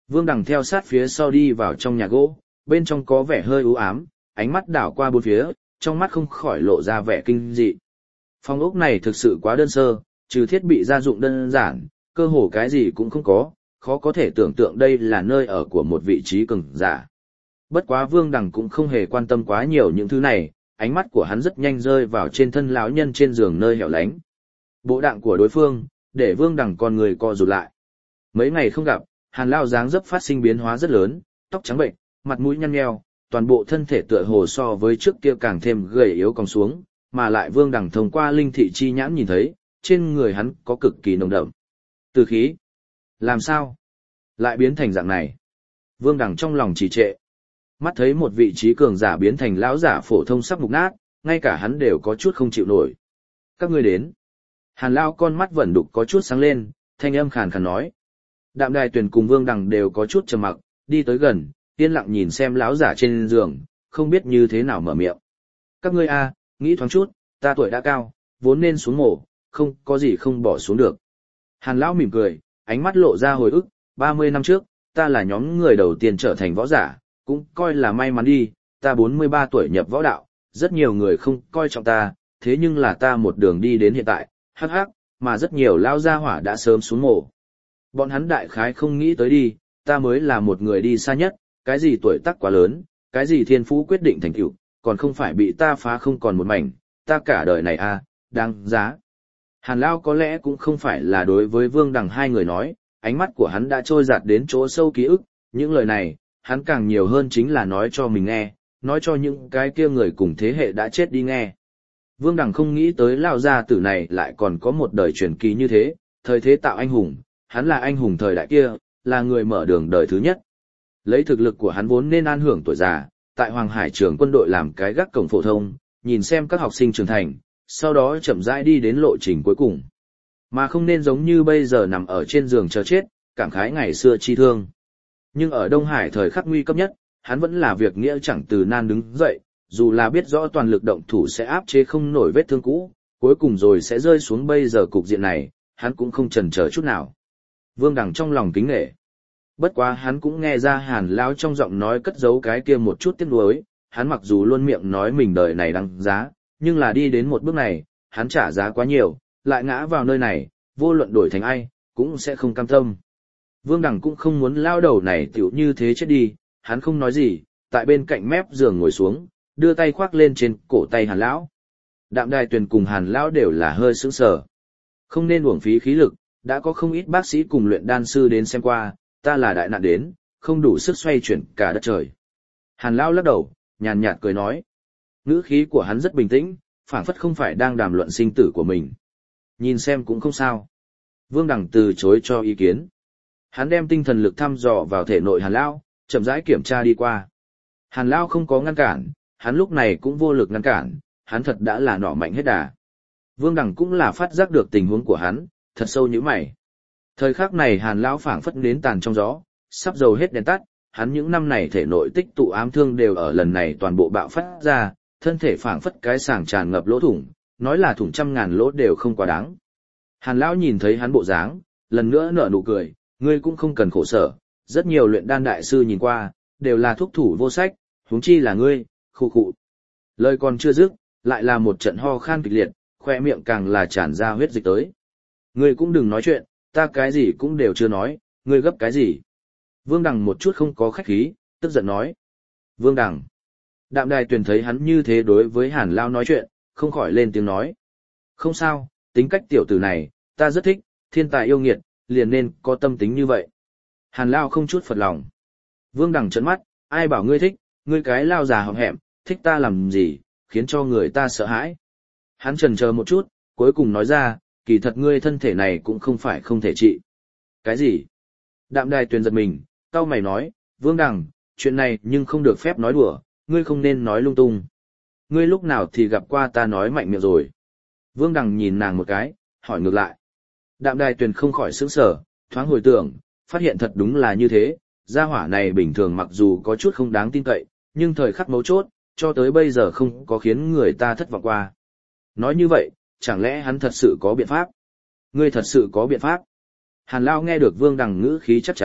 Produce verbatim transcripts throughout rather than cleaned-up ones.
Vương Đằng theo sát phía sau đi vào trong nhà gỗ, bên trong có vẻ hơi u ám, ánh mắt đảo qua bốn phía, trong mắt không khỏi lộ ra vẻ kinh dị. Phòng ốc này thực sự quá đơn sơ, trừ thiết bị gia dụng đơn giản, cơ hồ cái gì cũng không có, khó có thể tưởng tượng đây là nơi ở của một vị trí cường giả. Bất quá Vương Đằng cũng không hề quan tâm quá nhiều những thứ này, ánh mắt của hắn rất nhanh rơi vào trên thân lão nhân trên giường nơi hẻo lánh. Bộ đạng của đối phương, để Vương Đằng con người co rụt lại. Mấy ngày không gặp, Hàn lão dáng dấp phát sinh biến hóa rất lớn, tóc trắng bệnh, mặt mũi nhăn nheo, toàn bộ thân thể tựa hồ so với trước kia càng thêm gầy yếu cong xuống, mà lại Vương Đằng thông qua linh thị chi nhãn nhìn thấy, trên người hắn có cực kỳ nồng đậm từ khí. Làm sao lại biến thành dạng này? Vương Đằng trong lòng trì trệ. Mắt thấy một vị trí cường giả biến thành lão giả phổ thông sắp mục nát, ngay cả hắn đều có chút không chịu nổi. Các ngươi đến. Hàn lão con mắt vẫn đục có chút sáng lên, thanh âm khàn khàn nói. Đạm Đài Tuyền cùng Vương Đằng đều có chút trầm mặc, đi tới gần, yên lặng nhìn xem lão giả trên giường, không biết như thế nào mở miệng. Các ngươi a, nghĩ thoáng chút, ta tuổi đã cao, vốn nên xuống mổ, không có gì không bỏ xuống được. Hàn lão mỉm cười, ánh mắt lộ ra hồi ức, ba mươi năm trước, ta là nhóm người đầu tiên trở thành võ giả, cũng coi là may mắn đi, ta bốn mươi ba tuổi nhập võ đạo, rất nhiều người không coi trọng ta, thế nhưng là ta một đường đi đến hiện tại, hắc hắc, mà rất nhiều lao gia hỏa đã sớm xuống mổ. Bọn hắn đại khái không nghĩ tới đi, ta mới là một người đi xa nhất, cái gì tuổi tác quá lớn, cái gì thiên phú quyết định thành tựu, còn không phải bị ta phá không còn một mảnh, ta cả đời này a, đáng giá. Hàn Lao có lẽ cũng không phải là đối với Vương Đằng hai người nói, ánh mắt của hắn đã trôi dạt đến chỗ sâu ký ức, những lời này, hắn càng nhiều hơn chính là nói cho mình nghe, nói cho những cái kia người cùng thế hệ đã chết đi nghe. Vương Đằng không nghĩ tới Lao gia tử này lại còn có một đời truyền kỳ như thế, thời thế tạo anh hùng, hắn là anh hùng thời đại kia, là người mở đường đời thứ nhất. Lấy thực lực của hắn vốn nên an hưởng tuổi già, tại Hoàng Hải trường quân đội làm cái gác cổng phổ thông, nhìn xem các học sinh trưởng thành, sau đó chậm rãi đi đến lộ trình cuối cùng. Mà không nên giống như bây giờ nằm ở trên giường chờ chết, cảm khái ngày xưa chi thương. Nhưng ở Đông Hải thời khắc nguy cấp nhất, hắn vẫn là việc nghĩa chẳng từ nan đứng dậy, dù là biết rõ toàn lực động thủ sẽ áp chế không nổi vết thương cũ, cuối cùng rồi sẽ rơi xuống bây giờ cục diện này, hắn cũng không chần chờ chút nào. Vương Đằng trong lòng kính nể. Bất quá hắn cũng nghe ra Hàn Lão trong giọng nói cất giấu cái kia một chút tiếc nuối, hắn mặc dù luôn miệng nói mình đời này đáng giá, nhưng là đi đến một bước này, hắn trả giá quá nhiều, lại ngã vào nơi này, vô luận đổi thành ai, cũng sẽ không cam tâm. Vương Đằng cũng không muốn lao đầu này tiểu như thế chết đi, hắn không nói gì, tại bên cạnh mép giường ngồi xuống, đưa tay khoác lên trên cổ tay Hàn Lão. Đạm Đài Tuyền cùng Hàn Lão đều là hơi sững sờ. Không nên uổng phí khí lực, đã có không ít bác sĩ cùng luyện đan sư đến xem qua, ta là đại nạn đến, không đủ sức xoay chuyển cả đất trời. Hàn Lão lắc đầu, nhàn nhạt cười nói. Ngữ khí của hắn rất bình tĩnh, phảng phất không phải đang đàm luận sinh tử của mình. Nhìn xem cũng không sao. Vương Đằng từ chối cho ý kiến. Hắn đem tinh thần lực thăm dò vào thể nội Hàn Lão, chậm rãi kiểm tra đi qua. Hàn Lão không có ngăn cản, hắn lúc này cũng vô lực ngăn cản, hắn thật đã là nỏ mạnh hết đà. Vương Đằng cũng là phát giác được tình huống của hắn, thật sâu như mày. Thời khắc này Hàn Lão phảng phất nến tàn trong gió, sắp dầu hết đèn tắt, hắn những năm này thể nội tích tụ ám thương đều ở lần này toàn bộ bạo phát ra, thân thể phảng phất cái sàng tràn ngập lỗ thủng, nói là thủng trăm ngàn lỗ đều không quá đáng. Hàn Lão nhìn thấy hắn bộ dáng, lần nữa nở nụ cười, ngươi cũng không cần khổ sở, rất nhiều luyện đan đại sư nhìn qua, đều là thuốc thủ vô sách, huống chi là ngươi, khụ khụ. Lời còn chưa dứt, lại là một trận ho khan kịch liệt, khoe miệng càng là tràn ra huyết dịch tới. Ngươi cũng đừng nói chuyện, ta cái gì cũng đều chưa nói, ngươi gấp cái gì? Vương Đằng một chút không có khách khí, tức giận nói. Vương Đằng. Đạm Đài Tuyền thấy hắn như thế đối với Hàn Lão nói chuyện, không khỏi lên tiếng nói. Không sao, tính cách tiểu tử này, ta rất thích, thiên tài yêu nghiệt, liền nên có tâm tính như vậy. Hàn Lão không chút phật lòng. Vương Đằng trợn mắt, ai bảo ngươi thích, ngươi cái lao già hậm hẹm, thích ta làm gì, khiến cho người ta sợ hãi. Hắn chần chờ một chút, cuối cùng nói ra, kỳ thật ngươi thân thể này cũng không phải không thể trị. Cái gì? Đạm Đài Tuyền giật mình, cau mày nói, Vương Đằng, chuyện này nhưng không được phép nói đùa, ngươi không nên nói lung tung. Ngươi lúc nào thì gặp qua ta nói mạnh miệng rồi. Vương Đằng nhìn nàng một cái, hỏi ngược lại. Đạm Đài Tuyền không khỏi sững sờ, thoáng hồi tưởng, phát hiện thật đúng là như thế, gia hỏa này bình thường mặc dù có chút không đáng tin cậy, nhưng thời khắc mấu chốt, cho tới bây giờ không có khiến người ta thất vọng qua. Nói như vậy, chẳng lẽ hắn thật sự có biện pháp? Ngươi thật sự có biện pháp? Hàn Lão nghe được Vương Đằng ngữ khí chắc chắn,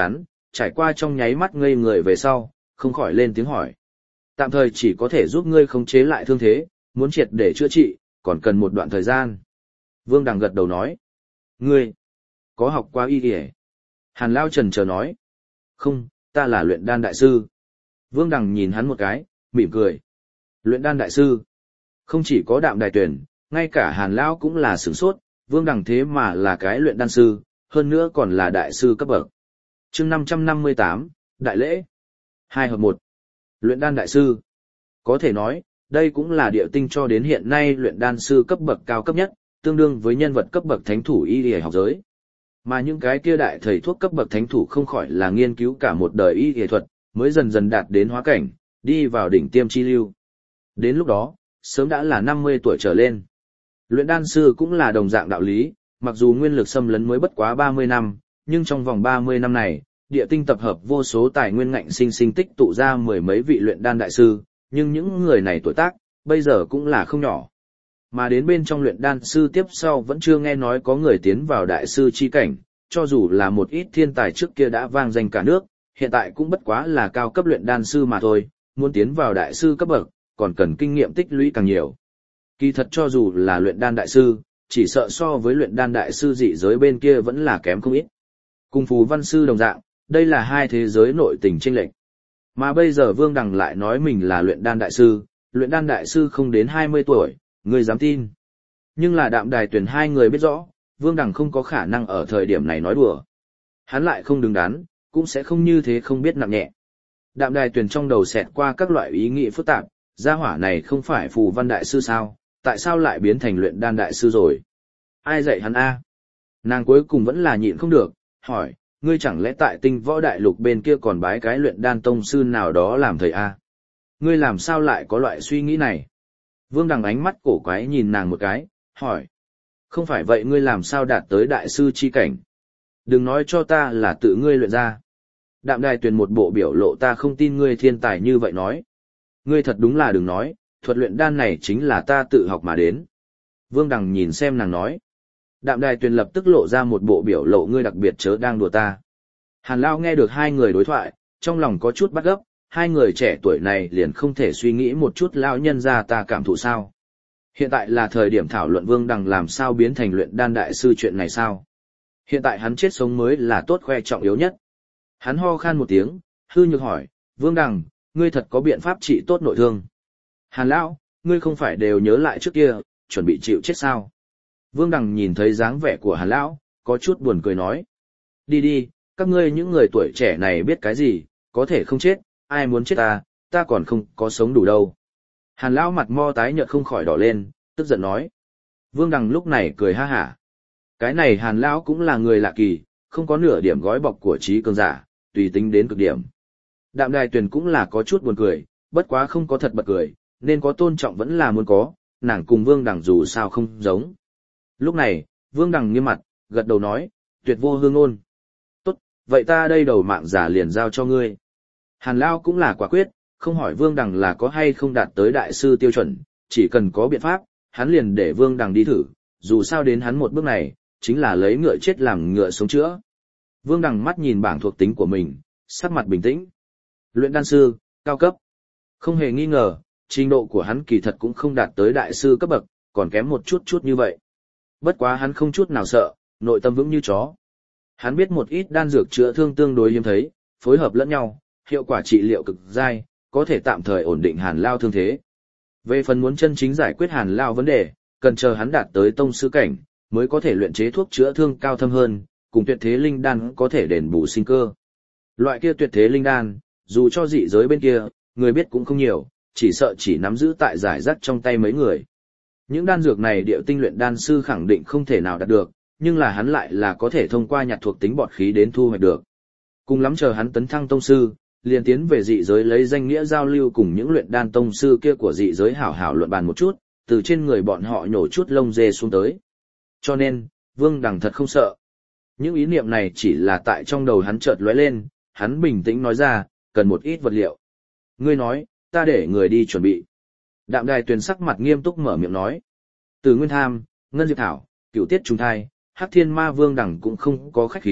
trải qua trong nháy mắt ngây người về sau, không khỏi lên tiếng hỏi. Tạm thời chỉ có thể giúp ngươi khống chế lại thương thế, muốn triệt để chữa trị, còn cần một đoạn thời gian. Vương Đằng gật đầu nói. Ngươi, có học qua y y? Hàn Lao trần chờ nói. Không, ta là luyện đan đại sư. Vương Đằng nhìn hắn một cái, mỉm cười. Luyện đan đại sư. Không chỉ có Đạm Đài Tuyền, ngay cả Hàn Lao cũng là sửng sốt, Vương Đằng thế mà là cái luyện đan sư, hơn nữa còn là đại sư cấp bậc. Chương năm trăm năm mươi tám, Đại lễ. Hai hợp một. Luyện đan đại sư. Có thể nói, đây cũng là địa tinh cho đến hiện nay luyện đan sư cấp bậc cao cấp nhất, tương đương với nhân vật cấp bậc thánh thủ y y học giới. Mà những cái kia đại thầy thuốc cấp bậc thánh thủ không khỏi là nghiên cứu cả một đời y y thuật, mới dần dần đạt đến hóa cảnh, đi vào đỉnh tiêm chi lưu. Đến lúc đó, sớm đã là năm mươi tuổi trở lên. Luyện đan sư cũng là đồng dạng đạo lý, mặc dù nguyên lực xâm lấn mới bất quá ba mươi năm, nhưng trong vòng ba mươi năm này, địa tinh tập hợp vô số tài nguyên ngạnh sinh sinh tích tụ ra mười mấy vị luyện đan đại sư, nhưng những người này tuổi tác, bây giờ cũng là không nhỏ. Mà đến bên trong luyện đan sư tiếp sau vẫn chưa nghe nói có người tiến vào đại sư chi cảnh, cho dù là một ít thiên tài trước kia đã vang danh cả nước, hiện tại cũng bất quá là cao cấp luyện đan sư mà thôi, muốn tiến vào đại sư cấp bậc, còn cần kinh nghiệm tích lũy càng nhiều. Kỳ thật cho dù là luyện đan đại sư, chỉ sợ so với luyện đan đại sư dị giới bên kia vẫn là kém không ít. Cùng phù văn sư đồng dạng, đây là hai thế giới nội tình chênh lệch. Mà bây giờ Vương Đằng lại nói mình là luyện đan đại sư, luyện đan đại sư không đến hai mươi tuổi, người dám tin. Nhưng là Đạm Đài Tuyền hai người biết rõ, Vương Đằng không có khả năng ở thời điểm này nói đùa. Hắn lại không đứng đắn, cũng sẽ không như thế không biết nặng nhẹ. Đạm Đài Tuyền trong đầu xẹt qua các loại ý nghĩ phức tạp, gia hỏa này không phải phù văn đại sư sao, tại sao lại biến thành luyện đan đại sư rồi? Ai dạy hắn a? Nàng cuối cùng vẫn là nhịn không được, hỏi, ngươi chẳng lẽ tại Tinh Võ Đại Lục bên kia còn bái cái luyện đan tông sư nào đó làm thầy a? Ngươi làm sao lại có loại suy nghĩ này? Vương Đằng ánh mắt cổ quái nhìn nàng một cái, hỏi, không phải vậy ngươi làm sao đạt tới đại sư chi cảnh? Đừng nói cho ta là tự ngươi luyện ra. Đạm Đài Tuyền một bộ biểu lộ ta không tin ngươi thiên tài như vậy nói. Ngươi thật đúng là đừng nói, thuật luyện đan này chính là ta tự học mà đến. Vương Đằng nhìn xem nàng nói. Đạm Đài Tuyền lập tức lộ ra một bộ biểu lộ ngươi đặc biệt chớ đang đùa ta. Hàn Lao nghe được hai người đối thoại, trong lòng có chút bắt gấp, hai người trẻ tuổi này liền không thể suy nghĩ một chút lão nhân ra ta cảm thụ sao. Hiện tại là thời điểm thảo luận Vương Đằng làm sao biến thành luyện đan đại sư chuyện này sao. Hiện tại hắn chết sống mới là tốt khoe trọng yếu nhất. Hắn ho khan một tiếng, hư nhược hỏi, Vương Đằng, ngươi thật có biện pháp trị tốt nội thương. Hàn Lão, ngươi không phải đều nhớ lại trước kia, chuẩn bị chịu chết sao? Vương Đằng nhìn thấy dáng vẻ của Hàn Lão, có chút buồn cười nói. Đi đi, các ngươi những người tuổi trẻ này biết cái gì, có thể không chết, ai muốn chết ta, ta còn không có sống đủ đâu. Hàn Lão mặt mo tái nhợt không khỏi đỏ lên, tức giận nói. Vương Đằng lúc này cười ha hả. Cái này Hàn Lão cũng là người lạ kỳ, không có nửa điểm gói bọc của trí cường giả, tùy tính đến cực điểm. Đạm Đài Tuyền cũng là có chút buồn cười, bất quá không có thật bật cười, nên có tôn trọng vẫn là muốn có, nàng cùng Vương Đằng dù sao không giống. Lúc này, Vương Đằng nghiêm mặt, gật đầu nói, tuyệt vô hương ôn. Tốt, vậy ta đây đầu mạng giả liền giao cho ngươi. Hàn Lao cũng là quả quyết, không hỏi Vương Đằng là có hay không đạt tới đại sư tiêu chuẩn, chỉ cần có biện pháp, hắn liền để Vương Đằng đi thử, dù sao đến hắn một bước này, chính là lấy ngựa chết làm ngựa sống chữa. Vương Đằng mắt nhìn bảng thuộc tính của mình, sắc mặt bình tĩnh. Luyện đan sư, cao cấp. Không hề nghi ngờ, trình độ của hắn kỳ thật cũng không đạt tới đại sư cấp bậc, còn kém một chút chút như vậy. Bất quá hắn không chút nào sợ, nội tâm vững như chó. Hắn biết một ít đan dược chữa thương tương đối hiếm thấy, phối hợp lẫn nhau, hiệu quả trị liệu cực dai, có thể tạm thời ổn định Hàn Lao thương thế. Về phần muốn chân chính giải quyết Hàn Lao vấn đề, cần chờ hắn đạt tới tông sư cảnh, mới có thể luyện chế thuốc chữa thương cao thâm hơn, cùng tuyệt thế linh đan có thể đền bù sinh cơ. Loại kia tuyệt thế linh đan, dù cho dị giới bên kia, người biết cũng không nhiều, chỉ sợ chỉ nắm giữ tại giải rác trong tay mấy người. Những đan dược này điệu tinh luyện đan sư khẳng định không thể nào đạt được, nhưng là hắn lại là có thể thông qua nhặt thuộc tính bọt khí đến thu hoạch được. Cùng lắm chờ hắn tấn thăng tông sư, liền tiến về dị giới lấy danh nghĩa giao lưu cùng những luyện đan tông sư kia của dị giới hảo hảo luận bàn một chút, từ trên người bọn họ nhổ chút lông dê xuống tới. Cho nên, Vương Đằng thật không sợ. Những ý niệm này chỉ là tại trong đầu hắn chợt lóe lên, hắn bình tĩnh nói ra, cần một ít vật liệu. Ngươi nói, ta để người đi chuẩn bị. Đạm Đài Tuyền sắc mặt nghiêm túc mở miệng nói. Từ Nguyên Tham, Ngân Diệp Thảo, Cửu Tiết Trùng Thai, Hắc Thiên Ma Vương Đằng cũng không có khách khí,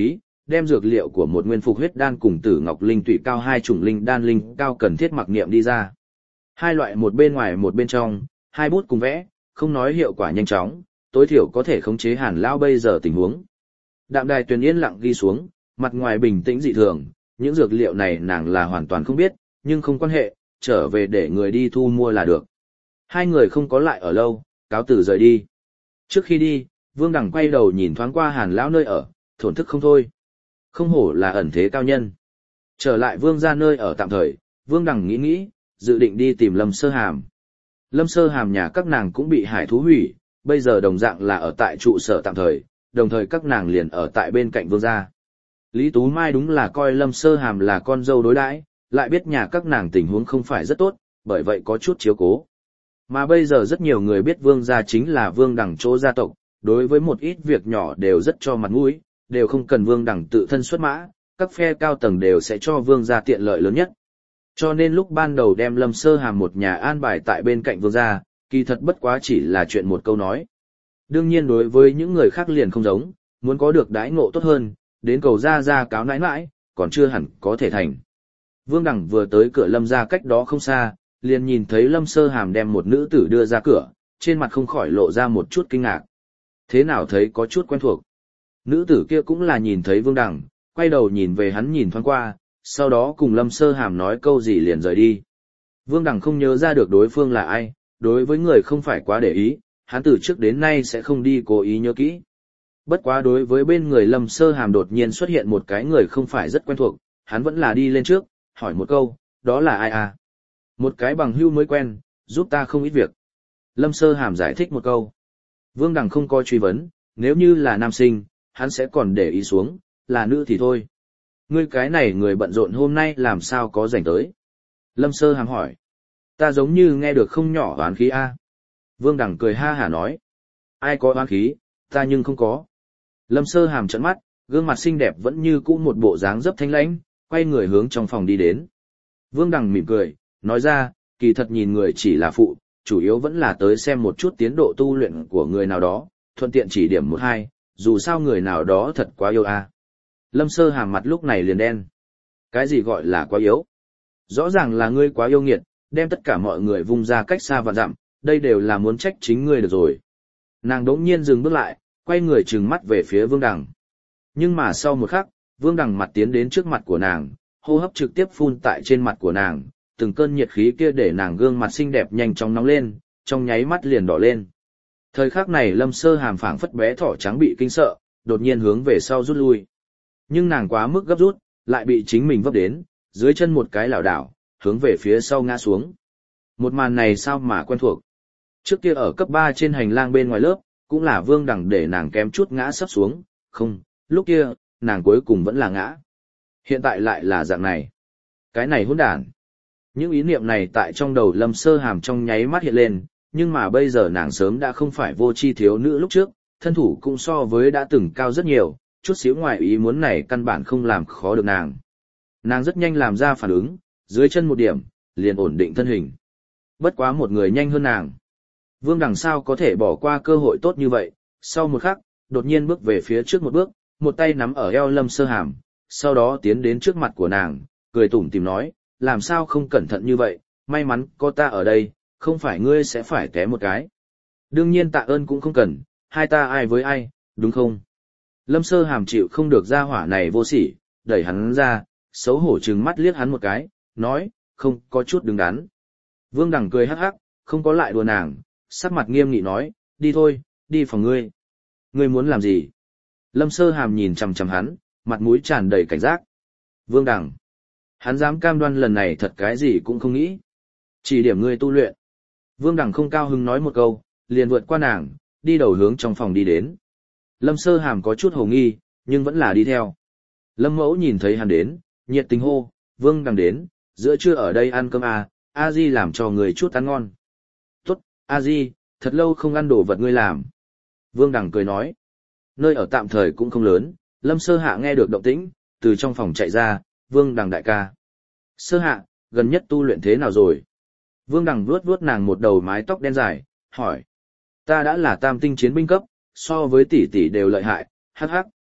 đem dược liệu của một nguyên phục huyết đan cùng tử ngọc linh tụy cao hai chủng linh đan linh cao cần thiết mặc niệm đi ra. Hai loại một bên ngoài một bên trong, hai bút cùng vẽ, không nói hiệu quả nhanh chóng, tối thiểu có thể khống chế Hàn lão bây giờ tình huống. Đạm Đài Tuyền yên lặng ghi xuống, mặt ngoài bình tĩnh dị thường, những dược liệu này nàng là hoàn toàn không biết, nhưng không quan hệ, trở về để người đi thu mua là được. Hai người không có lại ở lâu, cáo từ rời đi. Trước khi đi, Vương Đằng quay đầu nhìn thoáng qua Hàn lão nơi ở, thổn thức không thôi. Không hổ là ẩn thế cao nhân. Trở lại Vương gia nơi ở tạm thời, Vương Đằng nghĩ nghĩ, dự định đi tìm Lâm Sơ Hàm. Lâm Sơ Hàm nhà các nàng cũng bị hải thú hủy, bây giờ đồng dạng là ở tại trụ sở tạm thời, đồng thời các nàng liền ở tại bên cạnh Vương gia. Lý Tú Mai đúng là coi Lâm Sơ Hàm là con dâu đối đãi, lại biết nhà các nàng tình huống không phải rất tốt, bởi vậy có chút chiếu cố. Mà bây giờ rất nhiều người biết Vương gia chính là Vương Đằng chỗ gia tộc, đối với một ít việc nhỏ đều rất cho mặt mũi, đều không cần Vương Đằng tự thân xuất mã, các phe cao tầng đều sẽ cho Vương gia tiện lợi lớn nhất. Cho nên lúc ban đầu đem Lâm Sơ Hàm một nhà an bài tại bên cạnh Vương gia, kỳ thật bất quá chỉ là chuyện một câu nói. Đương nhiên đối với những người khác liền không giống, muốn có được đãi ngộ tốt hơn, đến cầu ra ra cáo nãi nãi, còn chưa hẳn có thể thành. Vương Đằng vừa tới cửa Lâm gia cách đó không xa, liền nhìn thấy Lâm Sơ Hàm đem một nữ tử đưa ra cửa, trên mặt không khỏi lộ ra một chút kinh ngạc. Thế nào thấy có chút quen thuộc. Nữ tử kia cũng là nhìn thấy Vương Đằng, quay đầu nhìn về hắn nhìn thoáng qua, sau đó cùng Lâm Sơ Hàm nói câu gì liền rời đi. Vương Đằng không nhớ ra được đối phương là ai, đối với người không phải quá để ý, hắn từ trước đến nay sẽ không đi cố ý nhớ kỹ. Bất quá đối với bên người Lâm Sơ Hàm đột nhiên xuất hiện một cái người không phải rất quen thuộc, hắn vẫn là đi lên trước, hỏi một câu, đó là ai à? Một cái bằng hữu mới quen, giúp ta không ít việc. Lâm Sơ Hàm giải thích một câu. Vương Đằng không có truy vấn, nếu như là nam sinh, hắn sẽ còn để ý xuống, là nữ thì thôi. Ngươi cái này người bận rộn hôm nay làm sao có rảnh tới? Lâm Sơ Hàm hỏi. Ta giống như nghe được không nhỏ oán khí a. Vương Đằng cười ha hả nói. Ai có oán khí, ta nhưng không có. Lâm Sơ Hàm trợn mắt, gương mặt xinh đẹp vẫn như cũ một bộ dáng dấp thanh lãnh, quay người hướng trong phòng đi đến. Vương Đằng mỉm cười, nói ra, kỳ thật nhìn người chỉ là phụ, chủ yếu vẫn là tới xem một chút tiến độ tu luyện của người nào đó, thuận tiện chỉ điểm một hai, dù sao người nào đó thật quá yêu a. Lâm Sơ Hàm mặt lúc này liền đen. Cái gì gọi là quá yếu? Rõ ràng là ngươi quá yêu nghiệt, đem tất cả mọi người vung ra cách xa và dặm, đây đều là muốn trách chính ngươi được rồi. Nàng đỗng nhiên dừng bước lại, quay người trừng mắt về phía Vương Đằng. Nhưng mà sau một khắc, Vương Đằng mặt tiến đến trước mặt của nàng, hô hấp trực tiếp phun tại trên mặt của nàng, từng cơn nhiệt khí kia để nàng gương mặt xinh đẹp nhanh chóng nóng lên, trong nháy mắt liền đỏ lên. Thời khắc này Lâm Sơ Hàm phảng phất bé thỏ trắng bị kinh sợ, đột nhiên hướng về sau rút lui. Nhưng nàng quá mức gấp rút, lại bị chính mình vấp đến, dưới chân một cái lảo đảo, hướng về phía sau ngã xuống. Một màn này sao mà quen thuộc. Trước kia ở cấp ba trên hành lang bên ngoài lớp, cũng là Vương Đằng để nàng kém chút ngã sắp xuống, không, lúc kia, nàng cuối cùng vẫn là ngã. Hiện tại lại là dạng này. Cái này hỗn đản. Những ý niệm này tại trong đầu Lâm Sơ Hàm trong nháy mắt hiện lên, nhưng mà bây giờ nàng sớm đã không phải vô tri thiếu nữ lúc trước, thân thủ cũng so với đã từng cao rất nhiều, chút xíu ngoài ý muốn này căn bản không làm khó được nàng. Nàng rất nhanh làm ra phản ứng, dưới chân một điểm, liền ổn định thân hình. Bất quá một người nhanh hơn nàng. Vương Đằng sao có thể bỏ qua cơ hội tốt như vậy, sau một khắc, đột nhiên bước về phía trước một bước, một tay nắm ở eo Lâm Sơ Hàm, sau đó tiến đến trước mặt của nàng, cười tủm tỉm nói, làm sao không cẩn thận như vậy, may mắn có ta ở đây, không phải ngươi sẽ phải té một cái. Đương nhiên tạ ơn cũng không cần, hai ta ai với ai, đúng không? Lâm Sơ Hàm chịu không được ra hỏa này vô sỉ, đẩy hắn ra, xấu hổ trừng mắt liếc hắn một cái, nói, không có chút đứng đắn. Vương Đằng cười hắc hắc, không có lại đùa nàng, sắc mặt nghiêm nghị nói, đi thôi, đi phòng ngươi. Ngươi muốn làm gì? Lâm Sơ Hàm nhìn chằm chằm hắn, mặt mũi tràn đầy cảnh giác. Vương Đằng. Hắn dám cam đoan lần này thật cái gì cũng không nghĩ. Chỉ điểm ngươi tu luyện. Vương Đằng không cao hứng nói một câu, liền vượt qua nàng, đi đầu hướng trong phòng đi đến. Lâm Sơ Hàm có chút hồ nghi, nhưng vẫn là đi theo. Lâm Mẫu nhìn thấy hắn đến, nhiệt tình hô, Vương Đằng đến, giữa trưa ở đây ăn cơm à, A Di làm cho người chút ăn ngon. Tốt, A Di, thật lâu không ăn đồ vật ngươi làm. Vương Đằng cười nói. Nơi ở tạm thời cũng không lớn, Lâm Sơ Hạ nghe được động tĩnh, từ trong phòng chạy ra, Vương Đằng đại ca. Sơ Hạ, gần nhất tu luyện thế nào rồi? Vương Đằng vuốt vuốt nàng một đầu mái tóc đen dài, hỏi. Ta đã là tam tinh chiến binh cấp, so với tỷ tỷ đều lợi hại, hắc hắc.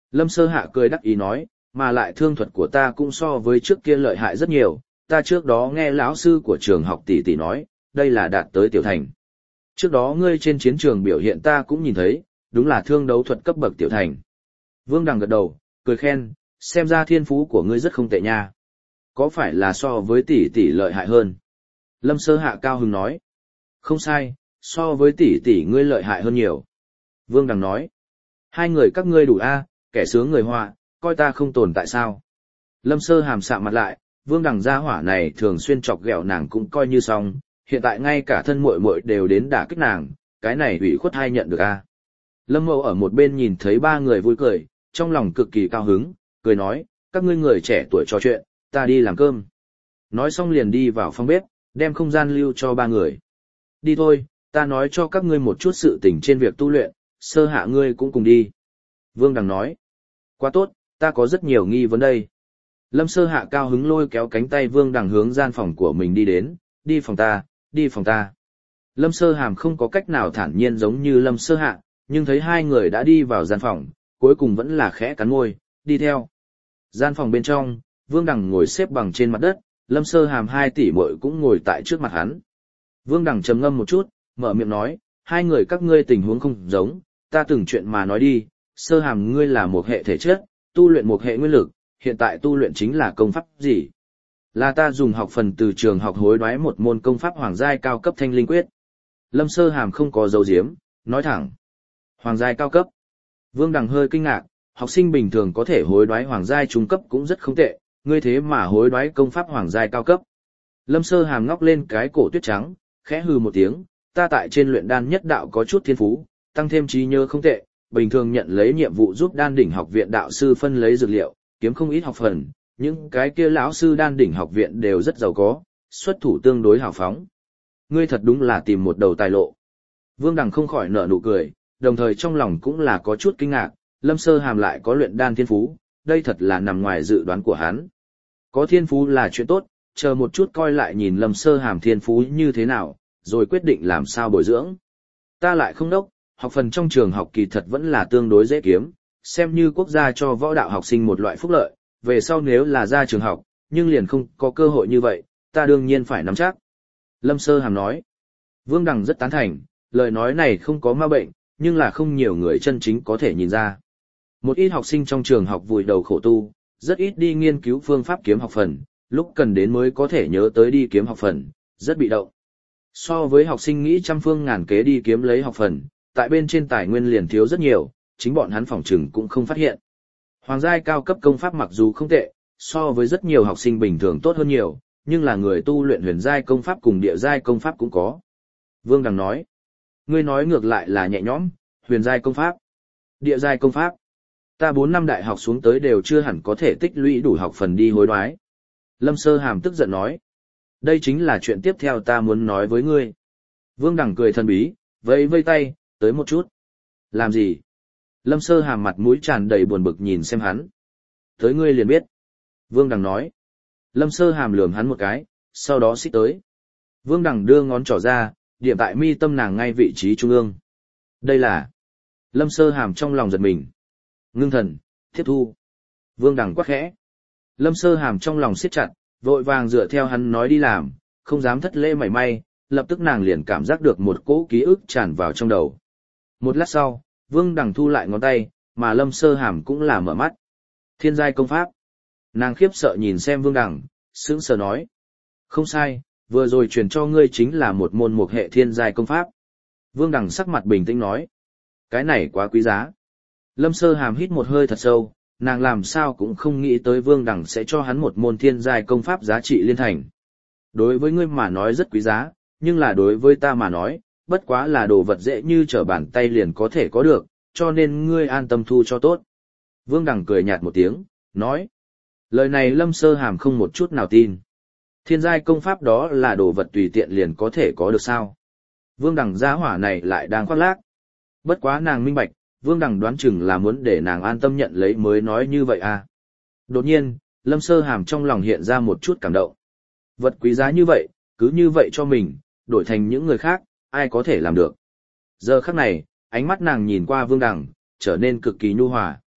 Lâm Sơ Hạ cười đắc ý nói, mà lại thương thuật của ta cũng so với trước kia lợi hại rất nhiều, ta trước đó nghe lão sư của trường học tỷ tỷ nói, đây là đạt tới tiểu thành. Trước đó ngươi trên chiến trường biểu hiện ta cũng nhìn thấy, đúng là thương đấu thuật cấp bậc tiểu thành. Vương Đằng gật đầu, cười khen, xem ra thiên phú của ngươi rất không tệ nha. Có phải là so với tỷ tỷ lợi hại hơn? Lâm Sơ Hạ cao hứng nói. Không sai, so với tỷ tỷ ngươi lợi hại hơn nhiều. Vương Đằng nói. Hai người các ngươi đủ a, kẻ sướng người họa, coi ta không tồn tại sao? Lâm Sơ Hàm sạm mặt lại, Vương Đằng gia hỏa này thường xuyên chọc ghẹo nàng cũng coi như xong, hiện tại ngay cả thân muội muội đều đến đả kích nàng, cái này ủy khuất hay nhận được a. Lâm Mậu ở một bên nhìn thấy ba người vui cười, trong lòng cực kỳ cao hứng, cười nói, các ngươi người trẻ tuổi trò chuyện, ta đi làm cơm. Nói xong liền đi vào phòng bếp, đem không gian lưu cho ba người. Đi thôi, ta nói cho các ngươi một chút sự tình trên việc tu luyện, Sơ Hạ ngươi cũng cùng đi. Vương Đằng nói, quá tốt, ta có rất nhiều nghi vấn đây. Lâm Sơ Hạ cao hứng lôi kéo cánh tay Vương Đằng hướng gian phòng của mình đi đến, đi phòng ta, đi phòng ta. Lâm Sơ Hàm không có cách nào thản nhiên giống như Lâm Sơ Hạ, nhưng thấy hai người đã đi vào gian phòng, cuối cùng vẫn là khẽ cắn môi, đi theo. Gian phòng bên trong, Vương Đằng ngồi xếp bằng trên mặt đất, Lâm Sơ Hàm hai tỷ muội cũng ngồi tại trước mặt hắn. Vương Đằng trầm ngâm một chút, mở miệng nói, hai người các ngươi tình huống không giống, ta từng chuyện mà nói đi, Sơ Hàm ngươi là một hệ thể chất, tu luyện một hệ nguyên lực, hiện tại tu luyện chính là công pháp gì? Là ta dùng học phần từ trường học hối đoái một môn công pháp hoàng giai cao cấp thanh linh quyết. Lâm Sơ Hàm không có dấu diếm, nói thẳng. Hoàng giai cao cấp. Vương Đằng hơi kinh ngạc, học sinh bình thường có thể hối đoái hoàng giai trung cấp cũng rất không tệ, ngươi thế mà hối đoái công pháp hoàng giai cao cấp. Lâm Sơ Hàm ngóc lên cái cổ tuyết trắng, khẽ hừ một tiếng, ta tại trên luyện đan nhất đạo có chút thiên phú, tăng thêm trí nhớ không tệ, bình thường nhận lấy nhiệm vụ giúp đan đỉnh học viện đạo sư phân lấy dược liệu, kiếm không ít học phần, những cái kia lão sư đan đỉnh học viện đều rất giàu có, xuất thủ tương đối hào phóng. Ngươi thật đúng là tìm một đầu tài lộ. Vương Đằng không khỏi nở nụ cười, đồng thời trong lòng cũng là có chút kinh ngạc, Lâm Sơ Hàm lại có luyện đan thiên phú, đây thật là nằm ngoài dự đoán của hắn. Có thiên phú là chuyện tốt, chờ một chút coi lại nhìn Lâm Sơ Hàm thiên phú như thế nào, rồi quyết định làm sao bồi dưỡng. Ta lại không đốc, học phần trong trường học kỳ thật vẫn là tương đối dễ kiếm, xem như quốc gia cho võ đạo học sinh một loại phúc lợi, về sau nếu là ra trường học, nhưng liền không có cơ hội như vậy, ta đương nhiên phải nắm chắc. Lâm Sơ Hàm nói, Vương Đằng rất tán thành, lời nói này không có ma bệnh, nhưng là không nhiều người chân chính có thể nhìn ra. Một ít học sinh trong trường học vùi đầu khổ tu, rất ít đi nghiên cứu phương pháp kiếm học phần, lúc cần đến mới có thể nhớ tới đi kiếm học phần, rất bị động. So với học sinh nghĩ trăm phương ngàn kế đi kiếm lấy học phần, tại bên trên tài nguyên liền thiếu rất nhiều, chính bọn hắn phỏng chừng cũng không phát hiện. Hoàng giai cao cấp công pháp mặc dù không tệ, so với rất nhiều học sinh bình thường tốt hơn nhiều, nhưng là người tu luyện huyền giai công pháp cùng địa giai công pháp cũng có. Vương Đằng nói, ngươi nói ngược lại là nhẹ nhõm, huyền giai công pháp, địa giai công pháp. Ta bốn năm đại học xuống tới đều chưa hẳn có thể tích lũy đủ học phần đi hối đoái. Lâm Sơ Hàm tức giận nói, đây chính là chuyện tiếp theo ta muốn nói với ngươi. Vương Đằng cười thần bí, vẫy vây tay, tới một chút. Làm gì? Lâm Sơ Hàm mặt mũi tràn đầy buồn bực nhìn xem hắn. Tới ngươi liền biết. Vương Đằng nói. Lâm Sơ Hàm lườm hắn một cái, sau đó xích tới. Vương Đằng đưa ngón trỏ ra, điểm tại mi tâm nàng ngay vị trí trung ương. Đây là... Lâm Sơ Hàm trong lòng giật mình. Ngưng thần, tiếp thu. Vương Đằng quát khẽ. Lâm Sơ Hàm trong lòng siết chặt, vội vàng dựa theo hắn nói đi làm, không dám thất lễ mảy may, lập tức nàng liền cảm giác được một cỗ ký ức tràn vào trong đầu. Một lát sau, Vương Đằng thu lại ngón tay, mà Lâm Sơ Hàm cũng là mở mắt. Thiên giai công pháp. Nàng khiếp sợ nhìn xem Vương Đằng, sững sờ nói. Không sai, vừa rồi truyền cho ngươi chính là một môn một hệ thiên giai công pháp. Vương Đằng sắc mặt bình tĩnh nói. Cái này quá quý giá. Lâm Sơ Hàm hít một hơi thật sâu, nàng làm sao cũng không nghĩ tới Vương Đằng sẽ cho hắn một môn thiên giai công pháp giá trị liên thành. Đối với ngươi mà nói rất quý giá, nhưng là đối với ta mà nói, bất quá là đồ vật dễ như trở bàn tay liền có thể có được, cho nên ngươi an tâm thu cho tốt. Vương Đằng cười nhạt một tiếng, nói. Lời này Lâm Sơ Hàm không một chút nào tin. Thiên giai công pháp đó là đồ vật tùy tiện liền có thể có được sao. Vương Đằng giá hỏa này lại đang khoác lác. Bất quá nàng minh bạch, Vương Đằng đoán chừng là muốn để nàng an tâm nhận lấy mới nói như vậy à. Đột nhiên, Lâm Sơ Hàm trong lòng hiện ra một chút cảm động. Vật quý giá như vậy, cứ như vậy cho mình, đổi thành những người khác, ai có thể làm được. Giờ khắc này, ánh mắt nàng nhìn qua Vương Đằng, trở nên cực kỳ nhu hòa.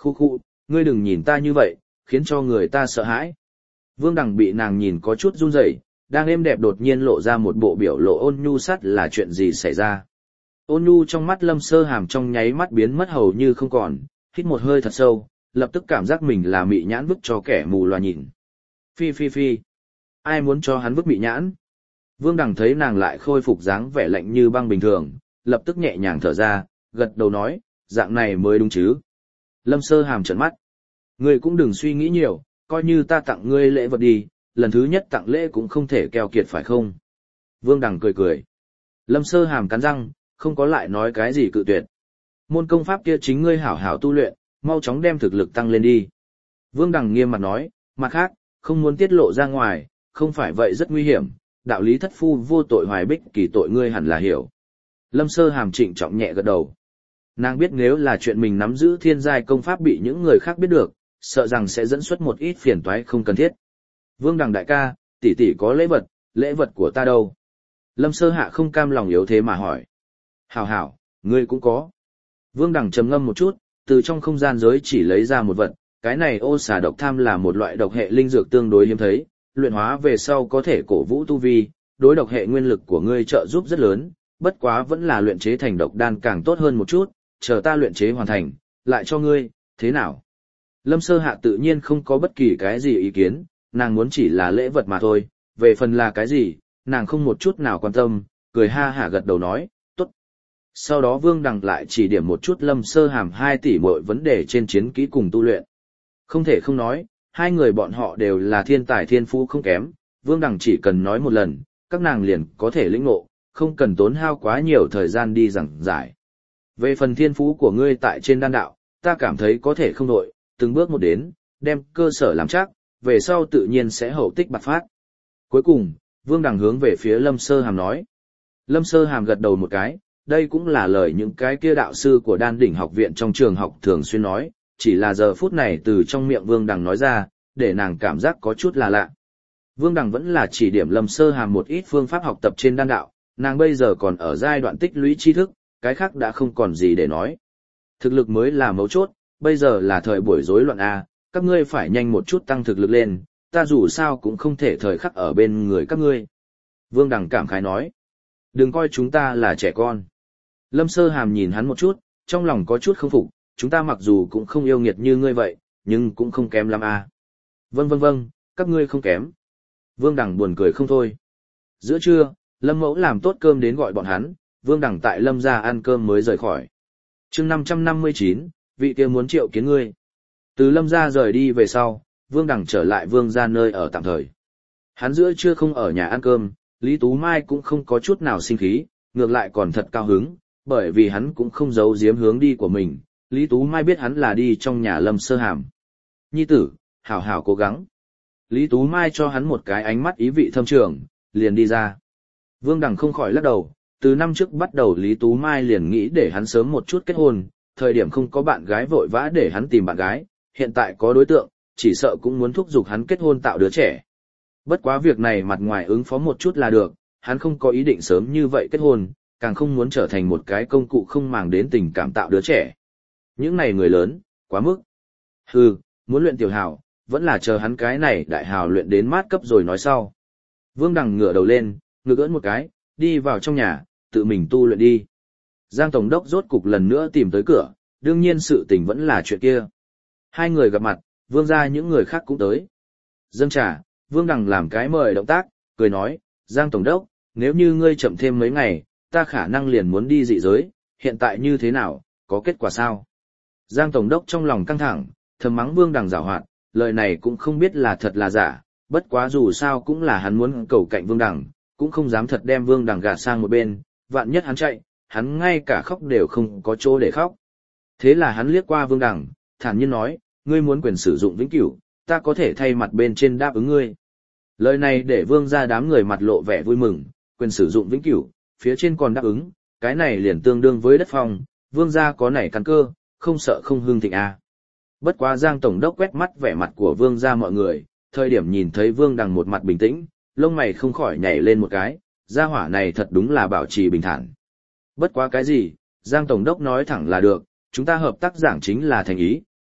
Khu khu, ngươi đừng nhìn ta như vậy, khiến cho người ta sợ hãi. Vương Đằng bị nàng nhìn có chút run rẩy, đang êm đẹp đột nhiên lộ ra một bộ biểu lộ ôn nhu sắt là chuyện gì xảy ra. Ôn nhu trong mắt Lâm Sơ Hàm trong nháy mắt biến mất hầu như không còn, hít một hơi thật sâu, lập tức cảm giác mình là mị nhãn vứt cho kẻ mù loà nhìn. Phi phi phi. Ai muốn cho hắn vứt mị nhãn? Vương Đằng thấy nàng lại khôi phục dáng vẻ lạnh như băng bình thường, lập tức nhẹ nhàng thở ra, gật đầu nói, dạng này mới đúng chứ. Lâm Sơ Hàm trợn mắt. Ngươi cũng đừng suy nghĩ nhiều, coi như ta tặng ngươi lễ vật đi, lần thứ nhất tặng lễ cũng không thể keo kiệt phải không? Vương Đằng cười cười. Lâm Sơ Hàm cắn răng, không có lại nói cái gì cự tuyệt. Môn công pháp kia chính ngươi hảo hảo tu luyện, mau chóng đem thực lực tăng lên đi. Vương Đằng nghiêm mặt nói, mặt khác, không muốn tiết lộ ra ngoài, không phải vậy rất nguy hiểm, đạo lý thất phu vô tội hoài bích kỳ tội ngươi hẳn là hiểu. Lâm Sơ Hàm trịnh trọng nhẹ gật đầu. Nàng biết nếu là chuyện mình nắm giữ thiên giai công pháp bị những người khác biết được, sợ rằng sẽ dẫn xuất một ít phiền toái không cần thiết. Vương Đằng đại ca, tỷ tỷ có lễ vật, lễ vật của ta đâu? Lâm Sơ Hạ không cam lòng yếu thế mà hỏi. Hảo hảo, ngươi cũng có. Vương Đằng trầm ngâm một chút, từ trong không gian giới chỉ lấy ra một vật, cái này ô xà độc tham là một loại độc hệ linh dược tương đối hiếm thấy, luyện hóa về sau có thể cổ vũ tu vi, đối độc hệ nguyên lực của ngươi trợ giúp rất lớn, bất quá vẫn là luyện chế thành độc đan càng tốt hơn một chút, chờ ta luyện chế hoàn thành, lại cho ngươi, thế nào? Lâm Sơ Hạ tự nhiên không có bất kỳ cái gì ý kiến, nàng muốn chỉ là lễ vật mà thôi, về phần là cái gì, nàng không một chút nào quan tâm, cười ha hả gật đầu nói, tốt. Sau đó Vương Đằng lại chỉ điểm một chút Lâm Sơ Hàm hai tỷ muội vấn đề trên chiến kỹ cùng tu luyện. Không thể không nói, hai người bọn họ đều là thiên tài thiên phú không kém, Vương Đằng chỉ cần nói một lần, các nàng liền có thể lĩnh ngộ, không cần tốn hao quá nhiều thời gian đi giảng giải. Về phần thiên phú của ngươi tại trên đan đạo, ta cảm thấy có thể không đội, từng bước một đến, đem cơ sở làm chắc, về sau tự nhiên sẽ hậu tích bạc phát. Cuối cùng, Vương Đằng hướng về phía Lâm Sơ Hàm nói. Lâm Sơ Hàm gật đầu một cái, đây cũng là lời những cái kia đạo sư của đan đỉnh học viện trong trường học thường xuyên nói, chỉ là giờ phút này từ trong miệng Vương Đằng nói ra, để nàng cảm giác có chút là lạ. Vương Đằng vẫn là chỉ điểm Lâm Sơ Hàm một ít phương pháp học tập trên đan đạo, nàng bây giờ còn ở giai đoạn tích lũy tri thức, cái khác đã không còn gì để nói. Thực lực mới là mấu chốt, bây giờ là thời buổi rối loạn A, các ngươi phải nhanh một chút tăng thực lực lên, ta dù sao cũng không thể thời khắc ở bên người các ngươi. Vương Đằng cảm khái nói, đừng coi chúng ta là trẻ con. Lâm Sơ Hàm nhìn hắn một chút, trong lòng có chút không phục, chúng ta mặc dù cũng không yêu nghiệt như ngươi vậy, nhưng cũng không kém lắm A. Vâng vâng vâng, các ngươi không kém. Vương Đằng buồn cười không thôi. Giữa trưa, Lâm Mẫu làm tốt cơm đến gọi bọn hắn, Vương Đằng tại Lâm gia ăn cơm mới rời khỏi. Chương năm trăm năm mươi chín, vị kia muốn triệu kiến ngươi. Từ Lâm gia rời đi về sau, Vương Đằng trở lại Vương gia nơi ở tạm thời. Hắn giữa trưa không ở nhà ăn cơm, Lý Tú Mai cũng không có chút nào sinh khí, ngược lại còn thật cao hứng, bởi vì hắn cũng không giấu giếm hướng đi của mình. Lý Tú Mai biết hắn là đi trong nhà Lâm Sơ Hàm. Nhi tử, hảo hảo cố gắng. Lý Tú Mai cho hắn một cái ánh mắt ý vị thâm trường, liền đi ra. Vương Đằng không khỏi lắc đầu, từ năm trước bắt đầu Lý Tú Mai liền nghĩ để hắn sớm một chút kết hôn, thời điểm không có bạn gái vội vã để hắn tìm bạn gái, hiện tại có đối tượng, chỉ sợ cũng muốn thúc giục hắn kết hôn tạo đứa trẻ. Bất quá việc này mặt ngoài ứng phó một chút là được, hắn không có ý định sớm như vậy kết hôn, càng không muốn trở thành một cái công cụ không màng đến tình cảm tạo đứa trẻ. Những này người lớn, quá mức. Hừ, muốn luyện tiểu hào, vẫn là chờ hắn cái này đại hào luyện đến mát cấp rồi nói sau. Vương Đằng ngửa đầu lên, ngực ưỡn một cái, đi vào trong nhà, tự mình tu luyện đi. Giang Tổng đốc rốt cục lần nữa tìm tới cửa, đương nhiên sự tình vẫn là chuyện kia. Hai người gặp mặt, Vương gia những người khác cũng tới. Dâng trà, Vương Đằng làm cái mời động tác, cười nói, Giang Tổng đốc, nếu như ngươi chậm thêm mấy ngày, ta khả năng liền muốn đi dị giới, hiện tại như thế nào, có kết quả sao? Giang Tổng đốc trong lòng căng thẳng, thầm mắng Vương Đằng giảo hoạt, lời này cũng không biết là thật là giả, bất quá dù sao cũng là hắn muốn cầu cạnh Vương Đằng, cũng không dám thật đem Vương Đằng gạt sang một bên, vạn nhất hắn chạy, hắn ngay cả khóc đều không có chỗ để khóc. Thế là hắn liếc qua Vương Đằng, thản nhiên nói, ngươi muốn quyền sử dụng vĩnh cửu, ta có thể thay mặt bên trên đáp ứng ngươi. Lời này để Vương gia đám người mặt lộ vẻ vui mừng, quyền sử dụng vĩnh cửu, phía trên còn đáp ứng, cái này liền tương đương với đất phong, Vương gia có nảy căn cơ, không sợ không hưng thịnh a. Bất quá Giang Tổng đốc quét mắt vẻ mặt của Vương gia mọi người, thời điểm nhìn thấy Vương Đằng một mặt bình tĩnh, lông mày không khỏi nhảy lên một cái, gia hỏa này thật đúng là bảo trì bình thản. Bất quá cái gì, Giang Tổng đốc nói thẳng là được, chúng ta hợp tác giảng chính là thành ý,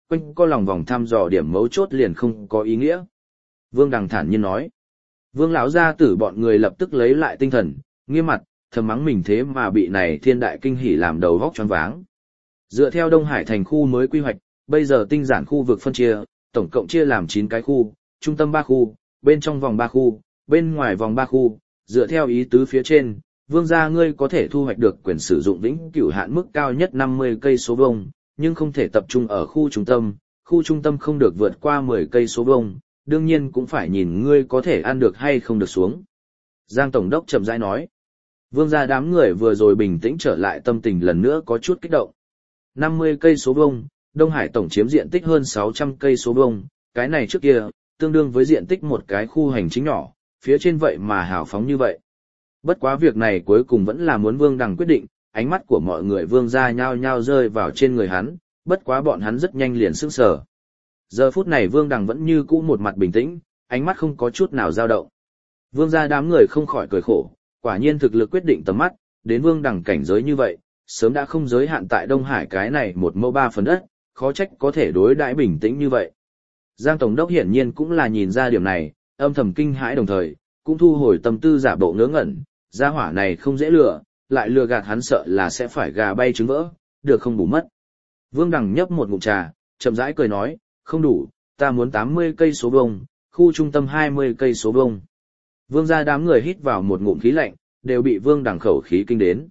quanh co lòng vòng thăm dò điểm mấu chốt liền không có ý nghĩa. Vương Đằng thản nhiên nói. Vương lão gia tử bọn người lập tức lấy lại tinh thần, nghiêm mặt, thầm mắng mình thế mà bị này thiên đại kinh hỉ làm đầu vóc choáng váng. Dựa theo Đông Hải thành khu mới quy hoạch, bây giờ tinh giản khu vực phân chia, tổng cộng chia làm chín cái khu, trung tâm ba khu, bên trong vòng ba khu, bên ngoài vòng ba khu, dựa theo ý tứ phía trên, vương gia ngươi có thể thu hoạch được quyền sử dụng vĩnh cửu hạn mức cao nhất năm mươi cây số vuông, nhưng không thể tập trung ở khu trung tâm, khu trung tâm không được vượt qua mười cây số vuông, đương nhiên cũng phải nhìn ngươi có thể ăn được hay không được xuống. Giang Tổng đốc chậm rãi nói. Vương gia đám người vừa rồi bình tĩnh trở lại, tâm tình lần nữa có chút kích động. năm mươi cây số vuông, Đông Hải tổng chiếm diện tích hơn sáu trăm cây số vuông, cái này trước kia, tương đương với diện tích một cái khu hành chính nhỏ, phía trên vậy mà hào phóng như vậy. Bất quá việc này cuối cùng vẫn là muốn Vương Đằng quyết định, ánh mắt của mọi người Vương gia nhao nhao rơi vào trên người hắn, bất quá bọn hắn rất nhanh liền sững sờ. Giờ phút này Vương Đằng vẫn như cũ một mặt bình tĩnh, ánh mắt không có chút nào dao động. Vương gia đám người không khỏi cười khổ, quả nhiên thực lực quyết định tầm mắt, đến Vương Đằng cảnh giới như vậy, sớm đã không giới hạn tại Đông Hải cái này một mẫu ba phần đất, khó trách có thể đối đãi bình tĩnh như vậy. Giang Tổng đốc hiển nhiên cũng là nhìn ra điểm này, âm thầm kinh hãi đồng thời, cũng thu hồi tâm tư giả bộ ngớ ngẩn, gia hỏa này không dễ lừa, lại lừa gạt hắn sợ là sẽ phải gà bay trứng vỡ, được không bù mất. Vương Đằng nhấp một ngụm trà, chậm rãi cười nói, không đủ, ta muốn tám mươi cây số vuông, khu trung tâm hai mươi cây số vuông. Vương gia đám người hít vào một ngụm khí lạnh, đều bị Vương Đằng khẩu khí kinh đến.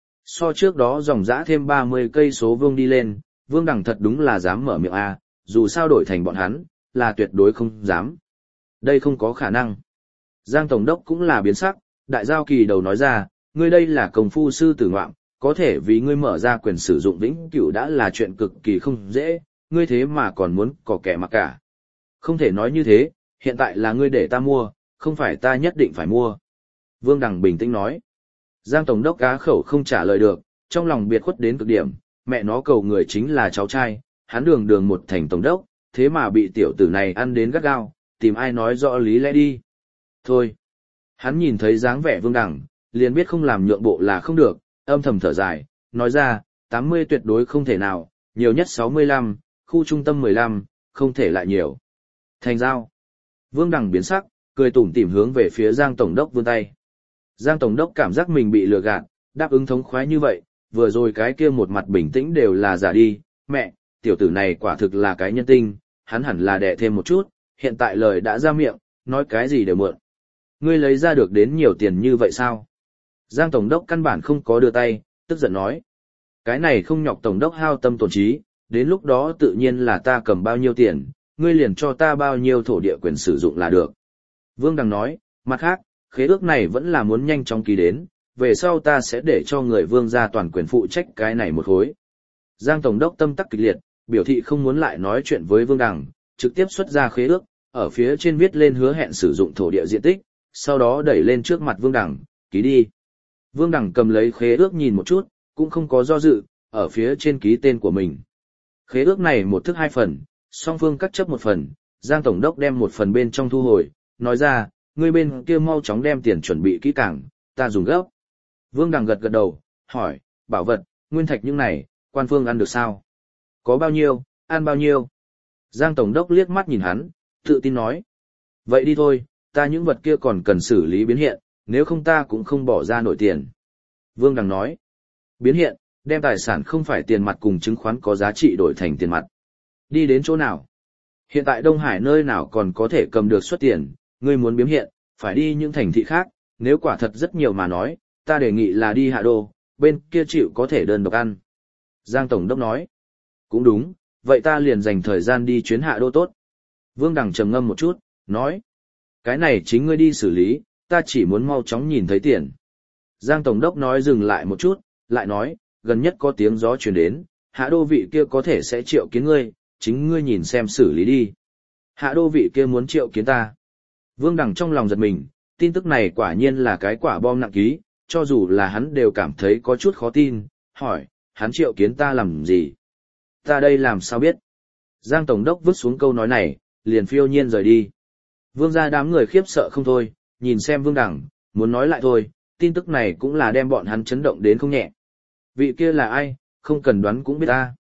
So trước đó dòng dã thêm ba mươi cây số vuông đi lên, Vương Đằng thật đúng là dám mở miệng a, dù sao đổi thành bọn hắn, là tuyệt đối không dám. Đây không có khả năng. Giang Tổng đốc cũng là biến sắc, đại giao kỳ đầu nói ra, ngươi đây là công phu sư tử ngoạm, có thể vì ngươi mở ra quyền sử dụng vĩnh cửu đã là chuyện cực kỳ không dễ, ngươi thế mà còn muốn có kẻ mặc cả. Không thể nói như thế, hiện tại là ngươi để ta mua, không phải ta nhất định phải mua. Vương Đằng bình tĩnh nói. Giang Tổng đốc cá khẩu không trả lời được, trong lòng biệt khuất đến cực điểm, mẹ nó cầu người chính là cháu trai, hắn đường đường một thành tổng đốc, thế mà bị tiểu tử này ăn đến gắt gao, tìm ai nói rõ lý lẽ đi. Thôi. Hắn nhìn thấy dáng vẻ Vương Đằng, liền biết không làm nhượng bộ là không được, âm thầm thở dài, nói ra, tám mươi tuyệt đối không thể nào, nhiều nhất sáu mươi lăm, khu trung tâm mười lăm, không thể lại nhiều. Thành giao. Vương Đằng biến sắc, cười tủm tỉm hướng về phía Giang Tổng đốc vươn tay. Giang Tổng đốc cảm giác mình bị lừa gạt, đáp ứng thống khoái như vậy, vừa rồi cái kia một mặt bình tĩnh đều là giả đi, mẹ, tiểu tử này quả thực là cái nhân tinh, hắn hẳn là đẻ thêm một chút, hiện tại lời đã ra miệng, nói cái gì đều mượn. Ngươi lấy ra được đến nhiều tiền như vậy sao? Giang Tổng đốc căn bản không có đưa tay, tức giận nói. Cái này không nhọc Tổng đốc hao tâm tổn trí, đến lúc đó tự nhiên là ta cầm bao nhiêu tiền, ngươi liền cho ta bao nhiêu thổ địa quyền sử dụng là được. Vương Đằng nói, mặt khác, khế ước này vẫn là muốn nhanh chóng ký đến, về sau ta sẽ để cho người Vương gia toàn quyền phụ trách cái này một khối. Giang Tổng đốc tâm tắc kịch liệt, biểu thị không muốn lại nói chuyện với Vương Đằng, trực tiếp xuất ra khế ước, ở phía trên viết lên hứa hẹn sử dụng thổ địa diện tích, sau đó đẩy lên trước mặt Vương Đằng, ký đi. Vương Đằng cầm lấy khế ước nhìn một chút, cũng không có do dự, ở phía trên ký tên của mình. Khế ước này một thức hai phần, song phương cắt chấp một phần, Giang Tổng đốc đem một phần bên trong thu hồi, nói ra, ngươi bên kia mau chóng đem tiền chuẩn bị kỹ càng, ta dùng gấp. Vương Đằng gật gật đầu, hỏi, bảo vật, nguyên thạch những này, quan phương ăn được sao? Có bao nhiêu, ăn bao nhiêu? Giang Tổng đốc liếc mắt nhìn hắn, tự tin nói. Vậy đi thôi, ta những vật kia còn cần xử lý biến hiện, nếu không ta cũng không bỏ ra nổi tiền. Vương Đằng nói. Biến hiện, đem tài sản không phải tiền mặt cùng chứng khoán có giá trị đổi thành tiền mặt. Đi đến chỗ nào? Hiện tại Đông Hải nơi nào còn có thể cầm được xuất tiền, ngươi muốn biến hiện, phải đi những thành thị khác, nếu quả thật rất nhiều mà nói, ta đề nghị là đi Hạ Đô, bên kia chịu có thể đơn độc ăn. Giang Tổng đốc nói. Cũng đúng, vậy ta liền dành thời gian đi chuyến Hạ Đô tốt. Vương Đằng trầm ngâm một chút, nói. Cái này chính ngươi đi xử lý, ta chỉ muốn mau chóng nhìn thấy tiền. Giang Tổng đốc nói dừng lại một chút, lại nói, gần nhất có tiếng gió truyền đến, Hạ Đô vị kia có thể sẽ triệu kiến ngươi, chính ngươi nhìn xem xử lý đi. Hạ Đô vị kia muốn triệu kiến ta. Vương Đằng trong lòng giật mình, tin tức này quả nhiên là cái quả bom nặng ký, cho dù là hắn đều cảm thấy có chút khó tin, hỏi, hắn triệu kiến ta làm gì? Ta đây làm sao biết? Giang Tổng đốc vứt xuống câu nói này, liền phiêu nhiên rời đi. Vương gia đám người khiếp sợ không thôi, nhìn xem Vương Đằng, muốn nói lại thôi, tin tức này cũng là đem bọn hắn chấn động đến không nhẹ. Vị kia là ai, không cần đoán cũng biết ta.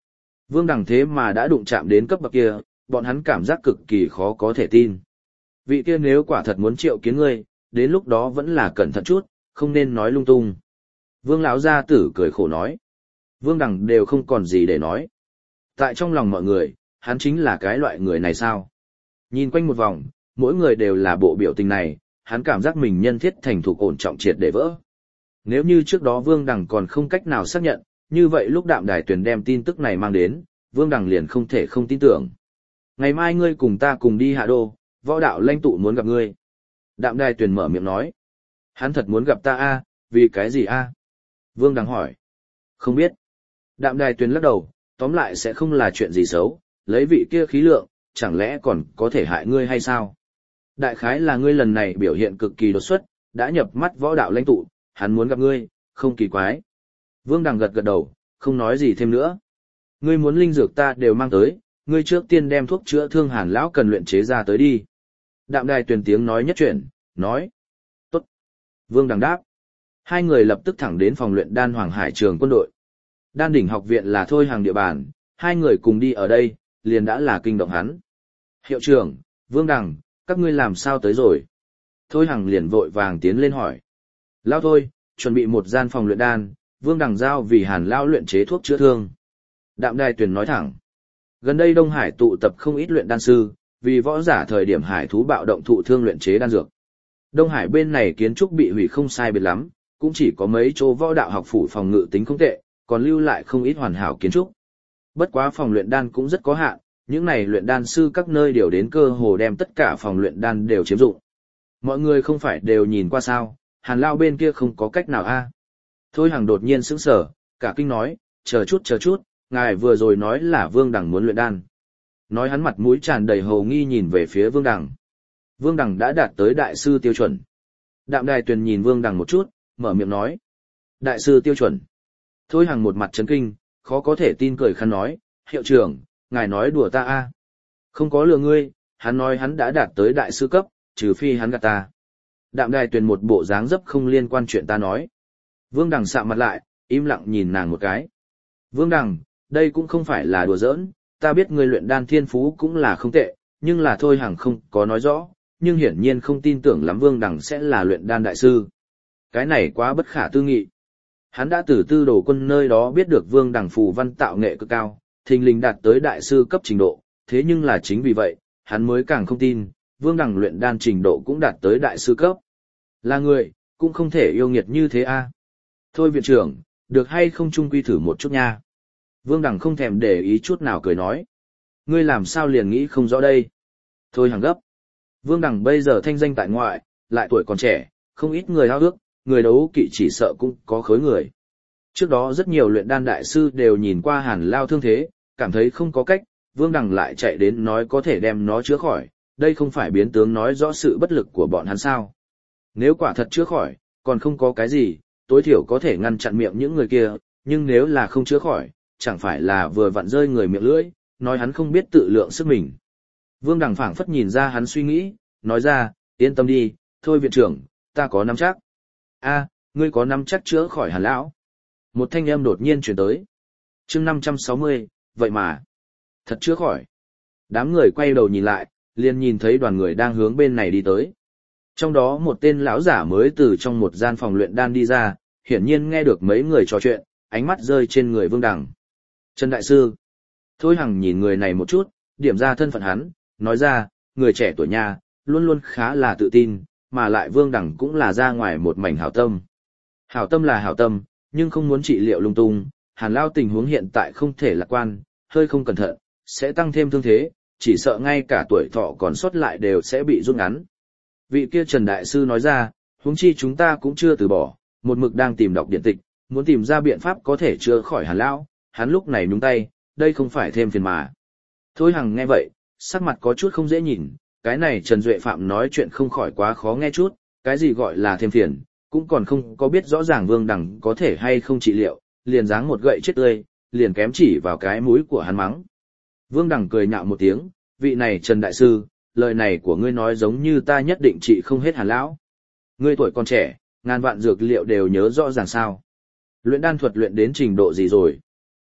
Vương Đằng thế mà đã đụng chạm đến cấp bậc kia, bọn hắn cảm giác cực kỳ khó có thể tin. Vị kia nếu quả thật muốn triệu kiến ngươi, đến lúc đó vẫn là cẩn thận chút, không nên nói lung tung. Vương lão gia tử cười khổ nói. Vương Đằng đều không còn gì để nói. Tại trong lòng mọi người, hắn chính là cái loại người này sao? Nhìn quanh một vòng, mỗi người đều là bộ biểu tình này, hắn cảm giác mình nhân thiết thành thục ổn trọng triệt để vỡ. Nếu như trước đó Vương Đằng còn không cách nào xác nhận, như vậy lúc Đạm Đài Tuyền đem tin tức này mang đến, Vương Đằng liền không thể không tin tưởng. Ngày mai ngươi cùng ta cùng đi Hạ Đô, võ đạo lãnh tụ muốn gặp ngươi. Đạm Đài Tuyền mở miệng nói. Hắn thật muốn gặp ta a, vì cái gì a? Vương Đằng hỏi. Không biết. Đạm Đài Tuyền lắc đầu, tóm lại sẽ không là chuyện gì xấu, lấy vị kia khí lượng, chẳng lẽ còn có thể hại ngươi hay sao? Đại khái là ngươi lần này biểu hiện cực kỳ đột xuất, đã nhập mắt võ đạo lãnh tụ, hắn muốn gặp ngươi, không kỳ quái. Vương Đằng gật gật đầu, không nói gì thêm nữa. Ngươi muốn linh dược ta đều mang tới, ngươi trước tiên đem thuốc chữa thương Hàn lão cần luyện chế ra tới đi. Đạm Đài Tuyền tiếng nói nhất chuyển, nói. Tốt. Vương Đằng đáp. Hai người lập tức thẳng đến phòng luyện đan Hoàng Hải trường quân đội. Đan đỉnh học viện là Thôi Hàng địa bàn, hai người cùng đi ở đây, liền đã là kinh động hắn. Hiệu trưởng, Vương Đằng, các ngươi làm sao tới rồi? Thôi Hằng liền vội vàng tiến lên hỏi. Lao thôi, chuẩn bị một gian phòng luyện đan, Vương Đằng giao vì Hàn Lao luyện chế thuốc chữa thương. Đạm Đài Tuyền nói thẳng. Gần đây Đông Hải tụ tập không ít luyện đan sư, vì võ giả thời điểm hải thú bạo động thụ thương luyện chế đan dược. Đông Hải bên này kiến trúc bị hủy không sai biệt lắm, cũng chỉ có mấy chỗ võ đạo học phủ phòng ngự tính không tệ, còn lưu lại không ít hoàn hảo kiến trúc. Bất quá phòng luyện đan cũng rất có hạn, những này luyện đan sư các nơi đều đến cơ hồ đem tất cả phòng luyện đan đều chiếm dụng. Mọi người không phải đều nhìn qua sao, Hàn Lao bên kia không có cách nào a. Thôi Hằng đột nhiên sững sờ, cả kinh nói, chờ chút chờ chút, ngài vừa rồi nói là Vương Đằng muốn luyện đan. Nói hắn mặt mũi tràn đầy hồ nghi nhìn về phía Vương Đằng. Vương Đằng đã đạt tới đại sư tiêu chuẩn. Đạm Đài Tuyền nhìn Vương Đằng một chút, mở miệng nói. Đại sư tiêu chuẩn. Thôi Hằng một mặt chấn kinh, khó có thể tin cười khăn nói, hiệu trưởng, ngài nói đùa ta a? Không có lừa ngươi, hắn nói hắn đã đạt tới đại sư cấp, trừ phi hắn gạt ta. Đạm Đài Tuyền một bộ dáng dấp không liên quan chuyện ta nói. Vương Đằng sạm mặt lại, im lặng nhìn nàng một cái. Vương Đằng, đây cũng không phải là đùa giỡn, ta biết ngươi luyện đan thiên phú cũng là không tệ, nhưng là Thôi Hằng không có nói rõ, nhưng hiển nhiên không tin tưởng lắm Vương Đằng sẽ là luyện đan đại sư. Cái này quá bất khả tư nghị. Hắn đã từ Tư Đồ Quân nơi đó biết được Vương Đằng phù văn tạo nghệ cực cao, thình lình đạt tới đại sư cấp trình độ, thế nhưng là chính vì vậy, hắn mới càng không tin, Vương Đằng luyện đan trình độ cũng đạt tới đại sư cấp. Là người, cũng không thể yêu nghiệt như thế a. Thôi viện trưởng, được hay không chung quy thử một chút nha. Vương Đằng không thèm để ý chút nào cười nói. Ngươi làm sao liền nghĩ không rõ đây. Thôi Hằng gấp. Vương Đằng bây giờ thanh danh tại ngoại, lại tuổi còn trẻ, không ít người hao ước, người đấu kỵ chỉ sợ cũng có khối người. Trước đó rất nhiều luyện đan đại sư đều nhìn qua Hàn Lao thương thế, cảm thấy không có cách, Vương Đằng lại chạy đến nói có thể đem nó chữa khỏi, đây không phải biến tướng nói rõ sự bất lực của bọn hắn sao. Nếu quả thật chữa khỏi, còn không có cái gì, tối thiểu có thể ngăn chặn miệng những người kia, nhưng nếu là không chữa khỏi, chẳng phải là vừa vặn rơi người miệng lưỡi, nói hắn không biết tự lượng sức mình. Vương Đằng phảng phất nhìn ra hắn suy nghĩ, nói ra, yên tâm đi, thôi viện trưởng, ta có nắm chắc. A, ngươi có nắm chắc chữa khỏi Hàn lão? Một thanh âm đột nhiên truyền tới. Chương năm trăm sáu mươi, vậy mà, thật chữa khỏi. Đám người quay đầu nhìn lại, liền nhìn thấy đoàn người đang hướng bên này đi tới. Trong đó một tên lão giả mới từ trong một gian phòng luyện đan đi ra, hiển nhiên nghe được mấy người trò chuyện, ánh mắt rơi trên người Vương Đằng. Trần Đại Sư. Thôi Hằng nhìn người này một chút, điểm ra thân phận hắn, nói ra, người trẻ tuổi nhà, luôn luôn khá là tự tin, mà lại Vương Đằng cũng là ra ngoài một mảnh hảo tâm. Hảo tâm là hảo tâm, nhưng không muốn trị liệu lung tung, Hàn Lao tình huống hiện tại không thể lạc quan, hơi không cẩn thận, sẽ tăng thêm thương thế, chỉ sợ ngay cả tuổi thọ còn sót lại đều sẽ bị rút ngắn. Vị kia Trần Đại Sư nói ra, huống chi chúng ta cũng chưa từ bỏ, một mực đang tìm đọc điện tịch, muốn tìm ra biện pháp có thể chữa khỏi Hàn Lão, hắn lúc này nhúng tay, đây không phải thêm phiền mà. Thôi Hằng nghe vậy, sắc mặt có chút không dễ nhìn, cái này Trần Duệ Phạm nói chuyện không khỏi quá khó nghe chút, cái gì gọi là thêm phiền, cũng còn không có biết rõ ràng Vương Đằng có thể hay không trị liệu, liền giáng một gậy chết tươi, liền kém chỉ vào cái mũi của hắn mắng. Vương Đằng cười nhạo một tiếng, vị này Trần Đại Sư, lời này của ngươi nói giống như ta nhất định trị không hết Hàn Lão. Ngươi tuổi còn trẻ, ngàn vạn dược liệu đều nhớ rõ ràng sao. Luyện đan thuật luyện đến trình độ gì rồi?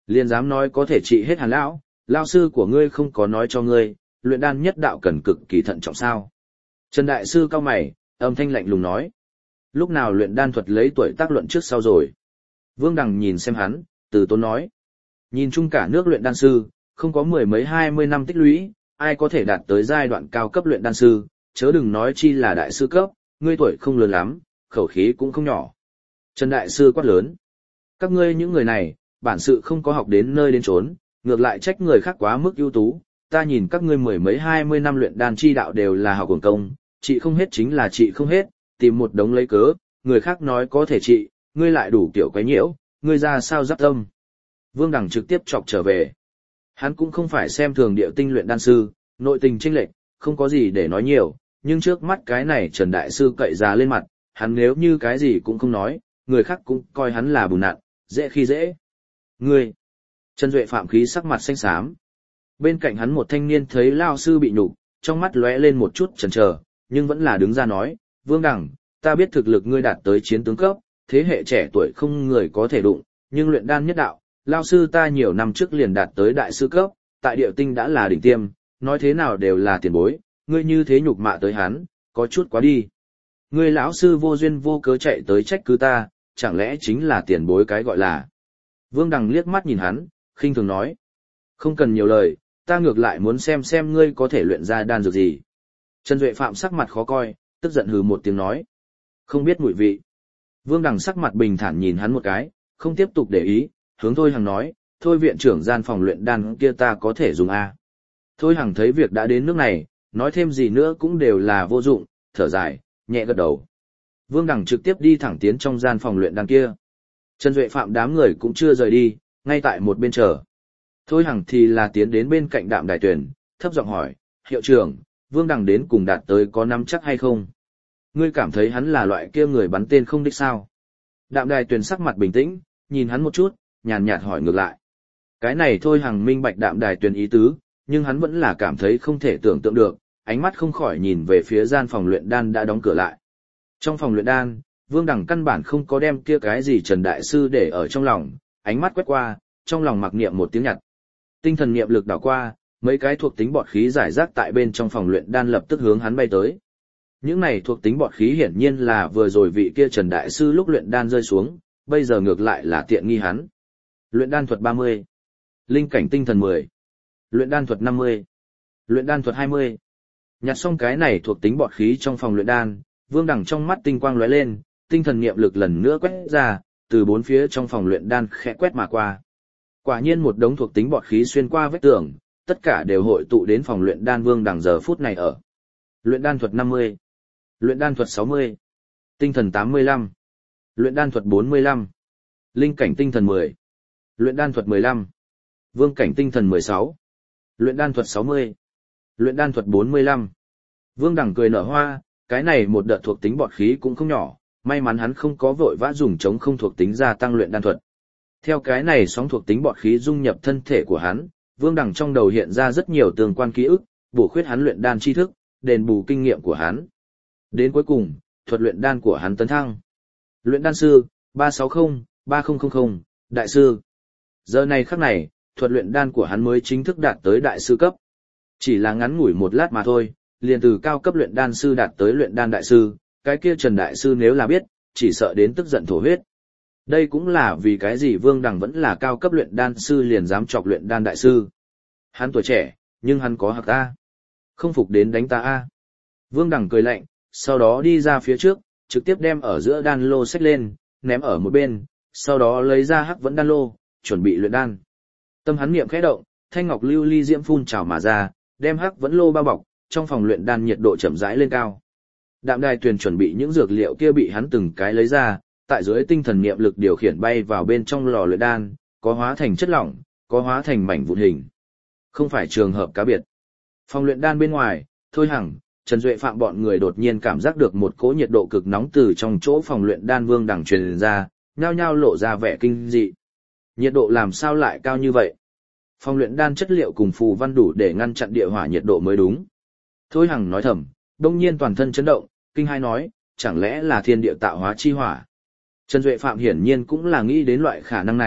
Liền dám nói có thể trị hết Hàn lão, lão sư của ngươi không có nói cho ngươi, luyện đan nhất đạo cần cực kỳ thận trọng sao? Trần đại sư cao mày, âm thanh lạnh lùng nói. Lúc nào luyện đan thuật lấy tuổi tác luận trước sau rồi? Vương Đằng nhìn xem hắn, từ tốn nói. Nhìn chung cả nước luyện đan sư, không có mười mấy hai mươi năm tích lũy, ai có thể đạt tới giai đoạn cao cấp luyện đan sư, chớ đừng nói chi là đại sư cấp, ngươi tuổi không lớn lắm, khẩu khí cũng không nhỏ. Trần đại sư quát lớn. Các ngươi những người này, bản sự không có học đến nơi đến chốn, ngược lại trách người khác quá mức ưu tú, ta nhìn các ngươi mười mấy hai mươi năm luyện đan chi đạo đều là học quần công, trị không hết chính là trị không hết, tìm một đống lấy cớ, người khác nói có thể trị, ngươi lại đủ kiểu quấy nhiễu, ngươi ra sao giáp tâm. Vương Đằng trực tiếp chọc trở về. Hắn cũng không phải xem thường điệu tinh luyện đan sư, nội tình chênh lệch, không có gì để nói nhiều, nhưng trước mắt cái này Trần đại sư cậy ra lên mặt, hắn nếu như cái gì cũng không nói, người khác cũng coi hắn là bùn nạn, dễ khi dễ. Ngươi! Trần Duệ Phạm khí sắc mặt xanh xám. Bên cạnh hắn một thanh niên thấy lao sư bị nhục, trong mắt lóe lên một chút chần chờ, nhưng vẫn là đứng ra nói, Vương Đằng, ta biết thực lực ngươi đạt tới chiến tướng cấp, thế hệ trẻ tuổi không người có thể đụng, nhưng luyện đan nhất đạo, lao sư ta nhiều năm trước liền đạt tới đại sư cấp, tại điệu tinh đã là đỉnh tiêm, nói thế nào đều là tiền bối, ngươi như thế nhục mạ tới hắn, có chút quá đi. Ngươi lão sư vô duyên vô cớ chạy tới trách cứ ta, chẳng lẽ chính là tiền bối cái gọi là. Vương Đằng liếc mắt nhìn hắn, khinh thường nói. Không cần nhiều lời, ta ngược lại muốn xem xem ngươi có thể luyện ra đan dược gì. Trần Duệ Phạm sắc mặt khó coi, tức giận hừ một tiếng nói. Không biết mùi vị. Vương Đằng sắc mặt bình thản nhìn hắn một cái, không tiếp tục để ý, hướng Thôi Hằng nói, thôi viện trưởng gian phòng luyện đan kia ta có thể dùng A. Thôi Hằng thấy việc đã đến nước này, nói thêm gì nữa cũng đều là vô dụng, thở dài, nhẹ gật đầu. Vương Đằng trực tiếp đi thẳng tiến trong gian phòng luyện đan kia. Trần Duệ Phạm đám người cũng chưa rời đi, ngay tại một bên chờ. Thôi Hằng thì là tiến đến bên cạnh Đạm Đài Tuyền, thấp giọng hỏi, hiệu trưởng, Vương Đằng đến cùng đạt tới có nắm chắc hay không? Ngươi cảm thấy hắn là loại kia người bắn tên không đích sao? Đạm Đài Tuyền sắc mặt bình tĩnh, nhìn hắn một chút, nhàn nhạt hỏi ngược lại. Cái này Thôi Hằng minh bạch Đạm Đài Tuyền ý tứ, nhưng hắn vẫn là cảm thấy không thể tưởng tượng được, ánh mắt không khỏi nhìn về phía gian phòng luyện đan đã đóng cửa lại. Trong phòng luyện đan, Vương Đằng căn bản không có đem kia cái gì Trần đại sư để ở trong lòng, ánh mắt quét qua, trong lòng mặc niệm một tiếng nhặt. Tinh thần niệm lực đảo qua, mấy cái thuộc tính bọt khí giải rác tại bên trong phòng luyện đan lập tức hướng hắn bay tới. Những này thuộc tính bọt khí hiển nhiên là vừa rồi vị kia Trần đại sư lúc luyện đan rơi xuống, bây giờ ngược lại là tiện nghi hắn. Luyện đan thuật ba mươi, linh cảnh tinh thần mười, luyện đan thuật năm mươi, luyện đan thuật hai mươi. Nhặt xong cái này thuộc tính bọt khí trong phòng luyện đan, Vương Đằng trong mắt tinh quang lóe lên, tinh thần niệm lực lần nữa quét ra, từ bốn phía trong phòng luyện đan khẽ quét mà qua. Quả nhiên một đống thuộc tính bọt khí xuyên qua vách tường, tất cả đều hội tụ đến phòng luyện đan Vương Đằng giờ phút này ở. Luyện đan thuật năm mươi, luyện đan thuật sáu mươi, tinh thần tám mươi lăm, luyện đan thuật bốn mươi lăm, linh cảnh tinh thần mười, luyện đan thuật mười lăm, vương cảnh tinh thần mười sáu, luyện đan thuật sáu mươi, luyện đan thuật bốn mươi lăm. Vương Đằng cười nở hoa, cái này một đợt thuộc tính bọt khí cũng không nhỏ, may mắn hắn không có vội vã dùng chống không thuộc tính gia tăng luyện đan thuật. Theo cái này sóng thuộc tính bọt khí dung nhập thân thể của hắn, Vương Đằng trong đầu hiện ra rất nhiều tương quan ký ức, bổ khuyết hắn luyện đan tri thức, đền bù kinh nghiệm của hắn. Đến cuối cùng, thuật luyện đan của hắn tấn thăng. Luyện đan sư, ba sáu không, ba không không không, đại sư. Giờ này khắc này, thuật luyện đan của hắn mới chính thức đạt tới đại sư cấp. Chỉ là ngắn ngủi một lát mà thôi, liền từ cao cấp luyện đan sư đạt tới luyện đan đại sư, cái kia Trần đại sư nếu là biết, chỉ sợ đến tức giận thổ huyết. Đây cũng là vì cái gì Vương Đằng vẫn là cao cấp luyện đan sư liền dám chọc luyện đan đại sư. Hắn tuổi trẻ, nhưng hắn có hạc ta. Không phục đến đánh ta a. Vương Đằng cười lạnh, sau đó đi ra phía trước, trực tiếp đem ở giữa đan lô xách lên, ném ở một bên, sau đó lấy ra hắc vẫn đan lô, chuẩn bị luyện đan. Tâm hắn niệm khẽ động, thanh ngọc lưu ly diễm phun trào mà ra, đem hắc vẫn lô bao bọc, trong phòng luyện đan nhiệt độ chậm rãi lên cao. Đạm Đài Tuyền chuẩn bị những dược liệu kia bị hắn từng cái lấy ra, tại dưới tinh thần niệm lực điều khiển bay vào bên trong lò luyện đan, có hóa thành chất lỏng, có hóa thành mảnh vụn hình. Không phải trường hợp cá biệt. Phòng luyện đan bên ngoài, Thôi Hằng, Trần Duệ Phạm bọn người đột nhiên cảm giác được một cỗ nhiệt độ cực nóng từ trong chỗ phòng luyện đan Vương Đằng truyền ra, nhao nhao lộ ra vẻ kinh dị. Nhiệt độ làm sao lại cao như vậy? Phòng luyện đan chất liệu cùng phù văn đủ để ngăn chặn địa hỏa nhiệt độ mới đúng. Thôi Hằng nói thầm, đông nhiên toàn thân chấn động, kinh hai nói, chẳng lẽ là thiên địa tạo hóa chi hỏa? Trần Duệ Phạm hiển nhiên cũng là nghĩ đến loại khả năng này,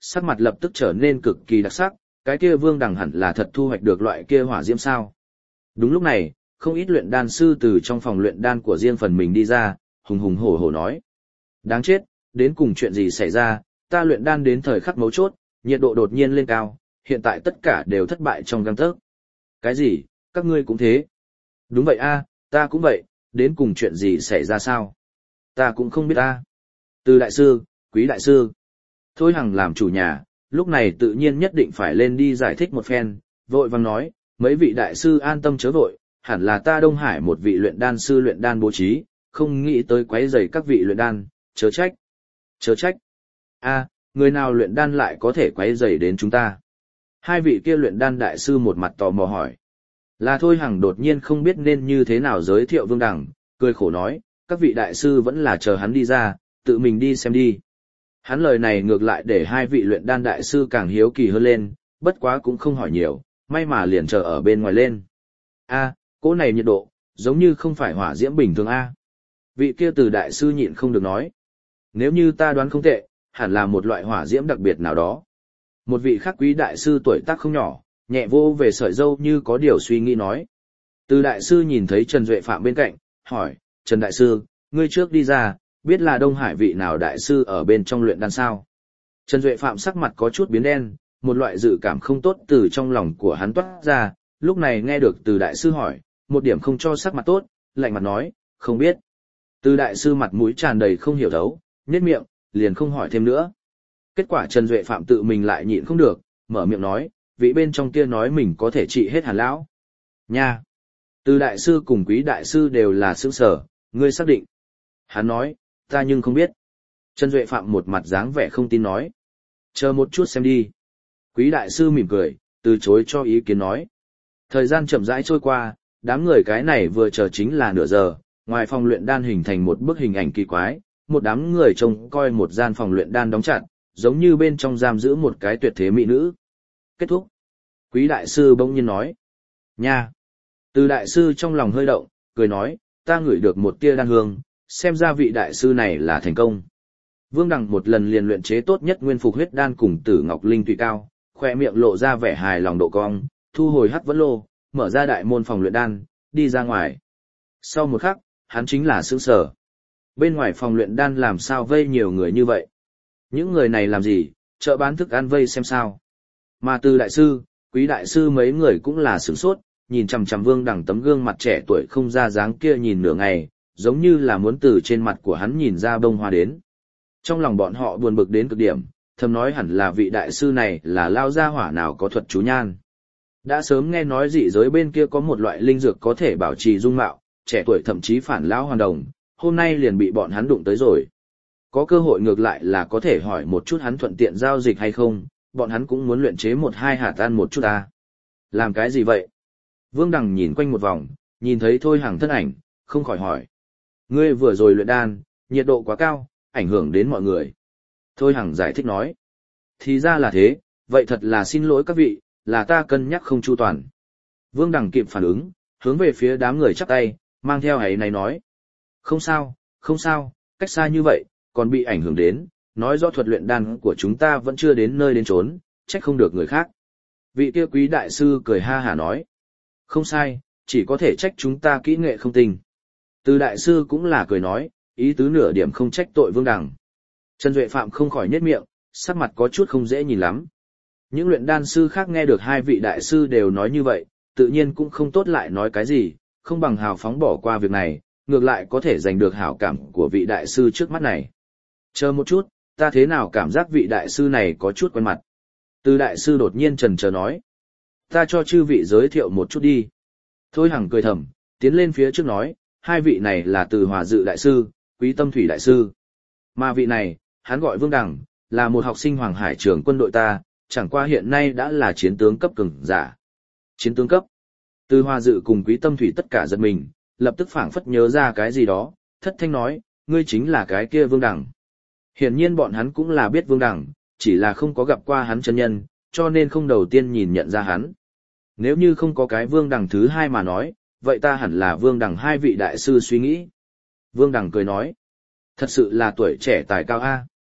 sắc mặt lập tức trở nên cực kỳ đặc sắc, cái kia Vương Đằng hẳn là thật thu hoạch được loại kia hỏa diễm sao. Đúng lúc này, không ít luyện đan sư từ trong phòng luyện đan của riêng phần mình đi ra, hùng hùng hổ hổ nói. Đáng chết, đến cùng chuyện gì xảy ra, ta luyện đan đến thời khắc mấu chốt, nhiệt độ đột nhiên lên cao, hiện tại tất cả đều thất bại trong gang tấc. Cái gì, các ngươi cũng thế? Đúng vậy a, ta cũng vậy, đến cùng chuyện gì xảy ra sao? Ta cũng không biết a. Từ đại sư, Quý đại sư. Thôi Hằng làm chủ nhà, lúc này tự nhiên nhất định phải lên đi giải thích một phen, vội vàng nói, mấy vị đại sư an tâm chớ vội, hẳn là ta Đông Hải một vị luyện đan sư luyện đan bố trí, không nghĩ tới quấy rầy các vị luyện đan, chớ trách. Chớ trách. A, người nào luyện đan lại có thể quấy rầy đến chúng ta? Hai vị kia luyện đan đại sư một mặt tò mò hỏi. Là Thôi Hằng đột nhiên không biết nên như thế nào giới thiệu Vương Đằng, cười khổ nói, các vị đại sư vẫn là chờ hắn đi ra, tự mình đi xem đi. Hắn lời này ngược lại để hai vị luyện đan đại sư càng hiếu kỳ hơn lên, bất quá cũng không hỏi nhiều, may mà liền chờ ở bên ngoài lên. A, cỗ này nhiệt độ, giống như không phải hỏa diễm bình thường a. Vị kia từ đại sư nhịn không được nói. Nếu như ta đoán không tệ, hẳn là một loại hỏa diễm đặc biệt nào đó. Một vị khác quý đại sư tuổi tác không nhỏ, nhẹ vô về sợi dâu như có điều suy nghĩ nói. Từ đại sư nhìn thấy Trần Duệ Phạm bên cạnh, hỏi, Trần đại sư, ngươi trước đi ra, biết là Đông Hải vị nào đại sư ở bên trong luyện đan sao? Trần Duệ Phạm sắc mặt có chút biến đen, một loại dự cảm không tốt từ trong lòng của hắn toát ra, lúc này nghe được từ đại sư hỏi, một điểm không cho sắc mặt tốt, lạnh mặt nói, không biết. Từ đại sư mặt mũi tràn đầy không hiểu thấu, nhếch miệng, liền không hỏi thêm nữa. Kết quả Trần Duệ Phạm tự mình lại nhịn không được, mở miệng nói, vị bên trong kia nói mình có thể trị hết Hàn lão. Nha! Từ đại sư cùng Quý đại sư đều là sướng sở, ngươi xác định. Hắn nói, ta nhưng không biết. Trần Duệ Phạm một mặt dáng vẻ không tin nói. Chờ một chút xem đi. Quý đại sư mỉm cười, từ chối cho ý kiến nói. Thời gian chậm rãi trôi qua, đám người cái này vừa chờ chính là nửa giờ, ngoài phòng luyện đan hình thành một bức hình ảnh kỳ quái, một đám người trông coi một gian phòng luyện đan đóng chặt, giống như bên trong giam giữ một cái tuyệt thế mỹ nữ. Kết thúc. Quý đại sư bỗng nhiên nói. Nha! Từ đại sư trong lòng hơi động, cười nói, ta ngửi được một tia đan hương, xem ra vị đại sư này là thành công. Vương Đằng một lần liền luyện chế tốt nhất nguyên phục huyết đan cùng Tử Ngọc Linh tùy cao, khoe miệng lộ ra vẻ hài lòng độ cong, thu hồi hắc vẫn lô, mở ra đại môn phòng luyện đan, đi ra ngoài. Sau một khắc, hắn chính là sững sờ. Bên ngoài phòng luyện đan làm sao vây nhiều người như vậy? Những người này làm gì, chợ bán thức ăn vây xem sao? Mà Từ đại sư, Quý đại sư mấy người cũng là sửng sốt, nhìn chằm chằm Vương Đằng tấm gương mặt trẻ tuổi không ra dáng kia nhìn nửa ngày, giống như là muốn từ trên mặt của hắn nhìn ra bông hoa đến. Trong lòng bọn họ buồn bực đến cực điểm, thầm nói hẳn là vị đại sư này là lao gia hỏa nào có thuật chú nhan. Đã sớm nghe nói dị giới bên kia có một loại linh dược có thể bảo trì dung mạo, trẻ tuổi thậm chí phản lão hoàn đồng, hôm nay liền bị bọn hắn đụng tới rồi. Có cơ hội ngược lại là có thể hỏi một chút hắn thuận tiện giao dịch hay không, bọn hắn cũng muốn luyện chế một hai hạt ăn một chút ta. Làm cái gì vậy? Vương Đằng nhìn quanh một vòng, nhìn thấy Thôi Hằng thân ảnh, không khỏi hỏi. Ngươi vừa rồi luyện đan, nhiệt độ quá cao, ảnh hưởng đến mọi người. Thôi Hằng giải thích nói. Thì ra là thế, vậy thật là xin lỗi các vị, là ta cân nhắc không chu toàn. Vương Đằng kịp phản ứng, hướng về phía đám người chắp tay, mang theo ấy này nói. Không sao, không sao, cách xa như vậy, còn bị ảnh hưởng đến, nói rõ thuật luyện đan của chúng ta vẫn chưa đến nơi đến chốn, trách không được người khác. Vị kia Quý đại sư cười ha hả nói. Không sai, chỉ có thể trách chúng ta kỹ nghệ không tinh. Từ đại sư cũng là cười nói, ý tứ nửa điểm không trách tội Vương Đằng. Trần Duệ Phạm không khỏi nhếch miệng, sắc mặt có chút không dễ nhìn lắm. Những luyện đan sư khác nghe được hai vị đại sư đều nói như vậy, tự nhiên cũng không tốt lại nói cái gì, không bằng hào phóng bỏ qua việc này, ngược lại có thể giành được hảo cảm của vị đại sư trước mắt này. Chờ một chút, ta thế nào cảm giác vị đại sư này có chút quen mặt. Từ đại sư đột nhiên chần chờ nói. Ta cho chư vị giới thiệu một chút đi. Thôi Hằng cười thầm, tiến lên phía trước nói, hai vị này là Từ Hòa Dự đại sư, Quý Tâm Thủy đại sư. Mà vị này, hắn gọi Vương Đằng, là một học sinh Hoàng Hải trường quân đội ta, chẳng qua hiện nay đã là chiến tướng cấp cường giả. Chiến tướng cấp. Từ Hòa Dự cùng Quý Tâm Thủy tất cả giật mình, lập tức phảng phất nhớ ra cái gì đó, thất thanh nói, ngươi chính là cái kia Vương Đằng. Hiển nhiên bọn hắn cũng là biết Vương Đằng, chỉ là không có gặp qua hắn chân nhân, cho nên không đầu tiên nhìn nhận ra hắn. Nếu như không có cái Vương Đằng thứ hai mà nói, vậy ta hẳn là Vương Đằng hai vị đại sư suy nghĩ. Vương Đằng cười nói, thật sự là tuổi trẻ tài cao a.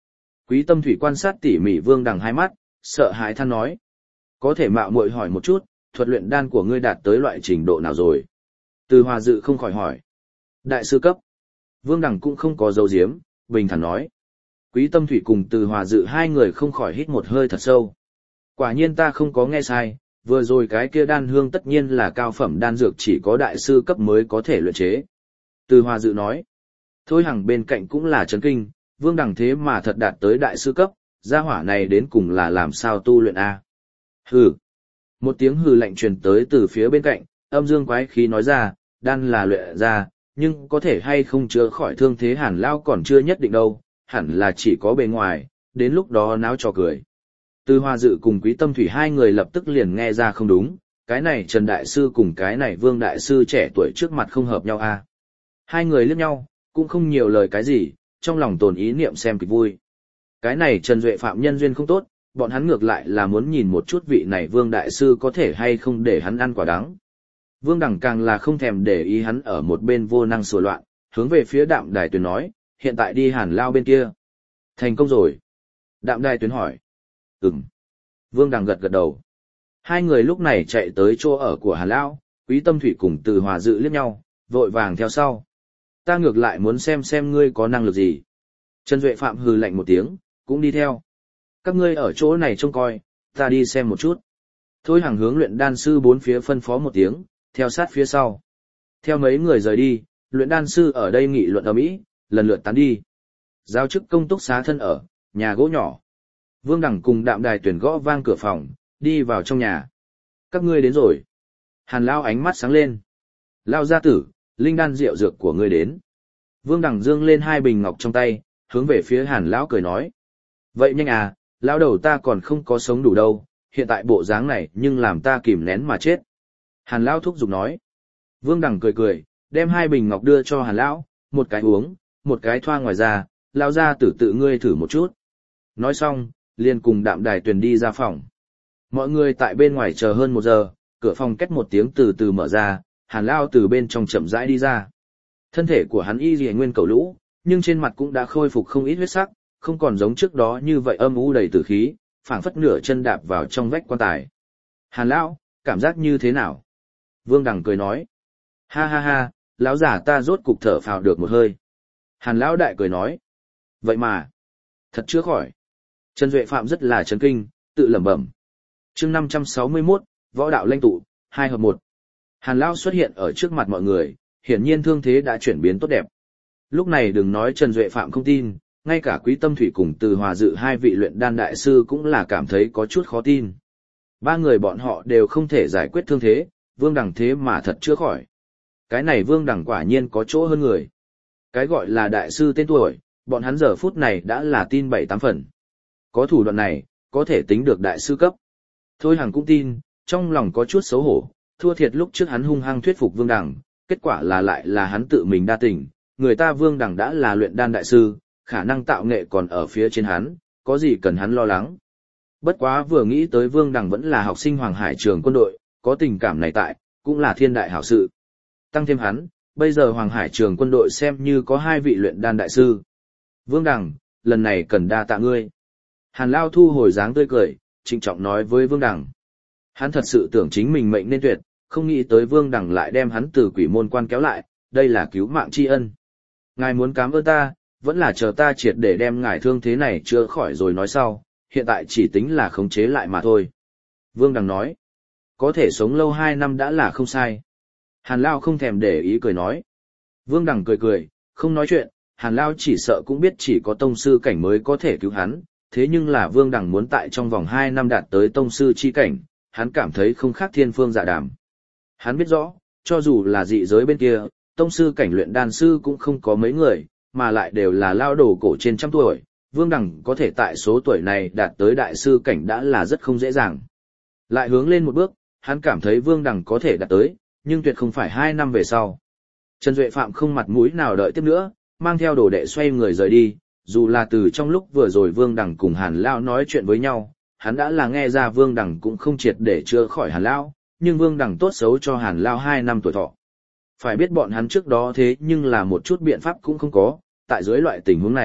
Quý Tâm Thủy quan sát tỉ mỉ Vương Đằng hai mắt, sợ hãi than nói. Có thể mạo muội hỏi một chút, thuật luyện đan của ngươi đạt tới loại trình độ nào rồi? Từ Hòa Dự không khỏi hỏi. Đại sư cấp. Vương Đằng cũng không có dấu diếm, bình thản nói. Quý Tâm Thủy cùng Từ Hòa Dự hai người không khỏi hít một hơi thật sâu. Quả nhiên ta không có nghe sai, vừa rồi cái kia đan hương tất nhiên là cao phẩm đan dược chỉ có đại sư cấp mới có thể luyện chế. Từ Hòa Dự nói. Thôi Hằng bên cạnh cũng là chấn kinh, Vương Đằng thế mà thật đạt tới đại sư cấp, gia hỏa này đến cùng là làm sao tu luyện a? Hừ. Một tiếng hừ lạnh truyền tới từ phía bên cạnh, âm dương quái khí nói ra, đan là luyện ra, nhưng có thể hay không chữa khỏi thương thế Hàn Lao còn chưa nhất định đâu, hẳn là chỉ có bề ngoài, đến lúc đó náo trò cười. Từ Hòa Dự cùng Quý Tâm Thủy hai người lập tức liền nghe ra không đúng, cái này Trần Đại Sư cùng cái này Vương Đại Sư trẻ tuổi trước mặt không hợp nhau a. Hai người liếc nhau, cũng không nhiều lời cái gì, trong lòng tồn ý niệm xem kịch vui. Cái này Trần Duệ Phạm nhân duyên không tốt, bọn hắn ngược lại là muốn nhìn một chút vị này Vương Đại Sư có thể hay không để hắn ăn quả đắng. Vương Đằng càng là không thèm để ý hắn ở một bên vô năng sủa loạn, hướng về phía Đạm Đài Tuyền nói, hiện tại đi Hàn Lao bên kia. Thành công rồi. Đạm Đài Tuyền hỏi. Ừm. Vương Đằng gật gật đầu. Hai người lúc này chạy tới chỗ ở của Hàn Lao, Quý Tâm Thủy cùng Từ Hòa Dự liếc nhau, vội vàng theo sau. Ta ngược lại muốn xem xem ngươi có năng lực gì. Trần Duệ Phạm hừ lạnh một tiếng, cũng đi theo. Các ngươi ở chỗ này trông coi, ta đi xem một chút. Thôi Hằng hướng luyện đan sư bốn phía phân phó một tiếng, theo sát phía sau. Theo mấy người rời đi, luyện đan sư ở đây nghị luận ầm ĩ, lần lượt tán đi. Giao chức công túc xá thân ở, nhà gỗ nhỏ. Vương Đằng cùng Đạm Đài Tuyển gõ vang cửa phòng, đi vào trong nhà. Các ngươi đến rồi. Hàn Lao ánh mắt sáng lên. Lao gia tử, linh đan rượu dược của ngươi đến. Vương Đằng dương lên hai bình ngọc trong tay, hướng về phía Hàn Lão cười nói. Vậy nhanh à, lão đầu ta còn không có sống đủ đâu, hiện tại bộ dáng này nhưng làm ta kìm nén mà chết. Hàn Lão thúc giục nói. Vương Đằng cười cười, đem hai bình ngọc đưa cho Hàn Lão, một cái uống, một cái thoa ngoài ra, lão gia tử tự ngươi thử một chút. Nói xong, liền cùng Đạm Đài Tuyền đi ra phòng. Mọi người tại bên ngoài chờ hơn một giờ, cửa phòng két một tiếng từ từ mở ra, Hàn Lão từ bên trong chậm rãi đi ra. Thân thể của hắn y liễu nguyên cầu lũ, nhưng trên mặt cũng đã khôi phục không ít huyết sắc, không còn giống trước đó như vậy âm u đầy tử khí, phảng phất nửa chân đạp vào trong vách quan tài. Hàn Lão, cảm giác như thế nào? Vương Đằng cười nói. Ha ha ha, lão giả ta rốt cục thở phào được một hơi. Hàn Lão đại cười nói. Vậy mà, thật chưa khỏi. Trần Duệ Phạm rất là chấn kinh, tự lẩm bẩm. Chương năm trăm sáu mươi mốt, võ đạo lãnh tụ, hai hợp một. Hàn Lão xuất hiện ở trước mặt mọi người, hiển nhiên thương thế đã chuyển biến tốt đẹp. Lúc này đừng nói Trần Duệ Phạm không tin, ngay cả Quý Tâm Thủy cùng Từ Hòa Dự hai vị luyện đan đại sư cũng là cảm thấy có chút khó tin. Ba người bọn họ đều không thể giải quyết thương thế, Vương Đằng thế mà thật chưa khỏi. Cái này Vương Đằng quả nhiên có chỗ hơn người. Cái gọi là đại sư tên tuổi, bọn hắn giờ phút này đã là tin bảy tám phần. Có thủ đoạn này, có thể tính được đại sư cấp. Thôi Hằng cũng tin, trong lòng có chút xấu hổ, thua thiệt lúc trước hắn hung hăng thuyết phục Vương Đằng, kết quả là lại là hắn tự mình đa tình, người ta Vương Đằng đã là luyện đan đại sư, khả năng tạo nghệ còn ở phía trên hắn, có gì cần hắn lo lắng. Bất quá vừa nghĩ tới Vương Đằng vẫn là học sinh Hoàng Hải trường quân đội, có tình cảm này tại, cũng là thiên đại hảo sự. Tăng thêm hắn, bây giờ Hoàng Hải trường quân đội xem như có hai vị luyện đan đại sư. Vương Đằng, lần này cần đa tạ ngươi. Hàn Lao thu hồi dáng tươi cười, trịnh trọng nói với Vương Đằng. Hắn thật sự tưởng chính mình mệnh nên tuyệt, không nghĩ tới Vương Đằng lại đem hắn từ quỷ môn quan kéo lại, đây là cứu mạng tri ân. Ngài muốn cảm ơn ta, vẫn là chờ ta triệt để đem ngài thương thế này chữa khỏi rồi nói sau, hiện tại chỉ tính là khống chế lại mà thôi. Vương Đằng nói, có thể sống lâu hai năm đã là không sai. Hàn Lao không thèm để ý cười nói. Vương Đằng cười cười, không nói chuyện, Hàn Lao chỉ sợ cũng biết chỉ có tông sư cảnh mới có thể cứu hắn, thế nhưng là Vương Đằng muốn tại trong vòng hai năm đạt tới tông sư chi cảnh, hắn cảm thấy không khác thiên phương dạ đàm. Hắn biết rõ, cho dù là dị giới bên kia, tông sư cảnh luyện đan sư cũng không có mấy người, mà lại đều là lao đồ cổ trên trăm tuổi, Vương Đằng có thể tại số tuổi này đạt tới đại sư cảnh đã là rất không dễ dàng. Lại hướng lên một bước, hắn cảm thấy Vương Đằng có thể đạt tới, nhưng tuyệt không phải hai năm về sau. Trần Duệ Phạm không mặt mũi nào đợi tiếp nữa, mang theo đồ đệ xoay người rời đi, dù là từ trong lúc vừa rồi Vương Đằng cùng Hàn Lao nói chuyện với nhau, hắn đã là nghe ra Vương Đằng cũng không triệt để chữa khỏi Hàn Lao, nhưng Vương Đằng tốt xấu cho Hàn Lao hai năm tuổi thọ. Phải biết bọn hắn trước đó thế nhưng là một chút biện pháp cũng không có, tại dưới loại tình huống này,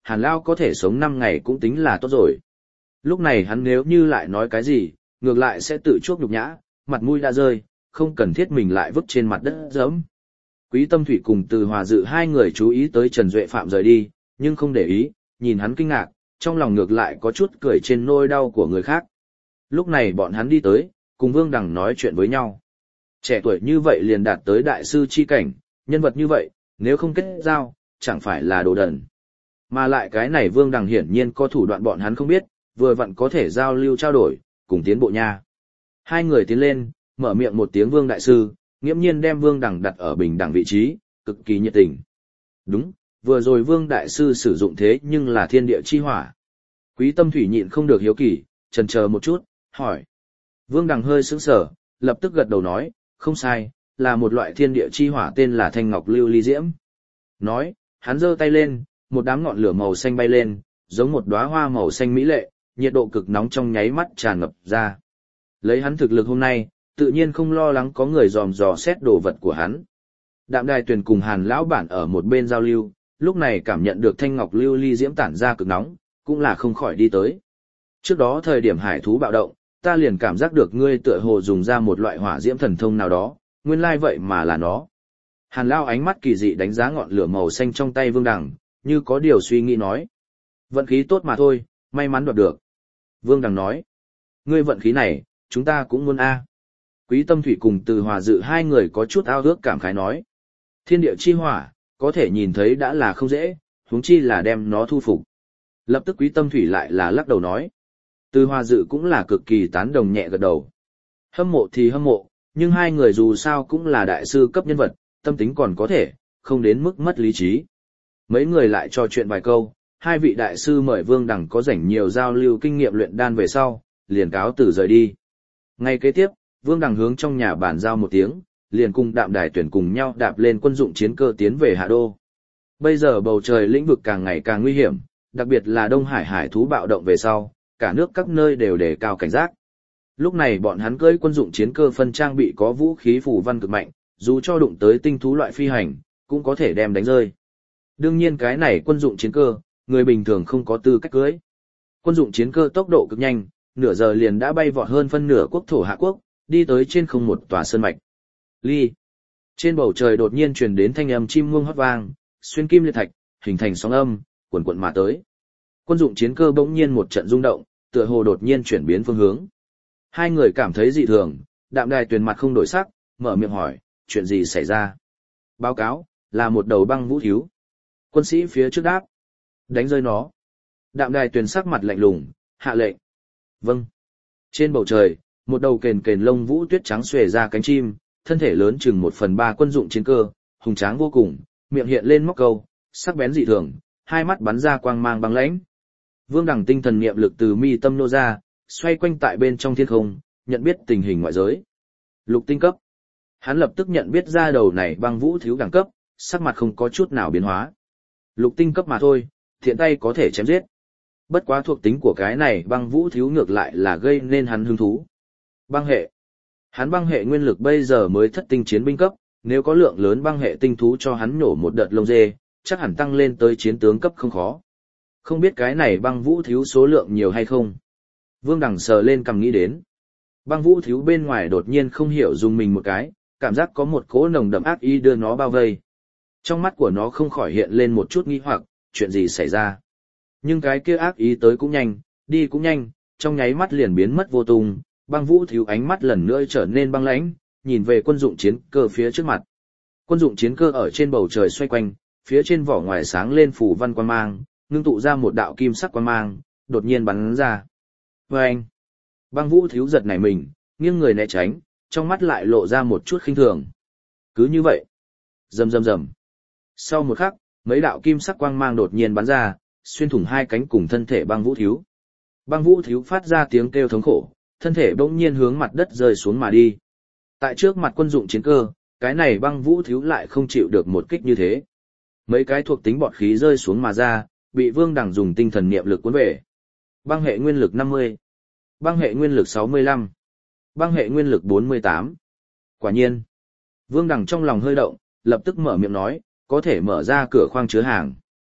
Hàn Lao có thể sống năm ngày cũng tính là tốt rồi. Lúc này hắn nếu như lại nói cái gì, ngược lại sẽ tự chuốc nhục nhã, mặt mũi đã rơi, không cần thiết mình lại vứt trên mặt đất giẫm. Quý Tâm Thủy cùng Từ Hòa Dự hai người chú ý tới Trần Duệ Phạm rời đi, nhưng không để ý, nhìn hắn kinh ngạc, trong lòng ngược lại có chút cười trên nỗi đau của người khác. Lúc này bọn hắn đi tới, cùng Vương Đằng nói chuyện với nhau. Trẻ tuổi như vậy liền đạt tới đại sư chi cảnh, nhân vật như vậy, nếu không kết giao, chẳng phải là đồ đần. Mà lại cái này Vương Đằng hiển nhiên có thủ đoạn bọn hắn không biết, vừa vặn có thể giao lưu trao đổi, cùng tiến bộ nha. Hai người tiến lên, mở miệng một tiếng Vương đại sư, nghiễm nhiên đem Vương Đằng đặt ở bình đẳng vị trí, cực kỳ nhiệt tình. Đúng, vừa rồi Vương đại sư sử dụng thế nhưng là thiên địa chi hỏa. Quý Tâm Thủy nhịn không được hiếu kỳ, chần chờ một chút, hỏi. Vương Đằng hơi sững sờ, lập tức gật đầu nói, không sai, là một loại thiên địa chi hỏa tên là thanh ngọc lưu ly diễm. Nói, hắn giơ tay lên, một đám ngọn lửa màu xanh bay lên, giống một đóa hoa màu xanh mỹ lệ, nhiệt độ cực nóng trong nháy mắt tràn ngập ra. Lấy hắn thực lực hôm nay, tự nhiên không lo lắng có người dòm dò xét đồ vật của hắn. Đạm Đài Tuyền cùng Hàn lão bản ở một bên giao lưu, lúc này cảm nhận được thanh ngọc lưu ly diễm tản ra cực nóng, cũng là không khỏi đi tới. Trước đó thời điểm hải thú bạo động, ta liền cảm giác được ngươi tựa hồ dùng ra một loại hỏa diễm thần thông nào đó, nguyên lai vậy mà là nó. Hàn Lao ánh mắt kỳ dị đánh giá ngọn lửa màu xanh trong tay Vương Đằng, như có điều suy nghĩ nói. Vận khí tốt mà thôi, may mắn đoạt được. Vương Đằng nói. Ngươi vận khí này, chúng ta cũng muốn a. Quý Tâm Thủy cùng Từ Hòa Dự hai người có chút ao ước cảm khái nói. Thiên địa chi hỏa, có thể nhìn thấy đã là không dễ, huống chi là đem nó thu phục. Lập tức Quý Tâm Thủy lại là lắc đầu nói. Từ Hòa Dự cũng là cực kỳ tán đồng nhẹ gật đầu. Hâm mộ thì hâm mộ, nhưng hai người dù sao cũng là đại sư cấp nhân vật, tâm tính còn có thể, không đến mức mất lý trí. Mấy người lại trò chuyện vài câu, hai vị đại sư mời Vương Đằng có rảnh nhiều giao lưu kinh nghiệm luyện đan về sau, liền cáo từ rời đi. Ngay kế tiếp, Vương Đằng hướng trong nhà bàn giao một tiếng, liền cùng Đạm Đài Tuyển cùng nhau đạp lên quân dụng chiến cơ tiến về Hạ Đô. Bây giờ bầu trời lĩnh vực càng ngày càng nguy hiểm, đặc biệt là Đông Hải hải thú bạo động về sau, cả nước các nơi đều đề cao cảnh giác. Lúc này bọn hắn cưỡi quân dụng chiến cơ phân trang bị có vũ khí phù văn cực mạnh, dù cho đụng tới tinh thú loại phi hành, cũng có thể đem đánh rơi. Đương nhiên cái này quân dụng chiến cơ, người bình thường không có tư cách cưỡi. Quân dụng chiến cơ tốc độ cực nhanh, nửa giờ liền đã bay vọt hơn phân nửa quốc thổ Hạ Quốc, đi tới trên không một tòa sơn mạch. Ly. Trên bầu trời đột nhiên truyền đến thanh âm chim muông hót vang, xuyên kim liệt thạch, hình thành sóng âm, cuồn cuộn mà tới. Quân dụng chiến cơ bỗng nhiên một trận rung động, tựa hồ đột nhiên chuyển biến phương hướng. Hai người cảm thấy dị thường, Đạm Đài Tuyền mặt không đổi sắc, mở miệng hỏi, chuyện gì xảy ra? Báo cáo, là một đầu băng vũ thiếu. Quân sĩ phía trước đáp. Đánh rơi nó. Đạm Đài Tuyền sắc mặt lạnh lùng, hạ lệnh. Vâng. Trên bầu trời, một đầu kền kền lông vũ tuyết trắng xuề ra cánh chim, thân thể lớn chừng một phần ba quân dụng chiến cơ, hùng tráng vô cùng, miệng hiện lên móc câu, sắc bén dị thường, hai mắt bắn ra quang mang băng lãnh. Vương Đằng tinh thần niệm lực từ mi tâm nô ra, xoay quanh tại bên trong thiên không, nhận biết tình hình ngoại giới. Lục tinh cấp. Hắn lập tức nhận biết ra đầu này băng vũ thiếu đẳng cấp, sắc mặt không có chút nào biến hóa. Lục tinh cấp mà thôi, thiện tay có thể chém giết. Bất quá thuộc tính của cái này băng vũ thiếu ngược lại là gây nên hắn hứng thú. Băng hệ. Hắn băng hệ nguyên lực bây giờ mới thất tinh chiến binh cấp, nếu có lượng lớn băng hệ tinh thú cho hắn nổ một đợt lông dê, chắc hẳn tăng lên tới chiến tướng cấp không khó. Không biết cái này băng vũ thiếu số lượng nhiều hay không. Vương Đằng sờ lên cằm nghĩ đến. Băng vũ thiếu bên ngoài đột nhiên không hiểu dùng mình một cái, cảm giác có một cỗ nồng đậm ác ý đưa nó bao vây. Trong mắt của nó không khỏi hiện lên một chút nghi hoặc, chuyện gì xảy ra. Nhưng cái kia ác ý tới cũng nhanh, đi cũng nhanh, trong nháy mắt liền biến mất vô tung, băng vũ thiếu ánh mắt lần nữa trở nên băng lãnh, nhìn về quân dụng chiến cơ phía trước mặt. Quân dụng chiến cơ ở trên bầu trời xoay quanh, phía trên vỏ ngoài sáng lên phủ văn quang mang, ngưng tụ ra một đạo kim sắc quang mang, đột nhiên bắn ra. Và anh, băng vũ thiếu giật nảy mình, nghiêng người né tránh, trong mắt lại lộ ra một chút khinh thường. Cứ như vậy, rầm rầm rầm. Sau một khắc, mấy đạo kim sắc quang mang đột nhiên bắn ra, xuyên thủng hai cánh cùng thân thể băng vũ thiếu. Băng vũ thiếu phát ra tiếng kêu thống khổ, thân thể bỗng nhiên hướng mặt đất rơi xuống mà đi. Tại trước mặt quân dụng chiến cơ, cái này băng vũ thiếu lại không chịu được một kích như thế. Mấy cái thuộc tính bọt khí rơi xuống mà ra, bị Vương Đằng dùng tinh thần niệm lực cuốn về. Băng hệ nguyên lực năm mươi, băng hệ nguyên lực sáu mươi lăm, băng hệ nguyên lực bốn mươi tám. Quả nhiên, Vương Đằng trong lòng hơi động, lập tức mở miệng nói, có thể mở ra cửa khoang chứa hàng.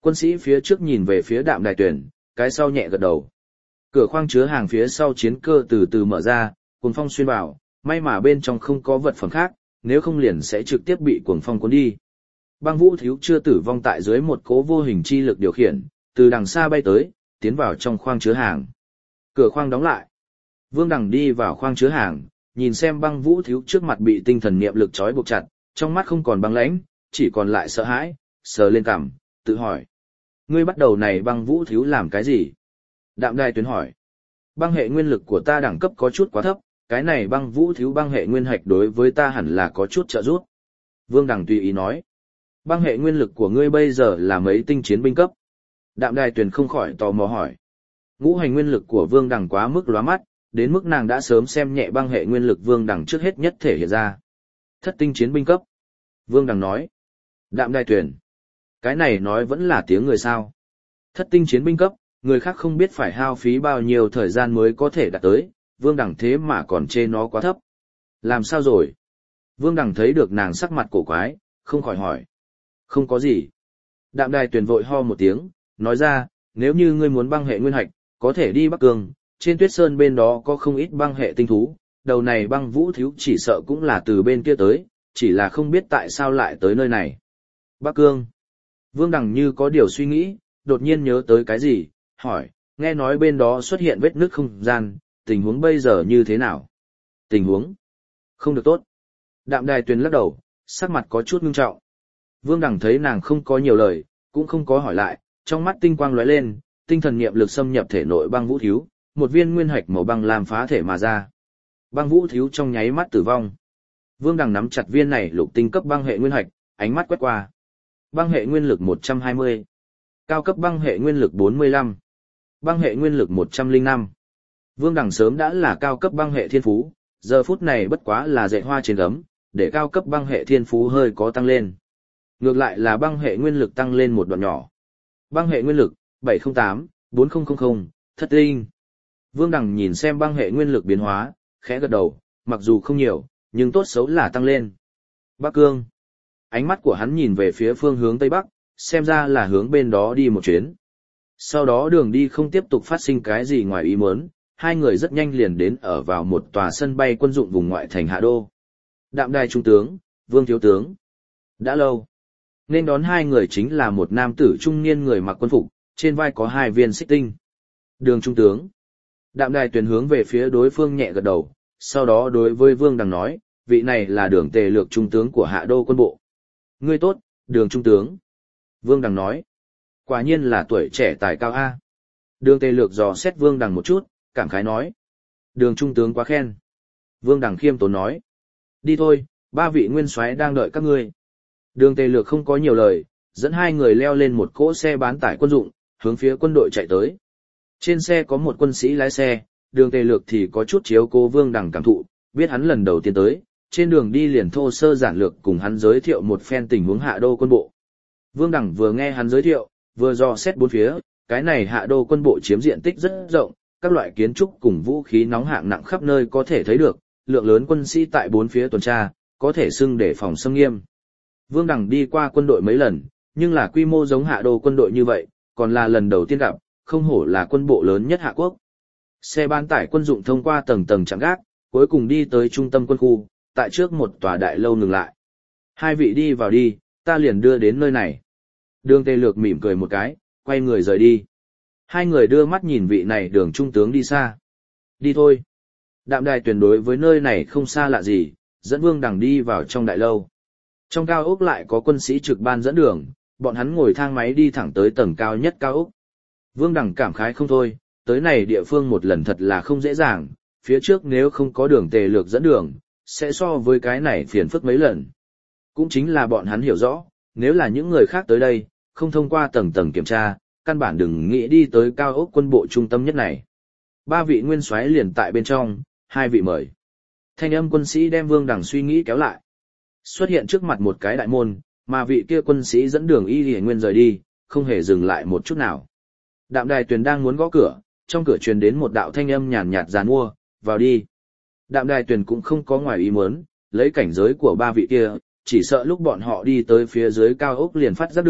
Quân sĩ phía trước nhìn về phía Đạm Đài Tuyền, cái sau nhẹ gật đầu. Cửa khoang chứa hàng phía sau chiến cơ từ từ mở ra, cuồng phong xuyên vào, may mà bên trong không có vật phẩm khác, nếu không liền sẽ trực tiếp bị cuồng phong cuốn đi. Băng Vũ thiếu chưa tử vong tại dưới một cỗ vô hình chi lực điều khiển, từ đằng xa bay tới, tiến vào trong khoang chứa hàng. Cửa khoang đóng lại. Vương Đằng đi vào khoang chứa hàng, nhìn xem Băng Vũ thiếu trước mặt bị tinh thần niệm lực trói buộc chặt, trong mắt không còn băng lãnh, chỉ còn lại sợ hãi, sờ lên cằm, tự hỏi. Ngươi bắt đầu này Băng Vũ thiếu làm cái gì? Đạm Đài Tuyền hỏi. Băng hệ nguyên lực của ta đẳng cấp có chút quá thấp, cái này Băng Vũ thiếu băng hệ nguyên hạch đối với ta hẳn là có chút trợ giúp. Vương Đằng tùy ý nói. Băng hệ nguyên lực của ngươi bây giờ là mấy tinh chiến binh cấp? Đạm Đài Tuyền không khỏi tò mò hỏi. Ngũ hành nguyên lực của Vương Đằng quá mức lóa mắt, đến mức nàng đã sớm xem nhẹ băng hệ nguyên lực Vương Đằng trước hết nhất thể hiện ra. Thất tinh chiến binh cấp. Vương Đằng nói. Đạm Đài Tuyền. Cái này nói vẫn là tiếng người sao. Thất tinh chiến binh cấp, người khác không biết phải hao phí bao nhiêu thời gian mới có thể đạt tới, Vương Đằng thế mà còn chê nó quá thấp. Làm sao rồi? Vương Đằng thấy được nàng sắc mặt cổ quái, không khỏi hỏi. Không có gì. Đạm Đài Tuyền vội ho một tiếng, nói ra, nếu như ngươi muốn băng hệ nguyên hạch, có thể đi Bắc Cương, trên Tuyết Sơn bên đó có không ít băng hệ tinh thú, đầu này Băng Vũ thiếu chỉ sợ cũng là từ bên kia tới, chỉ là không biết tại sao lại tới nơi này. Bắc Cương. Vương Đằng như có điều suy nghĩ, đột nhiên nhớ tới cái gì, hỏi, nghe nói bên đó xuất hiện vết nứt không gian, tình huống bây giờ như thế nào? Tình huống? Không được tốt. Đạm Đài Tuyền lắc đầu, sắc mặt có chút ngưng trọng. Vương Đằng thấy nàng không có nhiều lời, cũng không có hỏi lại, trong mắt tinh quang lóe lên, tinh thần niệm lực xâm nhập thể nội Băng Vũ thiếu, một viên nguyên hạch màu băng làm phá thể mà ra. Băng Vũ thiếu trong nháy mắt tử vong. Vương Đằng nắm chặt viên này lục tinh cấp băng hệ nguyên hạch, ánh mắt quét qua. Băng hệ nguyên lực một trăm hai mươi, cao cấp băng hệ nguyên lực bốn mươi lăm, băng hệ nguyên lực một trăm lẻ năm. Vương Đằng sớm đã là cao cấp băng hệ thiên phú, giờ phút này bất quá là dạy hoa trên gấm, để cao cấp băng hệ thiên phú hơi có tăng lên. Ngược lại là băng hệ nguyên lực tăng lên một đoạn nhỏ. Băng hệ nguyên lực bảy không tám, bốn không không không, thất tinh. Vương Đằng nhìn xem băng hệ nguyên lực biến hóa, khẽ gật đầu, mặc dù không nhiều, nhưng tốt xấu là tăng lên. Bắc Cương. Ánh mắt của hắn nhìn về phía phương hướng Tây Bắc, xem ra là hướng bên đó đi một chuyến. Sau đó đường đi không tiếp tục phát sinh cái gì ngoài ý muốn, hai người rất nhanh liền đến ở vào một tòa sân bay quân dụng vùng ngoại thành Hạ Đô. Đạm Đài trung tướng, Vương thiếu tướng. Đã lâu. Nên đón hai người chính là một nam tử trung niên người mặc quân phục, trên vai có hai viên xích tinh. Đường trung tướng. Đạm Đài Tuyền hướng về phía đối phương nhẹ gật đầu, sau đó đối với Vương Đằng nói, vị này là Đường Tề Lược trung tướng của Hạ Đô quân bộ. Ngươi tốt, Đường trung tướng. Vương Đằng nói, quả nhiên là tuổi trẻ tài cao a. Đường Tề Lược dò xét Vương Đằng một chút, cảm khái nói, Đường trung tướng quá khen. Vương Đằng khiêm tốn nói, đi thôi, ba vị nguyên soái đang đợi các ngươi. Đường Tề Lược không có nhiều lời, dẫn hai người leo lên một cỗ xe bán tải quân dụng, hướng phía quân đội chạy tới. Trên xe có một quân sĩ lái xe, Đường Tề Lược thì có chút chiếu cố Vương Đằng cảm thụ, biết hắn lần đầu tiên tới, trên đường đi liền thô sơ giản lược cùng hắn giới thiệu một phen tình huống Hạ Đô quân bộ. Vương Đằng vừa nghe hắn giới thiệu, vừa dò xét bốn phía, cái này Hạ Đô quân bộ chiếm diện tích rất rộng, các loại kiến trúc cùng vũ khí nóng hạng nặng khắp nơi có thể thấy được, lượng lớn quân sĩ tại bốn phía tuần tra, có thể xưng để phòng xâm nghiêm. Vương Đằng đi qua quân đội mấy lần, nhưng là quy mô giống Hạ Đô quân đội như vậy, còn là lần đầu tiên gặp, không hổ là quân bộ lớn nhất Hạ Quốc. Xe bán tải quân dụng thông qua tầng tầng chạm gác, cuối cùng đi tới trung tâm quân khu, tại trước một tòa đại lâu ngừng lại. Hai vị đi vào đi, ta liền đưa đến nơi này. Đường Tề Lược mỉm cười một cái, quay người rời đi. Hai người đưa mắt nhìn vị này Đường trung tướng đi xa. Đi thôi. Đạm Đài Tuyền đối với nơi này không xa lạ gì, dẫn Vương Đằng đi vào trong đại lâu. Trong cao ốc lại có quân sĩ trực ban dẫn đường, bọn hắn ngồi thang máy đi thẳng tới tầng cao nhất cao ốc. Vương Đằng cảm khái không thôi, tới này địa phương một lần thật là không dễ dàng, phía trước nếu không có Đường Tề Lược dẫn đường, sẽ so với cái này phiền phức mấy lần. Cũng chính là bọn hắn hiểu rõ, nếu là những người khác tới đây, không thông qua tầng tầng kiểm tra, căn bản đừng nghĩ đi tới cao ốc quân bộ trung tâm nhất này. Ba vị nguyên soái liền tại bên trong, hai vị mời. Thanh âm quân sĩ đem Vương Đằng suy nghĩ kéo lại. Xuất hiện trước mặt một cái đại môn, mà vị kia quân sĩ dẫn đường Y Lệ Nguyên rời đi, không hề dừng lại một chút nào. Đạm Đài Tuyền đang muốn gõ cửa, trong cửa truyền đến một đạo thanh âm nhàn nhạt giàn mua, vào đi. Đạm Đài Tuyền cũng không có ngoài ý muốn, lấy cảnh giới của ba vị kia, chỉ sợ lúc bọn họ đi tới phía dưới cao ốc liền phát giác được,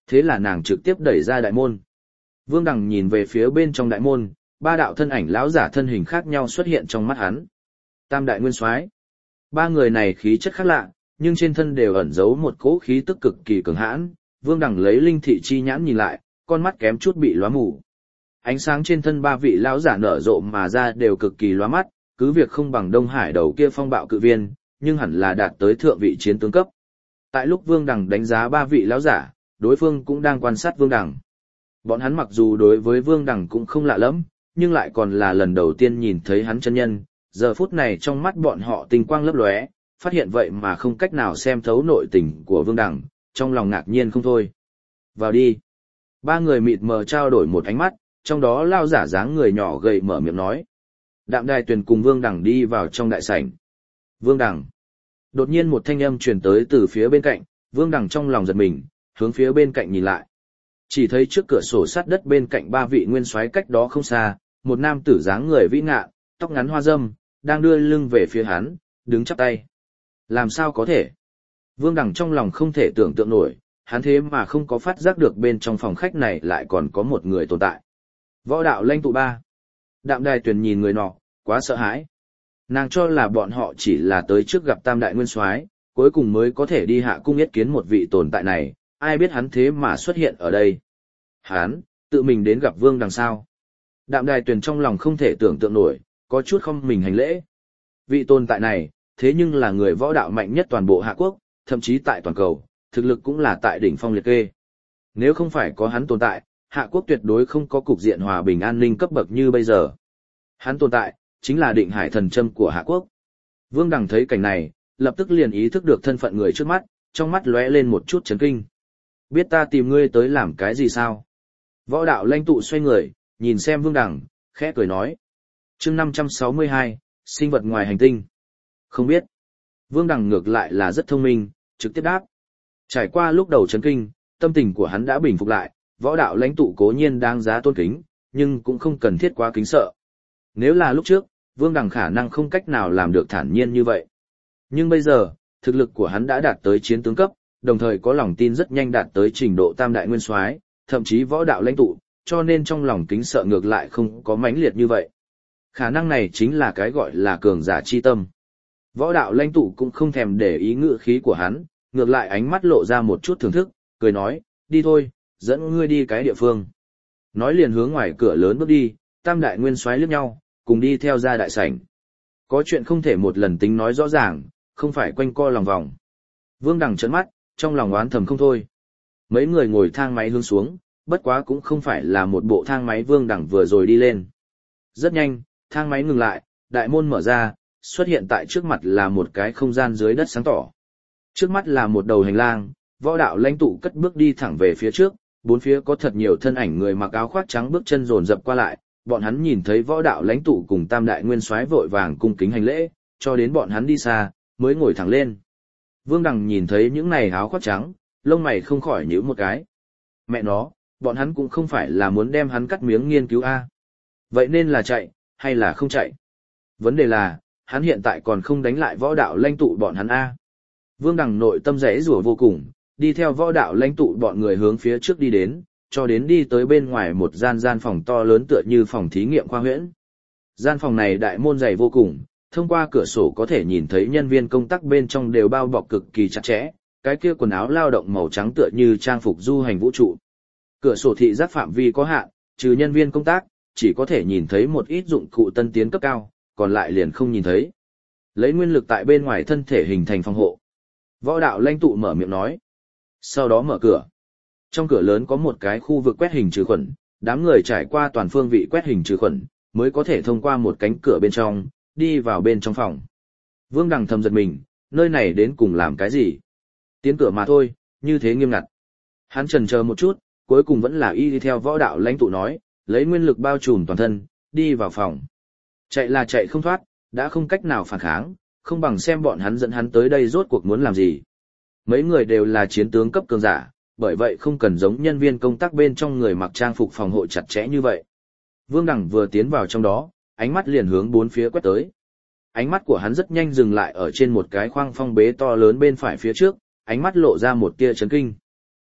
Thế là nàng trực tiếp đẩy ra đại môn. Vương Đằng nhìn về phía bên trong đại môn, ba đạo thân ảnh lão giả thân hình khác nhau xuất hiện trong mắt hắn. Tam đại nguyên soái. Ba người này khí chất khác lạ, nhưng trên thân đều ẩn giấu một cỗ khí tức cực kỳ cường hãn. Vương Đằng lấy linh thị chi nhãn nhìn lại, con mắt kém chút bị lóa mù. Ánh sáng trên thân ba vị lão giả nở rộ mà ra đều cực kỳ lóa mắt, cứ việc không bằng Đông Hải đầu kia phong bạo cự viên, nhưng hẳn là đạt tới thượng vị chiến tướng cấp. Tại lúc Vương Đằng đánh giá ba vị lão giả, đối phương cũng đang quan sát Vương Đằng. Bọn hắn mặc dù đối với Vương Đằng cũng không lạ lắm, nhưng lại còn là lần đầu tiên nhìn thấy hắn chân nhân, giờ phút này trong mắt bọn họ tinh quang lấp lóe, phát hiện vậy mà không cách nào xem thấu nội tình của Vương Đằng, trong lòng ngạc nhiên không thôi. Vào đi. Ba người mịt mờ trao đổi một ánh mắt, trong đó lao giả dáng người nhỏ gầy mở miệng nói. Đạm Đài Tuyền cùng Vương Đằng đi vào trong đại sảnh. Vương Đằng. Đột nhiên một thanh âm truyền tới từ phía bên cạnh, Vương Đằng trong lòng giật mình, hướng phía bên cạnh nhìn lại. Chỉ thấy trước cửa sổ sát đất bên cạnh ba vị nguyên soái cách đó không xa, một nam tử dáng người vĩ ngạn, tóc ngắn hoa râm, đang đưa lưng về phía hắn, đứng chắp tay. Làm sao có thể? Vương Đằng trong lòng không thể tưởng tượng nổi, hắn thế mà không có phát giác được bên trong phòng khách này lại còn có một người tồn tại. Võ đạo lãnh tụ ba. Đạm Đài Tuyền nhìn người nọ, quá sợ hãi. Nàng cho là bọn họ chỉ là tới trước gặp Tam đại nguyên soái, cuối cùng mới có thể đi hạ cung yết kiến một vị tồn tại này, ai biết hắn thế mà xuất hiện ở đây. Hắn, tự mình đến gặp Vương Đằng sau. Đạm Đài Tuyền trong lòng không thể tưởng tượng nổi, có chút không mình hành lễ. Vị tồn tại này, thế nhưng là người võ đạo mạnh nhất toàn bộ Hạ Quốc, thậm chí tại toàn cầu, thực lực cũng là tại đỉnh phong liệt kê. Nếu không phải có hắn tồn tại, Hạ Quốc tuyệt đối không có cục diện hòa bình an ninh cấp bậc như bây giờ. Hắn tồn tại, chính là định hải thần châm của Hạ Quốc. Vương Đằng thấy cảnh này, lập tức liền ý thức được thân phận người trước mắt, trong mắt lóe lên một chút chấn kinh. Biết ta tìm ngươi tới làm cái gì sao? Võ đạo lãnh tụ xoay người, nhìn xem Vương Đằng, khẽ cười nói. Chương năm trăm sáu mươi hai, sinh vật ngoài hành tinh. Không biết. Vương Đằng ngược lại là rất thông minh, trực tiếp đáp. Trải qua lúc đầu chấn kinh, tâm tình của hắn đã bình phục lại, võ đạo lãnh tụ cố nhiên đáng giá tôn kính, nhưng cũng không cần thiết quá kính sợ. Nếu là lúc trước, Vương Đằng khả năng không cách nào làm được thản nhiên như vậy. Nhưng bây giờ, thực lực của hắn đã đạt tới chiến tướng cấp, đồng thời có lòng tin rất nhanh đạt tới trình độ tam đại nguyên soái, thậm chí võ đạo lãnh tụ, cho nên trong lòng kính sợ ngược lại không có mãnh liệt như vậy. Khả năng này chính là cái gọi là cường giả chi tâm. Võ đạo lãnh tụ cũng không thèm để ý ngữ khí của hắn, ngược lại ánh mắt lộ ra một chút thưởng thức, cười nói, đi thôi, dẫn ngươi đi cái địa phương. Nói liền hướng ngoài cửa lớn bước đi, tam đại nguyên soái liếc nhau, cùng đi theo ra đại sảnh. Có chuyện không thể một lần tính nói rõ ràng, không phải quanh co lòng vòng. Vương Đằng trợn mắt, trong lòng oán thầm không thôi. Mấy người ngồi thang máy hướng xuống, bất quá cũng không phải là một bộ thang máy Vương Đằng vừa rồi đi lên. Rất nhanh, thang máy ngừng lại, đại môn mở ra, xuất hiện tại trước mặt là một cái không gian dưới đất sáng tỏ. Trước mắt là một đầu hành lang, võ đạo lãnh tụ cất bước đi thẳng về phía trước, bốn phía có thật nhiều thân ảnh người mặc áo khoác trắng bước chân dồn dập qua lại, bọn hắn nhìn thấy võ đạo lãnh tụ cùng tam đại nguyên soái vội vàng cung kính hành lễ, cho đến bọn hắn đi xa, mới ngồi thẳng lên. Vương Đằng nhìn thấy những này áo khoác trắng, lông mày không khỏi nhíu một cái. Mẹ nó, bọn hắn cũng không phải là muốn đem hắn cắt miếng nghiên cứu a. Vậy nên là chạy, hay là không chạy? Vấn đề là, hắn hiện tại còn không đánh lại võ đạo lãnh tụ bọn hắn a. Vương Đằng nội tâm rẽ rủa vô cùng, đi theo võ đạo lãnh tụ bọn người hướng phía trước đi đến, cho đến đi tới bên ngoài một gian gian phòng to lớn tựa như phòng thí nghiệm khoa huyễn. Gian phòng này đại môn dày vô cùng, thông qua cửa sổ có thể nhìn thấy nhân viên công tác bên trong đều bao bọc cực kỳ chặt chẽ, cái kia quần áo lao động màu trắng tựa như trang phục du hành vũ trụ. Cửa sổ thị giác phạm vi có hạn, trừ nhân viên công tác, chỉ có thể nhìn thấy một ít dụng cụ tân tiến cấp cao, còn lại liền không nhìn thấy. Lấy nguyên lực tại bên ngoài thân thể hình thành phòng hộ. Võ đạo lãnh tụ mở miệng nói. Sau đó mở cửa. Trong cửa lớn có một cái khu vực quét hình trừ khuẩn, đám người trải qua toàn phương vị quét hình trừ khuẩn, mới có thể thông qua một cánh cửa bên trong, đi vào bên trong phòng. Vương Đằng thầm giật mình, nơi này đến cùng làm cái gì? Tiến cửa mà thôi, như thế nghiêm ngặt. Hắn chần chờ một chút, cuối cùng vẫn là y đi theo võ đạo lãnh tụ nói, lấy nguyên lực bao trùm toàn thân, đi vào phòng. Chạy là chạy không thoát, đã không cách nào phản kháng, không bằng xem bọn hắn dẫn hắn tới đây rốt cuộc muốn làm gì. Mấy người đều là chiến tướng cấp cường giả, bởi vậy không cần giống nhân viên công tác bên trong người mặc trang phục phòng hộ chặt chẽ như vậy. Vương Đằng vừa tiến vào trong đó, ánh mắt liền hướng bốn phía quét tới. Ánh mắt của hắn rất nhanh dừng lại ở trên một cái khoang phong bế to lớn bên phải phía trước, ánh mắt lộ ra một tia chấn kinh.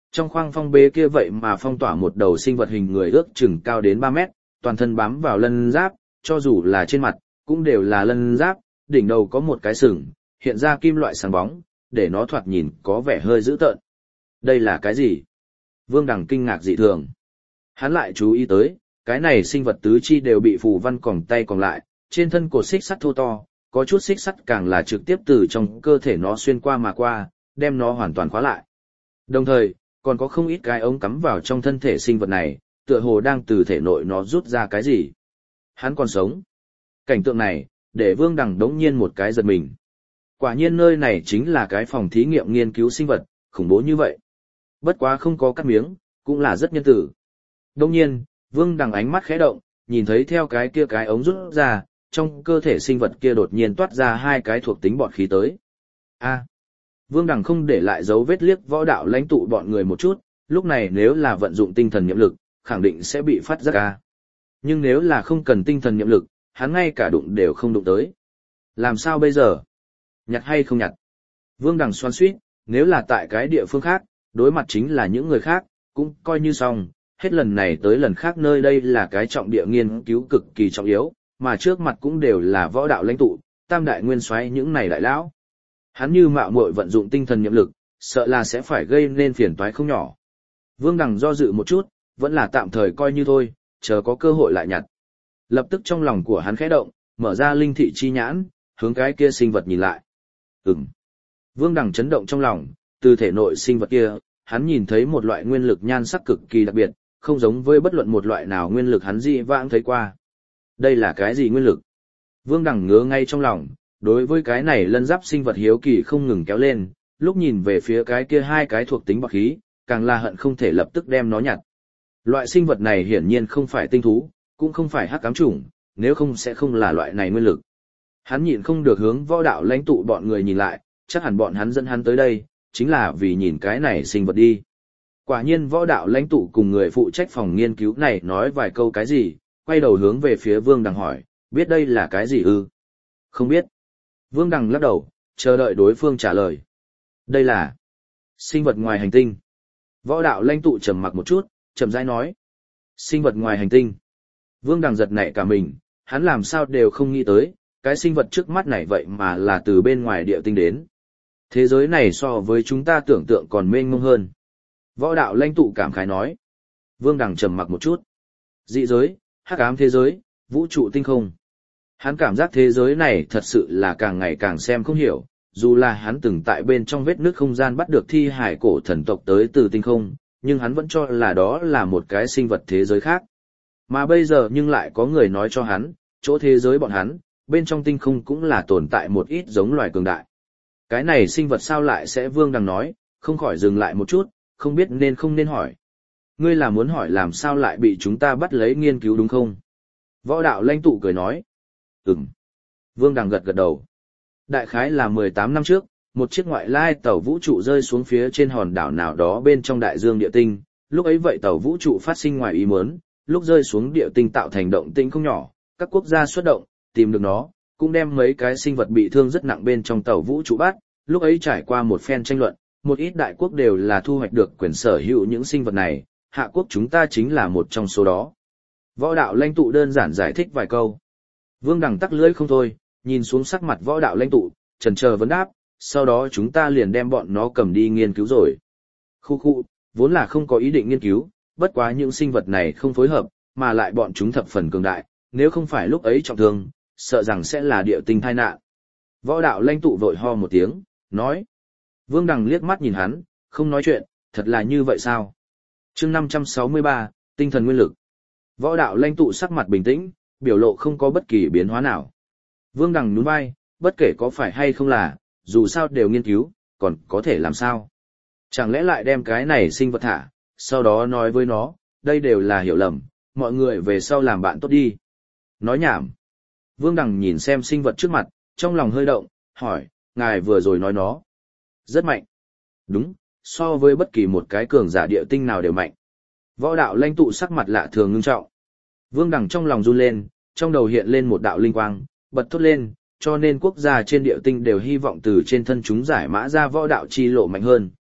Trong khoang phong bế kia vậy mà phong tỏa một đầu sinh vật hình người ước chừng cao đến ba mét, toàn thân bám vào lân giáp, cho dù là trên mặt, cũng đều là lân giáp, đỉnh đầu có một cái sừng, hiện ra kim loại sáng bóng, để nó thoạt nhìn có vẻ hơi dữ tợn. Đây là cái gì? Vương Đằng kinh ngạc dị thường. Hắn lại chú ý tới, cái này sinh vật tứ chi đều bị phù văn còng tay còng lại, trên thân cột xích sắt thô to, có chút xích sắt càng là trực tiếp từ trong cơ thể nó xuyên qua mà qua, đem nó hoàn toàn khóa lại. Đồng thời, còn có không ít cái ống cắm vào trong thân thể sinh vật này, tựa hồ đang từ thể nội nó rút ra cái gì. Hắn còn sống. Cảnh tượng này, để Vương Đằng đống nhiên một cái giật mình. Quả nhiên nơi này chính là cái phòng thí nghiệm nghiên cứu sinh vật, khủng bố như vậy. Bất quá không có cắt miếng, cũng là rất nhân tử. Đống nhiên, Vương Đằng ánh mắt khẽ động, nhìn thấy theo cái kia cái ống rút ra, trong cơ thể sinh vật kia đột nhiên toát ra hai cái thuộc tính bọt khí tới. A. Vương Đằng không để lại dấu vết liếc võ đạo lãnh tụ bọn người một chút, lúc này nếu là vận dụng tinh thần nhiệm lực, khẳng định sẽ bị phát giác ca. Nhưng nếu là không cần tinh thần nhiệm lực, hắn ngay cả đụng đều không đụng tới. Làm sao bây giờ? Nhặt hay không nhặt? Vương Đằng xoan xuýt, nếu là tại cái địa phương khác, đối mặt chính là những người khác, cũng coi như xong, hết lần này tới lần khác nơi đây là cái trọng địa nghiên cứu cực kỳ trọng yếu, mà trước mặt cũng đều là võ đạo lãnh tụ, tam đại nguyên soái những này đại lão. Hắn như mạo muội vận dụng tinh thần nhiệm lực, sợ là sẽ phải gây nên phiền toái không nhỏ. Vương Đằng do dự một chút, vẫn là tạm thời coi như thôi, chờ có cơ hội lại nhặt. Lập tức trong lòng của hắn khẽ động, mở ra linh thị chi nhãn, hướng cái kia sinh vật nhìn lại. Ừm. Vương Đằng chấn động trong lòng, từ thể nội sinh vật kia, hắn nhìn thấy một loại nguyên lực nhan sắc cực kỳ đặc biệt, không giống với bất luận một loại nào nguyên lực hắn dị vãng thấy qua. Đây là cái gì nguyên lực? Vương Đằng ngứa ngay trong lòng, đối với cái này lân giáp sinh vật hiếu kỳ không ngừng kéo lên, lúc nhìn về phía cái kia hai cái thuộc tính bạc khí, càng là hận không thể lập tức đem nó nhặt. Loại sinh vật này hiển nhiên không phải tinh thú, cũng không phải hắc ám chủng, nếu không sẽ không là loại này nguyên lực. Hắn nhịn không được hướng võ đạo lãnh tụ bọn người nhìn lại, chắc hẳn bọn hắn dẫn hắn tới đây, chính là vì nhìn cái này sinh vật đi. Quả nhiên võ đạo lãnh tụ cùng người phụ trách phòng nghiên cứu này nói vài câu cái gì, quay đầu hướng về phía Vương Đằng hỏi, biết đây là cái gì ư? Không biết. Vương Đằng lắc đầu, chờ đợi đối phương trả lời. Đây là sinh vật ngoài hành tinh. Võ đạo lãnh tụ trầm mặc một chút, chậm rãi nói. Sinh vật ngoài hành tinh. Vương Đằng giật nảy cả mình, hắn làm sao đều không nghĩ tới, cái sinh vật trước mắt này vậy mà là từ bên ngoài địa tinh đến. Thế giới này so với chúng ta tưởng tượng còn mênh mông hơn. Võ đạo lãnh tụ cảm khái nói. Vương Đằng trầm mặc một chút. Dị giới, hắc ám thế giới, vũ trụ tinh không. Hắn cảm giác thế giới này thật sự là càng ngày càng xem không hiểu, dù là hắn từng tại bên trong vết nước không gian bắt được thi hải cổ thần tộc tới từ tinh không, nhưng hắn vẫn cho là đó là một cái sinh vật thế giới khác. Mà bây giờ nhưng lại có người nói cho hắn, chỗ thế giới bọn hắn, bên trong tinh không cũng là tồn tại một ít giống loài cường đại. Cái này sinh vật sao lại sẽ Vương Đằng nói, không khỏi dừng lại một chút, không biết nên không nên hỏi. Ngươi là muốn hỏi làm sao lại bị chúng ta bắt lấy nghiên cứu đúng không? Võ đạo lãnh tụ cười nói. Ừm. Vương Đằng gật gật đầu. Đại khái là mười tám năm trước, một chiếc ngoại lai tàu vũ trụ rơi xuống phía trên hòn đảo nào đó bên trong đại dương địa tinh, lúc ấy vậy tàu vũ trụ phát sinh ngoài ý muốn, lúc rơi xuống địa tinh tạo thành động tĩnh không nhỏ, các quốc gia xuất động, tìm được nó, cũng đem mấy cái sinh vật bị thương rất nặng bên trong tàu vũ trụ bắt, lúc ấy trải qua một phen tranh luận, một ít đại quốc đều là thu hoạch được quyền sở hữu những sinh vật này, hạ quốc chúng ta chính là một trong số đó. Võ đạo lãnh tụ đơn giản giải thích vài câu. Vương Đằng tắc lưỡi không thôi, nhìn xuống sắc mặt võ đạo lãnh tụ, chần chờ vấn đáp, sau đó chúng ta liền đem bọn nó cầm đi nghiên cứu rồi. Khu khu, vốn là không có ý định nghiên cứu, bất quá những sinh vật này không phối hợp, mà lại bọn chúng thập phần cường đại, nếu không phải lúc ấy trọng thương, sợ rằng sẽ là địa tinh tai nạn. Võ đạo lãnh tụ vội ho một tiếng, nói. Vương Đằng liếc mắt nhìn hắn, không nói chuyện, thật là như vậy sao? Chương năm trăm sáu mươi ba, tinh thần nguyên lực. Võ đạo lãnh tụ sắc mặt bình tĩnh, biểu lộ không có bất kỳ biến hóa nào. Vương Đằng nhún vai, bất kể có phải hay không là, dù sao đều nghiên cứu, còn có thể làm sao? Chẳng lẽ lại đem cái này sinh vật thả, sau đó nói với nó, đây đều là hiểu lầm, mọi người về sau làm bạn tốt đi. Nói nhảm. Vương Đằng nhìn xem sinh vật trước mặt, trong lòng hơi động, hỏi, ngài vừa rồi nói nó. Rất mạnh. Đúng, so với bất kỳ một cái cường giả địa tinh nào đều mạnh. Võ đạo lãnh tụ sắc mặt lạ thường ngưng trọng. Vương Đằng trong lòng run lên, trong đầu hiện lên một đạo linh quang, bật thốt lên, cho nên quốc gia trên địa tinh đều hy vọng từ trên thân chúng giải mã ra võ đạo chi lộ mạnh hơn.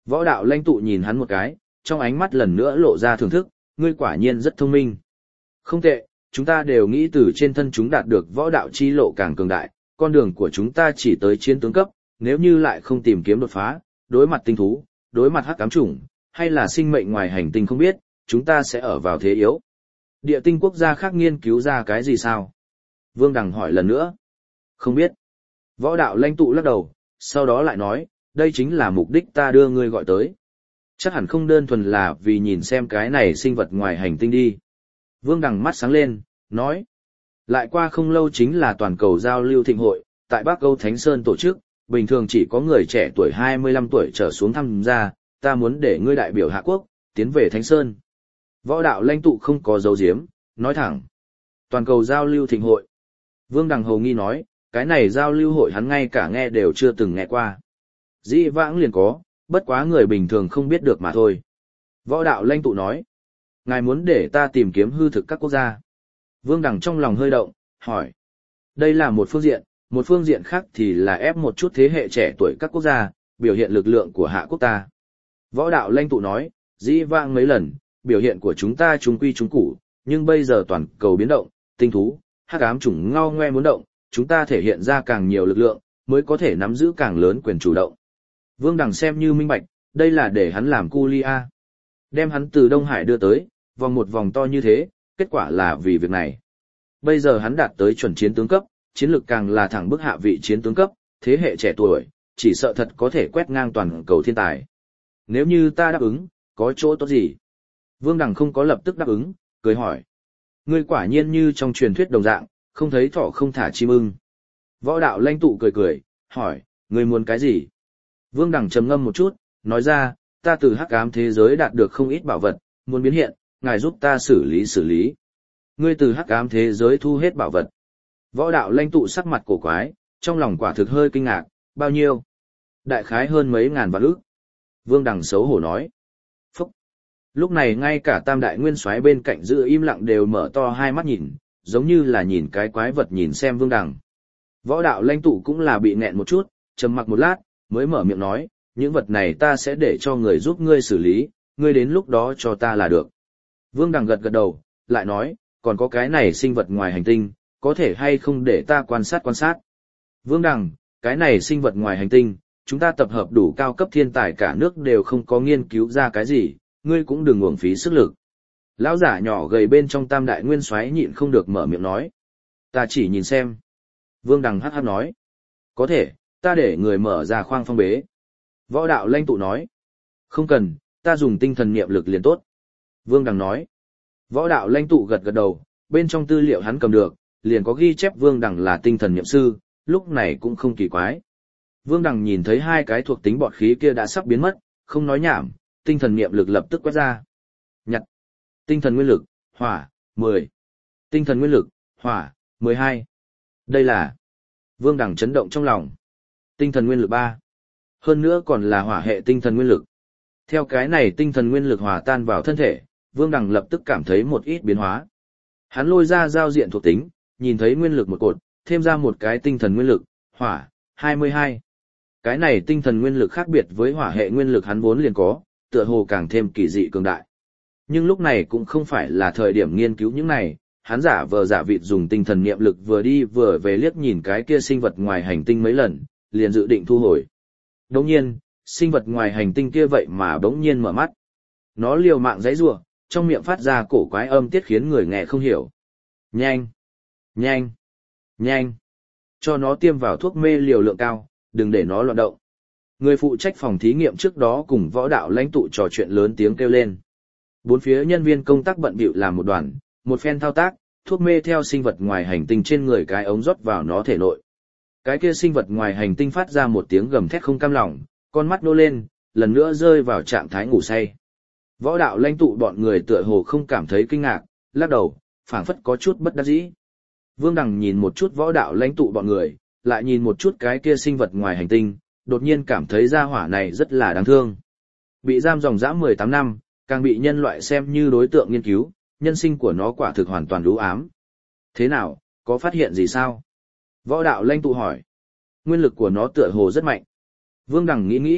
Võ đạo lãnh tụ nhìn hắn một cái, trong ánh mắt lần nữa lộ ra thưởng thức, ngươi quả nhiên rất thông minh. Không tệ, chúng ta đều nghĩ từ trên thân chúng đạt được võ đạo chi lộ càng cường đại, con đường của chúng ta chỉ tới chiến tướng cấp, nếu như lại không tìm kiếm đột phá, đối mặt tinh thú, đối mặt hắc ám chủng, hay là sinh mệnh ngoài hành tinh không biết, chúng ta sẽ ở vào thế yếu. Địa tinh quốc gia khác nghiên cứu ra cái gì sao? Vương Đằng hỏi lần nữa. Không biết. Võ đạo lãnh tụ lắc đầu, sau đó lại nói, đây chính là mục đích ta đưa ngươi gọi tới. Chắc hẳn không đơn thuần là vì nhìn xem cái này sinh vật ngoài hành tinh đi. Vương Đằng mắt sáng lên, nói. Lại qua không lâu chính là toàn cầu giao lưu thịnh hội, tại Bắc Âu Thánh Sơn tổ chức, bình thường chỉ có người trẻ tuổi hai mươi lăm tuổi trở xuống tham gia, ta muốn để ngươi đại biểu Hạ Quốc, tiến về Thánh Sơn. Võ đạo lãnh tụ không có dấu diếm, nói thẳng. Toàn cầu giao lưu thịnh hội. Vương Đằng hầu nghi nói, cái này giao lưu hội hắn ngay cả nghe đều chưa từng nghe qua. Dĩ vãng liền có, bất quá người bình thường không biết được mà thôi. Võ đạo lãnh tụ nói, ngài muốn để ta tìm kiếm hư thực các quốc gia. Vương Đằng trong lòng hơi động, hỏi. Đây là một phương diện, một phương diện khác thì là ép một chút thế hệ trẻ tuổi các quốc gia, biểu hiện lực lượng của hạ quốc ta. Võ đạo lãnh tụ nói, dĩ vãng mấy lần, biểu hiện của chúng ta chúng quy chúng củ, nhưng bây giờ toàn cầu biến động, tinh thú, hắc ám chủng ngao ngoe muốn động, chúng ta thể hiện ra càng nhiều lực lượng, mới có thể nắm giữ càng lớn quyền chủ động. Vương Đằng xem như minh bạch, đây là để hắn làm cu li a. Đem hắn từ Đông Hải đưa tới, vòng một vòng to như thế, kết quả là vì việc này. Bây giờ hắn đạt tới chuẩn chiến tướng cấp, chiến lược càng là thẳng bức hạ vị chiến tướng cấp, thế hệ trẻ tuổi, chỉ sợ thật có thể quét ngang toàn cầu thiên tài. Nếu như ta đáp ứng, có chỗ tốt gì? Vương Đằng không có lập tức đáp ứng, cười hỏi. Ngươi quả nhiên như trong truyền thuyết đồng dạng, không thấy thỏ không thả chim ưng. Võ đạo lãnh tụ cười cười, hỏi, ngươi muốn cái gì? Vương Đằng trầm ngâm một chút, nói ra, ta từ hắc ám thế giới đạt được không ít bảo vật, muốn biến hiện, ngài giúp ta xử lý xử lý. Ngươi từ hắc ám thế giới thu hết bảo vật. Võ đạo lãnh tụ sắc mặt cổ quái, trong lòng quả thực hơi kinh ngạc, bao nhiêu? Đại khái hơn mấy ngàn vạn ức. Vương Đằng xấu hổ nói. Phúc. Lúc này ngay cả tam đại nguyên soái bên cạnh giữ im lặng đều mở to hai mắt nhìn, giống như là nhìn cái quái vật nhìn xem Vương Đằng. Võ đạo lãnh tụ cũng là bị nghẹn một chút, trầm mặc một lát, mới mở miệng nói, những vật này ta sẽ để cho người giúp ngươi xử lý, ngươi đến lúc đó cho ta là được. Vương Đằng gật gật đầu, lại nói, còn có cái này sinh vật ngoài hành tinh, có thể hay không để ta quan sát quan sát. Vương Đằng, cái này sinh vật ngoài hành tinh, chúng ta tập hợp đủ cao cấp thiên tài cả nước đều không có nghiên cứu ra cái gì, ngươi cũng đừng uổng phí sức lực. Lão giả nhỏ gầy bên trong tam đại nguyên soái nhịn không được mở miệng nói. Ta chỉ nhìn xem. Vương Đằng hắc hắc nói. Có thể, ta để người mở ra khoang phong bế. Võ đạo lãnh tụ nói. Không cần, ta dùng tinh thần niệm lực liền tốt. Vương Đằng nói. Võ đạo lãnh tụ gật gật đầu, bên trong tư liệu hắn cầm được, liền có ghi chép Vương Đằng là tinh thần niệm sư, lúc này cũng không kỳ quái. Vương Đằng nhìn thấy hai cái thuộc tính bọt khí kia đã sắp biến mất, không nói nhảm, tinh thần niệm lực lập tức quét ra. Nhặt. Tinh thần nguyên lực, hỏa, mười. Tinh thần nguyên lực, hỏa, mười hai. Đây là. Vương Đằng chấn động trong lòng. Tinh thần nguyên lực ba. Hơn nữa còn là hỏa hệ tinh thần nguyên lực. Theo cái này tinh thần nguyên lực hòa tan vào thân thể, Vương Đằng lập tức cảm thấy một ít biến hóa. Hắn lôi ra giao diện thuộc tính, nhìn thấy nguyên lực một cột, thêm ra một cái tinh thần nguyên lực, hỏa, hai mươi hai. Cái này tinh thần nguyên lực khác biệt với hỏa hệ nguyên lực hắn vốn liền có, tựa hồ càng thêm kỳ dị cường đại. Nhưng lúc này cũng không phải là thời điểm nghiên cứu những này, hắn giả vờ giả vịt dùng tinh thần niệm lực vừa đi vừa về liếc nhìn cái kia sinh vật ngoài hành tinh mấy lần, liền dự định thu hồi. Đồng nhiên, sinh vật ngoài hành tinh kia vậy mà bỗng nhiên mở mắt. Nó liều mạng giãy giụa, trong miệng phát ra cổ quái âm tiết khiến người nghe không hiểu. Nhanh! Nhanh! Nhanh! Cho nó tiêm vào thuốc mê liều lượng cao, đừng để nó loạn động. Người phụ trách phòng thí nghiệm trước đó cùng võ đạo lãnh tụ trò chuyện lớn tiếng kêu lên. Bốn phía nhân viên công tác bận bịu làm một đoàn, một phen thao tác, thuốc mê theo sinh vật ngoài hành tinh trên người cái ống rót vào nó thể nội. Cái kia sinh vật ngoài hành tinh phát ra một tiếng gầm thét không cam lòng, con mắt nô lên, lần nữa rơi vào trạng thái ngủ say. Võ đạo lãnh tụ bọn người tựa hồ không cảm thấy kinh ngạc, lắc đầu, phảng phất có chút bất đắc dĩ. Vương Đằng nhìn một chút võ đạo lãnh tụ bọn người, lại nhìn một chút cái kia sinh vật ngoài hành tinh, đột nhiên cảm thấy gia hỏa này rất là đáng thương. Bị giam dòng dã mười tám năm, càng bị nhân loại xem như đối tượng nghiên cứu, nhân sinh của nó quả thực hoàn toàn u ám. Thế nào, có phát hiện gì sao? Võ đạo lãnh tụ hỏi. Nguyên lực của nó tựa hồ rất mạnh. Vương Đằng nghĩ nghĩ,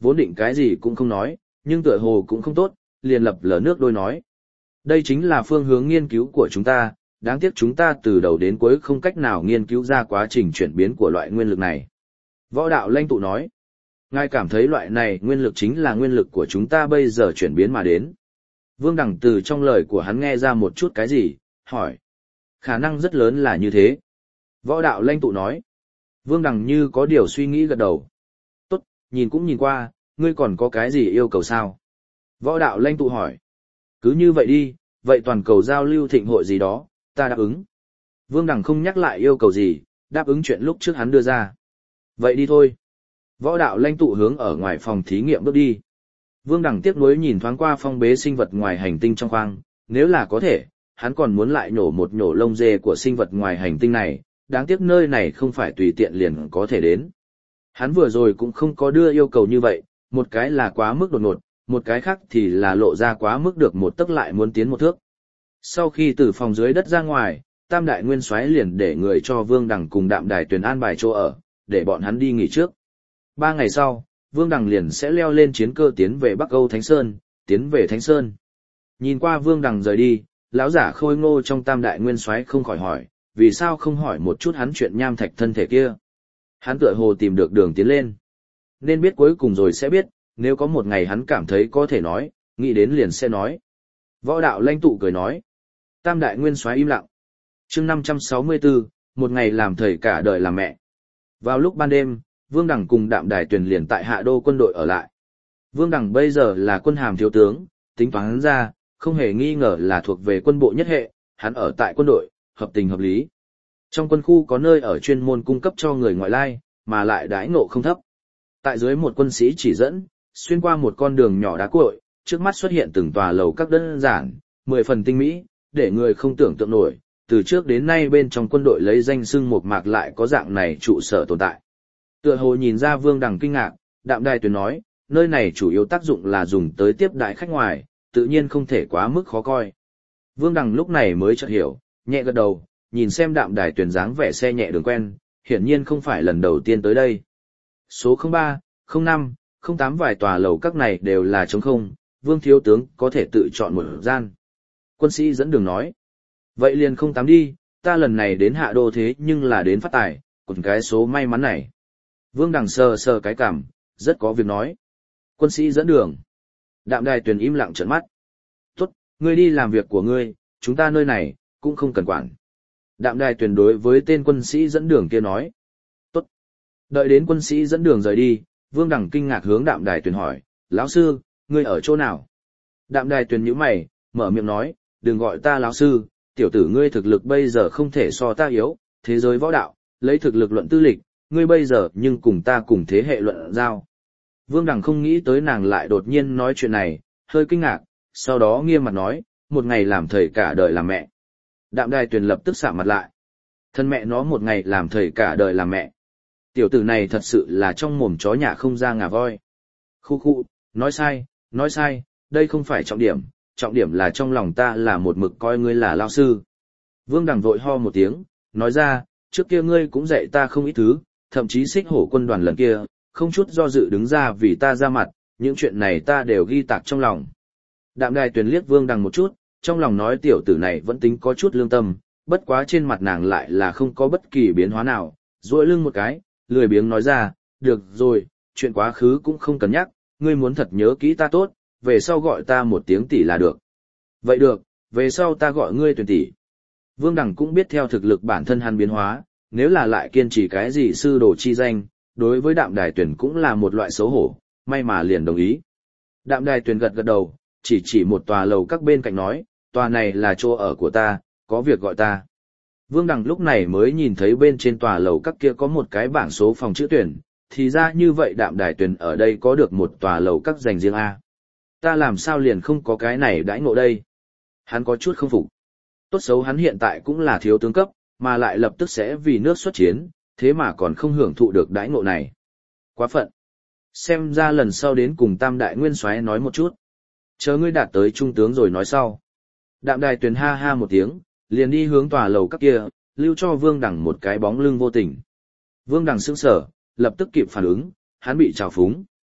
vốn định cái gì cũng không nói, nhưng tựa hồ cũng không tốt, liền lập lờ nước đôi nói. Đây chính là phương hướng nghiên cứu của chúng ta, đáng tiếc chúng ta từ đầu đến cuối không cách nào nghiên cứu ra quá trình chuyển biến của loại nguyên lực này. Võ đạo lãnh tụ nói, ngài cảm thấy loại này nguyên lực chính là nguyên lực của chúng ta bây giờ chuyển biến mà đến. Vương Đằng từ trong lời của hắn nghe ra một chút cái gì, hỏi. Khả năng rất lớn là như thế. Võ đạo lãnh tụ nói. Vương Đằng như có điều suy nghĩ gật đầu. Tốt, nhìn cũng nhìn qua, ngươi còn có cái gì yêu cầu sao? Võ đạo lãnh tụ hỏi. Cứ như vậy đi, vậy toàn cầu giao lưu thịnh hội gì đó, ta đáp ứng. Vương Đằng không nhắc lại yêu cầu gì, đáp ứng chuyện lúc trước hắn đưa ra. Vậy đi thôi. Võ đạo lãnh tụ hướng ở ngoài phòng thí nghiệm bước đi. Vương Đằng tiếc nuối nhìn thoáng qua phong bế sinh vật ngoài hành tinh trong khoang, nếu là có thể, hắn còn muốn lại nhổ một nhổ lông dê của sinh vật ngoài hành tinh này, đáng tiếc nơi này không phải tùy tiện liền có thể đến. Hắn vừa rồi cũng không có đưa yêu cầu như vậy, một cái là quá mức đột ngột, một cái khác thì là lộ ra quá mức được một tấc lại muốn tiến một thước. Sau khi từ phòng dưới đất ra ngoài, Tam Đại Nguyên Soái liền để người cho Vương Đằng cùng Đạm Đài Tuyền an bài chỗ ở, để bọn hắn đi nghỉ trước. Ba ngày sau, Vương Đằng liền sẽ leo lên chiến cơ tiến về Bắc Âu Thánh Sơn, tiến về Thánh Sơn. Nhìn qua Vương Đằng rời đi, lão giả khôi ngô trong Tam Đại Nguyên Soái không khỏi hỏi, vì sao không hỏi một chút hắn chuyện nham thạch thân thể kia. Hắn tựa hồ tìm được đường tiến lên. Nên biết cuối cùng rồi sẽ biết, nếu có một ngày hắn cảm thấy có thể nói, nghĩ đến liền sẽ nói. Võ đạo lãnh tụ cười nói. Tam Đại Nguyên Soái im lặng. Chương năm trăm sáu mươi tư, một ngày làm thầy cả đời làm mẹ. Vào lúc ban đêm, Vương Đằng cùng Đạm Đài Tuyền liền tại Hạ Đô quân đội ở lại. Vương Đằng bây giờ là quân hàm thiếu tướng, tính toán hắn ra, không hề nghi ngờ là thuộc về quân bộ nhất hệ, hắn ở tại quân đội, hợp tình hợp lý. Trong quân khu có nơi ở chuyên môn cung cấp cho người ngoại lai, mà lại đãi ngộ không thấp. Tại dưới một quân sĩ chỉ dẫn, xuyên qua một con đường nhỏ đá cuội, trước mắt xuất hiện từng tòa lầu các đơn giản, mười phần tinh mỹ, để người không tưởng tượng nổi, từ trước đến nay bên trong quân đội lấy danh xưng một mạc lại có dạng này trụ sở tồn tại. Tựa hồ nhìn ra Vương Đằng kinh ngạc, Đạm Đài Tuyền nói, nơi này chủ yếu tác dụng là dùng tới tiếp đại khách ngoài, tự nhiên không thể quá mức khó coi. Vương Đằng lúc này mới chợt hiểu, nhẹ gật đầu, nhìn xem Đạm Đài Tuyền dáng vẻ xe nhẹ đường quen, hiển nhiên không phải lần đầu tiên tới đây. Số không ba, không năm, không tám vài tòa lầu các này đều là trống không, Vương thiếu tướng có thể tự chọn một gian. Quân sĩ dẫn đường nói, vậy liền không tám đi, ta lần này đến Hạ Đô thế nhưng là đến phát tài, còn cái số may mắn này. Vương Đằng sờ sờ cái cằm, rất có việc nói. Quân sĩ dẫn đường. Đạm Đài Tuyền im lặng trợn mắt. Tốt, ngươi đi làm việc của ngươi, chúng ta nơi này, cũng không cần quản. Đạm Đài Tuyền đối với tên quân sĩ dẫn đường kia nói. Tốt. Đợi đến quân sĩ dẫn đường rời đi, Vương Đằng kinh ngạc hướng Đạm Đài Tuyền hỏi, lão sư, ngươi ở chỗ nào? Đạm Đài Tuyền nhíu mày, mở miệng nói, đừng gọi ta lão sư, tiểu tử ngươi thực lực bây giờ không thể so ta yếu, thế giới võ đạo, lấy thực lực luận tư lịch, ngươi bây giờ nhưng cùng ta cùng thế hệ luận giao. Vương Đằng không nghĩ tới nàng lại đột nhiên nói chuyện này, hơi kinh ngạc, sau đó nghiêm mặt nói, một ngày làm thầy cả đời làm mẹ. Đạm Đài Tuyền lập tức sạm mặt lại. Thân mẹ nó một ngày làm thầy cả đời làm mẹ. Tiểu tử này thật sự là trong mồm chó nhà không ra ngà voi. Khu khu, nói sai, nói sai, đây không phải trọng điểm, trọng điểm là trong lòng ta là một mực coi ngươi là lao sư. Vương Đằng vội ho một tiếng, nói ra, trước kia ngươi cũng dạy ta không ít thứ, thậm chí xích hổ quân đoàn lần kia, không chút do dự đứng ra vì ta ra mặt, những chuyện này ta đều ghi tạc trong lòng. Đạm Đài Tuyền liếc Vương Đằng một chút, trong lòng nói tiểu tử này vẫn tính có chút lương tâm, bất quá trên mặt nàng lại là không có bất kỳ biến hóa nào, duỗi lưng một cái, lười biếng nói ra, được rồi, chuyện quá khứ cũng không cần nhắc, ngươi muốn thật nhớ kỹ ta tốt, về sau gọi ta một tiếng tỷ là được. Vậy được, về sau ta gọi ngươi Tuyền tỷ. Vương Đằng cũng biết theo thực lực bản thân hắn biến hóa, nếu là lại kiên trì cái gì sư đồ chi danh, đối với Đạm Đài Tuyền cũng là một loại xấu hổ, may mà liền đồng ý. Đạm Đài Tuyền gật gật đầu, chỉ chỉ một tòa lầu các bên cạnh nói, tòa này là chỗ ở của ta, có việc gọi ta. Vương Đằng lúc này mới nhìn thấy bên trên tòa lầu các kia có một cái bảng số phòng chữ tuyển, thì ra như vậy Đạm Đài Tuyền ở đây có được một tòa lầu các dành riêng A. Ta làm sao liền không có cái này đãi ngộ đây? Hắn có chút không phục. Tốt xấu hắn hiện tại cũng là thiếu tướng cấp, mà lại lập tức sẽ vì nước xuất chiến, thế mà còn không hưởng thụ được đãi ngộ này. Quá phận. Xem ra lần sau đến cùng Tam Đại Nguyên Soái nói một chút. Chờ ngươi đạt tới trung tướng rồi nói sau. Đạm Đài Tuyền ha ha một tiếng, liền đi hướng tòa lầu các kia, lưu cho Vương Đằng một cái bóng lưng vô tình. Vương Đằng sững sờ, lập tức kịp phản ứng, hắn bị trào phúng.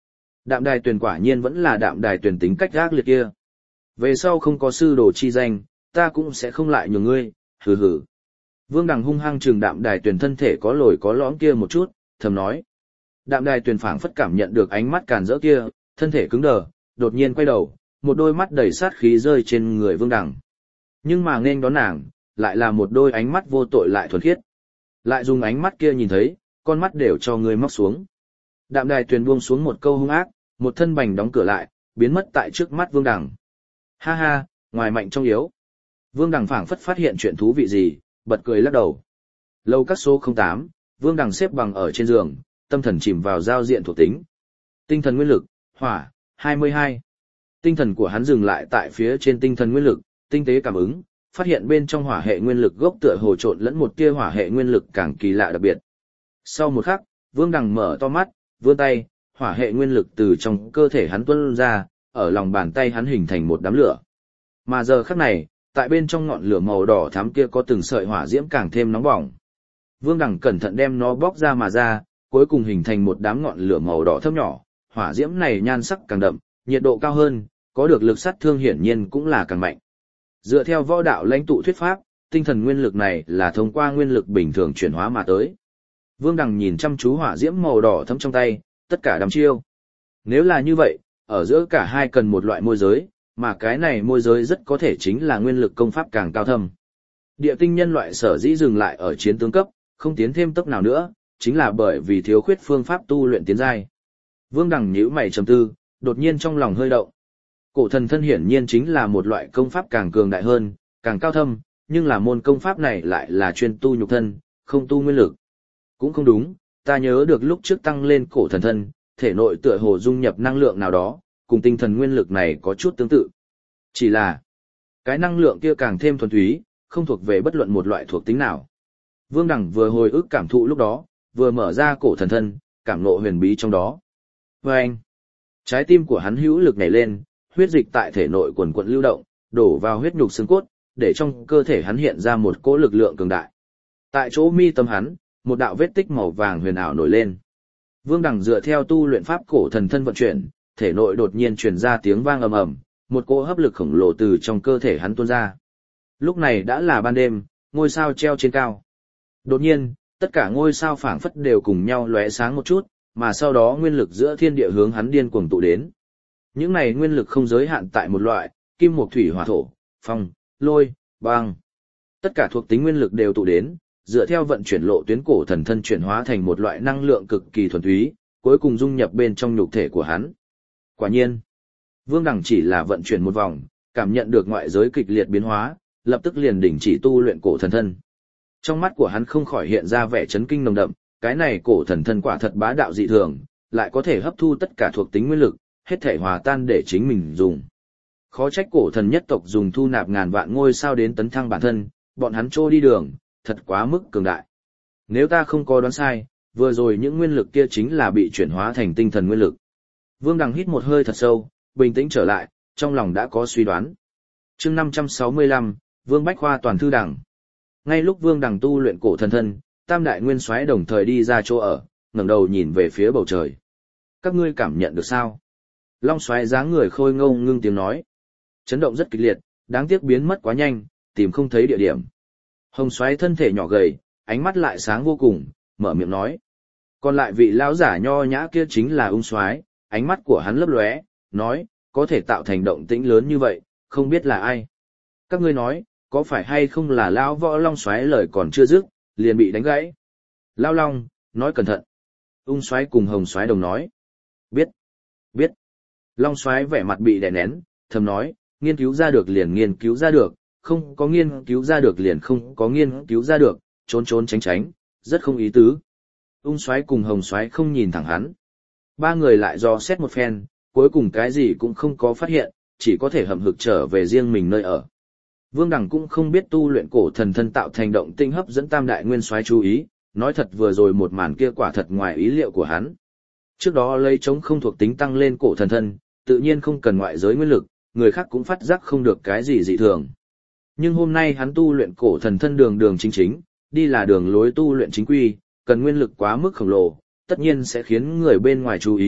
Đạm đài tuyển quả nhiên vẫn là đạm đài tuyển tính cách gác liệt kia. Về sau không có sư đồ chi danh, ta cũng sẽ không lại nhường ngươi, hừ hừ. Vương Đằng hung hăng trừng đạm đài tuyển thân thể có lồi có lõm kia một chút, thầm nói. Đạm đài tuyển phảng phất cảm nhận được ánh mắt càn rỡ kia, thân thể cứng đờ, đột nhiên quay đầu, một đôi mắt đầy sát khí rơi trên người Vương Đằng. Nhưng mà nên đón nàng, lại là một đôi ánh mắt vô tội lại thuần khiết. Lại dùng ánh mắt kia nhìn thấy, con mắt đều cho người móc xuống. Đạm đài tuyển buông xuống một câu hung ác, một thân bành đóng cửa lại, biến mất tại trước mắt Vương Đằng. Ha ha, ngoài mạnh trong yếu. Vương Đằng phảng phất phát hiện chuyện thú vị gì, bật cười lắc đầu. Lâu các số không tám, Vương Đằng xếp bằng ở trên giường, tâm thần chìm vào giao diện thuộc tính. Tinh thần nguyên lực, hỏa, hai mươi hai. Tinh thần của hắn dừng lại tại phía trên tinh thần nguyên lực, tinh tế cảm ứng, phát hiện bên trong hỏa hệ nguyên lực gốc tựa hồ trộn lẫn một tia hỏa hệ nguyên lực càng kỳ lạ đặc biệt. Sau một khắc, Vương Đằng mở to mắt, vươn tay, hỏa hệ nguyên lực từ trong cơ thể hắn tuôn ra, ở lòng bàn tay hắn hình thành một đám lửa. Mà giờ khắc này, tại bên trong ngọn lửa màu đỏ thắm kia có từng sợi hỏa diễm càng thêm nóng bỏng. Vương Đằng cẩn thận đem nó bóc ra mà ra, cuối cùng hình thành một đám ngọn lửa màu đỏ thấp nhỏ, hỏa diễm này nhan sắc càng đậm, nhiệt độ cao hơn, có được lực sát thương hiển nhiên cũng là càng mạnh. Dựa theo võ đạo lãnh tụ thuyết pháp, tinh thần nguyên lực này là thông qua nguyên lực bình thường chuyển hóa mà tới. Vương Đằng nhìn chăm chú hỏa diễm màu đỏ thấm trong tay, tất cả đắm chiêu. Nếu là như vậy, ở giữa cả hai cần một loại môi giới, mà cái này môi giới rất có thể chính là nguyên lực công pháp càng cao thâm. Địa tinh nhân loại sở dĩ dừng lại ở chiến tướng cấp, không tiến thêm tốc nào nữa, chính là bởi vì thiếu khuyết phương pháp tu luyện tiến giai. Vương Đằng nhíu mày trầm tư, đột nhiên trong lòng hơi động. Cổ thần thân hiển nhiên chính là một loại công pháp càng cường đại hơn, càng cao thâm, nhưng là môn công pháp này lại là chuyên tu nhục thân, không tu nguyên lực. Cũng không đúng, ta nhớ được lúc trước tăng lên cổ thần thân, thể nội tựa hồ dung nhập năng lượng nào đó, cùng tinh thần nguyên lực này có chút tương tự. Chỉ là, cái năng lượng kia càng thêm thuần túy, không thuộc về bất luận một loại thuộc tính nào. Vương Đằng vừa hồi ức cảm thụ lúc đó, vừa mở ra cổ thần thân, cảm ngộ huyền bí trong đó. Và anh, trái tim của hắn hữu lực nhảy lên, huyết dịch tại thể nội quần quận lưu động, đổ vào huyết nhục xương cốt, để trong cơ thể hắn hiện ra một cỗ lực lượng cường đại. Tại chỗ mi tâm hắn, một đạo vết tích màu vàng huyền ảo nổi lên. Vương Đằng dựa theo tu luyện pháp cổ thần thân vận chuyển, thể nội đột nhiên truyền ra tiếng vang ầm ầm, một cỗ hấp lực khổng lồ từ trong cơ thể hắn tuôn ra. Lúc này đã là ban đêm, ngôi sao treo trên cao. Đột nhiên, tất cả ngôi sao phảng phất đều cùng nhau lóe sáng một chút, mà sau đó nguyên lực giữa thiên địa hướng hắn điên cuồng tụ đến. Những này nguyên lực không giới hạn tại một loại, kim mộc thủy hỏa thổ, phong, lôi, băng. Tất cả thuộc tính nguyên lực đều tụ đến, dựa theo vận chuyển lộ tuyến cổ thần thân chuyển hóa thành một loại năng lượng cực kỳ thuần túy, cuối cùng dung nhập bên trong nhục thể của hắn. Quả nhiên, Vương Đằng chỉ là vận chuyển một vòng, cảm nhận được ngoại giới kịch liệt biến hóa, lập tức liền đình chỉ tu luyện cổ thần thân. Trong mắt của hắn không khỏi hiện ra vẻ chấn kinh nồng đậm, cái này cổ thần thân quả thật bá đạo dị thường, lại có thể hấp thu tất cả thuộc tính nguyên lực, hết thể hòa tan để chính mình dùng. Khó trách cổ thần nhất tộc dùng thu nạp ngàn vạn ngôi sao đến tấn thăng bản thân, bọn hắn trôi đi đường, thật quá mức cường đại. Nếu ta không có đoán sai, vừa rồi những nguyên lực kia chính là bị chuyển hóa thành tinh thần nguyên lực. Vương Đằng hít một hơi thật sâu, bình tĩnh trở lại, trong lòng đã có suy đoán. Chương năm trăm sáu mươi lăm, Vương Bách Khoa toàn thư đẳng. Ngay lúc Vương Đằng tu luyện cổ thần thân, Tam đại nguyên soái đồng thời đi ra chỗ ở, ngẩng đầu nhìn về phía bầu trời. Các ngươi cảm nhận được sao? Long soái dáng người khôi ngô ngưng tiếng nói. Chấn động rất kịch liệt, đáng tiếc biến mất quá nhanh, tìm không thấy địa điểm. Hồng soái thân thể nhỏ gầy, ánh mắt lại sáng vô cùng, mở miệng nói. Còn lại vị lão giả nho nhã kia chính là ung soái, ánh mắt của hắn lấp lóe, nói, có thể tạo thành động tĩnh lớn như vậy, không biết là ai. Các ngươi nói, có phải hay không là lão võ long soái lời còn chưa dứt, liền bị đánh gãy. Lão long, nói cẩn thận. Ung soái cùng hồng soái đồng nói. Biết, biết. Long soái vẻ mặt bị đè nén, thầm nói, nghiên cứu ra được liền nghiên cứu ra được, không có nghiên cứu ra được liền không có nghiên cứu ra được, trốn trốn tránh tránh, rất không ý tứ. Ung soái cùng hồng soái không nhìn thẳng hắn. Ba người lại dò xét một phen, cuối cùng cái gì cũng không có phát hiện, chỉ có thể hậm hực trở về riêng mình nơi ở. Vương Đằng cũng không biết tu luyện cổ thần thân tạo thành động tinh hấp dẫn Tam đại nguyên soái chú ý, nói thật vừa rồi một màn kia quả thật ngoài ý liệu của hắn. Trước đó lấy chống không thuộc tính tăng lên cổ thần thân, tự nhiên không cần ngoại giới nguyên lực, người khác cũng phát giác không được cái gì dị thường. Nhưng hôm nay hắn tu luyện cổ thần thân đường đường chính chính, đi là đường lối tu luyện chính quy, cần nguyên lực quá mức khổng lồ, tất nhiên sẽ khiến người bên ngoài chú ý,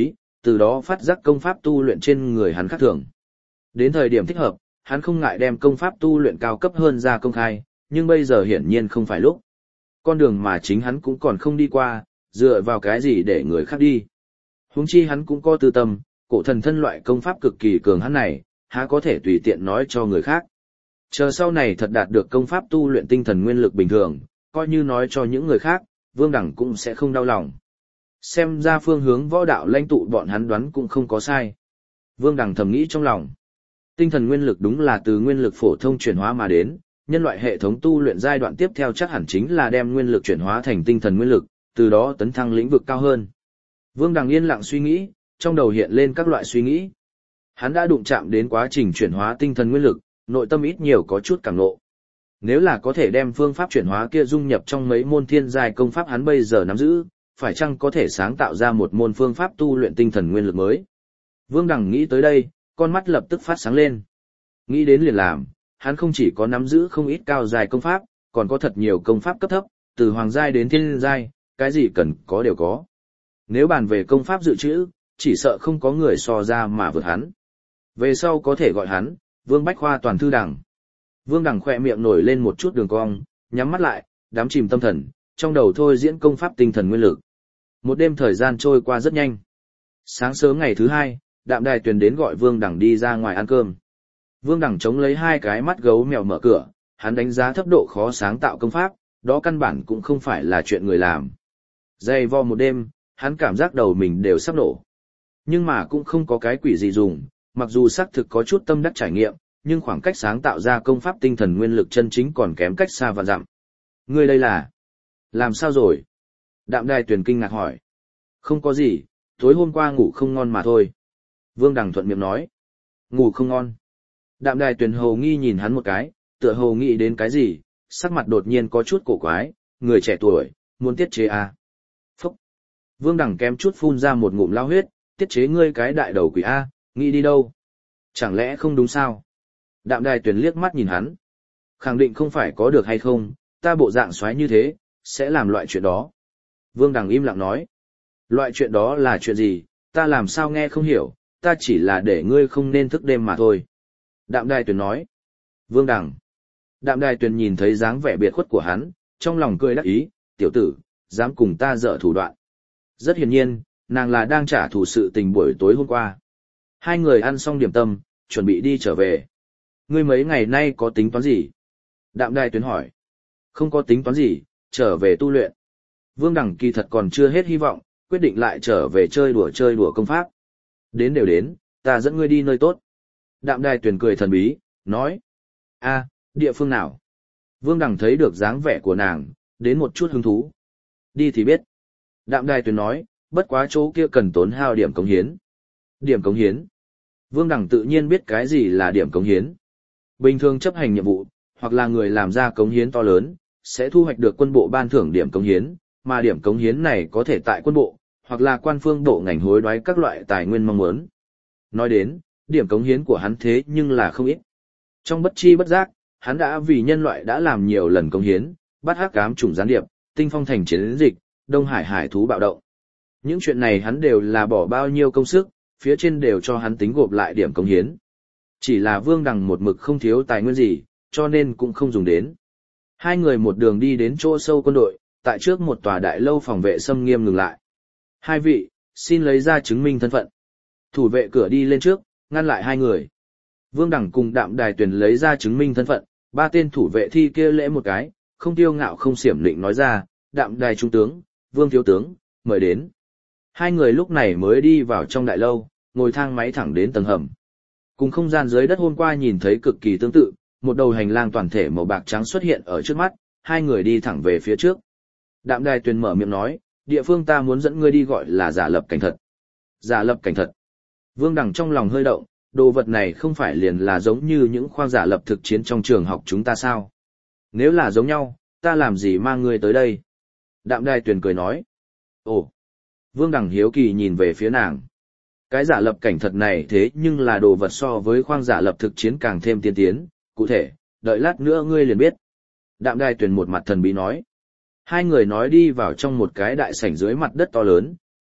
từ đó phát giác công pháp tu luyện trên người hắn khác thường. Đến thời điểm thích hợp, hắn không ngại đem công pháp tu luyện cao cấp hơn ra công khai, nhưng bây giờ hiển nhiên không phải lúc. Con đường mà chính hắn cũng còn không đi qua, dựa vào cái gì để người khác đi. Huống chi hắn cũng có tư tâm, cổ thần thân loại công pháp cực kỳ cường hắn này, há có thể tùy tiện nói cho người khác. Chờ sau này thật đạt được công pháp tu luyện tinh thần nguyên lực bình thường, coi như nói cho những người khác, Vương Đẳng cũng sẽ không đau lòng. Xem ra phương hướng võ đạo lãnh tụ bọn hắn đoán cũng không có sai. Vương Đẳng thầm nghĩ trong lòng. Tinh thần nguyên lực đúng là từ nguyên lực phổ thông chuyển hóa mà đến, nhân loại hệ thống tu luyện giai đoạn tiếp theo chắc hẳn chính là đem nguyên lực chuyển hóa thành tinh thần nguyên lực, từ đó tấn thăng lĩnh vực cao hơn. Vương Đằng yên lặng suy nghĩ, trong đầu hiện lên các loại suy nghĩ. Hắn đã đụng chạm đến quá trình chuyển hóa tinh thần nguyên lực, nội tâm ít nhiều có chút cảm ngộ. Nếu là có thể đem phương pháp chuyển hóa kia dung nhập trong mấy môn thiên giai công pháp hắn bây giờ nắm giữ, phải chăng có thể sáng tạo ra một môn phương pháp tu luyện tinh thần nguyên lực mới. Vương Đằng nghĩ tới đây, con mắt lập tức phát sáng lên. Nghĩ đến liền làm, hắn không chỉ có nắm giữ không ít cao giai công pháp, còn có thật nhiều công pháp cấp thấp, từ hoàng giai đến thiên giai, cái gì cần có đều có. Nếu bàn về công pháp dự trữ, chỉ sợ không có người so ra mà vượt hắn. Về sau có thể gọi hắn, Vương Bách Khoa toàn thư đẳng. Vương Đằng khỏe miệng nổi lên một chút đường cong, nhắm mắt lại, đắm chìm tâm thần, trong đầu thôi diễn công pháp tinh thần nguyên lực. Một đêm thời gian trôi qua rất nhanh. Sáng sớm ngày thứ hai, Đạm Đài Tuyền đến gọi Vương Đằng đi ra ngoài ăn cơm. Vương Đằng chống lấy hai cái mắt gấu mèo mở cửa, hắn đánh giá thấp độ khó sáng tạo công pháp, đó căn bản cũng không phải là chuyện người làm. Dày vò một đêm, hắn cảm giác đầu mình đều sắp nổ. Nhưng mà cũng không có cái quỷ gì dùng, mặc dù xác thực có chút tâm đắc trải nghiệm, nhưng khoảng cách sáng tạo ra công pháp tinh thần nguyên lực chân chính còn kém cách xa vạn dặm. Ngươi đây là... làm sao rồi? Đạm Đài Tuyền kinh ngạc hỏi. Không có gì, tối hôm qua ngủ không ngon mà thôi. Vương Đằng thuận miệng nói. Ngủ không ngon. Đạm Đài Tuyền hồ nghi nhìn hắn một cái, tựa hồ nghĩ đến cái gì, sắc mặt đột nhiên có chút cổ quái, người trẻ tuổi, muốn tiết chế à. Phúc! Vương Đằng kém chút phun ra một ngụm lao huyết, tiết chế ngươi cái đại đầu quỷ A, nghĩ đi đâu? Chẳng lẽ không đúng sao? Đạm Đài Tuyền liếc mắt nhìn hắn. Khẳng định không phải có được hay không, ta bộ dạng xoáy như thế, sẽ làm loại chuyện đó. Vương Đằng im lặng nói. Loại chuyện đó là chuyện gì, ta làm sao nghe không hiểu, ta chỉ là để ngươi không nên thức đêm mà thôi. Đạm Đài Tuyền nói. Vương Đằng. Đạm Đài Tuyền nhìn thấy dáng vẻ biệt khuất của hắn, trong lòng cười đắc ý, tiểu tử, dám cùng ta dở thủ đoạn. Rất hiển nhiên, nàng là đang trả thù sự tình buổi tối hôm qua. Hai người ăn xong điểm tâm, chuẩn bị đi trở về. Ngươi mấy ngày nay có tính toán gì? Đạm Đài Tuyền hỏi. Không có tính toán gì, trở về tu luyện. Vương Đằng kỳ thật còn chưa hết hy vọng, quyết định lại trở về chơi đùa chơi đùa công pháp. Đến đều đến, ta dẫn ngươi đi nơi tốt. Đạm Đài Tuyền cười thần bí, nói. A, địa phương nào? Vương Đằng thấy được dáng vẻ của nàng, đến một chút hứng thú. Đi thì biết. Đạm Đài Tuyền nói, bất quá chỗ kia cần tốn hao điểm cống hiến. Điểm cống hiến. Vương Đằng tự nhiên biết cái gì là điểm cống hiến. Bình thường chấp hành nhiệm vụ, hoặc là người làm ra cống hiến to lớn, sẽ thu hoạch được quân bộ ban thưởng điểm cống hiến, mà điểm cống hiến này có thể tại quân bộ, hoặc là quan phương bộ ngành hối đoái các loại tài nguyên mong muốn. Nói đến, điểm cống hiến của hắn thế nhưng là không ít. Trong bất chi bất giác, hắn đã vì nhân loại đã làm nhiều lần cống hiến, bắt hắc ám chủng gián điệp, tinh phong thành chiến dịch, Đông Hải hải thú bạo động. Những chuyện này hắn đều là bỏ bao nhiêu công sức, phía trên đều cho hắn tính gộp lại điểm cống hiến. Chỉ là Vương Đằng một mực không thiếu tài nguyên gì, cho nên cũng không dùng đến. Hai người một đường đi đến chỗ sâu quân đội, tại trước một tòa đại lâu phòng vệ xâm nghiêm ngừng lại. Hai vị, xin lấy ra chứng minh thân phận. Thủ vệ cửa đi lên trước, ngăn lại hai người. Vương Đằng cùng Đạm Đài Tuyền lấy ra chứng minh thân phận, ba tên thủ vệ thi kia lễ một cái, không tiêu ngạo không xiểm lịnh nói ra, Đạm Đài trung tướng, Vương thiếu tướng, mời đến. Hai người lúc này mới đi vào trong đại lâu, ngồi thang máy thẳng đến tầng hầm. Cùng không gian dưới đất hôm qua nhìn thấy cực kỳ tương tự, một đầu hành lang toàn thể màu bạc trắng xuất hiện ở trước mắt, hai người đi thẳng về phía trước. Đạm Đài Tuyền mở miệng nói, địa phương ta muốn dẫn ngươi đi gọi là giả lập cảnh thật. Giả lập cảnh thật. Vương Đằng trong lòng hơi động, đồ vật này không phải liền là giống như những khoang giả lập thực chiến trong trường học chúng ta sao? Nếu là giống nhau, ta làm gì mang ngươi tới đây? Đạm Đài Tuyền cười nói. Ồ! Vương Đằng hiếu kỳ nhìn về phía nàng. Cái giả lập cảnh thật này thế nhưng là đồ vật so với khoang giả lập thực chiến càng thêm tiên tiến, cụ thể, đợi lát nữa ngươi liền biết. Đạm Đài Tuyền một mặt thần bí nói. Hai người nói đi vào trong một cái đại sảnh dưới mặt đất to lớn,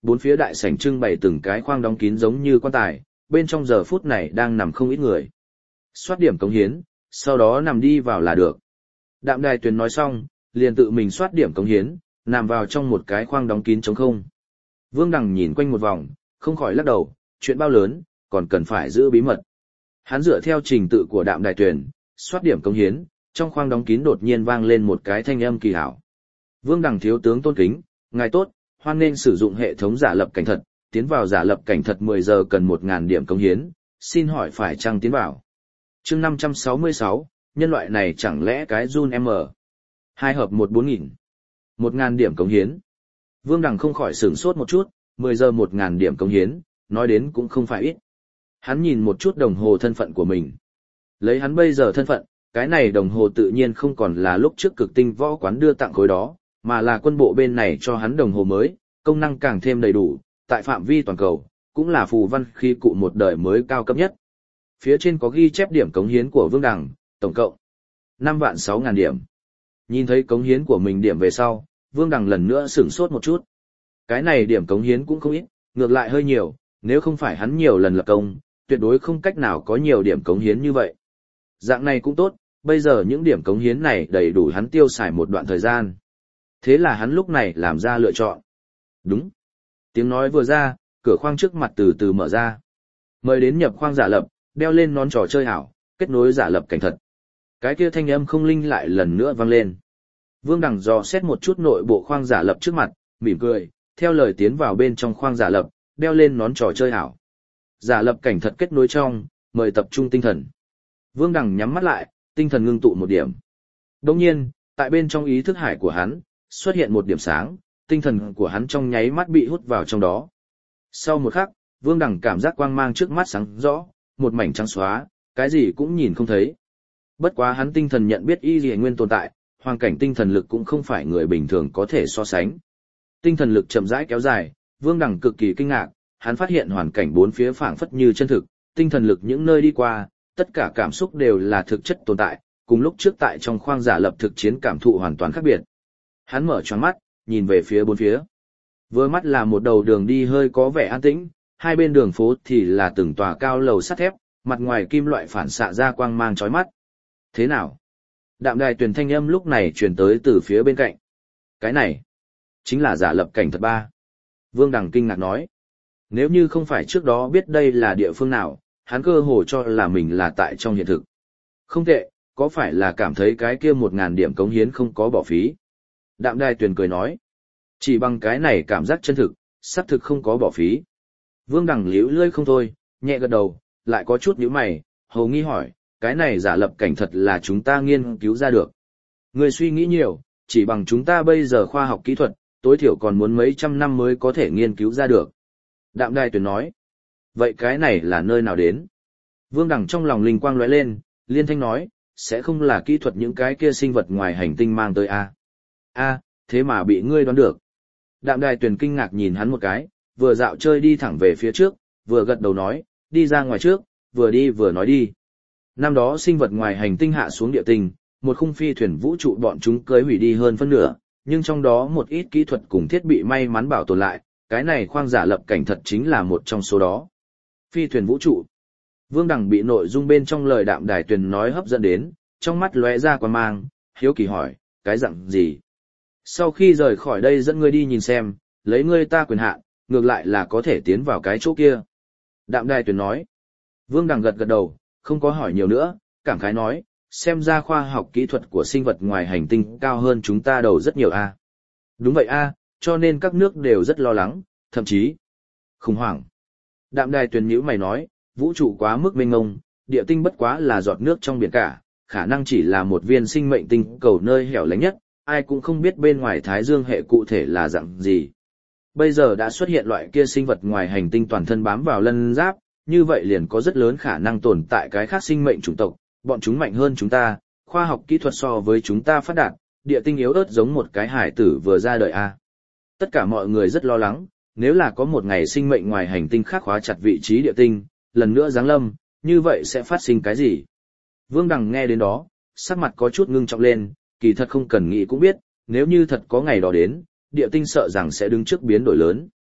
Bốn phía đại sảnh trưng bày từng cái khoang đóng kín giống như quan tài, bên trong giờ phút này đang nằm không ít người. Soát điểm cống hiến, sau đó nằm đi vào là được. Đạm Đài Tuyền nói xong, liền tự mình soát điểm cống hiến, nằm vào trong một cái khoang đóng kín trống không. Vương Đằng nhìn quanh một vòng, không khỏi lắc đầu, chuyện bao lớn, còn cần phải giữ bí mật. Hắn dựa theo trình tự của Đạm Đài Tuyền, soát điểm cống hiến, trong khoang đóng kín đột nhiên vang lên một cái thanh âm kỳ hảo. Vương Đằng thiếu tướng tôn kính, ngài tốt, hoan nên sử dụng hệ thống giả lập cảnh thật, tiến vào giả lập cảnh thật mười giờ cần một nghìn điểm cống hiến, xin hỏi phải chăng tiến vào. Chương năm trăm sáu mươi sáu, nhân loại này chẳng lẽ cái run M. Hai hợp một bốn nghìn. một nghìn điểm cống hiến. Vương Đằng không khỏi sửng sốt một chút, mười giờ một nghìn điểm cống hiến, nói đến cũng không phải ít. Hắn nhìn một chút đồng hồ thân phận của mình. Lấy hắn bây giờ thân phận, cái này đồng hồ tự nhiên không còn là lúc trước cực tinh võ quán đưa tặng khối đó, mà là quân bộ bên này cho hắn đồng hồ mới, công năng càng thêm đầy đủ, tại phạm vi toàn cầu, cũng là phù văn khí cụ một đời mới cao cấp nhất. Phía trên có ghi chép điểm cống hiến của Vương Đằng, tổng cộng năm vạn sáu ngàn điểm. Nhìn thấy cống hiến của mình điểm về sau, Vương Đằng lần nữa sửng sốt một chút. Cái này điểm cống hiến cũng không ít, ngược lại hơi nhiều, nếu không phải hắn nhiều lần lập công, tuyệt đối không cách nào có nhiều điểm cống hiến như vậy. Dạng này cũng tốt, bây giờ những điểm cống hiến này đầy đủ hắn tiêu xài một đoạn thời gian. Thế là hắn lúc này làm ra lựa chọn. Đúng. Tiếng nói vừa ra, cửa khoang trước mặt từ từ mở ra. Mời đến nhập khoang giả lập, đeo lên nón trò chơi ảo, kết nối giả lập cảnh thật. Cái kia thanh âm không linh lại lần nữa vang lên. Vương Đằng dò xét một chút nội bộ khoang giả lập trước mặt, mỉm cười, theo lời tiến vào bên trong khoang giả lập, đeo lên nón trò chơi ảo. Giả lập cảnh thật kết nối trong, mời tập trung tinh thần. Vương Đằng nhắm mắt lại, tinh thần ngưng tụ một điểm. Đồng nhiên, tại bên trong ý thức hải của hắn, xuất hiện một điểm sáng, tinh thần của hắn trong nháy mắt bị hút vào trong đó. Sau một khắc, Vương Đằng cảm giác quang mang trước mắt sáng rõ, một mảnh trắng xóa, cái gì cũng nhìn không thấy. Bất quá hắn tinh thần nhận biết y liễu nguyên tồn tại, hoàn cảnh tinh thần lực cũng không phải người bình thường có thể so sánh. Tinh thần lực chậm rãi kéo dài, Vương Đằng cực kỳ kinh ngạc, hắn phát hiện hoàn cảnh bốn phía phảng phất như chân thực, tinh thần lực những nơi đi qua, tất cả cảm xúc đều là thực chất tồn tại, cùng lúc trước tại trong khoang giả lập thực chiến cảm thụ hoàn toàn khác biệt. Hắn mở choáng mắt, nhìn về phía bốn phía. Vừa mắt là một đầu đường đi hơi có vẻ an tĩnh, hai bên đường phố thì là từng tòa cao lầu sắt thép, mặt ngoài kim loại phản xạ ra quang mang chói mắt. Thế nào? Đạm Đài Tuyền thanh âm lúc này truyền tới từ phía bên cạnh. Cái này, chính là giả lập cảnh thật ba. Vương Đằng kinh ngạc nói. Nếu như không phải trước đó biết đây là địa phương nào, hắn cơ hồ cho là mình là tại trong hiện thực. Không tệ, có phải là cảm thấy cái kia một ngàn điểm cống hiến không có bỏ phí? Đạm Đài Tuyền cười nói. Chỉ bằng cái này cảm giác chân thực, xác thực không có bỏ phí. Vương Đằng liễu lơi không thôi, nhẹ gật đầu, lại có chút nhíu mày, hầu nghi hỏi, cái này giả lập cảnh thật là chúng ta nghiên cứu ra được. Người suy nghĩ nhiều, chỉ bằng chúng ta bây giờ khoa học kỹ thuật, tối thiểu còn muốn mấy trăm năm mới có thể nghiên cứu ra được. Đạm Đài Tuyền nói. Vậy cái này là nơi nào đến? Vương Đằng trong lòng linh quang lóe lên, liên thanh nói, sẽ không là kỹ thuật những cái kia sinh vật ngoài hành tinh mang tới a? A, thế mà bị ngươi đoán được. Đạm Đài Tuyền kinh ngạc nhìn hắn một cái, vừa dạo chơi đi thẳng về phía trước, vừa gật đầu nói, đi ra ngoài trước, vừa đi vừa nói đi. Năm đó sinh vật ngoài hành tinh hạ xuống địa tinh, một khung phi thuyền vũ trụ bọn chúng cưới hủy đi hơn phân nửa, nhưng trong đó một ít kỹ thuật cùng thiết bị may mắn bảo tồn lại, cái này khoang giả lập cảnh thật chính là một trong số đó. Phi thuyền vũ trụ. Vương Đằng bị nội dung bên trong lời Đạm Đài Tuyền nói hấp dẫn đến, trong mắt lóe ra quan mang, hiếu kỳ hỏi, cái dạng gì? Sau khi rời khỏi đây dẫn ngươi đi nhìn xem, lấy ngươi ta quyền hạn, ngược lại là có thể tiến vào cái chỗ kia. Đạm Đài Tuyền nói. Vương Đằng gật gật đầu, không có hỏi nhiều nữa, cảm khái nói, xem ra khoa học kỹ thuật của sinh vật ngoài hành tinh cao hơn chúng ta đầu rất nhiều a. Đúng vậy a, cho nên các nước đều rất lo lắng, thậm chí khủng hoảng. Đạm Đài Tuyền nhíu mày nói, vũ trụ quá mức mênh mông, địa tinh bất quá là giọt nước trong biển cả, khả năng chỉ là một viên sinh mệnh tinh cầu nơi hẻo lánh nhất, ai cũng không biết bên ngoài Thái Dương hệ cụ thể là dạng gì. Bây giờ đã xuất hiện loại kia sinh vật ngoài hành tinh toàn thân bám vào lân giáp, như vậy liền có rất lớn khả năng tồn tại cái khác sinh mệnh chủng tộc, bọn chúng mạnh hơn chúng ta, khoa học kỹ thuật so với chúng ta phát đạt, địa tinh yếu ớt giống một cái hải tử vừa ra đời a. Tất cả mọi người rất lo lắng, nếu là có một ngày sinh mệnh ngoài hành tinh khác khóa chặt vị trí địa tinh, lần nữa giáng lâm, như vậy sẽ phát sinh cái gì? Vương Đằng nghe đến đó, sắc mặt có chút ngưng trọng lên, kỳ thật không cần nghĩ cũng biết, nếu như thật có ngày đó đến, địa tinh sợ rằng sẽ đứng trước biến đổi lớn.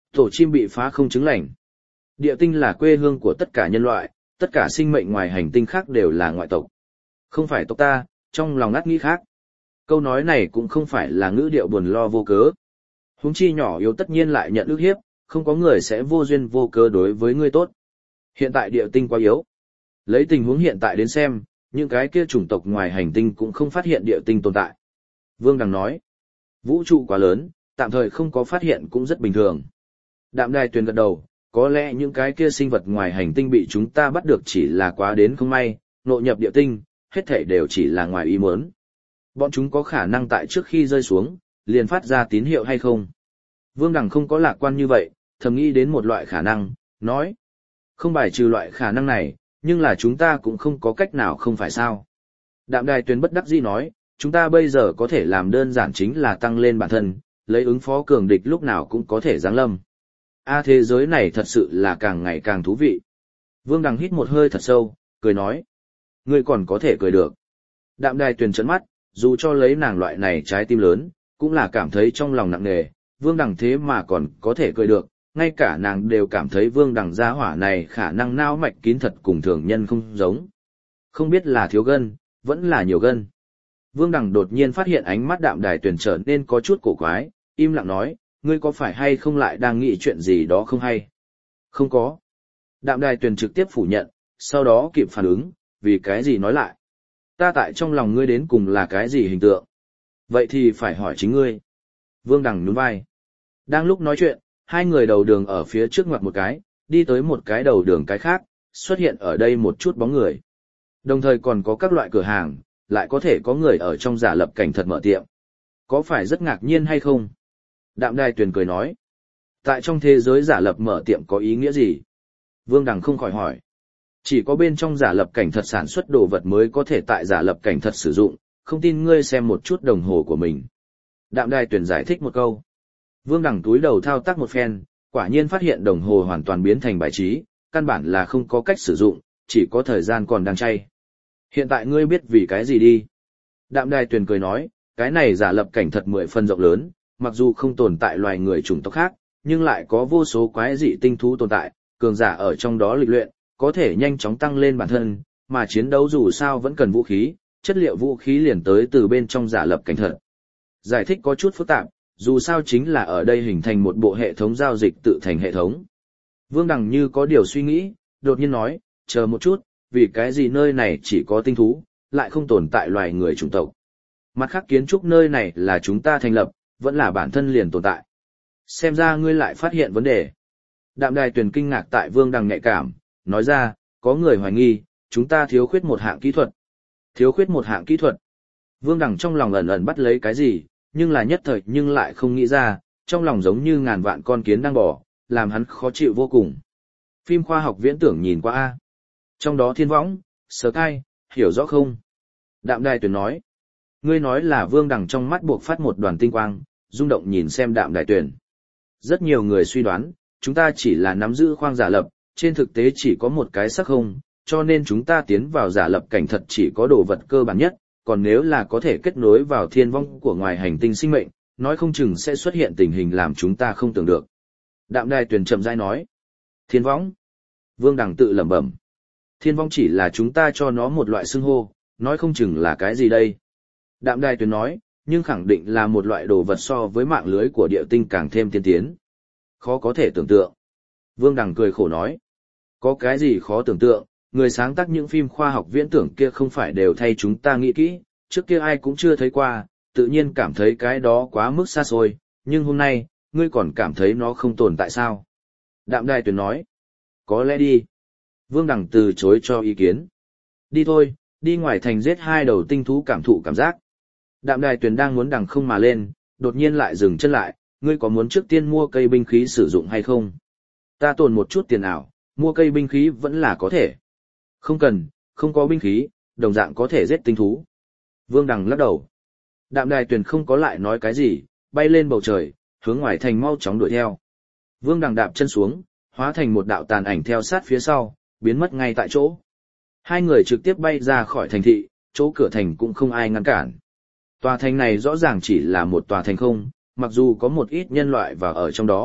Tổ chim bị phá không chứng lành. Địa tinh là quê hương của tất cả nhân loại, tất cả sinh mệnh ngoài hành tinh khác đều là ngoại tộc. Không phải tộc ta, trong lòng ngắt nghĩ khác. Câu nói này cũng không phải là ngữ điệu buồn lo vô cớ. Huống chi nhỏ yếu tất nhiên lại nhận ức hiếp, không có người sẽ vô duyên vô cớ đối với ngươi tốt. Hiện tại địa tinh quá yếu. Lấy tình huống hiện tại đến xem, những cái kia chủng tộc ngoài hành tinh cũng không phát hiện địa tinh tồn tại. Vương Đằng nói, vũ trụ quá lớn, tạm thời không có phát hiện cũng rất bình thường. Đạm Đài Tuyền gật đầu, có lẽ những cái kia sinh vật ngoài hành tinh bị chúng ta bắt được chỉ là quá đến không may, nội nhập địa tinh, hết thảy đều chỉ là ngoài ý muốn. Bọn chúng có khả năng tại trước khi rơi xuống, liền phát ra tín hiệu hay không? Vương Đằng không có lạc quan như vậy, thầm nghĩ đến một loại khả năng, nói. Không bài trừ loại khả năng này, nhưng là chúng ta cũng không có cách nào không phải sao. Đạm Đài Tuyền bất đắc dĩ nói, chúng ta bây giờ có thể làm đơn giản chính là tăng lên bản thân, lấy ứng phó cường địch lúc nào cũng có thể giáng lâm. A thế giới này thật sự là càng ngày càng thú vị. Vương Đằng hít một hơi thật sâu, cười nói. Ngươi còn có thể cười được. Đạm Đài Tuyền trấn mắt, dù cho lấy nàng loại này trái tim lớn, cũng là cảm thấy trong lòng nặng nề, Vương Đằng thế mà còn có thể cười được, ngay cả nàng đều cảm thấy Vương Đằng gia hỏa này khả năng não mạch kín thật cùng thường nhân không giống. Không biết là thiếu gân, vẫn là nhiều gân. Vương Đằng đột nhiên phát hiện ánh mắt Đạm Đài Tuyền trở nên có chút cổ quái, im lặng nói, ngươi có phải hay không lại đang nghĩ chuyện gì đó không hay? Không có. Đạm Đài Tuyền trực tiếp phủ nhận, sau đó kịp phản ứng, vì cái gì nói lại? Ta tại trong lòng ngươi đến cùng là cái gì hình tượng? Vậy thì phải hỏi chính ngươi. Vương Đằng nhún vai. Đang lúc nói chuyện, hai người đầu đường ở phía trước ngoặt một cái, đi tới một cái đầu đường cái khác, xuất hiện ở đây một chút bóng người. Đồng thời còn có các loại cửa hàng, lại có thể có người ở trong giả lập cảnh thật mở tiệm. Có phải rất ngạc nhiên hay không? Đạm Đài Tuyền cười nói. Tại trong thế giới giả lập mở tiệm có ý nghĩa gì? Vương Đằng không khỏi hỏi. Chỉ có bên trong giả lập cảnh thật sản xuất đồ vật mới có thể tại giả lập cảnh thật sử dụng, không tin ngươi xem một chút đồng hồ của mình. Đạm Đài Tuyền giải thích một câu. Vương Đằng túi đầu thao tác một phen, quả nhiên phát hiện đồng hồ hoàn toàn biến thành bài trí, căn bản là không có cách sử dụng, chỉ có thời gian còn đang chay. Hiện tại ngươi biết vì cái gì đi. Đạm Đài Tuyền cười nói, cái này giả lập cảnh thật mười phần rộng lớn, mặc dù không tồn tại loài người chủng tộc khác, nhưng lại có vô số quái dị tinh thú tồn tại, cường giả ở trong đó lịch luyện, có thể nhanh chóng tăng lên bản thân, mà chiến đấu dù sao vẫn cần vũ khí, chất liệu vũ khí liền tới từ bên trong giả lập cảnh thật. Giải thích có chút phức tạp, dù sao chính là ở đây hình thành một bộ hệ thống giao dịch tự thành hệ thống. Vương Đằng như có điều suy nghĩ, đột nhiên nói, chờ một chút, vì cái gì nơi này chỉ có tinh thú, lại không tồn tại loài người chủng tộc. Mặt khác kiến trúc nơi này là chúng ta thành lập, vẫn là bản thân liền tồn tại. Xem ra ngươi lại phát hiện vấn đề. Đạm Đài Tuyền kinh ngạc tại Vương Đằng nhạy cảm, nói ra, có người hoài nghi, chúng ta thiếu khuyết một hạng kỹ thuật. Thiếu khuyết một hạng kỹ thuật. Vương Đằng trong lòng ẩn ẩn bắt lấy cái gì, nhưng là nhất thời nhưng lại không nghĩ ra, trong lòng giống như ngàn vạn con kiến đang bò, làm hắn khó chịu vô cùng. Phim khoa học viễn tưởng nhìn qua A. Trong đó thiên võng, sờ cai, hiểu rõ không? Đạm Đài Tuyền nói. Ngươi nói là Vương Đằng trong mắt buộc phát một đoàn tinh quang, rung động nhìn xem Đạm Đài Tuyền. Rất nhiều người suy đoán, chúng ta chỉ là nắm giữ khoang giả lập, trên thực tế chỉ có một cái sắc không, cho nên chúng ta tiến vào giả lập cảnh thật chỉ có đồ vật cơ bản nhất, còn nếu là có thể kết nối vào thiên vong của ngoài hành tinh sinh mệnh, nói không chừng sẽ xuất hiện tình hình làm chúng ta không tưởng được. Đạm Đài Tuyền chậm rãi nói. Thiên vong. Vương Đằng tự lẩm bẩm. Thiên vong chỉ là chúng ta cho nó một loại xưng hô, nói không chừng là cái gì đây. Đạm Đài Tuyền nói, nhưng khẳng định là một loại đồ vật so với mạng lưới của địa tinh càng thêm tiên tiến. Khó có thể tưởng tượng. Vương Đằng cười khổ nói. Có cái gì khó tưởng tượng, người sáng tác những phim khoa học viễn tưởng kia không phải đều thay chúng ta nghĩ kỹ, trước kia ai cũng chưa thấy qua, tự nhiên cảm thấy cái đó quá mức xa xôi, nhưng hôm nay, ngươi còn cảm thấy nó không tồn tại sao? Đạm Đài Tuyền nói. Có lẽ đi. Vương Đằng từ chối cho ý kiến. Đi thôi, đi ngoài thành giết hai đầu tinh thú cảm thụ cảm giác. Đạm Đài Tuyền đang muốn đằng không mà lên, đột nhiên lại dừng chân lại, ngươi có muốn trước tiên mua cây binh khí sử dụng hay không? Ta tồn một chút tiền ảo, mua cây binh khí vẫn là có thể. Không cần, không có binh khí, đồng dạng có thể giết tinh thú. Vương Đằng lắc đầu. Đạm Đài Tuyền không có lại nói cái gì, bay lên bầu trời, hướng ngoài thành mau chóng đuổi theo. Vương Đằng đạp chân xuống, hóa thành một đạo tàn ảnh theo sát phía sau, biến mất ngay tại chỗ. Hai người trực tiếp bay ra khỏi thành thị, chỗ cửa thành cũng không ai ngăn cản. Tòa thành này rõ ràng chỉ là một tòa thành không, mặc dù có một ít nhân loại vào ở trong đó,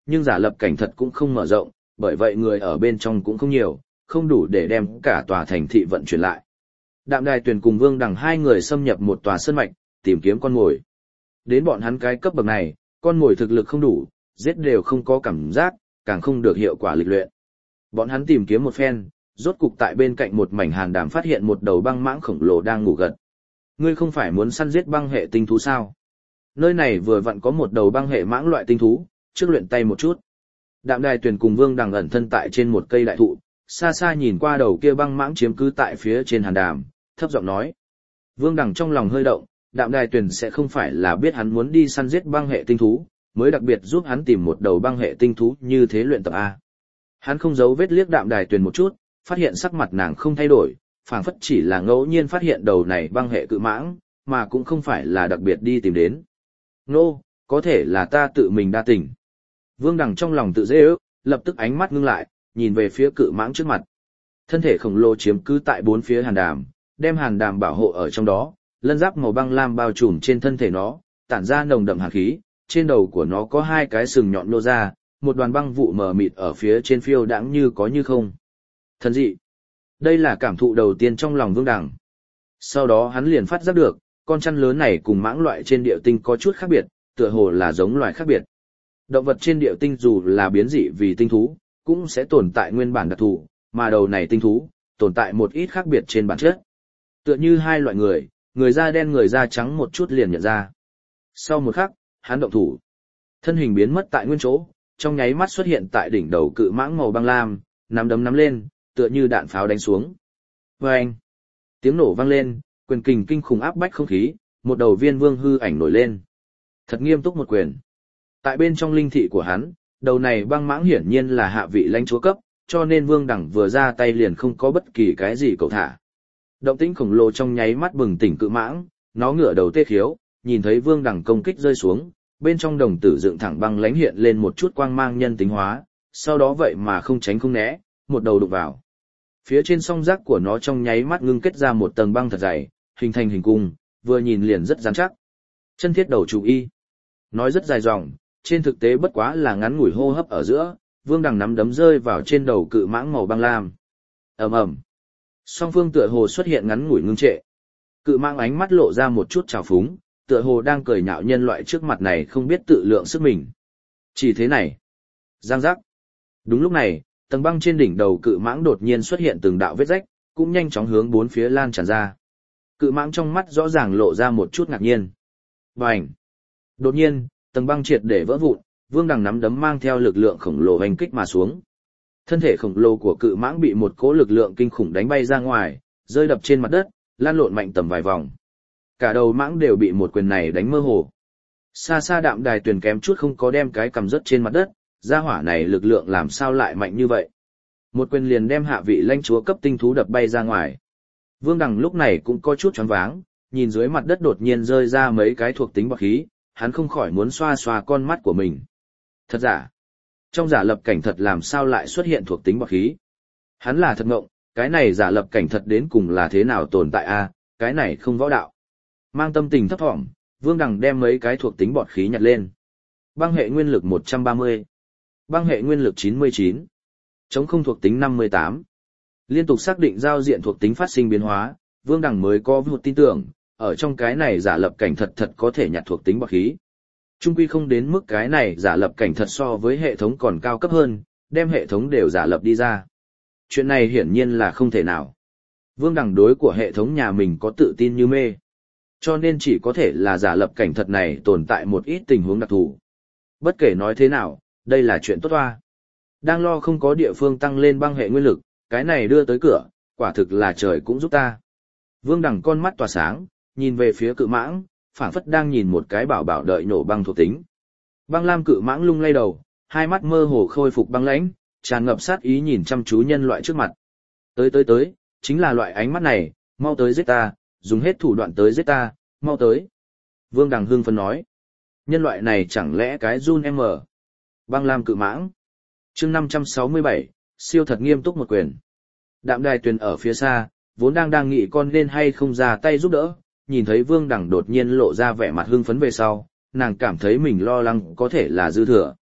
nhưng giả lập cảnh thật cũng không mở rộng, bởi vậy người ở bên trong cũng không nhiều, không đủ để đem cả tòa thành thị vận chuyển lại. Đạm Đài Tuyền cùng Vương Đằng hai người xâm nhập một tòa sơn mạch, tìm kiếm con mồi. Đến bọn hắn cái cấp bậc này, con mồi thực lực không đủ, giết đều không có cảm giác, càng không được hiệu quả lịch luyện. Bọn hắn tìm kiếm một phen, rốt cục tại bên cạnh một mảnh hàn đàm phát hiện một đầu băng mãng khổng lồ đang ngủ gật. Ngươi không phải muốn săn giết băng hệ tinh thú sao? Nơi này vừa vặn có một đầu băng hệ mãng loại tinh thú, trước luyện tay một chút. Đạm Đài Tuyền cùng Vương Đằng ẩn thân tại trên một cây đại thụ, xa xa nhìn qua đầu kia băng mãng chiếm cứ tại phía trên hàn đàm, thấp giọng nói. Vương Đằng trong lòng hơi động, Đạm Đài Tuyền sẽ không phải là biết hắn muốn đi săn giết băng hệ tinh thú, mới đặc biệt giúp hắn tìm một đầu băng hệ tinh thú như thế luyện tập A. Hắn không giấu vết liếc Đạm Đài Tuyền một chút, phát hiện sắc mặt nàng không thay đổi, phảng phất chỉ là ngẫu nhiên phát hiện đầu này băng hệ cự mãng, mà cũng không phải là đặc biệt đi tìm đến. Nô, có thể là ta tự mình đa tình. Vương Đằng trong lòng tự dễ ước, lập tức ánh mắt ngưng lại, nhìn về phía cự mãng trước mặt. Thân thể khổng lồ chiếm cứ tại bốn phía hàn đàm, đem hàn đàm bảo hộ ở trong đó, lân giáp màu băng lam bao trùm trên thân thể nó, tản ra nồng đậm hàn khí, trên đầu của nó có hai cái sừng nhọn nô ra, một đoàn băng vụ mờ mịt ở phía trên phiêu đãng như có như không. Thần dị. Đây là cảm thụ đầu tiên trong lòng Vương Đằng. Sau đó hắn liền phát giác được, con chăn lớn này cùng mãng loại trên địa tinh có chút khác biệt, tựa hồ là giống loài khác biệt. Động vật trên địa tinh dù là biến dị vì tinh thú, cũng sẽ tồn tại nguyên bản đặc thù, mà đầu này tinh thú, tồn tại một ít khác biệt trên bản chất. Tựa như hai loại người, người da đen người da trắng một chút liền nhận ra. Sau một khắc, hắn động thủ. Thân hình biến mất tại nguyên chỗ, trong nháy mắt xuất hiện tại đỉnh đầu cự mãng màu băng lam, nắm đấm nắm lên, tựa như đạn pháo đánh xuống. Vâng! Tiếng nổ vang lên, quyền kình kinh khủng áp bách không khí, một đầu viên vương hư ảnh nổi lên. Thật nghiêm túc một quyền. Tại bên trong linh thị của hắn, đầu này băng mãng hiển nhiên là hạ vị lãnh chúa cấp, cho nên Vương Đằng vừa ra tay liền không có bất kỳ cái gì cầu thả. Động tĩnh khổng lồ trong nháy mắt bừng tỉnh cự mãng, nó ngửa đầu tê khiếu, nhìn thấy Vương Đằng công kích rơi xuống, bên trong đồng tử dựng thẳng băng lãnh hiện lên một chút quang mang nhân tính hóa, sau đó vậy mà không tránh không né, một đầu đụng vào. Phía trên song giác của nó trong nháy mắt ngưng kết ra một tầng băng thật dày, hình thành hình cung, vừa nhìn liền rất rắn chắc. Chân thiết đầu chủ y. Nói rất dài dòng, trên thực tế bất quá là ngắn ngủi hô hấp ở giữa, Vương Đằng nắm đấm rơi vào trên đầu cự mãng màu băng lam. Ầm ầm. Song phương tựa hồ xuất hiện ngắn ngủi ngưng trệ. Cự mãng ánh mắt lộ ra một chút trào phúng, tựa hồ đang cười nhạo nhân loại trước mặt này không biết tự lượng sức mình. Chỉ thế này. Giang giác. Đúng lúc này, tầng băng trên đỉnh đầu cự mãng đột nhiên xuất hiện từng đạo vết rách, cũng nhanh chóng hướng bốn phía lan tràn ra. Cự mãng trong mắt rõ ràng lộ ra một chút ngạc nhiên. Bành! Đột nhiên, tầng băng triệt để vỡ vụn, Vương Đằng nắm đấm mang theo lực lượng khổng lồ hành kích mà xuống. Thân thể khổng lồ của cự mãng bị một cỗ lực lượng kinh khủng đánh bay ra ngoài, rơi đập trên mặt đất, lan lộn mạnh tầm vài vòng. Cả đầu mãng đều bị một quyền này đánh mơ hồ. Xa xa Đạm Đài Tuyền kém chút không có đem cái cầm rớt trên mặt đất, gia hỏa này lực lượng làm sao lại mạnh như vậy. Một quyền liền đem hạ vị lãnh chúa cấp tinh thú đập bay ra ngoài. Vương Đằng lúc này cũng có chút choáng váng, nhìn dưới mặt đất đột nhiên rơi ra mấy cái thuộc tính bọt khí, hắn không khỏi muốn xoa xoa con mắt của mình. Thật giả. Trong giả lập cảnh thật làm sao lại xuất hiện thuộc tính bọt khí. Hắn là thật ngộng, cái này giả lập cảnh thật đến cùng là thế nào tồn tại a? Cái này không võ đạo. Mang tâm tình thấp thỏm, Vương Đằng đem mấy cái thuộc tính bọt khí nhặt lên. Băng hệ nguyên lực một trăm ba mươi. Băng hệ nguyên lực chín mươi chín. Chống không thuộc tính năm mươi tám. Liên tục xác định giao diện thuộc tính phát sinh biến hóa, Vương Đằng mới có một tin tưởng, ở trong cái này giả lập cảnh thật thật có thể nhặt thuộc tính bọt khí. Trung quy không đến mức cái này giả lập cảnh thật so với hệ thống còn cao cấp hơn, đem hệ thống đều giả lập đi ra. Chuyện này hiển nhiên là không thể nào. Vương Đằng đối của hệ thống nhà mình có tự tin như mê. Cho nên chỉ có thể là giả lập cảnh thật này tồn tại một ít tình huống đặc thù. Bất kể nói thế nào, đây là chuyện tốt hoa. Đang lo không có địa phương tăng lên băng hệ nguyên lực, cái này đưa tới cửa, quả thực là trời cũng giúp ta. Vương Đằng con mắt tỏa sáng, nhìn về phía cự mãng, phảng phất đang nhìn một cái bảo bảo đợi nổ băng thuộc tính. Băng lam cự mãng lung lay đầu, hai mắt mơ hồ khôi phục băng lãnh, tràn ngập sát ý nhìn chăm chú nhân loại trước mặt. Tới tới tới, chính là loại ánh mắt này, mau tới giết ta, dùng hết thủ đoạn tới giết ta, mau tới. Vương Đằng hưng phấn nói. Nhân loại này chẳng lẽ cái run em ở. Băng lam cự mãng. Chương năm trăm sáu mươi bảy, siêu thật nghiêm túc một quyền. Đạm Đài Tuyền ở phía xa, vốn đang đang nghĩ con nên hay không ra tay giúp đỡ, nhìn thấy Vương Đằng đột nhiên lộ ra vẻ mặt hưng phấn về sau, nàng cảm thấy mình lo lắng có thể là dư thừa.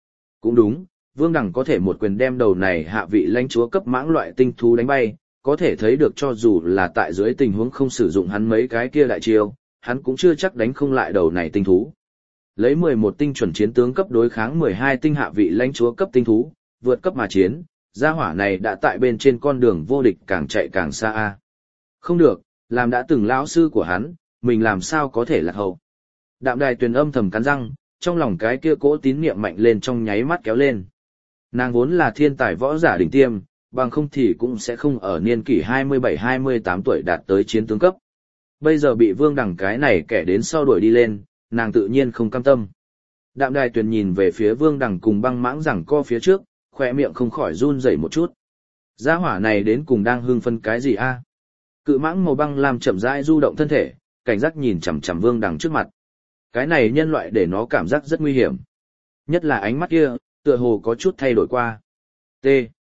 Cũng đúng, Vương Đằng có thể một quyền đem đầu này hạ vị lãnh chúa cấp mãng loại tinh thú đánh bay, có thể thấy được cho dù là tại dưới tình huống không sử dụng hắn mấy cái kia đại chiêu, hắn cũng chưa chắc đánh không lại đầu này tinh thú. Lấy mười một tinh chuẩn chiến tướng cấp đối kháng mười hai tinh hạ vị lãnh chúa cấp tinh thú, vượt cấp mà chiến, gia hỏa này đã tại bên trên con đường vô địch càng chạy càng xa a. Không được, làm đã từng lão sư của hắn, mình làm sao có thể lạc hậu. Đạm Đài Tuyền âm thầm cắn răng, trong lòng cái kia cỗ tín niệm mạnh lên trong nháy mắt kéo lên. Nàng vốn là thiên tài võ giả đỉnh tiêm, bằng không thì cũng sẽ không ở niên kỷ hai mươi bảy hai mươi tám tuổi đạt tới chiến tướng cấp. Bây giờ bị Vương Đằng cái này kẻ đến sau đuổi đi lên, nàng tự nhiên không cam tâm. Đạm Đài Tuyền nhìn về phía Vương Đằng cùng băng mãng rằng co phía trước, khỏe miệng không khỏi run rẩy một chút. Gia hỏa này đến cùng đang hưng phân cái gì a? Cự mãng màu băng làm chậm rãi du động thân thể, cảnh giác nhìn chằm chằm Vương Đằng trước mặt. Cái này nhân loại để nó cảm giác rất nguy hiểm. Nhất là ánh mắt kia, tựa hồ có chút thay đổi qua. T.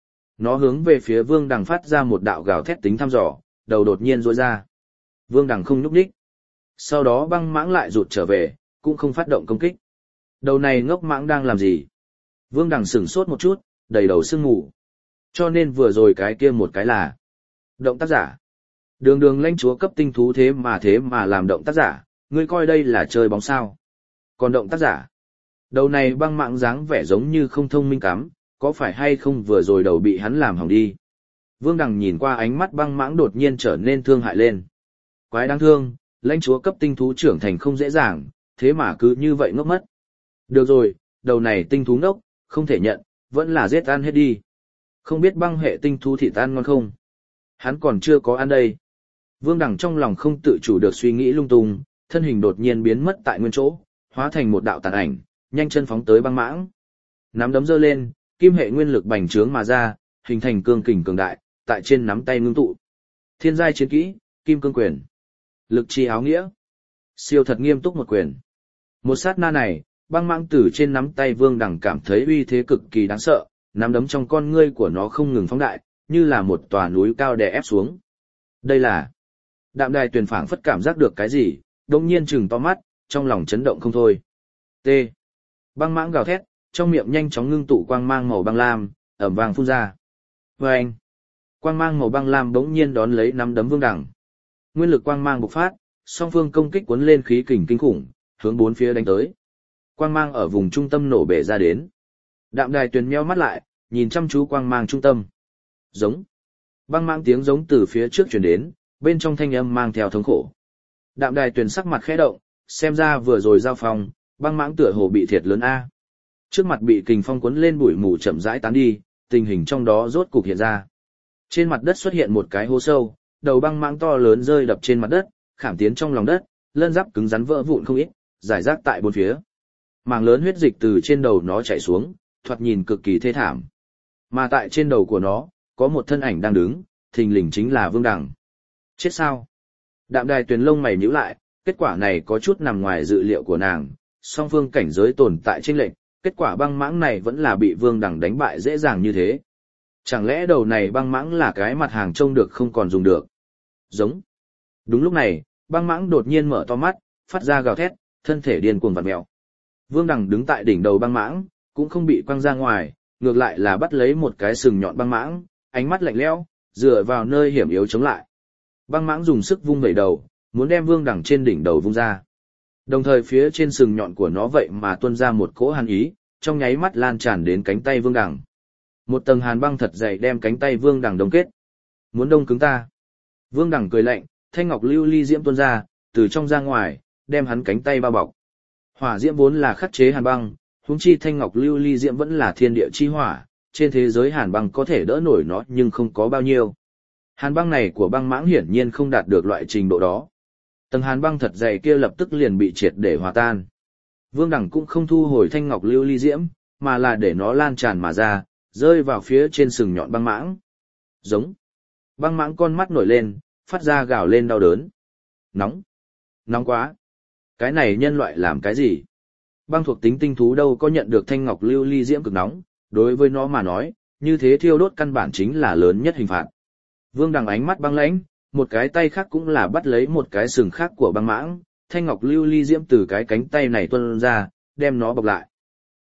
Nó hướng về phía Vương Đằng phát ra một đạo gào thét tính thăm dò, đầu đột nhiên rỗi ra. Vương Đằng không nhúc nhích. Sau đó băng mãng lại rụt trở về, cũng không phát động công kích. Đầu này ngốc mãng đang làm gì? Vương Đằng sửng sốt một chút, đầy đầu sương mù. Cho nên vừa rồi cái kia một cái là động tác giả. Đường đường lãnh chúa cấp tinh thú thế mà thế mà làm động tác giả, ngươi coi đây là chơi bóng sao. Còn động tác giả, đầu này băng mạng dáng vẻ giống như không thông minh cắm, có phải hay không vừa rồi đầu bị hắn làm hỏng đi. Vương Đằng nhìn qua ánh mắt băng mãng đột nhiên trở nên thương hại lên. Quái đáng thương, lãnh chúa cấp tinh thú trưởng thành không dễ dàng, thế mà cứ như vậy ngốc mất. Được rồi, đầu này tinh thú ngốc, không thể nhận, vẫn là giết ăn hết đi. Không biết băng hệ tinh thú thịt ăn ngon không? Hắn còn chưa có ăn đây. Vương Đằng trong lòng không tự chủ được suy nghĩ lung tung, thân hình đột nhiên biến mất tại nguyên chỗ, hóa thành một đạo tàn ảnh, nhanh chân phóng tới băng mãng. Nắm đấm giơ lên, kim hệ nguyên lực bành trướng mà ra, hình thành cương kình cường đại, tại trên nắm tay ngưng tụ. Thiên giai chiến kỹ, kim cương quyền. Lực chi áo nghĩa. Siêu thật nghiêm túc một quyền. Một sát na này, băng mãng từ trên nắm tay Vương Đằng cảm thấy uy thế cực kỳ đáng sợ, nắm đấm trong con ngươi của nó không ngừng phóng đại, như là một tòa núi cao đè ép xuống. Đây là... Đạm Đài Tuyền phảng phất cảm giác được cái gì, đột nhiên trừng to mắt, trong lòng chấn động không thôi. T. Băng mãng gào thét, trong miệng nhanh chóng ngưng tụ quang mang màu băng lam, ẩm vàng phun ra. Vâng! Quang mang màu băng lam bỗng nhiên đón lấy nắm đấm Vương Đằng. Nguyên lực quang mang bộc phát, song phương công kích cuốn lên khí kình kinh khủng, hướng bốn phía đánh tới. Quang mang ở vùng trung tâm nổ bể ra đến. Đạm Đài Tuyền nheo mắt lại, nhìn chăm chú quang mang trung tâm. Giống. Băng mãng tiếng giống từ phía trước truyền đến, bên trong thanh âm mang theo thống khổ. Đạm Đài Tuyền sắc mặt khẽ động, xem ra vừa rồi giao phong, băng mãng tựa hồ bị thiệt lớn a. Trước mặt bị kình phong cuốn lên bụi mù chậm rãi tán đi, tình hình trong đó rốt cục hiện ra. Trên mặt đất xuất hiện một cái hố sâu, đầu băng mãng to lớn rơi đập trên mặt đất, khảm tiến trong lòng đất, lân giáp cứng rắn vỡ vụn không ít, rải rác tại bốn phía. Mảng lớn huyết dịch từ trên đầu nó chảy xuống, thoạt nhìn cực kỳ thê thảm. Mà tại trên đầu của nó, có một thân ảnh đang đứng, thình lình chính là Vương Đằng. Chết sao? Đạm Đài Tuyền lông mày nhíu lại, kết quả này có chút nằm ngoài dự liệu của nàng, song phương cảnh giới tồn tại chênh lệch, kết quả băng mãng này vẫn là bị Vương Đằng đánh bại dễ dàng như thế. Chẳng lẽ đầu này băng mãng là cái mặt hàng trông được không còn dùng được? Giống. Đúng lúc này, băng mãng đột nhiên mở to mắt, phát ra gào thét, thân thể điên cuồng vặn mèo. Vương Đằng đứng tại đỉnh đầu băng mãng, cũng không bị quăng ra ngoài, ngược lại là bắt lấy một cái sừng nhọn băng mãng, ánh mắt lạnh lẽo, dựa vào nơi hiểm yếu chống lại. Băng mãng dùng sức vung vẩy đầu, muốn đem Vương Đằng trên đỉnh đầu vung ra. Đồng thời phía trên sừng nhọn của nó vậy mà tuôn ra một cỗ hàn ý, trong nháy mắt lan tràn đến cánh tay Vương Đằng. Một tầng hàn băng thật dày đem cánh tay Vương Đằng đông kết. Muốn đông cứng ta. Vương Đằng cười lạnh, thanh ngọc lưu ly diễm tuôn ra, từ trong ra ngoài, đem hắn cánh tay bao bọc. Hỏa diễm vốn là khắc chế hàn băng, huống chi thanh ngọc lưu ly diễm vẫn là thiên địa chi hỏa, trên thế giới hàn băng có thể đỡ nổi nó nhưng không có bao nhiêu. Hàn băng này của băng mãng hiển nhiên không đạt được loại trình độ đó. Tầng hàn băng thật dày kia lập tức liền bị triệt để hòa tan. Vương Đằng cũng không thu hồi thanh ngọc lưu ly diễm, mà là để nó lan tràn mà ra, rơi vào phía trên sừng nhọn băng mãng. Giống. Băng mãng con mắt nổi lên, phát ra gào lên đau đớn. Nóng. Nóng quá. Cái này nhân loại làm cái gì? Băng thuộc tính tinh thú đâu có nhận được thanh ngọc lưu ly diễm cực nóng, đối với nó mà nói, như thế thiêu đốt căn bản chính là lớn nhất hình phạt. Vương Đằng ánh mắt băng lãnh, một cái tay khác cũng là bắt lấy một cái sừng khác của băng mãng, thanh ngọc lưu ly diễm từ cái cánh tay này tuôn ra, đem nó bọc lại.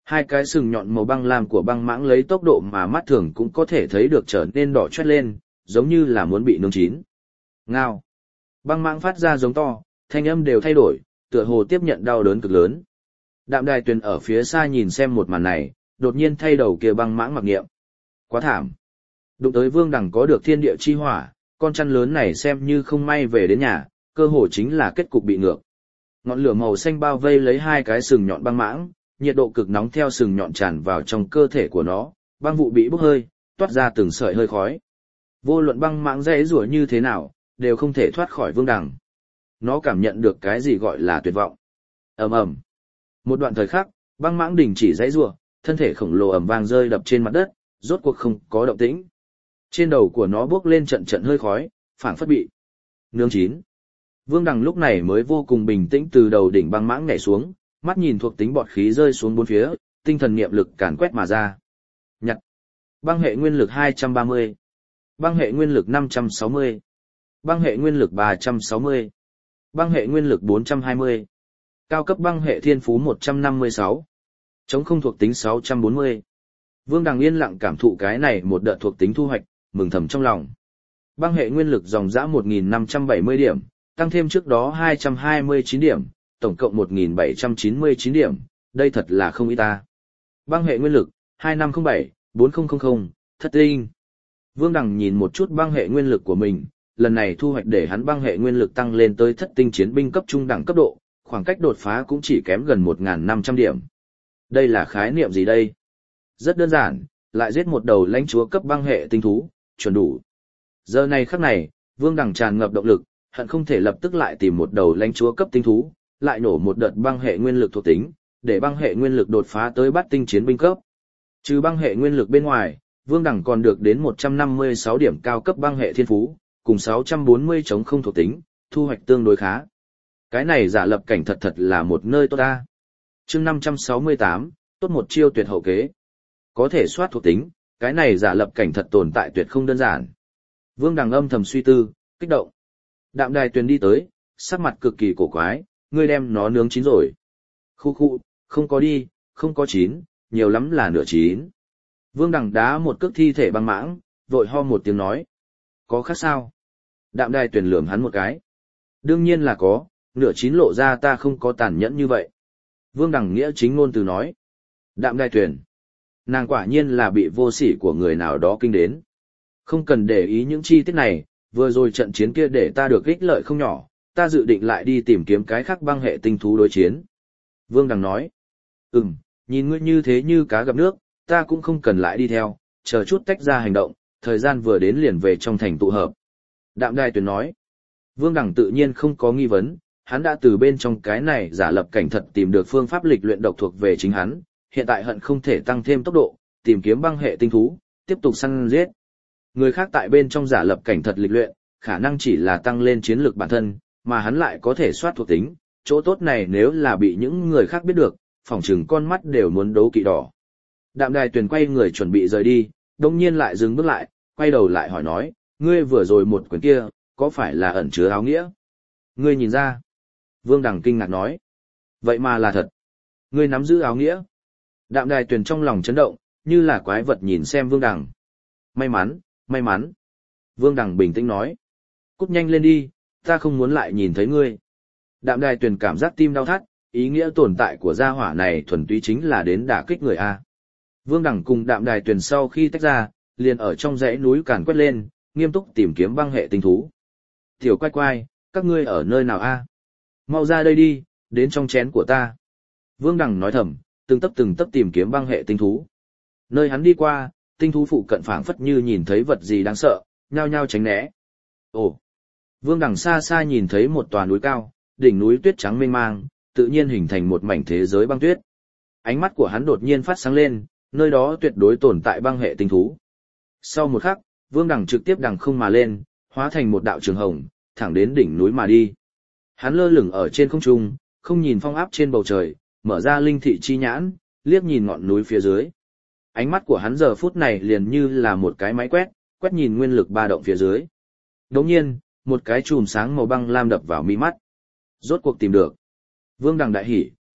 Hai cái sừng nhọn màu băng lam của băng mãng lấy tốc độ mà mắt thường cũng có thể thấy được trở nên đỏ chót lên, giống như là muốn bị nướng chín. Ngao. Băng mãng phát ra giống to, thanh âm đều thay đổi, tựa hồ tiếp nhận đau đớn cực lớn. Đạm Đài Tuyền ở phía xa nhìn xem một màn này, đột nhiên thay đầu kia băng mãng mặc niệm. Quá thảm. Đụng tới Vương Đằng có được thiên địa chi hỏa, con chăn lớn này xem như không may về đến nhà, cơ hồ chính là kết cục bị ngược. Ngọn lửa màu xanh bao vây lấy hai cái sừng nhọn băng mãng, nhiệt độ cực nóng theo sừng nhọn tràn vào trong cơ thể của nó, băng vụ bị bốc hơi, toát ra từng sợi hơi khói. Vô luận băng mãng dãy rủa như thế nào, đều không thể thoát khỏi Vương Đằng. Nó cảm nhận được cái gì gọi là tuyệt vọng. Ầm ầm. Một đoạn thời khắc, băng mãng đình chỉ dãy rủa, thân thể khổng lồ ầm vang rơi đập trên mặt đất, rốt cuộc không có động tĩnh. Trên đầu của nó bốc lên trận trận hơi khói, phảng phất bị nướng chín. Vương Đằng lúc này mới vô cùng bình tĩnh từ đầu đỉnh băng mãng nhảy xuống, mắt nhìn thuộc tính bọt khí rơi xuống bốn phía, tinh thần niệm lực càn quét mà ra. Nhặt. Băng hệ nguyên lực hai trăm ba mươi. Băng hệ nguyên lực năm trăm sáu mươi. Băng hệ nguyên lực ba trăm sáu mươi. Băng hệ nguyên lực bốn trăm hai mươi. Cao cấp băng hệ thiên phú một trăm năm mươi sáu. Chống không thuộc tính sáu trăm bốn mươi. Vương Đằng yên lặng cảm thụ cái này một đợt thuộc tính thu hoạch, mừng thầm trong lòng. Băng hệ nguyên lực dòng dã một nghìn năm trăm bảy mươi điểm, tăng thêm trước đó hai trăm hai mươi chín điểm, tổng cộng một nghìn bảy trăm chín mươi chín điểm, đây thật là không ít ta. Băng hệ nguyên lực, hai năm không bảy, bốn không không không, thất tinh. Vương Đằng nhìn một chút băng hệ nguyên lực của mình, lần này thu hoạch để hắn băng hệ nguyên lực tăng lên tới thất tinh chiến binh cấp trung đẳng cấp độ, khoảng cách đột phá cũng chỉ kém gần một nghìn năm trăm điểm. Đây là khái niệm gì đây? Rất đơn giản, lại giết một đầu lãnh chúa cấp băng hệ tinh thú, chuẩn đủ. Giờ này khắc này, Vương Đằng tràn ngập động lực, hận không thể lập tức lại tìm một đầu lãnh chúa cấp tinh thú, lại nổ một đợt băng hệ nguyên lực thuộc tính, để băng hệ nguyên lực đột phá tới bát tinh chiến binh cấp. Trừ băng hệ nguyên lực bên ngoài, Vương Đằng còn được đến một trăm năm mươi sáu điểm cao cấp băng hệ thiên phú, cùng sáu trăm bốn mươi chống không thuộc tính, thu hoạch tương đối khá. Cái này giả lập cảnh thật thật là một nơi tốt ta. Chương năm trăm sáu mươi tám, tốt một chiêu tuyệt hậu kế. Có thể soát thuộc tính, cái này giả lập cảnh thật tồn tại tuyệt không đơn giản. Vương Đằng âm thầm suy tư, kích động. Đạm Đài Tuyền đi tới, sắc mặt cực kỳ cổ quái, ngươi đem nó nướng chín rồi. Khu khu, không có đi, không có chín, nhiều lắm là nửa chín. Vương Đằng đá một cước thi thể băng mãng, vội ho một tiếng nói. Có khác sao? Đạm Đài Tuyền lườm hắn một cái. Đương nhiên là có, nửa chín lộ ra ta không có tàn nhẫn như vậy. Vương Đằng nghĩa chính ngôn từ nói. Đạm Đài Tuyền. Nàng quả nhiên là bị vô sỉ của người nào đó kinh đến. Không cần để ý những chi tiết này, vừa rồi trận chiến kia để ta được ích lợi không nhỏ, ta dự định lại đi tìm kiếm cái khác băng hệ tinh thú đối chiến. Vương Đằng nói. Ừm, nhìn ngươi như thế như cá gặp nước, ta cũng không cần lại đi theo, chờ chút tách ra hành động, thời gian vừa đến liền về trong thành tụ hợp. Đạm Đài Tuyền nói. Vương Đằng tự nhiên không có nghi vấn, hắn đã từ bên trong cái này giả lập cảnh thật tìm được phương pháp lịch luyện độc thuộc về chính hắn, hiện tại hận không thể tăng thêm tốc độ, tìm kiếm băng hệ tinh thú, tiếp tục săn giết. Người khác tại bên trong giả lập cảnh thật lịch luyện, khả năng chỉ là tăng lên chiến lược bản thân, mà hắn lại có thể soát thuộc tính, chỗ tốt này nếu là bị những người khác biết được, phỏng chừng con mắt đều muốn đấu kỵ đỏ. Đạm Đài Tuyền quay người chuẩn bị rời đi, đồng nhiên lại dừng bước lại, quay đầu lại hỏi nói, ngươi vừa rồi một quyền kia, có phải là ẩn chứa áo nghĩa? Ngươi nhìn ra. Vương Đằng kinh ngạc nói. Vậy mà là thật. Ngươi nắm giữ áo nghĩa. Đạm Đài Tuyền trong lòng chấn động, như là quái vật nhìn xem Vương Đằng. May mắn, may mắn. Vương Đằng bình tĩnh nói. Cút nhanh lên đi, ta không muốn lại nhìn thấy ngươi. Đạm Đài Tuyền cảm giác tim đau thắt, ý nghĩa tồn tại của gia hỏa này thuần túy chính là đến đả kích người A. Vương Đằng cùng Đạm Đài Tuyền sau khi tách ra, liền ở trong dãy núi càn quét lên, nghiêm túc tìm kiếm băng hệ tinh thú. Tiểu quay quay, các ngươi ở nơi nào A? Mau ra đây đi, đến trong chén của ta. Vương Đằng nói thầm, từng tấp từng tấp tìm kiếm băng hệ tinh thú. Nơi hắn đi qua, tinh thú phụ cận phảng phất như nhìn thấy vật gì đáng sợ, nhao nhao tránh né. Ồ! Vương Đằng xa xa nhìn thấy một tòa núi cao, đỉnh núi tuyết trắng mênh mang, tự nhiên hình thành một mảnh thế giới băng tuyết. Ánh mắt của hắn đột nhiên phát sáng lên, nơi đó tuyệt đối tồn tại băng hệ tinh thú. Sau một khắc, Vương Đằng trực tiếp đằng không mà lên, hóa thành một đạo trường hồng, thẳng đến đỉnh núi mà đi. Hắn lơ lửng ở trên không trung, không nhìn phong áp trên bầu trời, mở ra linh thị chi nhãn, liếc nhìn ngọn núi phía dưới. Ánh mắt của hắn giờ phút này liền như là một cái máy quét, quét nhìn nguyên lực ba động phía dưới. Đồng nhiên, một cái chùm sáng màu băng lam đập vào mi mắt. Rốt cuộc tìm được. Vương Đằng đại hỉ,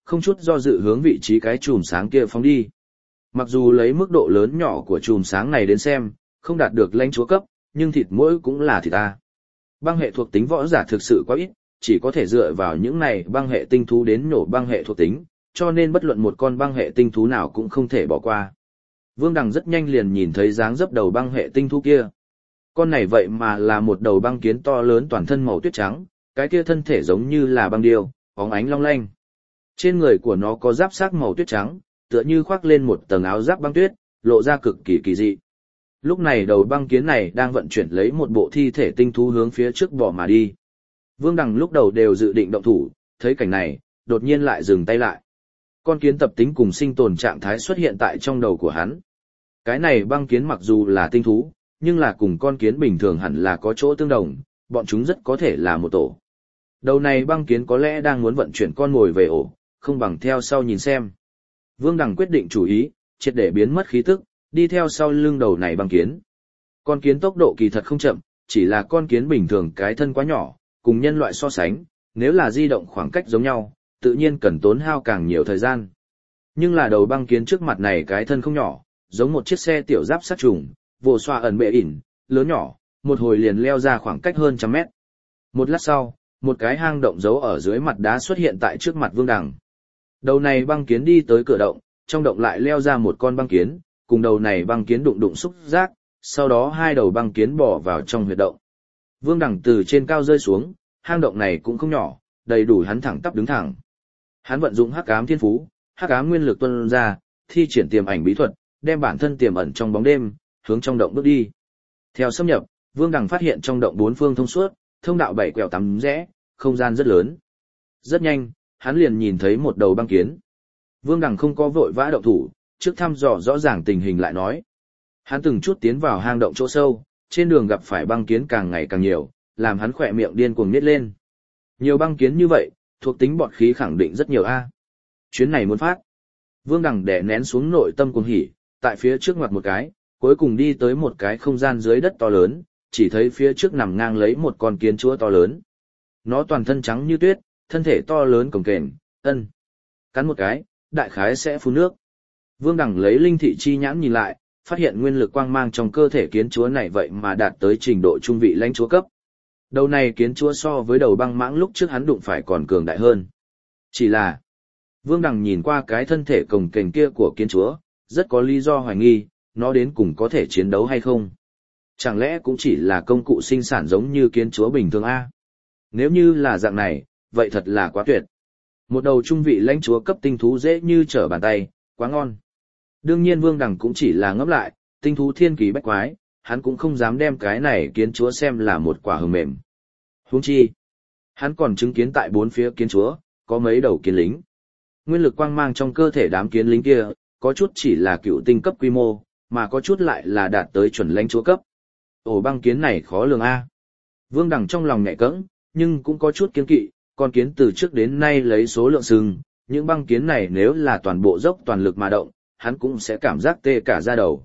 không chút do dự hướng vị trí cái chùm sáng kia phóng đi. Mặc dù lấy mức độ lớn nhỏ của chùm sáng này đến xem, không đạt được lãnh chúa cấp, nhưng thịt mỗi cũng là thịt ta. Băng hệ thuộc tính võ giả thực sự quá ít, chỉ có thể dựa vào những này băng hệ tinh thú đến nổ băng hệ thuộc tính, cho nên bất luận một con băng hệ tinh thú nào cũng không thể bỏ qua. Vương Đằng rất nhanh liền nhìn thấy dáng dấp đầu băng hệ tinh thú kia. Con này vậy mà là một đầu băng kiến to lớn toàn thân màu tuyết trắng, cái kia thân thể giống như là băng điêu, bóng ánh long lanh. Trên người của nó có giáp xác màu tuyết trắng, tựa như khoác lên một tầng áo giáp băng tuyết, lộ ra cực kỳ kỳ dị. Lúc này đầu băng kiến này đang vận chuyển lấy một bộ thi thể tinh thú hướng phía trước bỏ mà đi. Vương Đằng lúc đầu đều dự định động thủ, thấy cảnh này, đột nhiên lại dừng tay lại. Con kiến tập tính cùng sinh tồn trạng thái xuất hiện tại trong đầu của hắn. Cái này băng kiến mặc dù là tinh thú, nhưng là cùng con kiến bình thường hẳn là có chỗ tương đồng, bọn chúng rất có thể là một tổ. Đầu này băng kiến có lẽ đang muốn vận chuyển con mồi về ổ, không bằng theo sau nhìn xem. Vương Đằng quyết định chủ ý, triệt để biến mất khí tức, đi theo sau lưng đầu này băng kiến. Con kiến tốc độ kỳ thật không chậm, chỉ là con kiến bình thường cái thân quá nhỏ, cùng nhân loại so sánh, nếu là di động khoảng cách giống nhau, tự nhiên cần tốn hao càng nhiều thời gian. Nhưng là đầu băng kiến trước mặt này cái thân không nhỏ, giống một chiếc xe tiểu giáp sát trùng, vồ xoa ẩn bệ ỉn, lớn nhỏ, một hồi liền leo ra khoảng cách hơn trăm mét. Một lát sau, một cái hang động giấu ở dưới mặt đá xuất hiện tại trước mặt Vương Đằng. Đầu này băng kiến đi tới cửa động, trong động lại leo ra một con băng kiến, cùng đầu này băng kiến đụng đụng xúc giác, sau đó hai đầu băng kiến bò vào trong huyệt động. Vương Đằng từ trên cao rơi xuống, hang động này cũng không nhỏ, đầy đủ hắn thẳng tắp đứng thẳng. Hắn vận dụng Hắc Ám Thiên Phú, Hắc Ám Nguyên Lực tuôn ra, thi triển tiềm ảnh bí thuật, đem bản thân tiềm ẩn trong bóng đêm, hướng trong động bước đi. Theo xâm nhập, Vương Đằng phát hiện trong động bốn phương thông suốt, thông đạo bảy quẹo tám rẽ, không gian rất lớn. Rất nhanh, hắn liền nhìn thấy một đầu băng kiến. Vương Đằng không có vội vã động thủ, trước thăm dò rõ ràng tình hình lại nói. Hắn từng chút tiến vào hang động chỗ sâu, trên đường gặp phải băng kiến càng ngày càng nhiều, làm hắn khỏe miệng điên cuồng nhếch lên. Nhiều băng kiến như vậy, thuộc tính bọt khí khẳng định rất nhiều a. Chuyến này muốn phát. Vương Đằng đè nén xuống nội tâm cuồng hỉ, tại phía trước ngoặt một cái, cuối cùng đi tới một cái không gian dưới đất to lớn, chỉ thấy phía trước nằm ngang lấy một con kiến chúa to lớn. Nó toàn thân trắng như tuyết, thân thể to lớn cồng kềnh, ân. Cắn một cái, đại khái sẽ phun nước. Vương Đằng lấy linh thị chi nhãn nhìn lại, phát hiện nguyên lực quang mang trong cơ thể kiến chúa này vậy mà đạt tới trình độ trung vị lãnh chúa cấp. Đầu này kiến chúa so với đầu băng mãng lúc trước hắn đụng phải còn cường đại hơn. Chỉ là, Vương Đằng nhìn qua cái thân thể cồng kềnh kia của kiến chúa, rất có lý do hoài nghi, nó đến cùng có thể chiến đấu hay không. Chẳng lẽ cũng chỉ là công cụ sinh sản giống như kiến chúa bình thường a? Nếu như là dạng này, vậy thật là quá tuyệt. Một đầu trung vị lãnh chúa cấp tinh thú dễ như trở bàn tay, quá ngon. Đương nhiên Vương Đằng cũng chỉ là ngẫm lại, tinh thú thiên kỳ bách quái, hắn cũng không dám đem cái này kiến chúa xem là một quả hờ mềm. Huống chi, hắn còn chứng kiến tại bốn phía kiến chúa, có mấy đầu kiến lính. Nguyên lực quang mang trong cơ thể đám kiến lính kia, có chút chỉ là cựu tinh cấp quy mô, mà có chút lại là đạt tới chuẩn lãnh chúa cấp. Ổ băng kiến này khó lường a. Vương Đằng trong lòng nhẹ cẫng, nhưng cũng có chút kiến kỵ, con kiến từ trước đến nay lấy số lượng sừng, những băng kiến này nếu là toàn bộ dốc toàn lực mà động, hắn cũng sẽ cảm giác tê cả da đầu.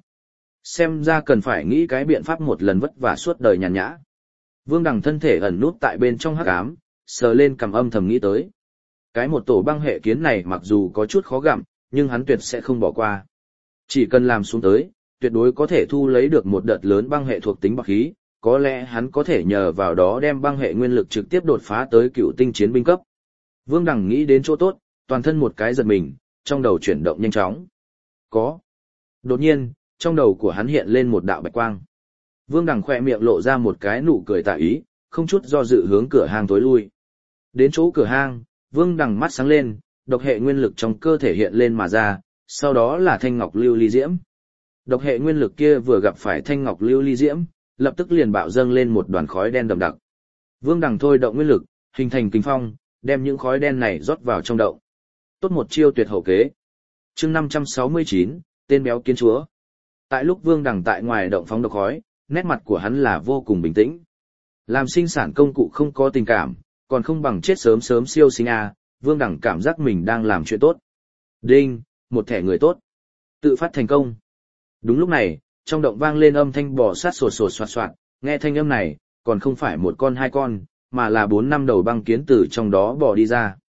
Xem ra cần phải nghĩ cái biện pháp một lần vất vả suốt đời nhàn nhã. Vương Đằng thân thể ẩn nút tại bên trong hắc ám, sờ lên cằm âm thầm nghĩ tới. Cái một tổ băng hệ kiến này mặc dù có chút khó gặm, nhưng hắn tuyệt sẽ không bỏ qua. Chỉ cần làm xuống tới, tuyệt đối có thể thu lấy được một đợt lớn băng hệ thuộc tính bạc khí, có lẽ hắn có thể nhờ vào đó đem băng hệ nguyên lực trực tiếp đột phá tới cựu tinh chiến binh cấp. Vương Đằng nghĩ đến chỗ tốt, toàn thân một cái giật mình, trong đầu chuyển động nhanh chóng. Có. Đột nhiên, trong đầu của hắn hiện lên một đạo bạch quang. Vương Đằng khỏe miệng lộ ra một cái nụ cười tà ý, không chút do dự hướng cửa hang tối lui. Đến chỗ cửa hang, Vương Đằng mắt sáng lên, độc hệ nguyên lực trong cơ thể hiện lên mà ra, sau đó là thanh ngọc lưu ly diễm. Độc hệ nguyên lực kia vừa gặp phải thanh ngọc lưu ly diễm, lập tức liền bạo dâng lên một đoàn khói đen đậm đặc. Vương Đằng thôi động nguyên lực, hình thành kình phong, đem những khói đen này rót vào trong động. Tốt một chiêu tuyệt hậu kế. Chương năm trăm sáu mươi chín, tên béo kiến chúa. Tại lúc Vương Đằng tại ngoài động phóng độc khói, nét mặt của hắn là vô cùng bình tĩnh. Làm sinh sản công cụ không có tình cảm, còn không bằng chết sớm sớm siêu sinh a. Vương Đằng cảm giác mình đang làm chuyện tốt. Đinh, một thẻ người tốt. Tự phát thành công. Đúng lúc này, trong động vang lên âm thanh bò sát sột sột soạt soạt, nghe thanh âm này, còn không phải một con hai con, mà là bốn năm đầu băng kiến từ trong đó bò đi ra.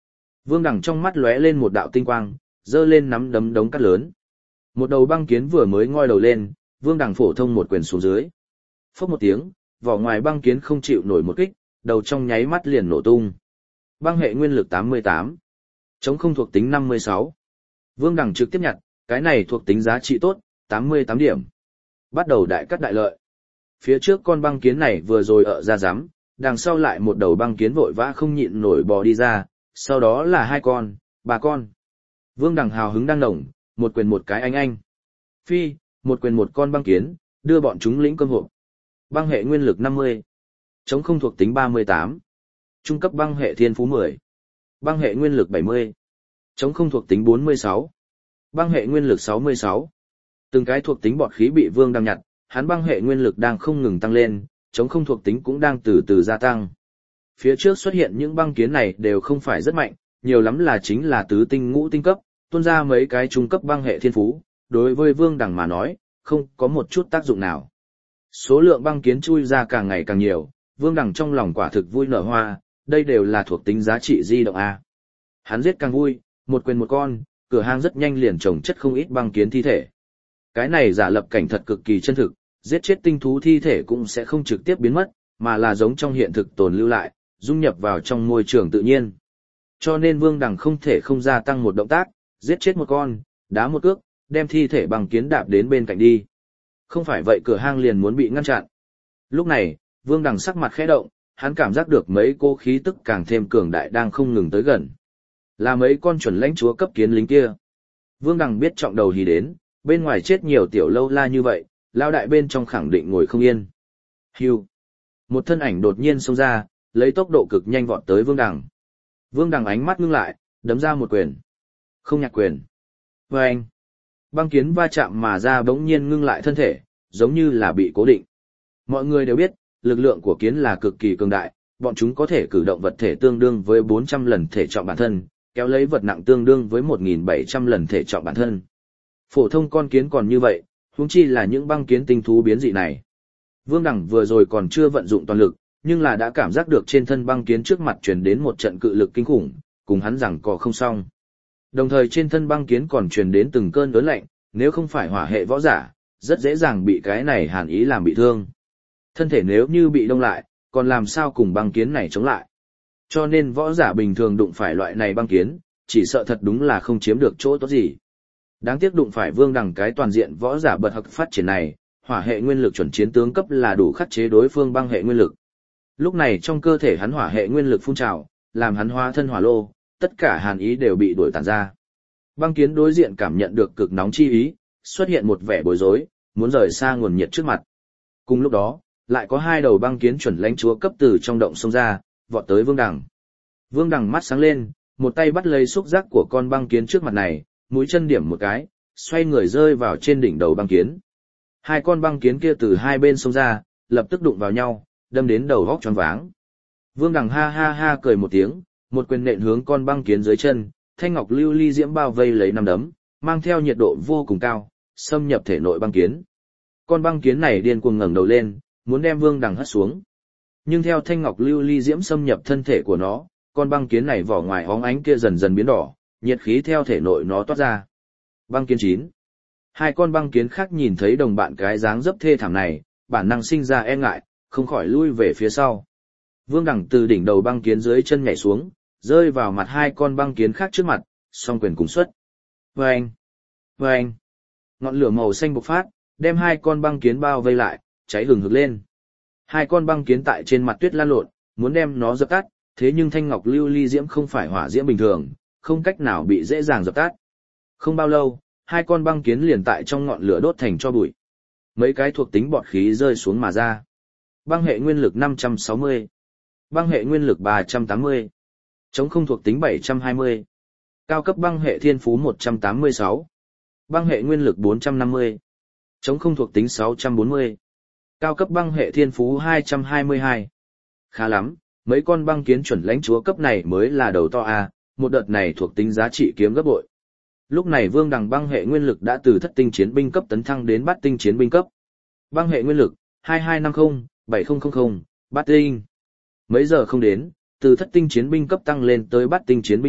Vương Đằng trong mắt lóe lên một đạo tinh quang, giơ lên nắm đấm đống cát lớn. Một đầu băng kiến vừa mới ngoi đầu lên, Vương Đằng phổ thông một quyền xuống dưới. Phốc một tiếng, vỏ ngoài băng kiến không chịu nổi một kích, đầu trong nháy mắt liền nổ tung. Băng hệ nguyên lực tám mươi tám, chống không thuộc tính năm mươi sáu. Vương Đằng trực tiếp nhặt, cái này thuộc tính giá trị tốt, tám mươi tám điểm. Bắt đầu đại cắt đại lợi. Phía trước con băng kiến này vừa rồi ở ra giám, đằng sau lại một đầu băng kiến vội vã không nhịn nổi bò đi ra, sau đó là hai con, ba con. Vương Đằng hào hứng đang nồng, một quyền một cái anh anh. Phi, một quyền một con băng kiến, đưa bọn chúng lĩnh cơm hộp. Băng hệ nguyên lực năm mươi, chống không thuộc tính ba mươi tám. Trung cấp băng hệ thiên phú mười. Băng hệ nguyên lực bảy mươi, chống không thuộc tính bốn mươi sáu. Băng hệ nguyên lực sáu mươi sáu. Từng cái thuộc tính bọt khí bị Vương Đằng nhặt, hắn băng hệ nguyên lực đang không ngừng tăng lên, chống không thuộc tính cũng đang từ từ gia tăng. Phía trước xuất hiện những băng kiến này đều không phải rất mạnh, nhiều lắm là chính là tứ tinh ngũ tinh cấp, tuôn ra mấy cái trung cấp băng hệ thiên phú, đối với Vương Đằng mà nói, không có một chút tác dụng nào. Số lượng băng kiến chui ra càng ngày càng nhiều, Vương Đằng trong lòng quả thực vui nở hoa, đây đều là thuộc tính giá trị di động A. Hắn giết càng vui, một quyền một con, cửa hang rất nhanh liền trồng chất không ít băng kiến thi thể. Cái này giả lập cảnh thật cực kỳ chân thực, giết chết tinh thú thi thể cũng sẽ không trực tiếp biến mất, mà là giống trong hiện thực tồn lưu lại, dung nhập vào trong môi trường tự nhiên. Cho nên Vương Đằng không thể không gia tăng một động tác, giết chết một con, đá một cước, đem thi thể băng kiến đạp đến bên cạnh đi. Không phải vậy cửa hang liền muốn bị ngăn chặn. Lúc này, Vương Đằng sắc mặt khẽ động, hắn cảm giác được mấy cô khí tức càng thêm cường đại đang không ngừng tới gần. Là mấy con chuẩn lãnh chúa cấp kiến lính kia. Vương Đằng biết trọng đầu hí đến, bên ngoài chết nhiều tiểu lâu la như vậy, lao đại bên trong khẳng định ngồi không yên. Hưu. Một thân ảnh đột nhiên xông ra, lấy tốc độ cực nhanh vọt tới Vương Đằng. Vương Đằng ánh mắt ngưng lại, đấm ra một quyền. Không nhạc quyền. Và anh. Băng kiến va chạm mà ra bỗng nhiên ngưng lại thân thể, giống như là bị cố định. Mọi người đều biết, lực lượng của kiến là cực kỳ cường đại, bọn chúng có thể cử động vật thể tương đương với bốn trăm lần thể trọng bản thân, kéo lấy vật nặng tương đương với một nghìn bảy trăm lần thể trọng bản thân. Phổ thông con kiến còn như vậy, huống chi là những băng kiến tinh thú biến dị này. Vương Đằng vừa rồi còn chưa vận dụng toàn lực, nhưng là đã cảm giác được trên thân băng kiến trước mặt truyền đến một trận cự lực kinh khủng, cùng hắn giằng co không xong. Đồng thời trên thân băng kiến còn truyền đến từng cơn ớn lạnh, nếu không phải hỏa hệ võ giả, rất dễ dàng bị cái này hàn ý làm bị thương. Thân thể nếu như bị đông lại, còn làm sao cùng băng kiến này chống lại. Cho nên võ giả bình thường đụng phải loại này băng kiến, chỉ sợ thật đúng là không chiếm được chỗ tốt gì. Đáng tiếc đụng phải Vương Đằng cái toàn diện võ giả bật học phát triển này, hỏa hệ nguyên lực chuẩn chiến tướng cấp là đủ khắc chế đối phương băng hệ nguyên lực. Lúc này trong cơ thể hắn hỏa hệ nguyên lực phun trào, làm hắn hóa thân hỏa lô, tất cả hàn ý đều bị đuổi tàn ra. Băng kiến đối diện cảm nhận được cực nóng chi ý, xuất hiện một vẻ bối rối, muốn rời xa nguồn nhiệt trước mặt. Cùng lúc đó, lại có hai đầu băng kiến chuẩn lãnh chúa cấp từ trong động xông ra, vọt tới Vương Đằng. Vương Đằng mắt sáng lên, một tay bắt lấy xúc giác của con băng kiến trước mặt này, mũi chân điểm một cái, xoay người rơi vào trên đỉnh đầu băng kiến. Hai con băng kiến kia từ hai bên xông ra, lập tức đụng vào nhau, đâm đến đầu góc choáng váng. Vương Đằng ha ha ha cười một tiếng, một quyền nện hướng con băng kiến dưới chân, thanh ngọc lưu ly diễm bao vây lấy năm đấm, mang theo nhiệt độ vô cùng cao, xâm nhập thể nội băng kiến. Con băng kiến này điên cuồng ngẩng đầu lên, muốn đem Vương Đằng hất xuống. Nhưng theo thanh ngọc lưu ly diễm xâm nhập thân thể của nó, con băng kiến này vỏ ngoài óng ánh kia dần dần biến đỏ, nhiệt khí theo thể nội nó toát ra. Băng kiến chín. Hai con băng kiến khác nhìn thấy đồng bạn cái dáng dấp thê thảm này, bản năng sinh ra e ngại, không khỏi lui về phía sau. Vương Đằng từ đỉnh đầu băng kiến dưới chân nhảy xuống, rơi vào mặt hai con băng kiến khác trước mặt, song quyền cùng xuất. Vâng! Vâng! Ngọn lửa màu xanh bộc phát, đem hai con băng kiến bao vây lại, cháy hừng hực lên. Hai con băng kiến tại trên mặt tuyết lan lộn, muốn đem nó dập tắt, thế nhưng thanh ngọc lưu ly diễm không phải hỏa diễm bình thường, không cách nào bị dễ dàng dập tắt. Không bao lâu, hai con băng kiến liền tại trong ngọn lửa đốt thành tro bụi. Mấy cái thuộc tính bọt khí rơi xuống mà ra. Băng hệ nguyên lực năm trăm sáu mươi. Băng hệ nguyên lực ba trăm tám mươi. Chống không thuộc tính bảy trăm hai mươi. Cao cấp băng hệ thiên phú một trăm tám mươi sáu. Băng hệ nguyên lực bốn trăm năm mươi. Chống không thuộc tính sáu trăm bốn mươi. Cao cấp băng hệ thiên phú hai trăm hai mươi hai. Khá lắm, mấy con băng kiến chuẩn lãnh chúa cấp này mới là đầu to a, một đợt này thuộc tính giá trị kiếm gấp bội. Lúc này Vương Đằng băng hệ nguyên lực đã từ thất tinh chiến binh cấp tấn thăng đến bát tinh chiến binh cấp. Băng hệ nguyên lực hai hai năm không, bảy không không không, bát tinh. Mấy giờ không đến, từ thất tinh chiến binh cấp tăng lên tới bát tinh chiến binh cấp,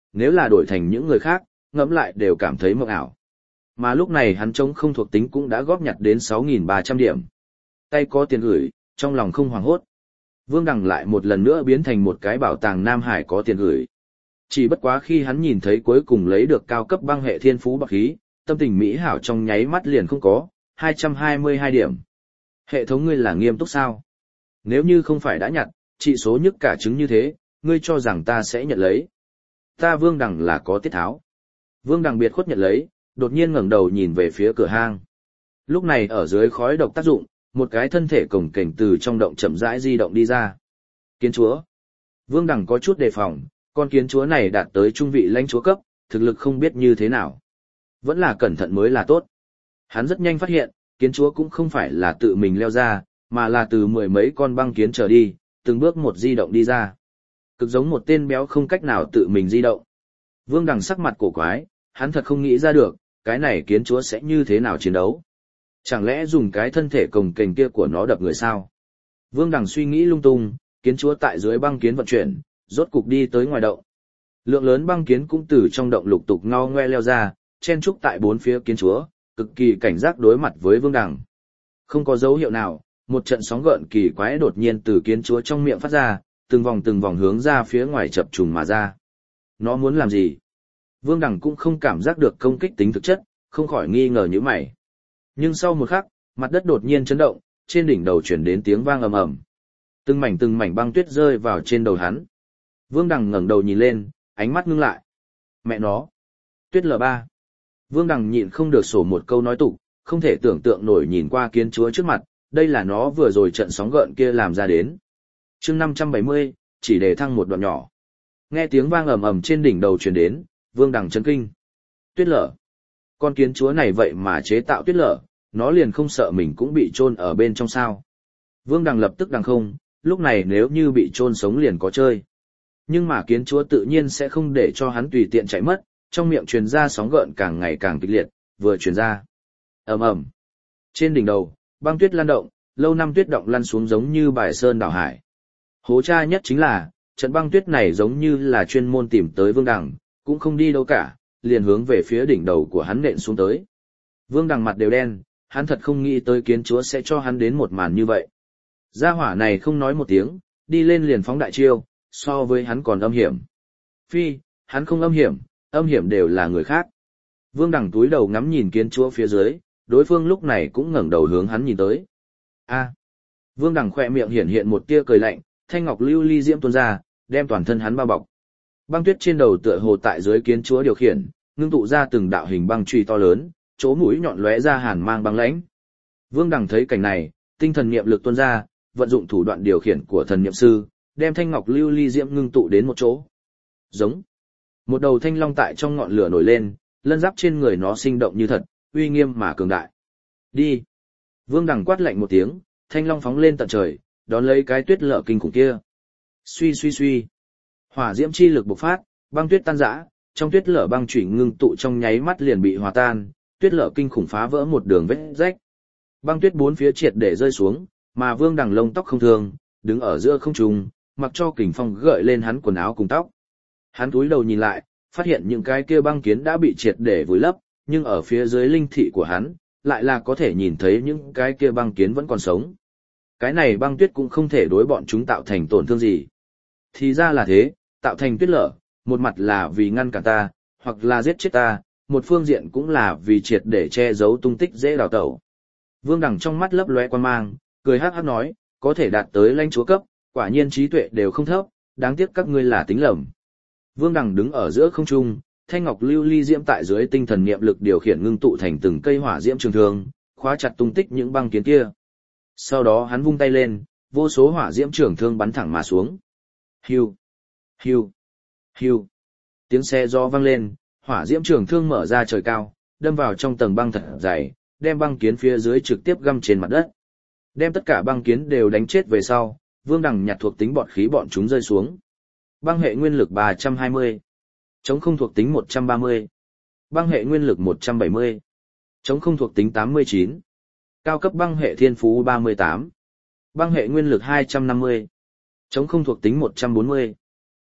nếu là đổi thành những người khác, ngẫm lại đều cảm thấy mộng ảo. Mà lúc này hắn chống không thuộc tính cũng đã góp nhặt đến sáu nghìn ba trăm điểm. Tay có tiền gửi, trong lòng không hoảng hốt. Vương Đằng lại một lần nữa biến thành một cái bảo tàng Nam Hải có tiền gửi. Chỉ bất quá khi hắn nhìn thấy cuối cùng lấy được cao cấp băng hệ thiên phú bạc khí, tâm tình mỹ hảo trong nháy mắt liền không có, hai trăm hai mươi hai điểm. Hệ thống ngươi là nghiêm túc sao? Nếu như không phải đã nhặt, trị số nhức cả trứng như thế, ngươi cho rằng ta sẽ nhận lấy. Ta Vương Đằng là có tiết tháo. Vương Đằng biệt khuất nhận lấy, đột nhiên ngẩng đầu nhìn về phía cửa hang. Lúc này ở dưới khói độc tác dụng, một cái thân thể cổng kềnh từ trong động chậm rãi di động đi ra. Kiến chúa. Vương Đằng có chút đề phòng, con kiến chúa này đạt tới trung vị lãnh chúa cấp, thực lực không biết như thế nào. Vẫn là cẩn thận mới là tốt. Hắn rất nhanh phát hiện, kiến chúa cũng không phải là tự mình leo ra, mà là từ mười mấy con băng kiến trở đi, từng bước một di động đi ra. Cực giống một tên béo không cách nào tự mình di động. Vương Đằng sắc mặt cổ quái, hắn thật không nghĩ ra được, cái này kiến chúa sẽ như thế nào chiến đấu. Chẳng lẽ dùng cái thân thể cồng kềnh kia của nó đập người sao? Vương Đằng suy nghĩ lung tung, kiến chúa tại dưới băng kiến vận chuyển, rốt cục đi tới ngoài động. Lượng lớn băng kiến cũng từ trong động lục tục ngao ngoe leo ra, chen trúc tại bốn phía kiến chúa, cực kỳ cảnh giác đối mặt với Vương Đằng. Không có dấu hiệu nào, một trận sóng gợn kỳ quái đột nhiên từ kiến chúa trong miệng phát ra, từng vòng từng vòng hướng ra phía ngoài chập trùng mà ra. Nó muốn làm gì? Vương Đằng cũng không cảm giác được công kích tính thực chất, không khỏi nghi ngờ như mày. Nhưng sau một khắc, mặt đất đột nhiên chấn động, trên đỉnh đầu chuyển đến tiếng vang ầm ầm. Từng mảnh từng mảnh băng tuyết rơi vào trên đầu hắn. Vương Đằng ngẩng đầu nhìn lên, ánh mắt ngưng lại. Mẹ nó! Tuyết lờ ba. Vương Đằng nhịn không được sổ một câu nói tục, không thể tưởng tượng nổi nhìn qua kiến chúa trước mặt, đây là nó vừa rồi trận sóng gợn kia làm ra đến. Chương năm trăm bảy mươi, chỉ để thăng một đoạn nhỏ. Nghe tiếng vang ầm ầm trên đỉnh đầu truyền đến, Vương Đằng chấn kinh. Tuyết lở. Con kiến chúa này vậy mà chế tạo tuyết lở, nó liền không sợ mình cũng bị chôn ở bên trong sao. Vương Đằng lập tức đằng không, lúc này nếu như bị chôn sống liền có chơi. Nhưng mà kiến chúa tự nhiên sẽ không để cho hắn tùy tiện chạy mất, trong miệng truyền ra sóng gợn càng ngày càng kịch liệt, vừa truyền ra. Ầm ầm. Trên đỉnh đầu, băng tuyết lan động, lâu năm tuyết động lăn xuống giống như bài sơn đảo hải. Hố cha nhất chính là, trận băng tuyết này giống như là chuyên môn tìm tới Vương Đằng, cũng không đi đâu cả, liền hướng về phía đỉnh đầu của hắn nện xuống tới. Vương Đằng mặt đều đen, hắn thật không nghĩ tới kiến chúa sẽ cho hắn đến một màn như vậy. Gia hỏa này không nói một tiếng, đi lên liền phóng đại chiêu, so với hắn còn âm hiểm. Phi, hắn không âm hiểm, âm hiểm đều là người khác. Vương Đằng túi đầu ngắm nhìn kiến chúa phía dưới, đối phương lúc này cũng ngẩng đầu hướng hắn nhìn tới. A. Vương Đằng khỏe miệng hiển hiện một tia cười lạnh, thanh ngọc lưu ly diễm tuôn ra, đem toàn thân hắn bao bọc. Băng tuyết trên đầu tựa hồ tại dưới kiến chúa điều khiển, ngưng tụ ra từng đạo hình băng chùy to lớn, chỗ mũi nhọn lóe ra hàn mang băng lãnh. Vương Đằng thấy cảnh này, tinh thần niệm lực tuôn ra, vận dụng thủ đoạn điều khiển của thần niệm sư, đem thanh ngọc lưu ly diễm ngưng tụ đến một chỗ. Giống. Một đầu thanh long tại trong ngọn lửa nổi lên, lân giáp trên người nó sinh động như thật, uy nghiêm mà cường đại. Đi. Vương Đằng quát lạnh một tiếng, thanh long phóng lên tận trời, đón lấy cái tuyết lở kinh khủng kia. Suy suy suy. Hỏa diễm chi lực bộc phát, băng tuyết tan rã, trong tuyết lở băng chủy ngưng tụ trong nháy mắt liền bị hòa tan, tuyết lở kinh khủng phá vỡ một đường vết rách. Băng tuyết bốn phía triệt để rơi xuống, mà Vương Đằng lông tóc không thương, đứng ở giữa không trung, mặc cho kình phong gợi lên hắn quần áo cùng tóc. Hắn cúi đầu nhìn lại, phát hiện những cái kia băng kiến đã bị triệt để vùi lấp, nhưng ở phía dưới linh thị của hắn, lại là có thể nhìn thấy những cái kia băng kiến vẫn còn sống. Cái này băng tuyết cũng không thể đối bọn chúng tạo thành tổn thương gì. Thì ra là thế, tạo thành tuyết lở, một mặt là vì ngăn cản ta, hoặc là giết chết ta, một phương diện cũng là vì triệt để che giấu tung tích dễ đào tẩu. Vương Đằng trong mắt lấp lóe quan mang, cười hắc hắc nói, có thể đạt tới lãnh chúa cấp, quả nhiên trí tuệ đều không thấp, đáng tiếc các ngươi là tính lầm. Vương Đằng đứng ở giữa không trung, thanh ngọc lưu ly diễm tại dưới tinh thần niệm lực điều khiển ngưng tụ thành từng cây hỏa diễm trường thương, khóa chặt tung tích những băng kiến kia. Sau đó hắn vung tay lên, vô số hỏa diễm trường thương bắn thẳng mà xuống. Hiu, hiu, hiu. Tiếng xe gió vang lên, hỏa diễm trường thương mở ra trời cao, đâm vào trong tầng băng thật dày, đem băng kiến phía dưới trực tiếp găm trên mặt đất. Đem tất cả băng kiến đều đánh chết về sau, Vương Đằng nhặt thuộc tính bọt khí bọn chúng rơi xuống. Băng hệ nguyên lực ba trăm hai mươi, chống không thuộc tính một trăm ba mươi. Băng hệ nguyên lực một trăm bảy mươi, chống không thuộc tính tám mươi chín. Cao cấp băng hệ thiên phú ba mươi tám. Băng hệ nguyên lực hai trăm năm mươi, chống không thuộc tính một trăm bốn mươi.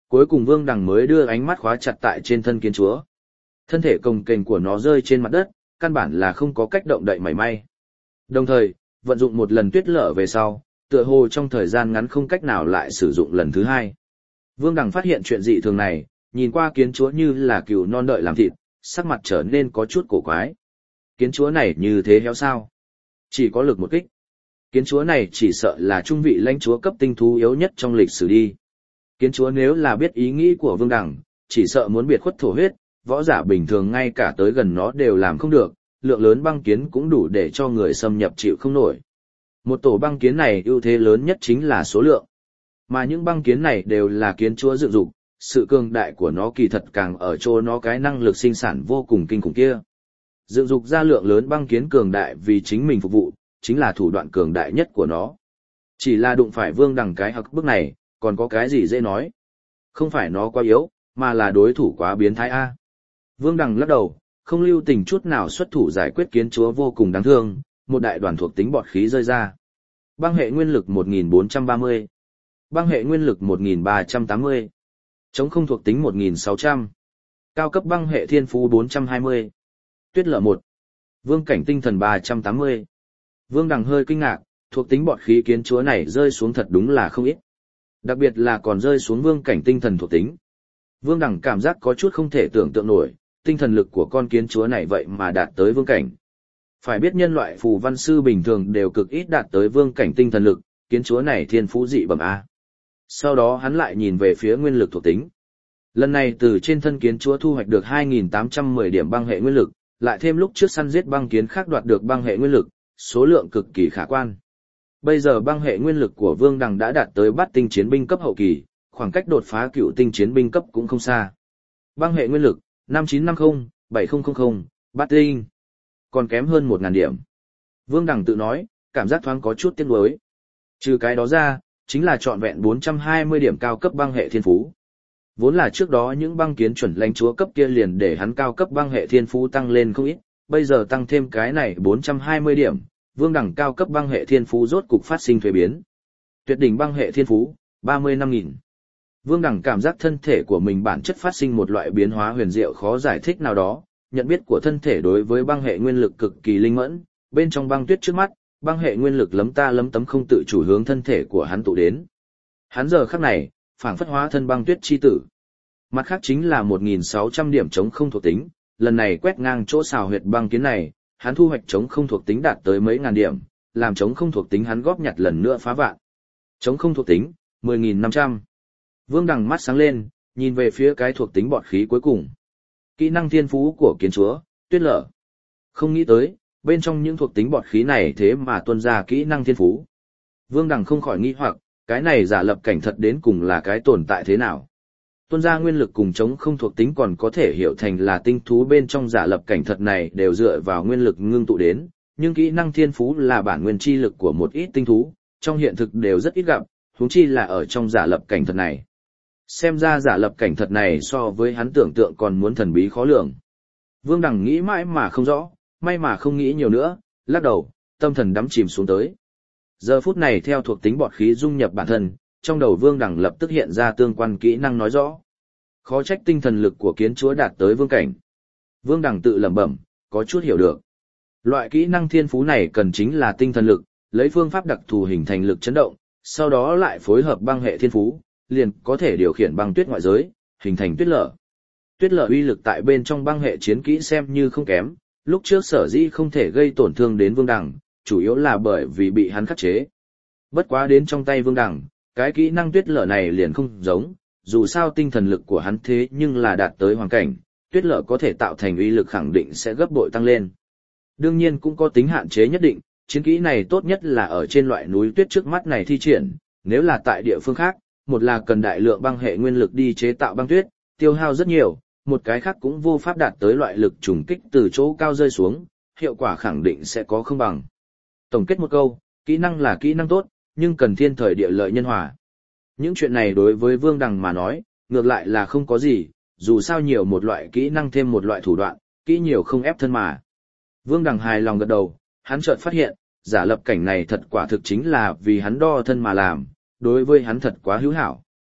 Cuối cùng Vương Đằng mới đưa ánh mắt khóa chặt tại trên thân kiến chúa. Thân thể cồng kềnh của nó rơi trên mặt đất, căn bản là không có cách động đậy mảy may. Đồng thời, vận dụng một lần tuyết lở về sau, tựa hồ trong thời gian ngắn không cách nào lại sử dụng lần thứ hai. Vương Đằng phát hiện chuyện dị thường này, nhìn qua kiến chúa như là cừu non đợi làm thịt, sắc mặt trở nên có chút cổ quái. Kiến chúa này như thế héo sao? Chỉ có lực một kích. Kiến chúa này chỉ sợ là trung vị lãnh chúa cấp tinh thú yếu nhất trong lịch sử đi. Kiến chúa nếu là biết ý nghĩ của Vương Đằng, chỉ sợ muốn biệt khuất thổ huyết, võ giả bình thường ngay cả tới gần nó đều làm không được, lượng lớn băng kiến cũng đủ để cho người xâm nhập chịu không nổi. Một tổ băng kiến này ưu thế lớn nhất chính là số lượng. Mà những băng kiến này đều là kiến chúa dựng dục, sự cường đại của nó kỳ thật càng ở chỗ nó cái năng lực sinh sản vô cùng kinh khủng kia. Dựng dục ra lượng lớn băng kiến cường đại vì chính mình phục vụ, chính là thủ đoạn cường đại nhất của nó. Chỉ là đụng phải Vương Đằng cái hặc bức này, còn có cái gì dễ nói. Không phải nó quá yếu, mà là đối thủ quá biến thái A. Vương Đằng lắc đầu, không lưu tình chút nào xuất thủ giải quyết kiến chúa vô cùng đáng thương, một đại đoàn thuộc tính bọt khí rơi ra. Băng hệ nguyên lực một nghìn bốn trăm ba mươi. Băng hệ nguyên lực một nghìn ba trăm tám mươi. Chống không thuộc tính một nghìn sáu trăm. Cao cấp băng hệ thiên phú bốn trăm hai mươi. Tuyết lở một. Vương cảnh tinh thần ba trăm tám mươi. Vương Đằng hơi kinh ngạc, thuộc tính bọt khí kiến chúa này rơi xuống thật đúng là không ít. Đặc biệt là còn rơi xuống vương cảnh tinh thần thuộc tính. Vương Đằng cảm giác có chút không thể tưởng tượng nổi, tinh thần lực của con kiến chúa này vậy mà đạt tới vương cảnh. Phải biết nhân loại phù văn sư bình thường đều cực ít đạt tới vương cảnh tinh thần lực, kiến chúa này thiên phú dị bẩm A. Sau đó hắn lại nhìn về phía nguyên lực thuộc tính. Lần này từ trên thân kiến chúa thu hoạch được hai nghìn tám trăm mười điểm băng hệ nguyên lực, lại thêm lúc trước săn giết băng kiến khác đoạt được băng hệ nguyên lực, số lượng cực kỳ khả quan. Bây giờ băng hệ nguyên lực của Vương Đằng đã đạt tới bát tinh chiến binh cấp hậu kỳ, khoảng cách đột phá cựu tinh chiến binh cấp cũng không xa. Băng hệ nguyên lực năm chín năm không, bảy không không không, bát tinh. Còn kém hơn một nghìn điểm. Vương Đằng tự nói, cảm giác thoáng có chút tiếc nuối. Trừ cái đó ra, chính là trọn vẹn bốn trăm hai mươi điểm cao cấp băng hệ thiên phú. Vốn là trước đó những băng kiến chuẩn lãnh chúa cấp kia liền để hắn cao cấp băng hệ thiên phú tăng lên không ít, bây giờ tăng thêm cái này bốn trăm hai mươi điểm, Vương Đằng cao cấp băng hệ thiên phú rốt cục phát sinh thuế biến. Tuyệt đỉnh băng hệ thiên phú, ba mươi năm nghìn. Vương Đằng cảm giác thân thể của mình bản chất phát sinh một loại biến hóa huyền diệu khó giải thích nào đó, nhận biết của thân thể đối với băng hệ nguyên lực cực kỳ linh mẫn, bên trong băng tuyết trước mắt, băng hệ nguyên lực lấm ta lấm tấm không tự chủ hướng thân thể của hắn tụ đến. Hắn giờ khắc này, phảng phất hóa thân băng tuyết chi tử. Mặt khác chính là một nghìn sáu trăm điểm chống không thuộc tính, lần này quét ngang chỗ xào huyệt băng kiến này, hắn thu hoạch chống không thuộc tính đạt tới mấy ngàn điểm, làm chống không thuộc tính hắn góp nhặt lần nữa phá vạn. Chống không thuộc tính, mười nghìn năm trăm. Vương Đằng mắt sáng lên, nhìn về phía cái thuộc tính bọt khí cuối cùng. Kỹ năng thiên phú của kiến chúa, tuyết lở. Không nghĩ tới, bên trong những thuộc tính bọt khí này thế mà tuôn ra kỹ năng thiên phú. Vương Đằng không khỏi nghi hoặc, cái này giả lập cảnh thật đến cùng là cái tồn tại thế nào. Tuôn ra nguyên lực cùng chống không thuộc tính còn có thể hiểu thành là tinh thú bên trong giả lập cảnh thật này đều dựa vào nguyên lực ngưng tụ đến, nhưng kỹ năng thiên phú là bản nguyên chi lực của một ít tinh thú, trong hiện thực đều rất ít gặp, huống chi là ở trong giả lập cảnh thật này. Xem ra giả lập cảnh thật này so với hắn tưởng tượng còn muốn thần bí khó lường. Vương Đằng nghĩ mãi mà không rõ, may mà không nghĩ nhiều nữa, lắc đầu, tâm thần đắm chìm xuống tới. Giờ phút này theo thuộc tính bọt khí dung nhập bản thân, trong đầu Vương Đằng lập tức hiện ra tương quan kỹ năng nói rõ. Khó trách tinh thần lực của kiến chúa đạt tới vương cảnh. Vương Đằng tự lẩm bẩm, có chút hiểu được. Loại kỹ năng thiên phú này cần chính là tinh thần lực, lấy phương pháp đặc thù hình thành lực chấn động, sau đó lại phối hợp băng hệ thiên phú, liền có thể điều khiển băng tuyết ngoại giới, hình thành tuyết lở. Tuyết lở uy lực tại bên trong băng hệ chiến kỹ xem như không kém, lúc trước sở dĩ không thể gây tổn thương đến Vương Đằng, chủ yếu là bởi vì bị hắn khắc chế. Bất quá đến trong tay Vương Đằng, cái kỹ năng tuyết lở này liền không giống, dù sao tinh thần lực của hắn thế nhưng là đạt tới hoàn cảnh, tuyết lở có thể tạo thành uy lực khẳng định sẽ gấp bội tăng lên. Đương nhiên cũng có tính hạn chế nhất định, chiến kỹ này tốt nhất là ở trên loại núi tuyết trước mắt này thi triển, nếu là tại địa phương khác, một là cần đại lượng băng hệ nguyên lực đi chế tạo băng tuyết, tiêu hao rất nhiều, một cái khác cũng vô pháp đạt tới loại lực trùng kích từ chỗ cao rơi xuống, hiệu quả khẳng định sẽ có không bằng. Tổng kết một câu, kỹ năng là kỹ năng tốt, nhưng cần thiên thời địa lợi nhân hòa. Những chuyện này đối với Vương Đằng mà nói, ngược lại là không có gì, dù sao nhiều một loại kỹ năng thêm một loại thủ đoạn, kỹ nhiều không ép thân mà. Vương Đằng hài lòng gật đầu, hắn chợt phát hiện, giả lập cảnh này thật quả thực chính là vì hắn đo thân mà làm, đối với hắn thật quá hữu hảo.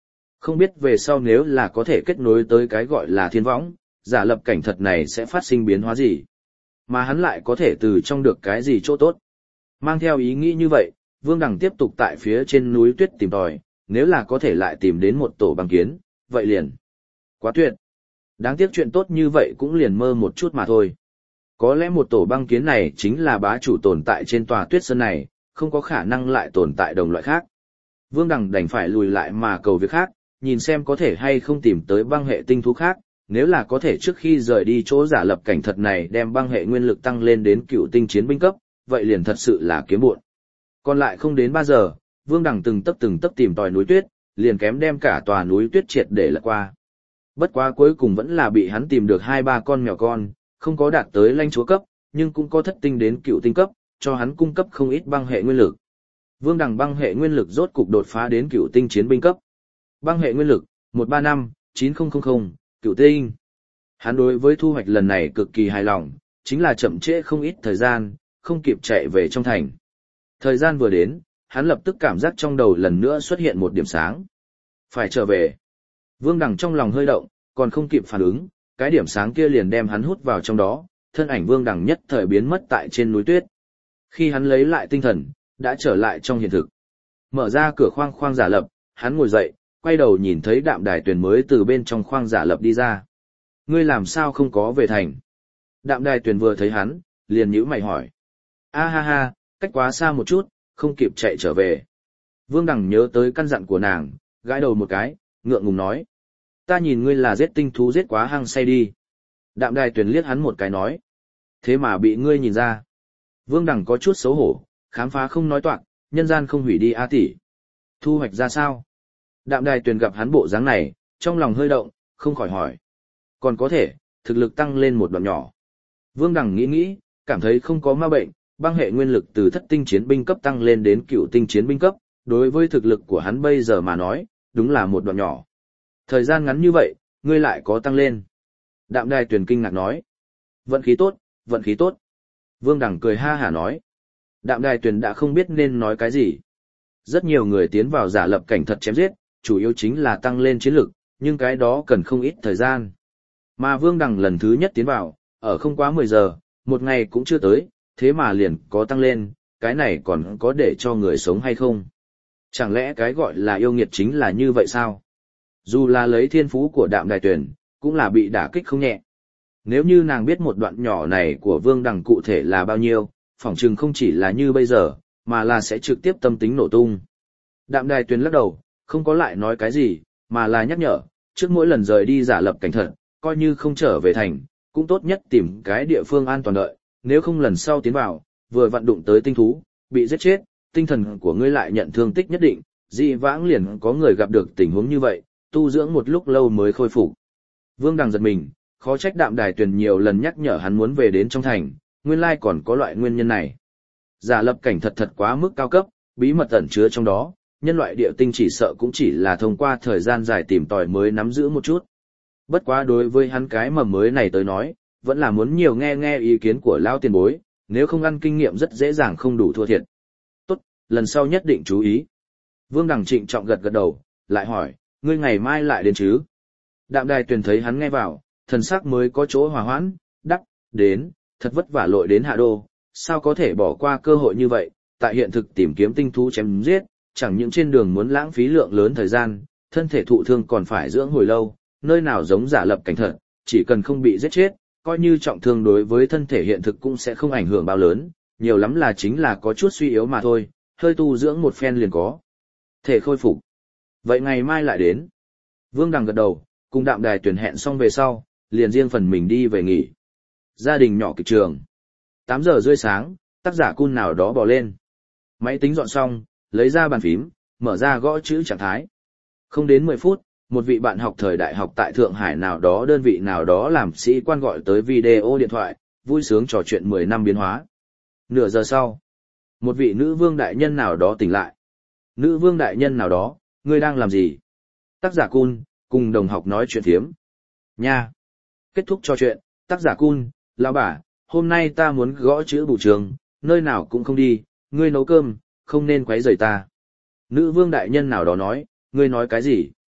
Không biết về sau nếu là có thể kết nối tới cái gọi là thiên võng, giả lập cảnh thật này sẽ phát sinh biến hóa gì? Mà hắn lại có thể từ trong được cái gì chỗ tốt? Mang theo ý nghĩ như vậy, Vương Đằng tiếp tục tại phía trên núi tuyết tìm tòi, nếu là có thể lại tìm đến một tổ băng kiến, vậy liền. Quá tuyệt. Đáng tiếc chuyện tốt như vậy cũng liền mơ một chút mà thôi. Có lẽ một tổ băng kiến này chính là bá chủ tồn tại trên tòa tuyết sơn này, không có khả năng lại tồn tại đồng loại khác. Vương Đằng đành phải lùi lại mà cầu việc khác, nhìn xem có thể hay không tìm tới băng hệ tinh thú khác, nếu là có thể trước khi rời đi chỗ giả lập cảnh thật này đem băng hệ nguyên lực tăng lên đến cựu tinh chiến binh cấp, vậy liền thật sự là kiếm bộn. Còn lại không đến ba giờ, Vương Đằng từng tấc từng tấc tìm tòi núi tuyết, liền kém đem cả tòa núi tuyết triệt để lật qua. Bất quá cuối cùng vẫn là bị hắn tìm được hai ba con mèo con, không có đạt tới lãnh chúa cấp, nhưng cũng có thất tinh đến cựu tinh cấp, cho hắn cung cấp không ít băng hệ nguyên lực. Vương Đằng băng hệ nguyên lực rốt cục đột phá đến cựu tinh chiến binh cấp. Băng hệ nguyên lực một ba năm chín không không không, cựu tinh. Hắn đối với thu hoạch lần này cực kỳ hài lòng, chính là chậm trễ không ít thời gian, không kịp chạy về trong thành. Thời gian vừa đến, hắn lập tức cảm giác trong đầu lần nữa xuất hiện một điểm sáng. Phải trở về. Vương Đằng trong lòng hơi động, còn không kịp phản ứng, cái điểm sáng kia liền đem hắn hút vào trong đó, thân ảnh Vương Đằng nhất thời biến mất tại trên núi tuyết. Khi hắn lấy lại tinh thần, đã trở lại trong hiện thực. Mở ra cửa khoang khoang giả lập, hắn ngồi dậy, quay đầu nhìn thấy Đạm Đài Tuyền mới từ bên trong khoang giả lập đi ra. Ngươi làm sao không có về thành? Đạm Đài Tuyền vừa thấy hắn, liền nhíu mày hỏi. A ha ha, cách quá xa một chút, không kịp chạy trở về. Vương Đằng nhớ tới căn dặn của nàng, gãi đầu một cái, ngượng ngùng nói. Ta nhìn ngươi là giết tinh thú giết quá hăng say đi. Đạm Đài Tuyền liếc hắn một cái nói. Thế mà bị ngươi nhìn ra. Vương Đằng có chút xấu hổ, khám phá không nói toạc, nhân gian không hủy đi a tỷ. Thu hoạch ra sao? Đạm Đài Tuyền gặp hắn bộ dáng này, trong lòng hơi động, không khỏi hỏi. Còn có thể, thực lực tăng lên một đoạn nhỏ. Vương Đằng nghĩ nghĩ, cảm thấy không có ma bệnh, băng hệ nguyên lực từ thất tinh chiến binh cấp tăng lên đến cựu tinh chiến binh cấp, đối với thực lực của hắn bây giờ mà nói, đúng là một đoạn nhỏ. Thời gian ngắn như vậy, ngươi lại có tăng lên. Đạm Đài Tuyền kinh ngạc nói. Vận khí tốt, vận khí tốt. Vương Đằng cười ha hả nói. Đạm Đài Tuyền đã không biết nên nói cái gì. Rất nhiều người tiến vào giả lập cảnh thật chém giết, chủ yếu chính là tăng lên chiến lực, nhưng cái đó cần không ít thời gian. Mà Vương Đằng lần thứ nhất tiến vào, ở không quá mười giờ, một ngày cũng chưa tới, thế mà liền có tăng lên, cái này còn có để cho người sống hay không? Chẳng lẽ cái gọi là yêu nghiệt chính là như vậy sao? Dù là lấy thiên phú của Đạm Đài Tuyền, cũng là bị đả kích không nhẹ. Nếu như nàng biết một đoạn nhỏ này của Vương Đằng cụ thể là bao nhiêu, phỏng chừng không chỉ là như bây giờ, mà là sẽ trực tiếp tâm tính nổ tung. Đạm Đài Tuyền lắc đầu, không có lại nói cái gì, mà là nhắc nhở, trước mỗi lần rời đi giả lập cảnh thật, coi như không trở về thành, cũng tốt nhất tìm cái địa phương an toàn đợi, nếu không lần sau tiến vào, vừa vặn đụng tới tinh thú, bị giết chết, tinh thần của ngươi lại nhận thương tích nhất định, dị vãng liền có người gặp được tình huống như vậy, tu dưỡng một lúc lâu mới khôi phục. Vương Đằng giật mình, khó trách Đạm Đài Tuyền nhiều lần nhắc nhở hắn muốn về đến trong thành, nguyên lai còn có loại nguyên nhân này. Giả lập cảnh thật thật quá mức cao cấp, bí mật ẩn chứa trong đó, nhân loại địa tinh chỉ sợ cũng chỉ là thông qua thời gian dài tìm tòi mới nắm giữ một chút. Bất quá đối với hắn cái mầm mới này tới nói, vẫn là muốn nhiều nghe nghe ý kiến của lão tiền bối, nếu không ăn kinh nghiệm rất dễ dàng không đủ thua thiệt. Tốt, lần sau nhất định chú ý. Vương Đằng trịnh trọng gật gật đầu, lại hỏi, ngươi ngày mai lại đến chứ? Đạm Đài Tuyền thấy hắn nghe vào, thần sắc mới có chỗ hòa hoãn, đắc, đến, thật vất vả lội đến Hạ Đô, sao có thể bỏ qua cơ hội như vậy, tại hiện thực tìm kiếm tinh thú chém giết, chẳng những trên đường muốn lãng phí lượng lớn thời gian, thân thể thụ thương còn phải dưỡng hồi lâu, nơi nào giống giả lập cảnh thật, chỉ cần không bị giết chết, coi như trọng thương đối với thân thể hiện thực cũng sẽ không ảnh hưởng bao lớn, nhiều lắm là chính là có chút suy yếu mà thôi, hơi tu dưỡng một phen liền có thể khôi phục. Vậy ngày mai lại đến. Vương Đằng gật đầu, cùng Đạm Đài Tuyền hẹn xong về sau, liền riêng phần mình đi về nghỉ. Gia đình nhỏ kịch trường. tám giờ rưỡi sáng, tác giả Cun nào đó bò lên. Máy tính dọn xong, lấy ra bàn phím, mở ra gõ chữ trạng thái. Không đến mười phút, một vị bạn học thời đại học tại Thượng Hải nào đó đơn vị nào đó làm sĩ quan gọi tới video điện thoại, vui sướng trò chuyện mười năm biến hóa. Nửa giờ sau, một vị nữ vương đại nhân nào đó tỉnh lại. Nữ vương đại nhân nào đó, ngươi đang làm gì? Tác giả Cun, cùng đồng học nói chuyện thiếm. Nha! Kết thúc trò chuyện, tác giả Cun, lão bà, hôm nay ta muốn gõ chữ bù trường, nơi nào cũng không đi, ngươi nấu cơm, không nên quấy rầy ta. Nữ vương đại nhân nào đó nói, ngươi nói cái gì?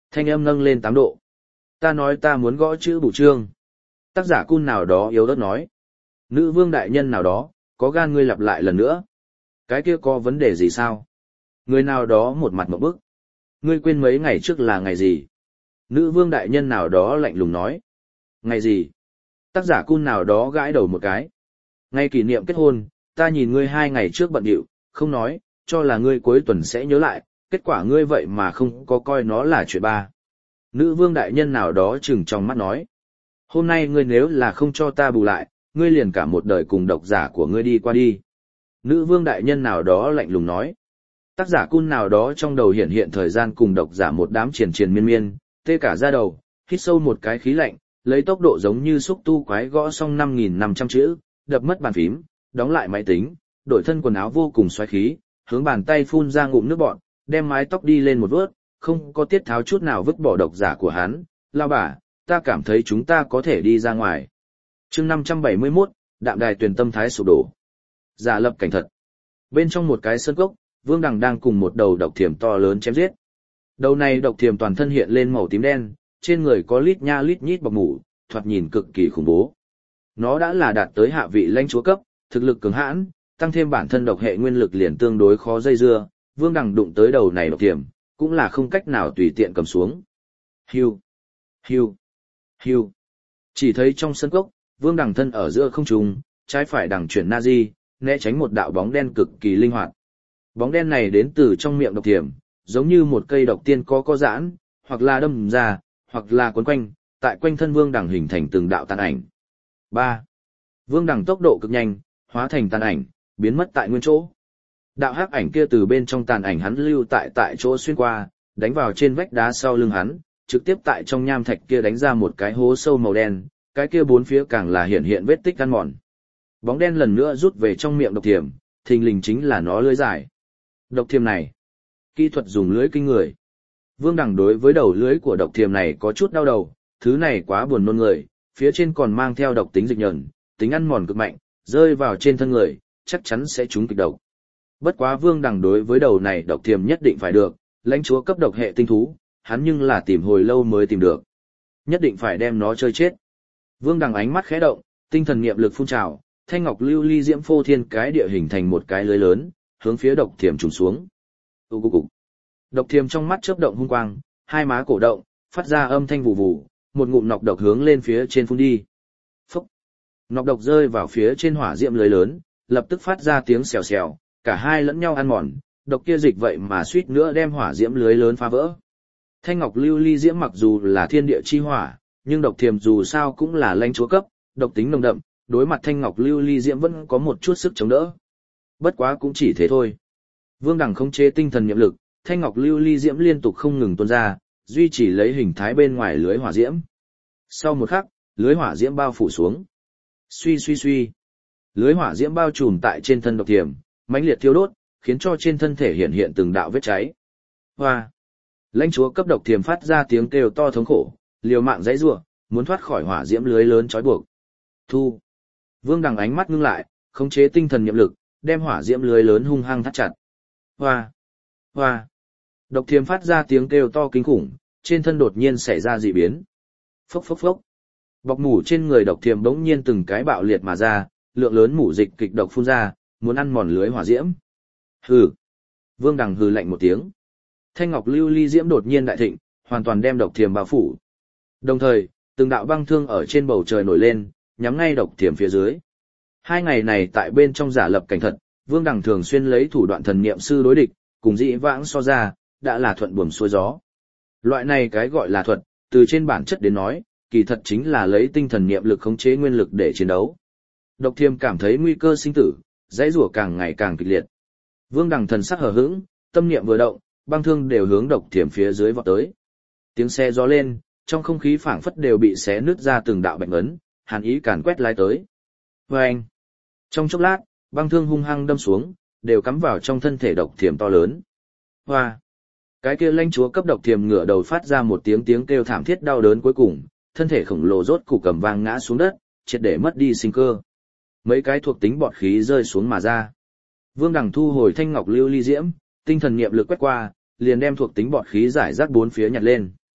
Thanh âm nâng lên tám độ. Ta nói ta muốn gõ chữ bù chương. Tác giả cun nào đó yếu ớt nói. Nữ vương đại nhân nào đó, có gan ngươi lặp lại lần nữa. Cái kia có vấn đề gì sao? Người nào đó một mặt một bức. Ngươi quên mấy ngày trước là ngày gì? Nữ vương đại nhân nào đó lạnh lùng nói. Ngày gì? Tác giả cun nào đó gãi đầu một cái. Ngày kỷ niệm kết hôn, ta nhìn ngươi hai ngày trước bận điệu, không nói, cho là ngươi cuối tuần sẽ nhớ lại, kết quả ngươi vậy mà không có coi nó là chuyện ba. Nữ vương đại nhân nào đó chừng trong mắt nói. Hôm nay ngươi nếu là không cho ta bù lại, ngươi liền cả một đời cùng độc giả của ngươi đi qua đi. Nữ vương đại nhân nào đó lạnh lùng nói. Tác giả cun nào đó trong đầu hiện hiện thời gian cùng độc giả một đám triền triền miên miên, tê cả da đầu, hít sâu một cái khí lạnh, lấy tốc độ giống như xúc tu quái gõ xong năm nghìn năm trăm chữ, đập mất bàn phím, đóng lại máy tính, đổi thân quần áo vô cùng xoáy khí, hướng bàn tay phun ra ngụm nước bọt, đem mái tóc đi lên một vớt, không có tiết tháo chút nào vứt bỏ độc giả của hắn. Lao bà, ta cảm thấy chúng ta có thể đi ra ngoài. Chương năm trăm bảy mươi mốt, đạm đài tuyền tâm thái sụp đổ. Giả lập cảnh thật. Bên trong một cái sân cốc, Vương Đằng đang cùng một đầu độc thiểm to lớn chém giết. Đầu này độc thiểm toàn thân hiện lên màu tím đen, trên người có lít nha lít nhít bọc mủ, thoạt nhìn cực kỳ khủng bố. Nó đã là đạt tới hạ vị lãnh chúa cấp, thực lực cường hãn, tăng thêm bản thân độc hệ nguyên lực liền tương đối khó dây dưa, Vương Đằng đụng tới đầu này độc thiểm, cũng là không cách nào tùy tiện cầm xuống. Hiu, hiu, hiu. Chỉ thấy trong sân cốc, Vương Đằng thân ở giữa không trung, trái phải đằng chuyển Nazi, né tránh một đạo bóng đen cực kỳ linh hoạt. Bóng đen này đến từ trong miệng độc thiểm, giống như một cây độc tiên có có giãn, hoặc là đâm ra, hoặc là quấn quanh, tại quanh thân Vương Đằng hình thành từng đạo tàn ảnh. ba. Vương Đằng tốc độ cực nhanh, hóa thành tàn ảnh, biến mất tại nguyên chỗ. Đạo hắc ảnh kia từ bên trong tàn ảnh hắn lưu tại tại chỗ xuyên qua, đánh vào trên vách đá sau lưng hắn, trực tiếp tại trong nham thạch kia đánh ra một cái hố sâu màu đen, cái kia bốn phía càng là hiện hiện vết tích ăn mòn. Bóng đen lần nữa rút về trong miệng độc thiểm, thình lình chính là nó lưới dài. Độc thiểm này, kỹ thuật dùng lưới kinh người. Vương Đằng đối với đầu lưới của độc thiểm này có chút đau đầu, thứ này quá buồn nôn người, phía trên còn mang theo độc tính dịch nhờn, tính ăn mòn cực mạnh, rơi vào trên thân người, chắc chắn sẽ trúng kịch độc. Bất quá Vương Đằng đối với đầu này độc thiểm nhất định phải được, lãnh chúa cấp độc hệ tinh thú, hắn nhưng là tìm hồi lâu mới tìm được. Nhất định phải đem nó chơi chết. Vương Đằng ánh mắt khẽ động, tinh thần niệm lực phun trào, thanh ngọc lưu ly diễm phô thiên cái địa hình thành một cái lưới lớn, hướng phía độc thiểm trùng xuống. U cục cục. Độc thiểm trong mắt chớp động hung quang, hai má cổ động, phát ra âm thanh vù vù, một ngụm nọc độc hướng lên phía trên phun đi. Phốc. Nọc độc rơi vào phía trên hỏa diễm lưới lớn, lập tức phát ra tiếng xèo xèo, cả hai lẫn nhau ăn mòn, độc kia dịch vậy mà suýt nữa đem hỏa diễm lưới lớn phá vỡ. Thanh ngọc lưu ly diễm mặc dù là thiên địa chi hỏa, nhưng độc thiểm dù sao cũng là lãnh chúa cấp, độc tính nồng đậm, đối mặt thanh ngọc lưu ly diễm vẫn có một chút sức chống đỡ. Bất quá cũng chỉ thế thôi. Vương Đằng khống chế tinh thần niệm lực, thanh ngọc lưu ly diễm liên tục không ngừng tuôn ra, duy trì lấy hình thái bên ngoài lưới hỏa diễm. Sau một khắc, lưới hỏa diễm bao phủ xuống. Suy suy suy. Lưới hỏa diễm bao trùm tại trên thân độc thiểm, mãnh liệt thiêu đốt, khiến cho trên thân thể hiện hiện từng đạo vết cháy. Hoa. Lãnh chúa cấp độc thiểm phát ra tiếng kêu to thống khổ, liều mạng giãy giụa, muốn thoát khỏi hỏa diễm lưới lớn trói buộc. Thu. Vương Đằng ánh mắt ngưng lại, khống chế tinh thần niệm lực, đem hỏa diễm lưới lớn hung hăng thắt chặt. Hoa. Hoa. Độc thiểm phát ra tiếng kêu to kinh khủng, trên thân đột nhiên xảy ra dị biến. Phốc phốc phốc. Bọc mủ trên người độc thiểm bỗng nhiên từng cái bạo liệt mà ra, lượng lớn mủ dịch kịch độc phun ra, muốn ăn mòn lưới hỏa diễm. Hừ. Vương Đằng hừ lạnh một tiếng. Thanh ngọc lưu ly diễm đột nhiên đại thịnh, hoàn toàn đem độc thiểm bao phủ. Đồng thời, từng đạo băng thương ở trên bầu trời nổi lên, nhắm ngay độc thiểm phía dưới. Hai ngày này tại bên trong giả lập cảnh thật, Vương Đằng thường xuyên lấy thủ đoạn thần niệm sư đối địch, cùng dĩ vãng so ra, đã là thuận buồm xuôi gió. Loại này cái gọi là thuật, từ trên bản chất đến nói, kỳ thật chính là lấy tinh thần niệm lực khống chế nguyên lực để chiến đấu. Độc thiểm cảm thấy nguy cơ sinh tử, dãy rủa càng ngày càng kịch liệt. Vương Đằng thần sắc hờ hững, tâm niệm vừa động, băng thương đều hướng độc thiểm phía dưới vọt tới. Tiếng xe gió lên, trong không khí phảng phất đều bị xé nứt ra từng đạo bệnh ấn, hàn ý càn quét lái tới. Vâng! Trong chốc lát, băng thương hung hăng đâm xuống, đều cắm vào trong thân thể độc thiểm to lớn. Hoa! Cái kia lãnh chúa cấp độc thiểm ngửa đầu phát ra một tiếng tiếng kêu thảm thiết đau đớn cuối cùng, thân thể khổng lồ rốt cục cầm vang ngã xuống đất, triệt để mất đi sinh cơ. Mấy cái thuộc tính bọt khí rơi xuống mà ra. Vương Đằng thu hồi thanh ngọc lưu ly diễm, tinh thần niệm lực quét qua, liền đem thuộc tính bọt khí giải rác bốn phía nhặt lên.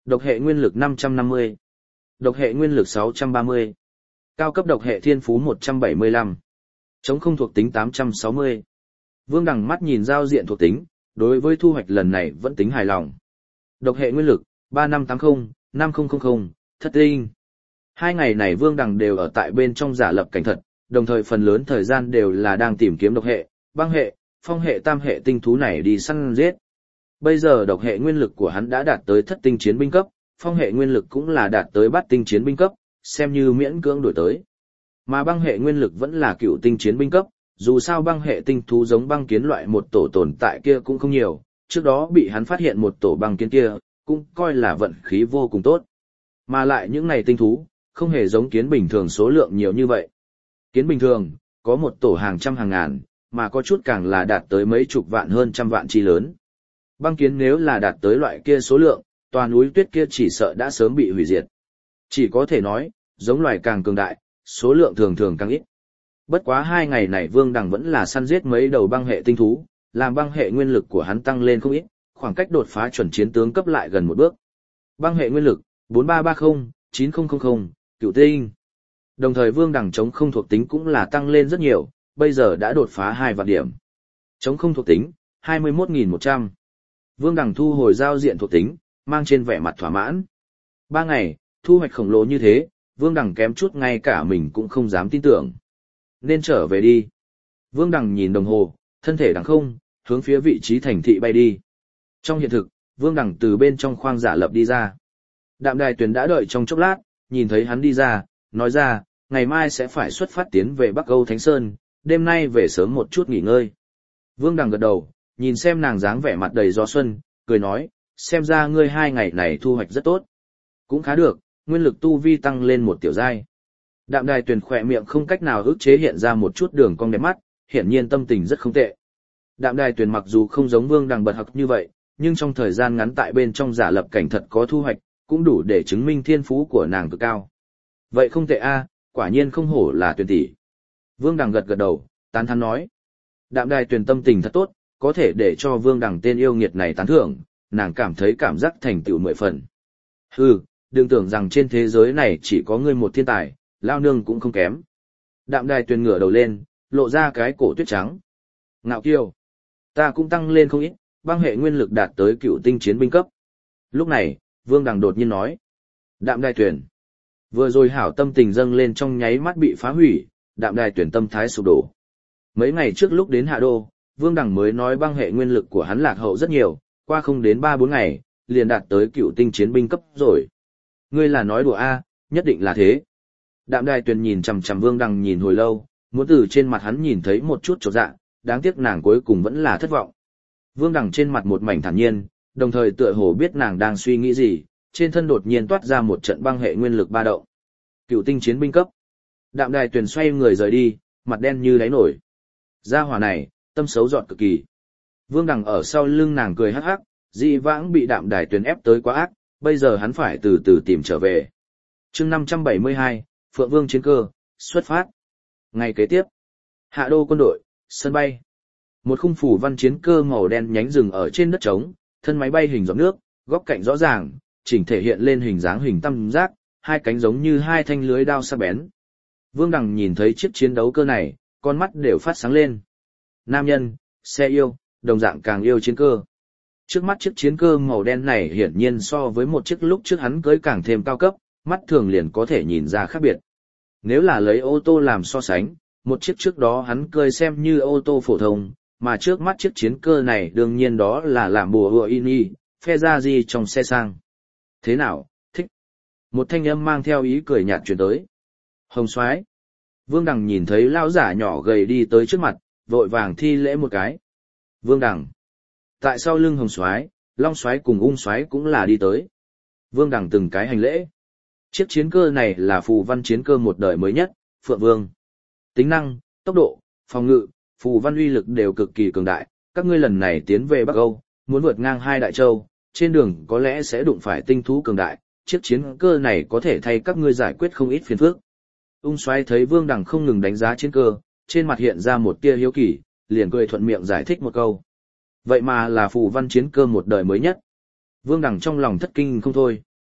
Độc hệ nguyên lực năm trăm năm mươi. Độc hệ nguyên lực sáu trăm ba mươi. Cao cấp độc hệ thiên phú một trăm bảy mươi lăm. Chống không thuộc tính tám trăm sáu mươi. Vương Đằng mắt nhìn giao diện thuộc tính, đối với thu hoạch lần này vẫn tính hài lòng. Độc hệ nguyên lực ba năm tám không, năm không không không, thất tinh. Hai ngày này Vương Đằng đều ở tại bên trong giả lập cảnh thật, đồng thời phần lớn thời gian đều là đang tìm kiếm độc hệ, băng hệ, phong hệ tam hệ tinh thú này đi săn giết. Bây giờ độc hệ nguyên lực của hắn đã đạt tới thất tinh chiến binh cấp, phong hệ nguyên lực cũng là đạt tới bát tinh chiến binh cấp, xem như miễn cưỡng đổi tới. Mà băng hệ nguyên lực vẫn là cựu tinh chiến binh cấp, dù sao băng hệ tinh thú giống băng kiến loại một tổ tồn tại kia cũng không nhiều, trước đó bị hắn phát hiện một tổ băng kiến kia, cũng coi là vận khí vô cùng tốt. Mà lại những này tinh thú, không hề giống kiến bình thường số lượng nhiều như vậy. Kiến bình thường, có một tổ hàng trăm hàng ngàn, mà có chút càng là đạt tới mấy chục vạn hơn trăm vạn chi lớn. Băng kiến nếu là đạt tới loại kia số lượng, toàn núi tuyết kia chỉ sợ đã sớm bị hủy diệt. Chỉ có thể nói, giống loài càng cường đại, số lượng thường thường càng ít. Bất quá hai ngày này Vương Đằng vẫn là săn giết mấy đầu băng hệ tinh thú, làm băng hệ nguyên lực của hắn tăng lên không ít, khoảng cách đột phá chuẩn chiến tướng cấp lại gần một bước. Băng hệ nguyên lực bốn ba ba không, chín không không không, cựu tinh. Đồng thời Vương Đằng chống không thuộc tính cũng là tăng lên rất nhiều, bây giờ đã đột phá hai vạn điểm. Chống không thuộc tính hai mươi mốt nghìn một trăm. Vương Đằng thu hồi giao diện thuộc tính, mang trên vẻ mặt thỏa mãn. Ba ngày, thu hoạch khổng lồ như thế, Vương Đằng kém chút ngay cả mình cũng không dám tin tưởng. Nên trở về đi. Vương Đằng nhìn đồng hồ, thân thể đằng không, hướng phía vị trí thành thị bay đi. Trong hiện thực, Vương Đằng từ bên trong khoang giả lập đi ra. Đạm Đài Tuyền đã đợi trong chốc lát, nhìn thấy hắn đi ra, nói ra, ngày mai sẽ phải xuất phát tiến về Bắc Âu Thánh Sơn, đêm nay về sớm một chút nghỉ ngơi. Vương Đằng gật đầu, nhìn xem nàng dáng vẻ mặt đầy gió xuân, cười nói, xem ra ngươi hai ngày này thu hoạch rất tốt. Cũng khá được, nguyên lực tu vi tăng lên một tiểu giai. Đạm Đài Tuyền khỏe miệng không cách nào ức chế hiện ra một chút đường cong đẹp mắt, hiển nhiên tâm tình rất không tệ. Đạm Đài Tuyền mặc dù không giống Vương Đằng bật học như vậy, nhưng trong thời gian ngắn tại bên trong giả lập cảnh thật có thu hoạch, cũng đủ để chứng minh thiên phú của nàng cực cao. Vậy không tệ a, quả nhiên không hổ là Tuyền tỷ. Vương Đằng gật gật đầu, tán thán nói. Đạm Đài Tuyền tâm tình thật tốt, có thể để cho Vương Đằng tên yêu nghiệt này tán thưởng, nàng cảm thấy cảm giác thành tựu mười phần. Hừ, đừng tưởng rằng trên thế giới này chỉ có ngươi một thiên tài, lao nương cũng không kém. Đạm Đài Tuyền ngửa đầu lên, lộ ra cái cổ tuyết trắng. Ngạo kiêu, ta cũng tăng lên không ít, băng hệ nguyên lực đạt tới cựu tinh chiến binh cấp. Lúc này, Vương Đằng đột nhiên nói. Đạm Đài Tuyền. Vừa rồi hảo tâm tình dâng lên trong nháy mắt bị phá hủy, Đạm Đài Tuyền tâm thái sụp đổ. Mấy ngày trước lúc đến Hạ Đô, Vương Đằng mới nói băng hệ nguyên lực của hắn lạc hậu rất nhiều, qua không đến ba bốn ngày, liền đạt tới cựu tinh chiến binh cấp rồi. Ngươi là nói đùa a, nhất định là thế. Đạm Đài Tuyền nhìn chằm chằm Vương Đằng nhìn hồi lâu, muốn từ trên mặt hắn nhìn thấy một chút chột dạ, đáng tiếc nàng cuối cùng vẫn là thất vọng. Vương Đằng trên mặt một mảnh thản nhiên, đồng thời tựa hồ biết nàng đang suy nghĩ gì, trên thân đột nhiên toát ra một trận băng hệ nguyên lực ba động. Cựu tinh chiến binh cấp. Đạm Đài Tuyền xoay người rời đi, mặt đen như đáy nổi. Gia hỏa này, tâm xấu dọt cực kỳ. Vương Đằng ở sau lưng nàng cười hắc hắc, dị vãng bị Đạm Đài Tuyền ép tới quá ác, bây giờ hắn phải từ từ tìm trở về. Chương năm trăm bảy mươi hai, Phượng Vương chiến cơ, xuất phát. Ngày kế tiếp, Hạ Đô quân đội, sân bay. Một khung phủ văn chiến cơ màu đen nhánh rừng ở trên đất trống, thân máy bay hình giọt nước, góc cạnh rõ ràng, chỉnh thể hiện lên hình dáng hình tam giác, hai cánh giống như hai thanh lưới đao sắc bén. Vương Đằng nhìn thấy chiếc chiến đấu cơ này, con mắt đều phát sáng lên. Nam nhân, xe yêu, đồng dạng càng yêu chiến cơ. Trước mắt chiếc chiến cơ màu đen này hiển nhiên so với một chiếc lúc trước hắn cưới càng thêm cao cấp, mắt thường liền có thể nhìn ra khác biệt. Nếu là lấy ô tô làm so sánh, một chiếc trước đó hắn cưới xem như ô tô phổ thông, mà trước mắt chiếc chiến cơ này đương nhiên đó là làm bùa hùa in y, phe ra gì trong xe sang. Thế nào, thích? Một thanh âm mang theo ý cười nhạt truyền tới. Hồng Soái. Vương Đằng nhìn thấy lão giả nhỏ gầy đi tới trước mặt, vội vàng thi lễ một cái. Vương Đằng. Tại sau lưng Hồng Soái, Long Soái cùng Ung Soái cũng là đi tới. Vương Đằng từng cái hành lễ. Chiếc chiến cơ này là phù văn chiến cơ một đời mới nhất, Phượng Vương. Tính năng, tốc độ, phòng ngự, phù văn uy lực đều cực kỳ cường đại. Các ngươi lần này tiến về Bắc Âu, muốn vượt ngang hai đại châu, trên đường có lẽ sẽ đụng phải tinh thú cường đại. Chiếc chiến cơ này có thể thay các ngươi giải quyết không ít phiền phức. Ung Soái thấy Vương Đằng không ngừng đánh giá chiến cơ, trên mặt hiện ra một tia hiếu kỳ, liền cười thuận miệng giải thích một câu. Vậy mà là phù văn chiến cơ một đời mới nhất. Vương Đằng trong lòng thất kinh không thôi,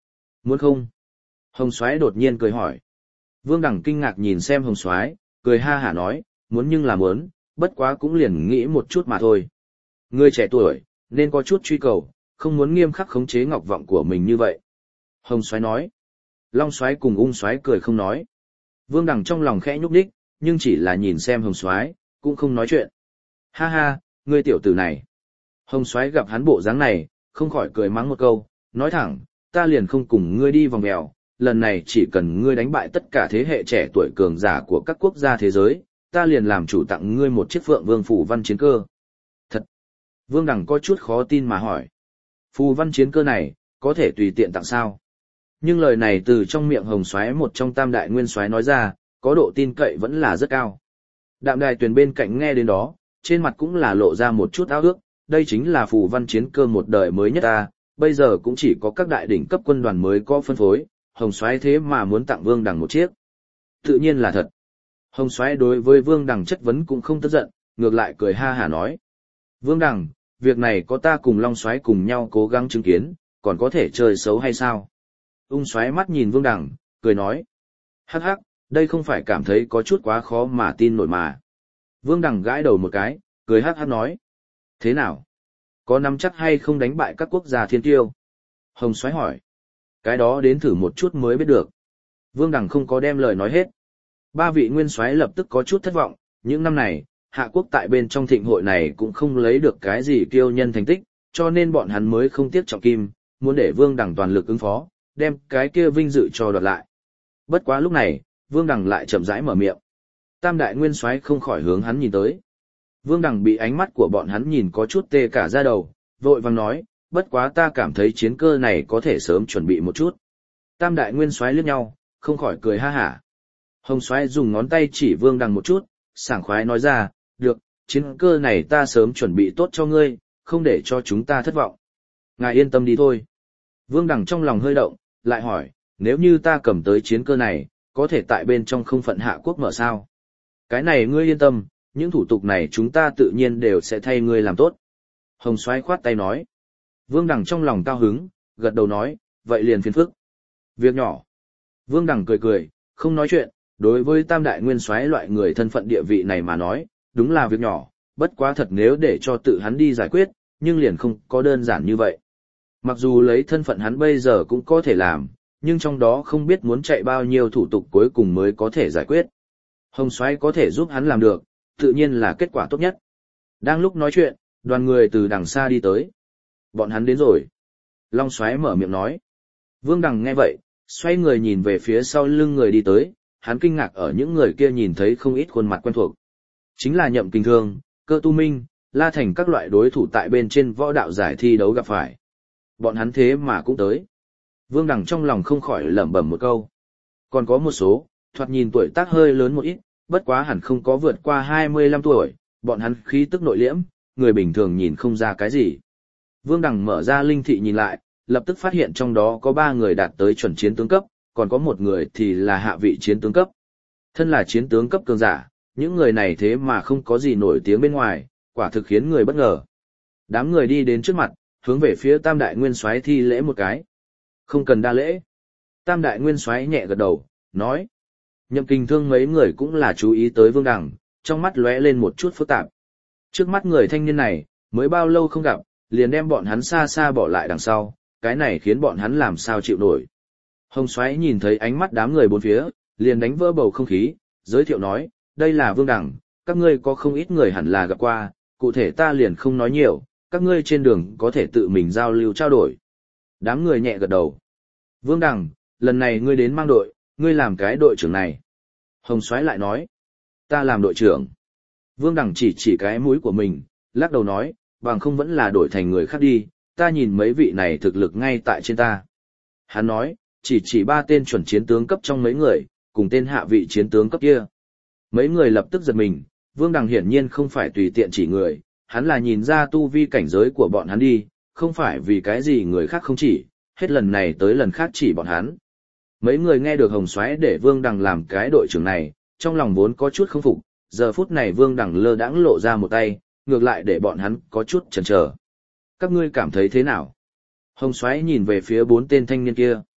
Muốn không? Hồng Soái đột nhiên cười hỏi. Vương Đằng kinh ngạc nhìn xem Hồng Soái, cười ha hả nói, muốn nhưng là muốn, bất quá cũng liền nghĩ một chút mà thôi. Người trẻ tuổi, nên có chút truy cầu, không muốn nghiêm khắc khống chế ngọc vọng của mình như vậy. Hồng Soái nói. Long Soái cùng Ung Soái cười không nói. Vương Đằng trong lòng khẽ nhúc nhích, nhưng chỉ là nhìn xem Hồng Soái, cũng không nói chuyện. Ha ha, ngươi tiểu tử này. Hồng Soái gặp hắn bộ dáng này, không khỏi cười mắng một câu, nói thẳng, ta liền không cùng ngươi đi vòng mèo, lần này chỉ cần ngươi đánh bại tất cả thế hệ trẻ tuổi cường giả của các quốc gia thế giới, ta liền làm chủ tặng ngươi một chiếc Phượng Vương phù văn chiến cơ. Thật! Vương Đằng có chút khó tin mà hỏi. Phù văn chiến cơ này, có thể tùy tiện tặng sao? Nhưng lời này từ trong miệng Hồng Soái một trong tam đại nguyên soái nói ra, có độ tin cậy vẫn là rất cao. Đạm Đài Tuyền bên cạnh nghe đến đó, trên mặt cũng là lộ ra một chút ao ước, đây chính là phù văn chiến cơ một đời mới nhất ta, bây giờ cũng chỉ có các đại đỉnh cấp quân đoàn mới có phân phối, Hồng Soái thế mà muốn tặng Vương Đằng một chiếc. Tự nhiên là thật. Hồng Soái đối với Vương Đằng chất vấn cũng không tức giận, ngược lại cười ha hả nói. Vương Đằng, việc này có ta cùng Long Soái cùng nhau cố gắng chứng kiến, còn có thể chơi xấu hay sao? Ung Soái mắt nhìn Vương Đằng, cười nói. Hắc hắc, đây không phải cảm thấy có chút quá khó mà tin nổi mà. Vương Đằng gãi đầu một cái, cười hắc hắc nói. Thế nào? Có nắm chắc hay không đánh bại các quốc gia thiên tiêu? Hồng Soái hỏi. Cái đó đến thử một chút mới biết được. Vương Đằng không có đem lời nói hết. Ba vị nguyên soái lập tức có chút thất vọng, những năm này, Hạ quốc tại bên trong thịnh hội này cũng không lấy được cái gì kiêu nhân thành tích, cho nên bọn hắn mới không tiếc trọng kim, muốn để Vương Đằng toàn lực ứng phó, đem cái kia vinh dự cho đoạt lại. Bất quá lúc này, Vương Đằng lại chậm rãi mở miệng. Tam đại nguyên soái không khỏi hướng hắn nhìn tới. Vương Đằng bị ánh mắt của bọn hắn nhìn có chút tê cả da đầu, vội vàng nói, bất quá ta cảm thấy chiến cơ này có thể sớm chuẩn bị một chút. Tam đại nguyên soái liếc nhau, không khỏi cười ha hả. Hồng Soái dùng ngón tay chỉ Vương Đằng một chút, sảng khoái nói ra, được, chiến cơ này ta sớm chuẩn bị tốt cho ngươi, không để cho chúng ta thất vọng. Ngài yên tâm đi thôi. Vương Đằng trong lòng hơi động, lại hỏi, nếu như ta cầm tới chiến cơ này, có thể tại bên trong không phận Hạ quốc mở sao? Cái này ngươi yên tâm, những thủ tục này chúng ta tự nhiên đều sẽ thay ngươi làm tốt. Hồng Soái khoát tay nói. Vương Đằng trong lòng cao hứng, gật đầu nói, vậy liền phiền phức. Việc nhỏ. Vương Đằng cười cười, không nói chuyện, đối với tam đại nguyên soái loại người thân phận địa vị này mà nói, đúng là việc nhỏ, bất quá thật nếu để cho tự hắn đi giải quyết, nhưng liền không có đơn giản như vậy. Mặc dù lấy thân phận hắn bây giờ cũng có thể làm, nhưng trong đó không biết muốn chạy bao nhiêu thủ tục cuối cùng mới có thể giải quyết. Hồng Soái có thể giúp hắn làm được, tự nhiên là kết quả tốt nhất. Đang lúc nói chuyện, đoàn người từ đằng xa đi tới. Bọn hắn đến rồi. Long Soái mở miệng nói. Vương Đằng nghe vậy, xoay người nhìn về phía sau lưng người đi tới, hắn kinh ngạc ở những người kia nhìn thấy không ít khuôn mặt quen thuộc. Chính là Nhậm Kình Thương, Cơ Tu Minh, La Thành các loại đối thủ tại bên trên võ đạo giải thi đấu gặp phải. Bọn hắn thế mà cũng tới. Vương Đằng trong lòng không khỏi lẩm bẩm một câu. Còn có một số, thoạt nhìn tuổi tác hơi lớn một ít, bất quá hẳn không có vượt qua hai mươi lăm tuổi, bọn hắn khí tức nội liễm, người bình thường nhìn không ra cái gì. Vương Đằng mở ra linh thị nhìn lại, lập tức phát hiện trong đó có ba người đạt tới chuẩn chiến tướng cấp, còn có một người thì là hạ vị chiến tướng cấp. Thân là chiến tướng cấp cường giả, những người này thế mà không có gì nổi tiếng bên ngoài, quả thực khiến người bất ngờ. Đám người đi đến trước mặt, hướng về phía Tam đại nguyên soái thi lễ một cái. Không cần đa lễ. Tam đại nguyên soái nhẹ gật đầu, nói. Nhậm Kình Thương mấy người cũng là chú ý tới Vương Đằng, trong mắt lóe lên một chút phức tạp. Trước mắt người thanh niên này, mới bao lâu không gặp, liền đem bọn hắn xa xa bỏ lại đằng sau, cái này khiến bọn hắn làm sao chịu nổi. Hồng Soái nhìn thấy ánh mắt đám người bốn phía, liền đánh vỡ bầu không khí, giới thiệu nói, đây là Vương Đằng, các ngươi có không ít người hẳn là gặp qua, cụ thể ta liền không nói nhiều, các ngươi trên đường có thể tự mình giao lưu trao đổi. Đám người nhẹ gật đầu. Vương Đằng, lần này ngươi đến mang đội, ngươi làm cái đội trưởng này. Hồng Soái lại nói, ta làm đội trưởng. Vương Đằng chỉ chỉ cái mũi của mình, lắc đầu nói, bằng không vẫn là đổi thành người khác đi, ta nhìn mấy vị này thực lực ngay tại trên ta. Hắn nói, chỉ chỉ ba tên chuẩn chiến tướng cấp trong mấy người, cùng tên hạ vị chiến tướng cấp kia. Mấy người lập tức giật mình, Vương Đằng hiển nhiên không phải tùy tiện chỉ người, hắn là nhìn ra tu vi cảnh giới của bọn hắn đi, không phải vì cái gì người khác không chỉ, hết lần này tới lần khác chỉ bọn hắn. Mấy người nghe được Hồng Soái để Vương Đằng làm cái đội trưởng này, trong lòng vốn có chút không phục, giờ phút này Vương Đằng lơ đãng lộ ra một tay, ngược lại để bọn hắn có chút chần chờ. Các ngươi cảm thấy thế nào? Hồng Soái nhìn về phía bốn tên thanh niên kia.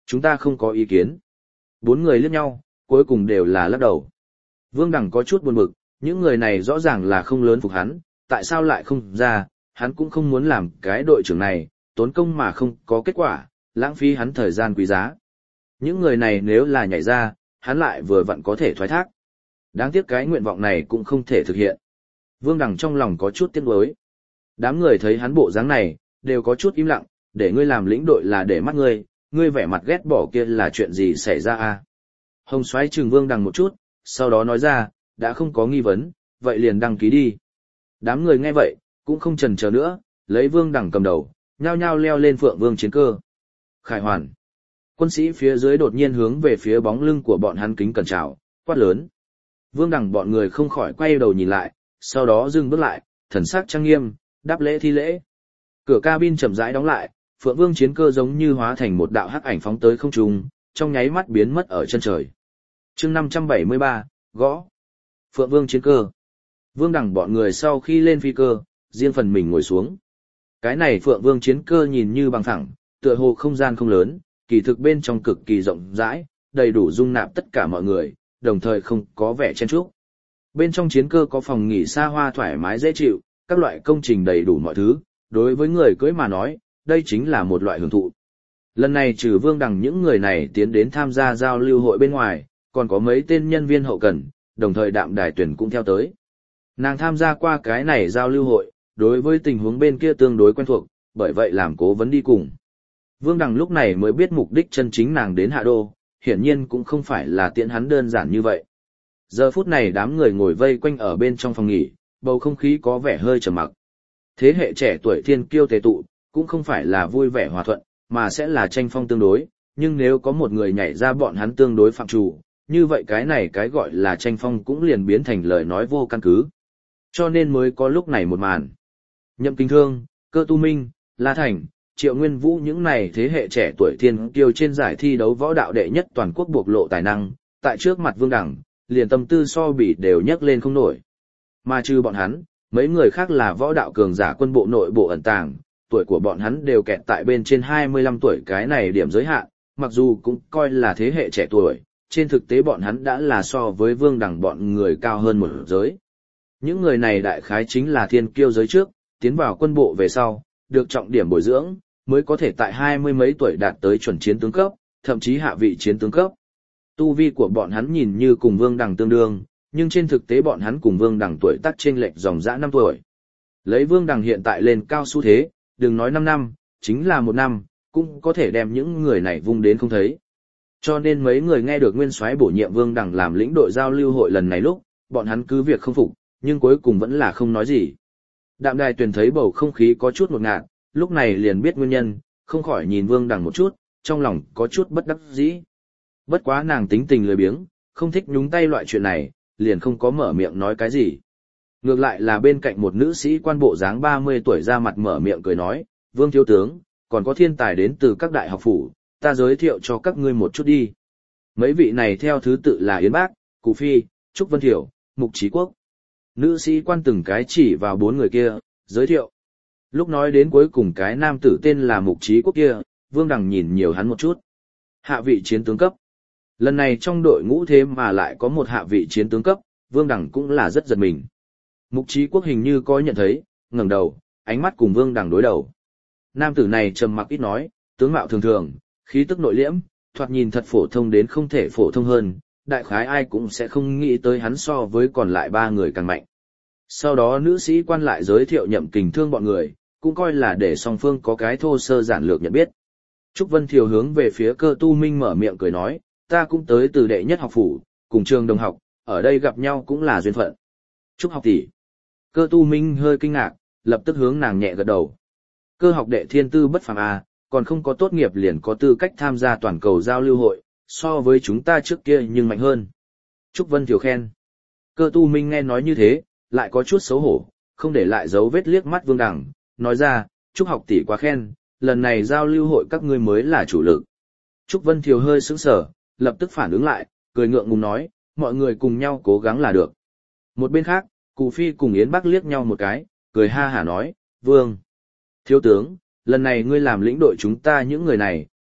Chúng ta không có ý kiến. Bốn người liếc nhau, cuối cùng đều là lắc đầu. Vương Đằng có chút buồn bực, những người này rõ ràng là không lớn phục hắn, tại sao lại không ra, hắn cũng không muốn làm cái đội trưởng này, tốn công mà không có kết quả, lãng phí hắn thời gian quý giá. Những người này nếu là nhảy ra, hắn lại vừa vặn có thể thoái thác. Đáng tiếc cái nguyện vọng này cũng không thể thực hiện. Vương Đằng trong lòng có chút tiếc nuối. Đám người thấy hắn bộ dáng này, đều có chút im lặng, để ngươi làm lĩnh đội là để mắt ngươi, ngươi vẻ mặt ghét bỏ kia là chuyện gì xảy ra à? Hồng Soái trừng Vương Đằng một chút, sau đó nói ra, đã không có nghi vấn, vậy liền đăng ký đi. Đám người nghe vậy, cũng không chần chờ nữa, lấy Vương Đằng cầm đầu, nhao nhao leo lên Phượng Vương chiến cơ. Khải hoàn. Quân sĩ phía dưới đột nhiên hướng về phía bóng lưng của bọn hắn kính cẩn chào, quát lớn. Vương Đằng bọn người không khỏi quay đầu nhìn lại, sau đó dừng bước lại, thần sắc trang nghiêm, đáp lễ thi lễ. Cửa cabin chậm rãi đóng lại, Phượng Vương chiến cơ giống như hóa thành một đạo hắc ảnh phóng tới không trung, trong nháy mắt biến mất ở chân trời. Chương năm trăm bảy mươi ba, gõ. Phượng Vương chiến cơ. Vương Đằng bọn người sau khi lên phi cơ, riêng phần mình ngồi xuống. Cái này Phượng Vương chiến cơ nhìn như bằng thẳng, tựa hồ không gian không lớn, kỳ thực bên trong cực kỳ rộng rãi, đầy đủ dung nạp tất cả mọi người, đồng thời không có vẻ chen chúc. Bên trong chiến cơ có phòng nghỉ xa hoa thoải mái dễ chịu, các loại công trình đầy đủ mọi thứ, đối với người cưới mà nói, đây chính là một loại hưởng thụ. Lần này trừ Vương Đằng những người này tiến đến tham gia giao lưu hội bên ngoài, còn có mấy tên nhân viên hậu cần, đồng thời Đạm Đài Tuyển cũng theo tới. Nàng tham gia qua cái này giao lưu hội, đối với tình huống bên kia tương đối quen thuộc, bởi vậy làm cố vấn đi cùng. Vương Đằng lúc này mới biết mục đích chân chính nàng đến Hạ Đô, hiển nhiên cũng không phải là tiện hắn đơn giản như vậy. Giờ phút này đám người ngồi vây quanh ở bên trong phòng nghỉ, bầu không khí có vẻ hơi trầm mặc. Thế hệ trẻ tuổi thiên kiêu tề tụ, cũng không phải là vui vẻ hòa thuận, mà sẽ là tranh phong tương đối, nhưng nếu có một người nhảy ra bọn hắn tương đối phạm chủ, như vậy cái này cái gọi là tranh phong cũng liền biến thành lời nói vô căn cứ. Cho nên mới có lúc này một màn. Nhậm Kinh Thương, Cơ Tu Minh, La Thành, Triệu Nguyên Vũ những này thế hệ trẻ tuổi thiên kiêu trên giải thi đấu võ đạo đệ nhất toàn quốc bộc lộ tài năng, tại trước mặt Vương Đằng, liền tâm tư so bỉ đều nhấc lên không nổi. Mà trừ bọn hắn, mấy người khác là võ đạo cường giả quân bộ nội bộ ẩn tàng, tuổi của bọn hắn đều kẹt tại bên trên hai mươi lăm tuổi cái này điểm giới hạn, mặc dù cũng coi là thế hệ trẻ tuổi, trên thực tế bọn hắn đã là so với Vương Đằng bọn người cao hơn một giới. Những người này đại khái chính là thiên kiêu giới trước, tiến vào quân bộ về sau, được trọng điểm bồi dưỡng, mới có thể tại hai mươi mấy tuổi đạt tới chuẩn chiến tướng cấp, thậm chí hạ vị chiến tướng cấp. Tu vi của bọn hắn nhìn như cùng Vương Đằng tương đương, nhưng trên thực tế bọn hắn cùng Vương Đằng tuổi tác chênh lệch dòng dã năm tuổi. Lấy Vương Đằng hiện tại lên cao xu thế, đừng nói năm năm, chính là một năm, cũng có thể đem những người này vung đến không thấy. Cho nên mấy người nghe được Nguyên Soái bổ nhiệm Vương Đằng làm lĩnh đội giao lưu hội lần này lúc, bọn hắn cứ việc không phục, nhưng cuối cùng vẫn là không nói gì. Đạm Đài Tuyển thấy bầu không khí có chút ngột ngạt, lúc này liền biết nguyên nhân, không khỏi nhìn Vương Đằng một chút, trong lòng có chút bất đắc dĩ. Bất quá nàng tính tình lười biếng, không thích nhúng tay loại chuyện này, liền không có mở miệng nói cái gì. Ngược lại là bên cạnh một nữ sĩ quan bộ dáng ba mươi tuổi ra mặt mở miệng cười nói, Vương thiếu tướng, còn có thiên tài đến từ các đại học phủ, ta giới thiệu cho các ngươi một chút đi. Mấy vị này theo thứ tự là Yến Bác, Cụ Phi, Trúc Vân Thiểu, Mục Trí Quốc. Nữ sĩ quan từng cái chỉ vào bốn người kia, giới thiệu. Lúc nói đến cuối cùng cái nam tử tên là Mục Trí Quốc kia, Vương Đằng nhìn nhiều hắn một chút. Hạ vị chiến tướng cấp. Lần này trong đội ngũ thế mà lại có một hạ vị chiến tướng cấp, Vương Đằng cũng là rất giật mình. Mục Trí Quốc hình như có nhận thấy, ngẩng đầu, ánh mắt cùng Vương Đằng đối đầu. Nam tử này trầm mặc ít nói, tướng mạo thường thường, khí tức nội liễm, thoạt nhìn thật phổ thông đến không thể phổ thông hơn, đại khái ai cũng sẽ không nghĩ tới hắn so với còn lại ba người càng mạnh. Sau đó nữ sĩ quan lại giới thiệu Nhậm Kình Thương bọn người, cũng coi là để song phương có cái thô sơ giản lược nhận biết. Trúc Vân Thiều hướng về phía Cơ Tu Minh mở miệng cười nói, ta cũng tới từ đệ nhất học phủ, cùng trường đồng học, ở đây gặp nhau cũng là duyên phận. Trúc học tỷ. Cơ Tu Minh hơi kinh ngạc, lập tức hướng nàng nhẹ gật đầu. Cơ học đệ thiên tư bất phàm à, còn không có tốt nghiệp liền có tư cách tham gia toàn cầu giao lưu hội, so với chúng ta trước kia nhưng mạnh hơn. Trúc Vân Thiều khen. Cơ Tu Minh nghe nói như thế, lại có chút xấu hổ, không để lại dấu vết liếc mắt Vương Đằng, nói ra, Trúc học tỷ quá khen, lần này giao lưu hội các ngươi mới là chủ lực. Trúc Vân Thiều hơi sững sờ, lập tức phản ứng lại, cười ngượng ngùng nói, mọi người cùng nhau cố gắng là được. Một bên khác, Cụ Phi cùng Yến Bắc liếc nhau một cái, cười ha hả nói, Vương thiếu tướng, lần này ngươi làm lĩnh đội chúng ta những người này,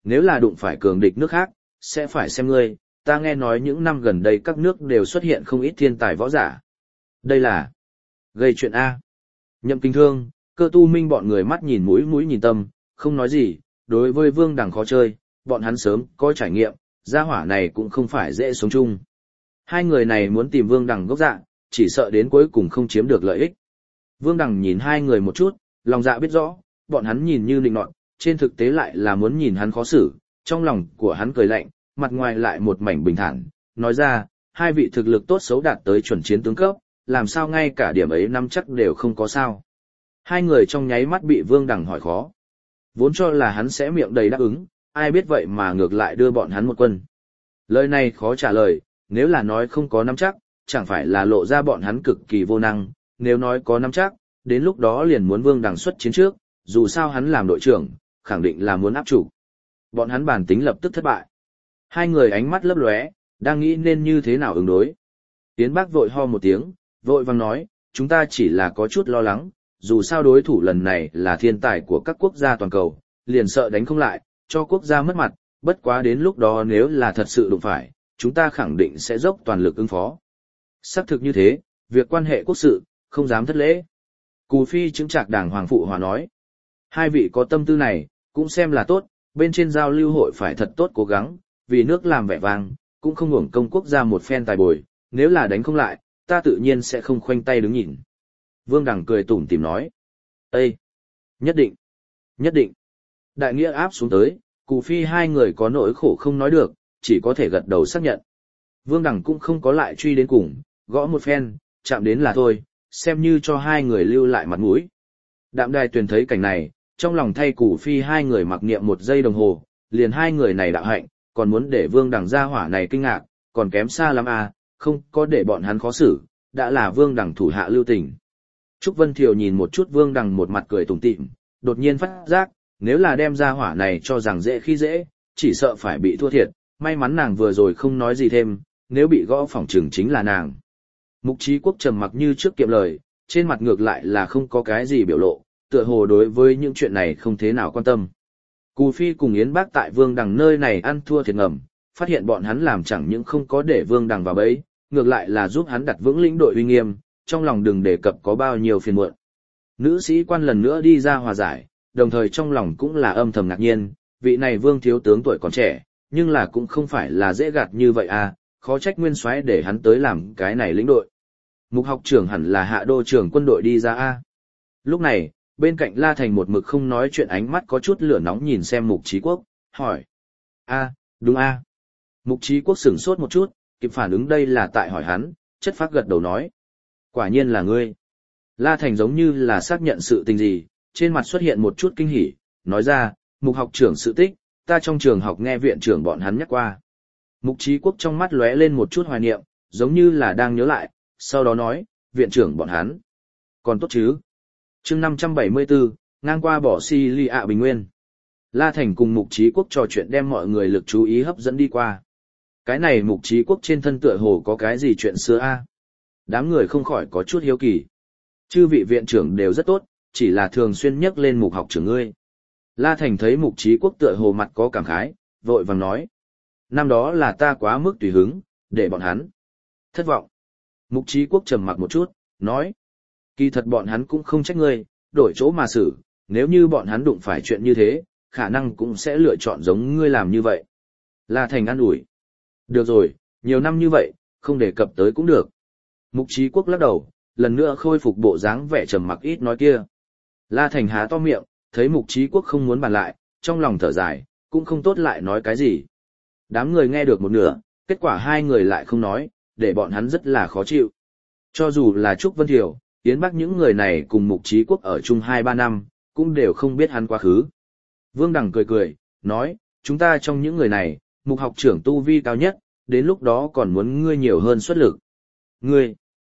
nếu là đụng phải cường địch nước khác, sẽ phải xem ngươi, ta nghe nói những năm gần đây các nước đều xuất hiện không ít thiên tài võ giả. Đây là gây chuyện A. Nhậm Kinh Thương, Cơ Tu Minh bọn người mắt nhìn mũi mũi nhìn tâm, không nói gì, đối với Vương Đằng khó chơi, bọn hắn sớm có trải nghiệm, gia hỏa này cũng không phải dễ sống chung. Hai người này muốn tìm Vương Đằng gốc dạ, chỉ sợ đến cuối cùng không chiếm được lợi ích. Vương Đằng nhìn hai người một chút, lòng dạ biết rõ, bọn hắn nhìn như nịnh nọt, trên thực tế lại là muốn nhìn hắn khó xử, trong lòng của hắn cười lạnh, mặt ngoài lại một mảnh bình thản, nói ra, hai vị thực lực tốt xấu đạt tới chuẩn chiến tướng cấp, làm sao ngay cả điểm ấy năm chắc đều không có sao. Hai người trong nháy mắt bị Vương Đằng hỏi khó. Vốn cho là hắn sẽ miệng đầy đáp ứng, ai biết vậy mà ngược lại đưa bọn hắn một quân. Lời này khó trả lời, nếu là nói không có nắm chắc, chẳng phải là lộ ra bọn hắn cực kỳ vô năng, nếu nói có nắm chắc, đến lúc đó liền muốn Vương Đằng xuất chiến trước, dù sao hắn làm đội trưởng, khẳng định là muốn áp chủ. Bọn hắn bàn tính lập tức thất bại. Hai người ánh mắt lấp lóe, đang nghĩ nên như thế nào ứng đối. Tiến Bác vội ho một tiếng, vội vàng nói, chúng ta chỉ là có chút lo lắng, dù sao đối thủ lần này là thiên tài của các quốc gia toàn cầu, liền sợ đánh không lại, cho quốc gia mất mặt, bất quá đến lúc đó nếu là thật sự đụng phải, chúng ta khẳng định sẽ dốc toàn lực ứng phó. Xác thực như thế, việc quan hệ quốc sự, không dám thất lễ. Cù Phi chứng trạc đảng Hoàng Phụ Hòa nói, hai vị có tâm tư này, cũng xem là tốt, bên trên giao lưu hội phải thật tốt cố gắng, vì nước làm vẻ vang, cũng không hưởng công quốc gia một phen tài bồi, nếu là đánh không lại, ta tự nhiên sẽ không khoanh tay đứng nhìn. Vương Đằng cười tủm tỉm nói, Ê! Nhất định! Nhất định! Đại nghĩa áp xuống tới, Cù Phi hai người có nỗi khổ không nói được, chỉ có thể gật đầu xác nhận. Vương Đằng cũng không có lại truy đến cùng, gõ một phen, chạm đến là thôi, xem như cho hai người lưu lại mặt mũi. Đạm Đài Tuyền thấy cảnh này, trong lòng thay Cù Phi hai người mặc niệm một giây đồng hồ, liền hai người này đạo hạnh, còn muốn để Vương Đằng ra hỏa này kinh ngạc, còn kém xa lắm à, không có để bọn hắn khó xử, đã là Vương Đằng thủ hạ lưu tình. Trúc Vân Thiều nhìn một chút Vương Đằng một mặt cười tủm tỉm, đột nhiên phát giác, nếu là đem ra hỏa này cho rằng dễ khi dễ, chỉ sợ phải bị thua thiệt, may mắn nàng vừa rồi không nói gì thêm, nếu bị gõ phỏng trừng chính là nàng. Mục Chí Quốc trầm mặc như trước kiệm lời, trên mặt ngược lại là không có cái gì biểu lộ, tựa hồ đối với những chuyện này không thế nào quan tâm. Cù Phi cùng Yến Bác tại Vương Đằng nơi này ăn thua thiệt ngầm, phát hiện bọn hắn làm chẳng những không có để Vương Đằng vào bẫy, ngược lại là giúp hắn đặt vững lĩnh đội uy nghiêm, trong lòng đừng đề cập có bao nhiêu phiền muộn. Nữ sĩ quan lần nữa đi ra hòa giải, đồng thời trong lòng cũng là âm thầm ngạc nhiên, vị này Vương thiếu tướng tuổi còn trẻ, nhưng là cũng không phải là dễ gạt như vậy à, khó trách nguyên soái để hắn tới làm cái này lĩnh đội. Mục học trưởng hẳn là hạ đô trưởng quân đội đi ra a. Lúc này, bên cạnh La Thành một mực không nói chuyện, ánh mắt có chút lửa nóng nhìn xem Mục Chí Quốc, hỏi. A, đúng a. Mục Chí Quốc sửng sốt một chút, kịp phản ứng đây là tại hỏi hắn, chất phác gật đầu nói. Quả nhiên là ngươi. La Thành giống như là xác nhận sự tình gì, trên mặt xuất hiện một chút kinh hỉ, nói ra, Mục học trưởng sự tích, ta trong trường học nghe viện trưởng bọn hắn nhắc qua. Mục Chí Quốc trong mắt lóe lên một chút hoài niệm, giống như là đang nhớ lại, sau đó nói, viện trưởng bọn hắn. Còn tốt chứ. Chương năm trăm bảy mươi tư, ngang qua bỏ si ly ạ bình nguyên. La Thành cùng Mục Chí Quốc trò chuyện đem mọi người lực chú ý hấp dẫn đi qua. Cái này Mục Chí Quốc trên thân tựa hồ có cái gì chuyện xưa a? Đám người không khỏi có chút hiếu kỳ. Chư vị viện trưởng đều rất tốt, chỉ là thường xuyên nhắc lên Mục học trưởng ngươi. La Thành thấy Mục Chí Quốc tựa hồ mặt có cảm khái, vội vàng nói. Năm đó là ta quá mức tùy hứng, để bọn hắn thất vọng. Mục Chí Quốc trầm mặc một chút, nói. Kỳ thật bọn hắn cũng không trách ngươi, đổi chỗ mà xử, nếu như bọn hắn đụng phải chuyện như thế, khả năng cũng sẽ lựa chọn giống ngươi làm như vậy. La Thành an ủi. Được rồi, nhiều năm như vậy, không đề cập tới cũng được. Mục Chí Quốc lắc đầu, lần nữa khôi phục bộ dáng vẻ trầm mặc ít nói kia. La Thành há to miệng, thấy Mục Chí Quốc không muốn bàn lại, trong lòng thở dài, cũng không tốt lại nói cái gì. Đám người nghe được một nửa, kết quả hai người lại không nói, để bọn hắn rất là khó chịu. Cho dù là Trúc Vân Thiều, Yến Bắc những người này cùng Mục Chí Quốc ở chung hai ba năm, cũng đều không biết hắn quá khứ. Vương Đằng cười cười, nói, chúng ta trong những người này, Mục học trưởng tu vi cao nhất, đến lúc đó còn muốn ngươi nhiều hơn xuất lực. Ngươi,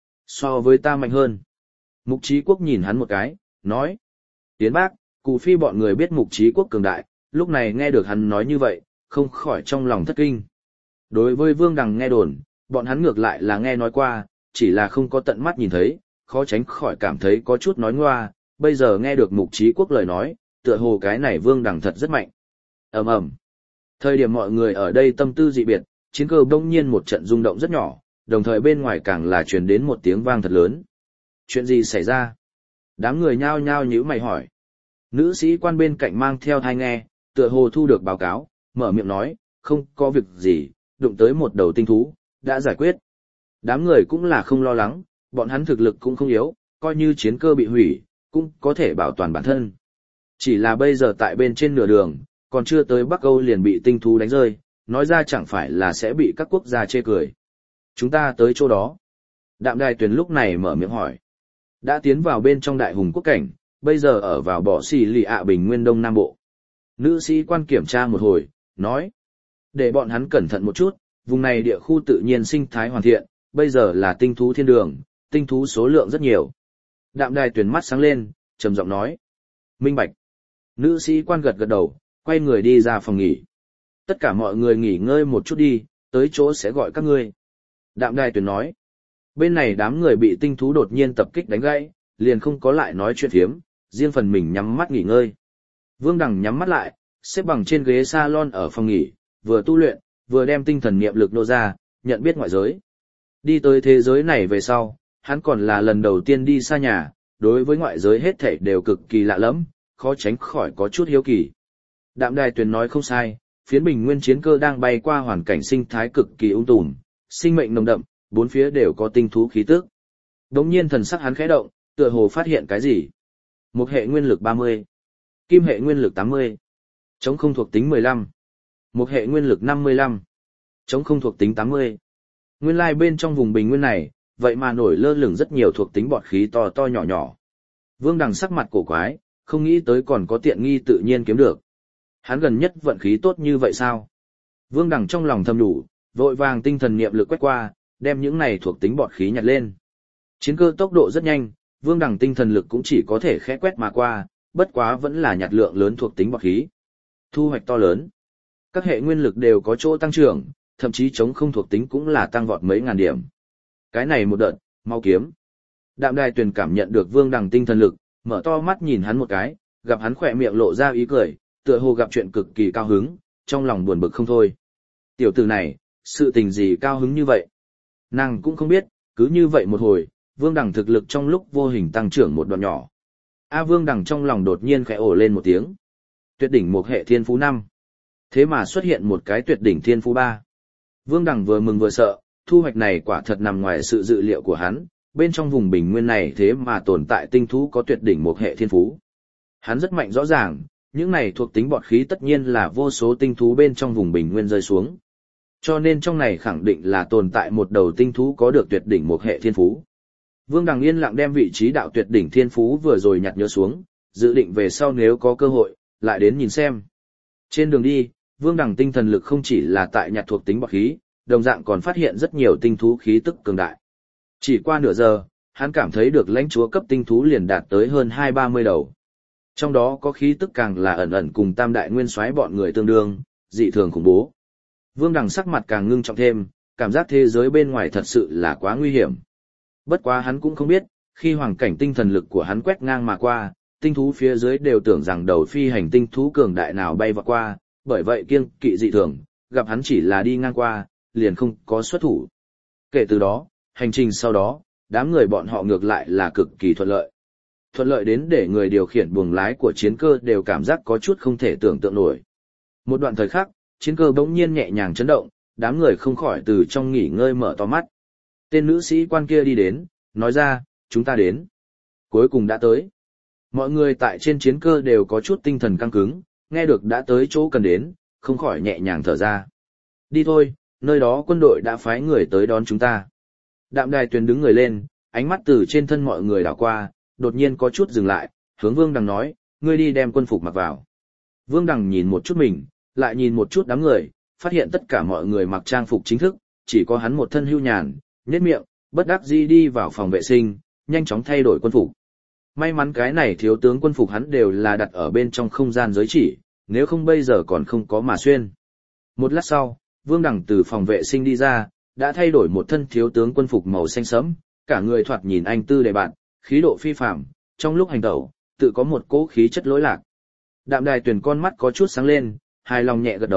so với ta mạnh hơn. Mục Chí Quốc nhìn hắn một cái, nói, Yến Bắc, Cù Phi bọn người biết Mục Chí Quốc cường đại, lúc này nghe được hắn nói như vậy, không khỏi trong lòng thất kinh. Đối với Vương Đằng nghe đồn, bọn hắn ngược lại là nghe nói qua, chỉ là không có tận mắt nhìn thấy, khó tránh khỏi cảm thấy có chút nói ngoa, bây giờ nghe được Mục Chí Quốc lời nói, tựa hồ cái này Vương Đằng thật rất mạnh. Ầm ầm. Thời điểm mọi người ở đây tâm tư dị biệt, chiến cơ bỗng nhiên một trận rung động rất nhỏ, đồng thời bên ngoài càng là truyền đến một tiếng vang thật lớn. Chuyện gì xảy ra? Đám người nhao nhao nhíu mày hỏi. Nữ sĩ quan bên cạnh mang theo thai nghe, tựa hồ thu được báo cáo, mở miệng nói, không có việc gì, đụng tới một đầu tinh thú, đã giải quyết. Đám người cũng là không lo lắng, bọn hắn thực lực cũng không yếu, coi như chiến cơ bị hủy, cũng có thể bảo toàn bản thân. Chỉ là bây giờ tại bên trên nửa đường, còn chưa tới Bắc Âu liền bị tinh thú đánh rơi, nói ra chẳng phải là sẽ bị các quốc gia chê cười. Chúng ta tới chỗ đó. Đạm Đài Tuyền lúc này mở miệng hỏi. Đã tiến vào bên trong đại hùng quốc cảnh, bây giờ ở vào bỏ xì lì ạ bình nguyên đông nam bộ. Nữ sĩ quan kiểm tra một hồi, nói. Để bọn hắn cẩn thận một chút, vùng này địa khu tự nhiên sinh thái hoàn thiện, bây giờ là tinh thú thiên đường, tinh thú số lượng rất nhiều. Đạm Đài Tuyền mắt sáng lên, trầm giọng nói. Minh bạch. Nữ sĩ quan gật gật đầu, quay người đi ra phòng nghỉ. Tất cả mọi người nghỉ ngơi một chút đi, tới chỗ sẽ gọi các ngươi. Đạm Đài Tuyền nói. Bên này đám người bị tinh thú đột nhiên tập kích đánh gãy, liền không có lại nói chuyện phiếm, riêng phần mình nhắm mắt nghỉ ngơi. Vương Đằng nhắm mắt lại, xếp bằng trên ghế salon ở phòng nghỉ, vừa tu luyện, vừa đem tinh thần niệm lực nô ra, nhận biết ngoại giới. Đi tới thế giới này về sau, hắn còn là lần đầu tiên đi xa nhà, đối với ngoại giới hết thảy đều cực kỳ lạ lẫm, khó tránh khỏi có chút hiếu kỳ. Đạm Đài Tuyền nói không sai, phiến bình nguyên chiến cơ đang bay qua hoàn cảnh sinh thái cực kỳ ung tùm, sinh mệnh nồng đậm, bốn phía đều có tinh thú khí tức. Đống nhiên thần sắc hắn khẽ động, tựa hồ phát hiện cái gì. Một hệ nguyên lực ba mươi, kim hệ nguyên lực tám mươi, chống không thuộc tính mười lăm, một hệ nguyên lực năm mươi lăm, chống không thuộc tính tám mươi. Nguyên lai bên trong vùng bình nguyên này, vậy mà nổi lơ lửng rất nhiều thuộc tính bọt khí to to nhỏ nhỏ. Vương Đằng sắc mặt cổ quái, không nghĩ tới còn có tiện nghi tự nhiên kiếm được. Hắn gần nhất vận khí tốt như vậy sao? Vương Đằng trong lòng thầm đủ, vội vàng tinh thần niệm lực quét qua, đem những này thuộc tính bọt khí nhặt lên. Chiến cơ tốc độ rất nhanh, Vương Đằng tinh thần lực cũng chỉ có thể khẽ quét mà qua, bất quá vẫn là nhặt lượng lớn thuộc tính bọt khí. Thu hoạch to lớn. Các hệ nguyên lực đều có chỗ tăng trưởng, thậm chí chống không thuộc tính cũng là tăng vọt mấy ngàn điểm. Cái này một đợt, mau kiếm. Đạm Đài Tuyền cảm nhận được Vương Đằng tinh thần lực, mở to mắt nhìn hắn một cái, gặp hắn khỏe miệng lộ ra ý cười, tựa hồ gặp chuyện cực kỳ cao hứng, trong lòng buồn bực không thôi. Tiểu tử này, sự tình gì cao hứng như vậy? Nàng cũng không biết, cứ như vậy một hồi, Vương Đằng thực lực trong lúc vô hình tăng trưởng một đoạn nhỏ. A Vương Đằng trong lòng đột nhiên khẽ ồ lên một tiếng. Tuyệt đỉnh một hệ thiên phú năm. Thế mà xuất hiện một cái tuyệt đỉnh thiên phú ba. Vương Đằng vừa mừng vừa sợ, thu hoạch này quả thật nằm ngoài sự dự liệu của hắn, bên trong vùng bình nguyên này thế mà tồn tại tinh thú có tuyệt đỉnh một hệ thiên phú. Hắn rất mạnh rõ ràng, những này thuộc tính bọt khí tất nhiên là vô số tinh thú bên trong vùng bình nguyên rơi xuống. Cho nên trong này khẳng định là tồn tại một đầu tinh thú có được tuyệt đỉnh một hệ thiên phú. Vương Đằng yên lặng đem vị trí đạo tuyệt đỉnh thiên phú vừa rồi nhặt nhớ xuống, dự định về sau nếu có cơ hội, lại đến nhìn xem. Trên đường đi, Vương Đằng tinh thần lực không chỉ là tại nhặt thuộc tính bọt khí, đồng dạng còn phát hiện rất nhiều tinh thú khí tức cường đại. Chỉ qua nửa giờ, hắn cảm thấy được lãnh chúa cấp tinh thú liền đạt tới hơn hai ba mươi đầu. Trong đó có khí tức càng là ẩn ẩn cùng tam đại nguyên soái bọn người tương đương, dị thường khủng bố. Vương Đằng sắc mặt càng ngưng trọng thêm, cảm giác thế giới bên ngoài thật sự là quá nguy hiểm. Bất quá hắn cũng không biết, khi hoàng cảnh tinh thần lực của hắn quét ngang mà qua, tinh thú phía dưới đều tưởng rằng đầu phi hành tinh thú cường đại nào bay vọt qua, bởi vậy kiêng kỵ dị thường, gặp hắn chỉ là đi ngang qua, liền không có xuất thủ. Kể từ đó, hành trình sau đó, đám người bọn họ ngược lại là cực kỳ thuận lợi. Thuận lợi đến để người điều khiển buồng lái của chiến cơ đều cảm giác có chút không thể tưởng tượng nổi. Một đoạn thời khắc, chiến cơ bỗng nhiên nhẹ nhàng chấn động, đám người không khỏi từ trong nghỉ ngơi mở to mắt. Tên nữ sĩ quan kia đi đến, nói ra, chúng ta đến. Cuối cùng đã tới. Mọi người tại trên chiến cơ đều có chút tinh thần căng cứng, nghe được đã tới chỗ cần đến, không khỏi nhẹ nhàng thở ra. Đi thôi, nơi đó quân đội đã phái người tới đón chúng ta. Đạm Đài Tuyền đứng người lên, ánh mắt từ trên thân mọi người đảo qua, đột nhiên có chút dừng lại, hướng Vương Đằng nói, ngươi đi đem quân phục mặc vào. Vương Đằng nhìn một chút mình, lại nhìn một chút đám người, phát hiện tất cả mọi người mặc trang phục chính thức, chỉ có hắn một thân hưu nhàn, nhếch miệng, bất đắc dĩ đi vào phòng vệ sinh, nhanh chóng thay đổi quân phục. May mắn cái này thiếu tướng quân phục hắn đều là đặt ở bên trong không gian giới chỉ, nếu không bây giờ còn không có mà xuyên. Một lát sau, Vương Đằng từ phòng vệ sinh đi ra, đã thay đổi một thân thiếu tướng quân phục màu xanh sẫm, cả người thoạt nhìn anh tư đề bạn, khí độ phi phàm, trong lúc hành tẩu, tự có một cỗ khí chất lỗi lạc. Đạm Đài Tuyền con mắt có chút sáng lên, hài lòng nhẹ gật đầu,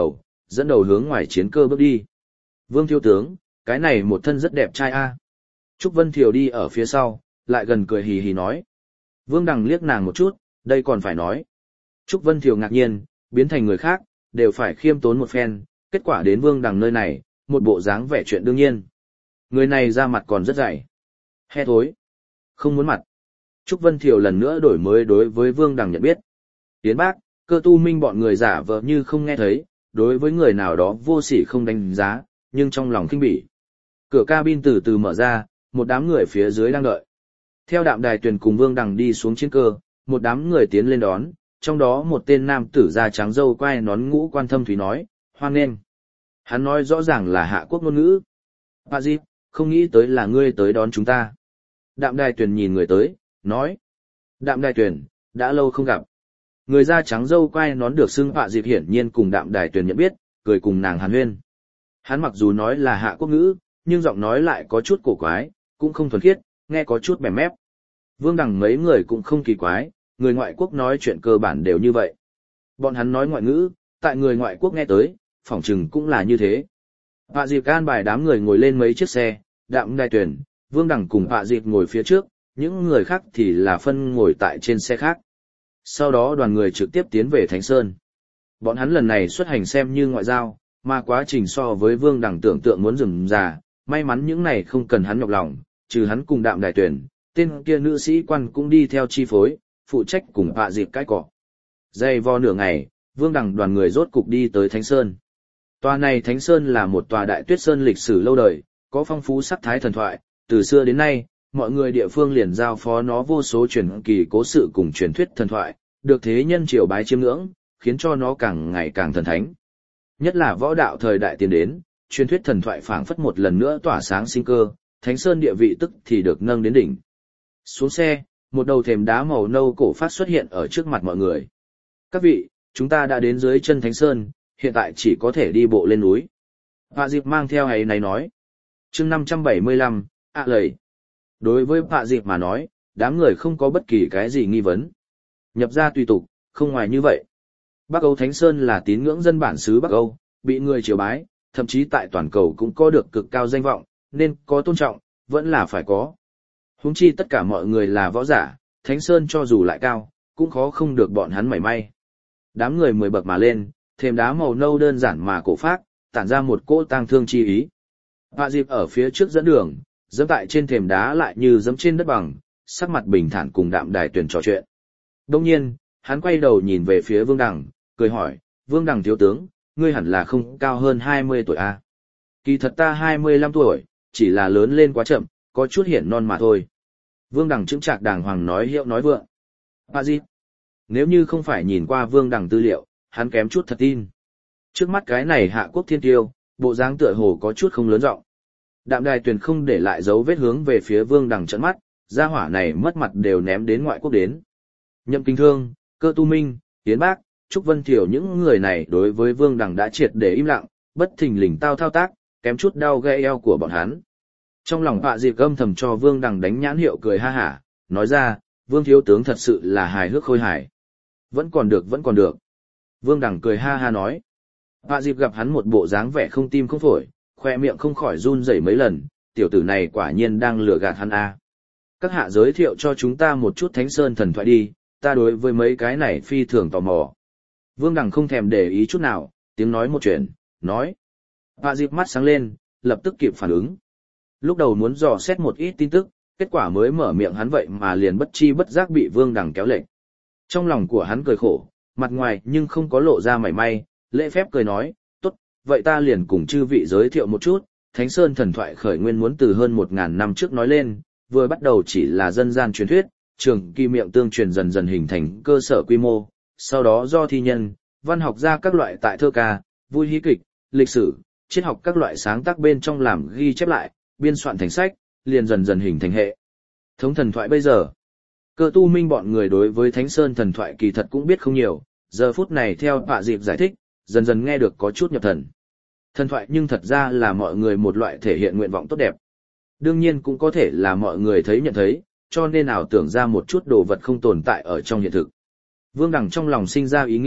dẫn đầu hướng ngoài chiến cơ bước đi. Vương thiếu tướng, cái này một thân rất đẹp trai a. Trúc Vân Thiều đi ở phía sau, lại gần cười hì hì nói. Vương Đằng liếc nàng một chút, đây còn phải nói. Trúc Vân Thiều ngạc nhiên, biến thành người khác, đều phải khiêm tốn một phen, kết quả đến Vương Đằng nơi này, một bộ dáng vẻ chuyện đương nhiên. Người này ra mặt còn rất dày. He thối. Không muốn mặt. Trúc Vân Thiều lần nữa đổi mới đối với Vương Đằng nhận biết. Tiến bác, Cơ Tu Minh bọn người giả vờ như không nghe thấy, đối với người nào đó vô sỉ không đánh giá, nhưng trong lòng khinh bỉ. Cửa cabin từ từ mở ra, một đám người phía dưới đang đợi. Theo Đạm Đài Tuyền cùng Vương Đằng đi xuống chiến cơ, một đám người tiến lên đón, trong đó một tên nam tử da trắng râu quai nón ngũ quan thâm thúy nói, hoan nghênh. Hắn nói rõ ràng là Hạ Quốc ngôn ngữ. Bà Diệp, không nghĩ tới là ngươi tới đón chúng ta. Đạm Đài Tuyền nhìn người tới, nói. Đạm Đài Tuyền, đã lâu không gặp. Người da trắng râu quai nón được xưng Hạ Diệp hiển nhiên cùng Đạm Đài Tuyền nhận biết, cười cùng nàng hàn huyên. Hắn mặc dù nói là Hạ Quốc ngữ, nhưng giọng nói lại có chút cổ quái, cũng không thuần khiết, nghe có chút bèm mép. Vương Đằng mấy người cũng không kỳ quái, người ngoại quốc nói chuyện cơ bản đều như vậy. Bọn hắn nói ngoại ngữ, tại người ngoại quốc nghe tới, phỏng chừng cũng là như thế. Hạ Diệp an bài đám người ngồi lên mấy chiếc xe, Đạm Đài Tuyền, Vương Đằng cùng Hạ Diệp ngồi phía trước, những người khác thì là phân ngồi tại trên xe khác. Sau đó đoàn người trực tiếp tiến về Thánh Sơn. Bọn hắn lần này xuất hành xem như ngoại giao, mà quá trình so với Vương Đằng tưởng tượng muốn rườm rà, may mắn những này không cần hắn nhọc lòng, trừ hắn cùng Đạm Đài Tuyền, tên kia nữ sĩ quan cũng đi theo chi phối, phụ trách cùng Hạ Diệp cái cọ. Dày vò nửa ngày, Vương Đằng đoàn người rốt cục đi tới Thánh Sơn. Tòa này Thánh Sơn là một tòa đại tuyết sơn lịch sử lâu đời, có phong phú sắc thái thần thoại, từ xưa đến nay, mọi người địa phương liền giao phó nó vô số truyền kỳ cố sự cùng truyền thuyết thần thoại, được thế nhân triều bái chiêm ngưỡng, khiến cho nó càng ngày càng thần thánh. Nhất là võ đạo thời đại tiến đến, truyền thuyết thần thoại phảng phất một lần nữa tỏa sáng sinh cơ, Thánh Sơn địa vị tức thì được nâng đến đỉnh. Xuống xe, một đầu thềm đá màu nâu cổ phát xuất hiện ở trước mặt mọi người. Các vị, chúng ta đã đến dưới chân Thánh Sơn, hiện tại chỉ có thể đi bộ lên núi. Hạ Diệp mang theo ấy này nói. chương năm trăm bảy mươi lăm, ạ lầy. Đối với Hạ Diệp mà nói, đám người không có bất kỳ cái gì nghi vấn. Nhập ra tùy tục, không ngoài như vậy. Bắc Âu Thánh Sơn là tín ngưỡng dân bản xứ Bắc Âu, bị người triều bái, thậm chí tại toàn cầu cũng có được cực cao danh vọng, nên có tôn trọng, vẫn là phải có. Huống chi tất cả mọi người là võ giả, Thánh Sơn cho dù lại cao, cũng khó không được bọn hắn mảy may. Đám người mười bậc mà lên, thềm đá màu nâu đơn giản mà cổ phác, tản ra một cỗ tang thương chi ý. Hạ Diệp ở phía trước dẫn đường, dẫm tại trên thềm đá lại như dẫm trên đất bằng, sắc mặt bình thản cùng Đạm Đài Tuyền trò chuyện. Đông nhiên, hắn quay đầu nhìn về phía Vương Đằng, cười hỏi, Vương Đằng thiếu tướng, ngươi hẳn là không cao hơn hai mươi tuổi à? Kỳ thật ta hai mươi lăm tuổi, chỉ là lớn lên quá chậm, có chút hiển non mà thôi. Vương Đằng chững chạc đàng hoàng nói hiệu nói vượng. Hạ Diệp, nếu như không phải nhìn qua Vương Đằng tư liệu, hắn kém chút thật tin. Trước mắt cái này Hạ Quốc thiên tiêu, bộ dáng tựa hồ có chút không lớn rộng. Đạm Đài Tuyền không để lại dấu vết hướng về phía Vương Đằng trợn mắt, gia hỏa này mất mặt đều ném đến ngoại quốc đến. Nhậm Kinh Thương, Cơ Tu Minh, Tiến Bác, Trúc Vân Thiểu những người này đối với Vương Đằng đã triệt để im lặng, bất thình lình tao thao tác, kém chút đau gây eo của bọn hắn. Trong lòng Hạ Diệp âm thầm cho Vương Đằng đánh nhãn hiệu cười ha hả, nói ra, Vương thiếu tướng thật sự là hài hước khôi hài. Vẫn còn được vẫn còn được. Vương Đằng cười ha ha nói. Hạ Diệp gặp hắn một bộ dáng vẻ không tim không phổi, khoe miệng không khỏi run rẩy mấy lần, tiểu tử này quả nhiên đang lừa gạt hắn a. Các hạ giới thiệu cho chúng ta một chút Thánh Sơn thần thoại đi, ta đối với mấy cái này phi thường tò mò. Vương Đằng không thèm để ý chút nào, tiếng nói một chuyện, nói. Hạ Diệp mắt sáng lên, lập tức kịp phản ứng. Lúc đầu muốn dò xét một ít tin tức, kết quả mới mở miệng hắn vậy mà liền bất chi bất giác bị Vương Đằng kéo lệch. Trong lòng của hắn cười khổ, mặt ngoài nhưng không có lộ ra mảy may, lễ phép cười nói, tốt, vậy ta liền cùng chư vị giới thiệu một chút, Thánh Sơn thần thoại khởi nguyên muốn từ hơn một ngàn năm trước nói lên, vừa bắt đầu chỉ là dân gian truyền thuyết, trường kỳ miệng tương truyền dần dần hình thành cơ sở quy mô, sau đó do thi nhân, văn học gia các loại tại thơ ca, vui hí kịch, lịch sử, triết học các loại sáng tác bên trong làm ghi chép lại, biên soạn thành sách, liền dần dần hình thành hệ thống thần thoại bây giờ. Cơ Tu Minh bọn người đối với Thánh Sơn thần thoại kỳ thật cũng biết không nhiều, giờ phút này theo Hạ Diệp giải thích, dần dần nghe được có chút nhập thần. Thần thoại nhưng thật ra là mọi người một loại thể hiện nguyện vọng tốt đẹp. Đương nhiên cũng có thể là mọi người thấy nhận thấy, cho nên ảo tưởng ra một chút đồ vật không tồn tại ở trong hiện thực. Vương Đằng trong lòng sinh ra ý nghĩ,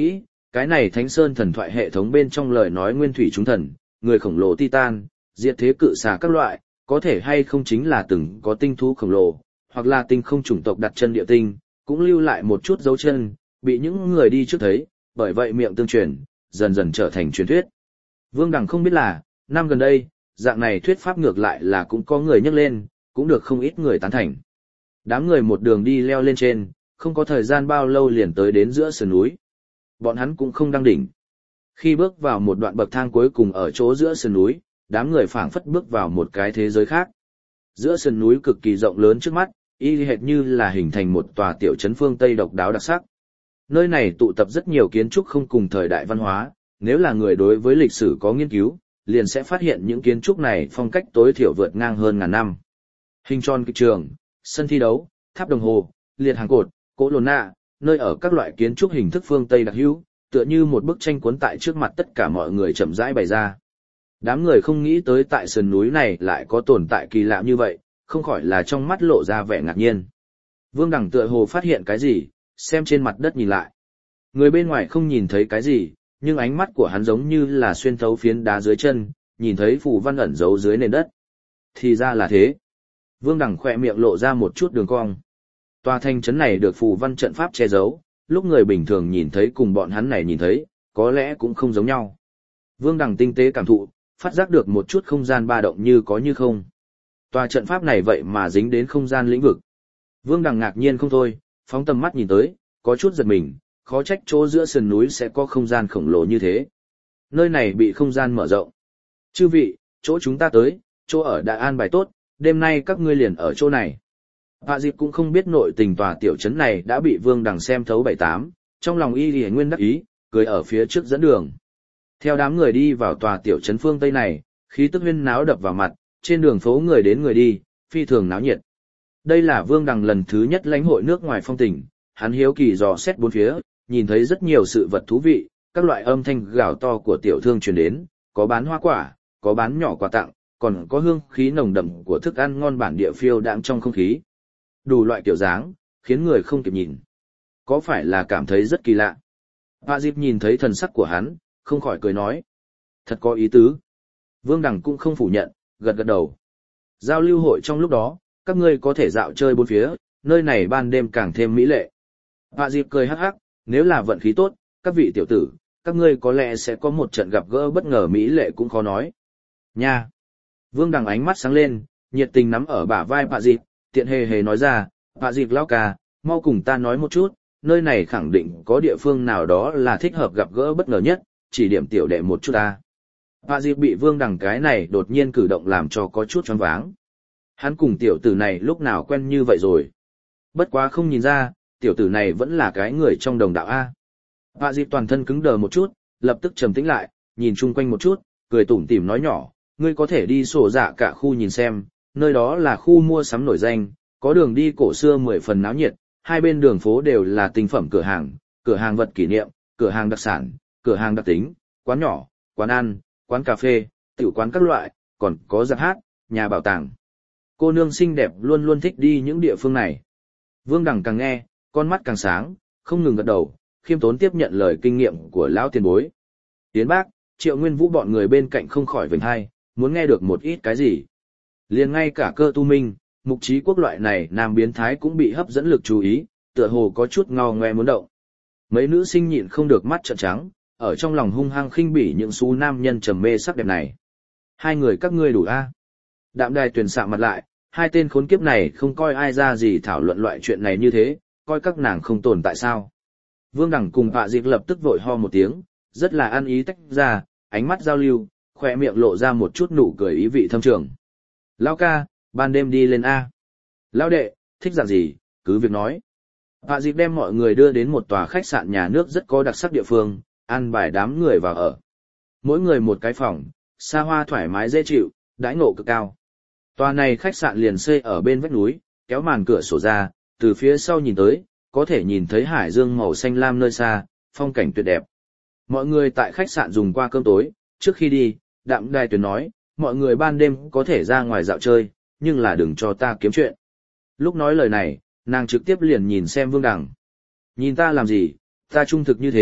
cái này Thánh Sơn thần thoại hệ thống bên trong lời nói nguyên thủy chúng thần, người khổng lồ Titan, diệt thế cự xà các loại, có thể hay không chính là từng có tinh thú khổng lồ, hoặc là tinh không chủng tộc đặt chân địa tinh, cũng lưu lại một chút dấu chân, bị những người đi trước thấy, bởi vậy miệng tương truyền, dần dần trở thành truyền thuyết. Vương Đằng không biết là, năm gần đây, dạng này thuyết pháp ngược lại là cũng có người nhắc lên, cũng được không ít người tán thành. Đám người một đường đi leo lên trên, không có thời gian bao lâu liền tới đến giữa sườn núi. Bọn hắn cũng không đăng đỉnh. Khi bước vào một đoạn bậc thang cuối cùng ở chỗ giữa sườn núi, đám người phảng phất bước vào một cái thế giới khác. Giữa sườn núi cực kỳ rộng lớn trước mắt, y hệt như là hình thành một tòa tiểu trấn phương Tây độc đáo đặc sắc. Nơi này tụ tập rất nhiều kiến trúc không cùng thời đại văn hóa, nếu là người đối với lịch sử có nghiên cứu, liền sẽ phát hiện những kiến trúc này phong cách tối thiểu vượt ngang hơn ngàn năm. Hình tròn kịch trường, sân thi đấu, tháp đồng hồ, liệt hàng cột, cỗ lồn nạ, nơi ở các loại kiến trúc hình thức phương Tây đặc hữu, tựa như một bức tranh cuốn tại trước mặt tất cả mọi người chậm rãi bày ra. Đám người không nghĩ tới tại sườn núi này lại có tồn tại kỳ lạ như vậy, không khỏi là trong mắt lộ ra vẻ ngạc nhiên. Vương Đằng tựa hồ phát hiện cái gì, xem trên mặt đất nhìn lại. Người bên ngoài không nhìn thấy cái gì, nhưng ánh mắt của hắn giống như là xuyên thấu phiến đá dưới chân, nhìn thấy phù văn ẩn giấu dưới nền đất. Thì ra là thế. Vương Đằng khỏe miệng lộ ra một chút đường cong. Tòa thành trấn này được phù văn trận pháp che giấu, lúc người bình thường nhìn thấy cùng bọn hắn này nhìn thấy, có lẽ cũng không giống nhau. Vương Đằng tinh tế cảm thụ, phát giác được một chút không gian ba động như có như không. Tòa trận pháp này vậy mà dính đến không gian lĩnh vực. Vương Đằng ngạc nhiên không thôi, phóng tầm mắt nhìn tới, có chút giật mình, khó trách chỗ giữa sườn núi sẽ có không gian khổng lồ như thế. Nơi này bị không gian mở rộng. Chư vị, chỗ chúng ta tới, chỗ ở đã an bài tốt, đêm nay các ngươi liền ở chỗ này. Hạ Diệp cũng không biết nội tình tòa tiểu trấn này đã bị Vương Đằng xem thấu bảy tám, trong lòng y lìa nguyên đắc ý, cười ở phía trước dẫn đường. Theo đám người đi vào tòa tiểu trấn phương Tây này, khí tức huyên náo đập vào mặt, trên đường phố người đến người đi, phi thường náo nhiệt. Đây là Vương Đằng lần thứ nhất lãnh hội nước ngoài phong tình, hắn hiếu kỳ dò xét bốn phía, nhìn thấy rất nhiều sự vật thú vị, các loại âm thanh gào to của tiểu thương truyền đến, có bán hoa quả, có bán nhỏ quà tặng, còn có hương khí nồng đậm của thức ăn ngon bản địa phiêu đãng trong không khí. Đủ loại kiểu dáng, khiến người không kịp nhìn. Có phải là cảm thấy rất kỳ lạ? Hạ Diệp nhìn thấy thần sắc của hắn, không khỏi cười nói. Thật có ý tứ. Vương Đằng cũng không phủ nhận, gật gật đầu. Giao lưu hội trong lúc đó, các ngươi có thể dạo chơi bốn phía, nơi này ban đêm càng thêm mỹ lệ. Hạ Diệp cười hắc hắc, nếu là vận khí tốt, các vị tiểu tử, các ngươi có lẽ sẽ có một trận gặp gỡ bất ngờ mỹ lệ cũng khó nói. Nha! Vương Đằng ánh mắt sáng lên, nhiệt tình nắm ở bả vai Hạ Diệp, tiện hề hề nói ra, Hạ Diệp lão ca, mau cùng ta nói một chút, nơi này khẳng định có địa phương nào đó là thích hợp gặp gỡ bất ngờ nhất, chỉ điểm tiểu đệ một chút ta. Hạ Diệp bị Vương Đằng cái này đột nhiên cử động làm cho có chút choáng váng. Hắn cùng tiểu tử này lúc nào quen như vậy rồi. Bất quá không nhìn ra, tiểu tử này vẫn là cái người trong đồng đạo A. Hạ Diệp toàn thân cứng đờ một chút, lập tức trầm tĩnh lại, nhìn chung quanh một chút, cười tủm tỉm nói nhỏ, ngươi có thể đi sổ dạ cả khu nhìn xem, nơi đó là khu mua sắm nổi danh, có đường đi cổ xưa mười phần náo nhiệt, hai bên đường phố đều là tinh phẩm cửa hàng, cửa hàng vật kỷ niệm, cửa hàng đặc sản, cửa hàng đặc tính, quán nhỏ, quán ăn, quán cà phê, tiểu quán các loại, còn có rạp hát, nhà bảo tàng. Cô nương xinh đẹp luôn luôn thích đi những địa phương này. Vương Đằng càng nghe, con mắt càng sáng, không ngừng gật đầu, khiêm tốn tiếp nhận lời kinh nghiệm của lão tiền bối. Tiến bác, Triệu Nguyên Vũ bọn người bên cạnh không khỏi vểnh hai, muốn nghe được một ít cái gì. Liền ngay cả Cơ Tu Minh, Mục Trí Quốc loại này nam biến thái cũng bị hấp dẫn lực chú ý, tựa hồ có chút ngao ngoe muốn động. Mấy nữ sinh nhịn không được mắt trợn trắng, ở trong lòng hung hăng khinh bỉ những xú nam nhân trầm mê sắc đẹp này. Hai người các ngươi đủ a? Đạm Đài tuyển sạm mặt lại, hai tên khốn kiếp này không coi ai ra gì thảo luận loại chuyện này như thế, coi các nàng không tồn tại sao. Vương Đằng cùng Hạ Diệp lập tức vội ho một tiếng, rất là ăn ý tách ra, ánh mắt giao lưu, khỏe miệng lộ ra một chút nụ cười ý vị thâm trường. Lão ca, ban đêm đi lên A. Lão đệ, thích dạng gì, cứ việc nói. Hạ Diệp đem mọi người đưa đến một tòa khách sạn nhà nước rất có đặc sắc địa phương, ăn bài đám người vào ở. Mỗi người một cái phòng, xa hoa thoải mái dễ chịu, đãi ngộ cực cao. Tòa này khách sạn liền xây ở bên vách núi, kéo màn cửa sổ ra, từ phía sau nhìn tới, có thể nhìn thấy hải dương màu xanh lam nơi xa, phong cảnh tuyệt đẹp. Mọi người tại khách sạn dùng qua cơm tối, trước khi đi, Đạm Đài Tuyền nói, mọi người ban đêm có thể ra ngoài dạo chơi, nhưng là đừng cho ta kiếm chuyện. Lúc nói lời này, nàng trực tiếp liền nhìn xem Vương Đằng. Nhìn ta làm gì, ta trung thực như thế,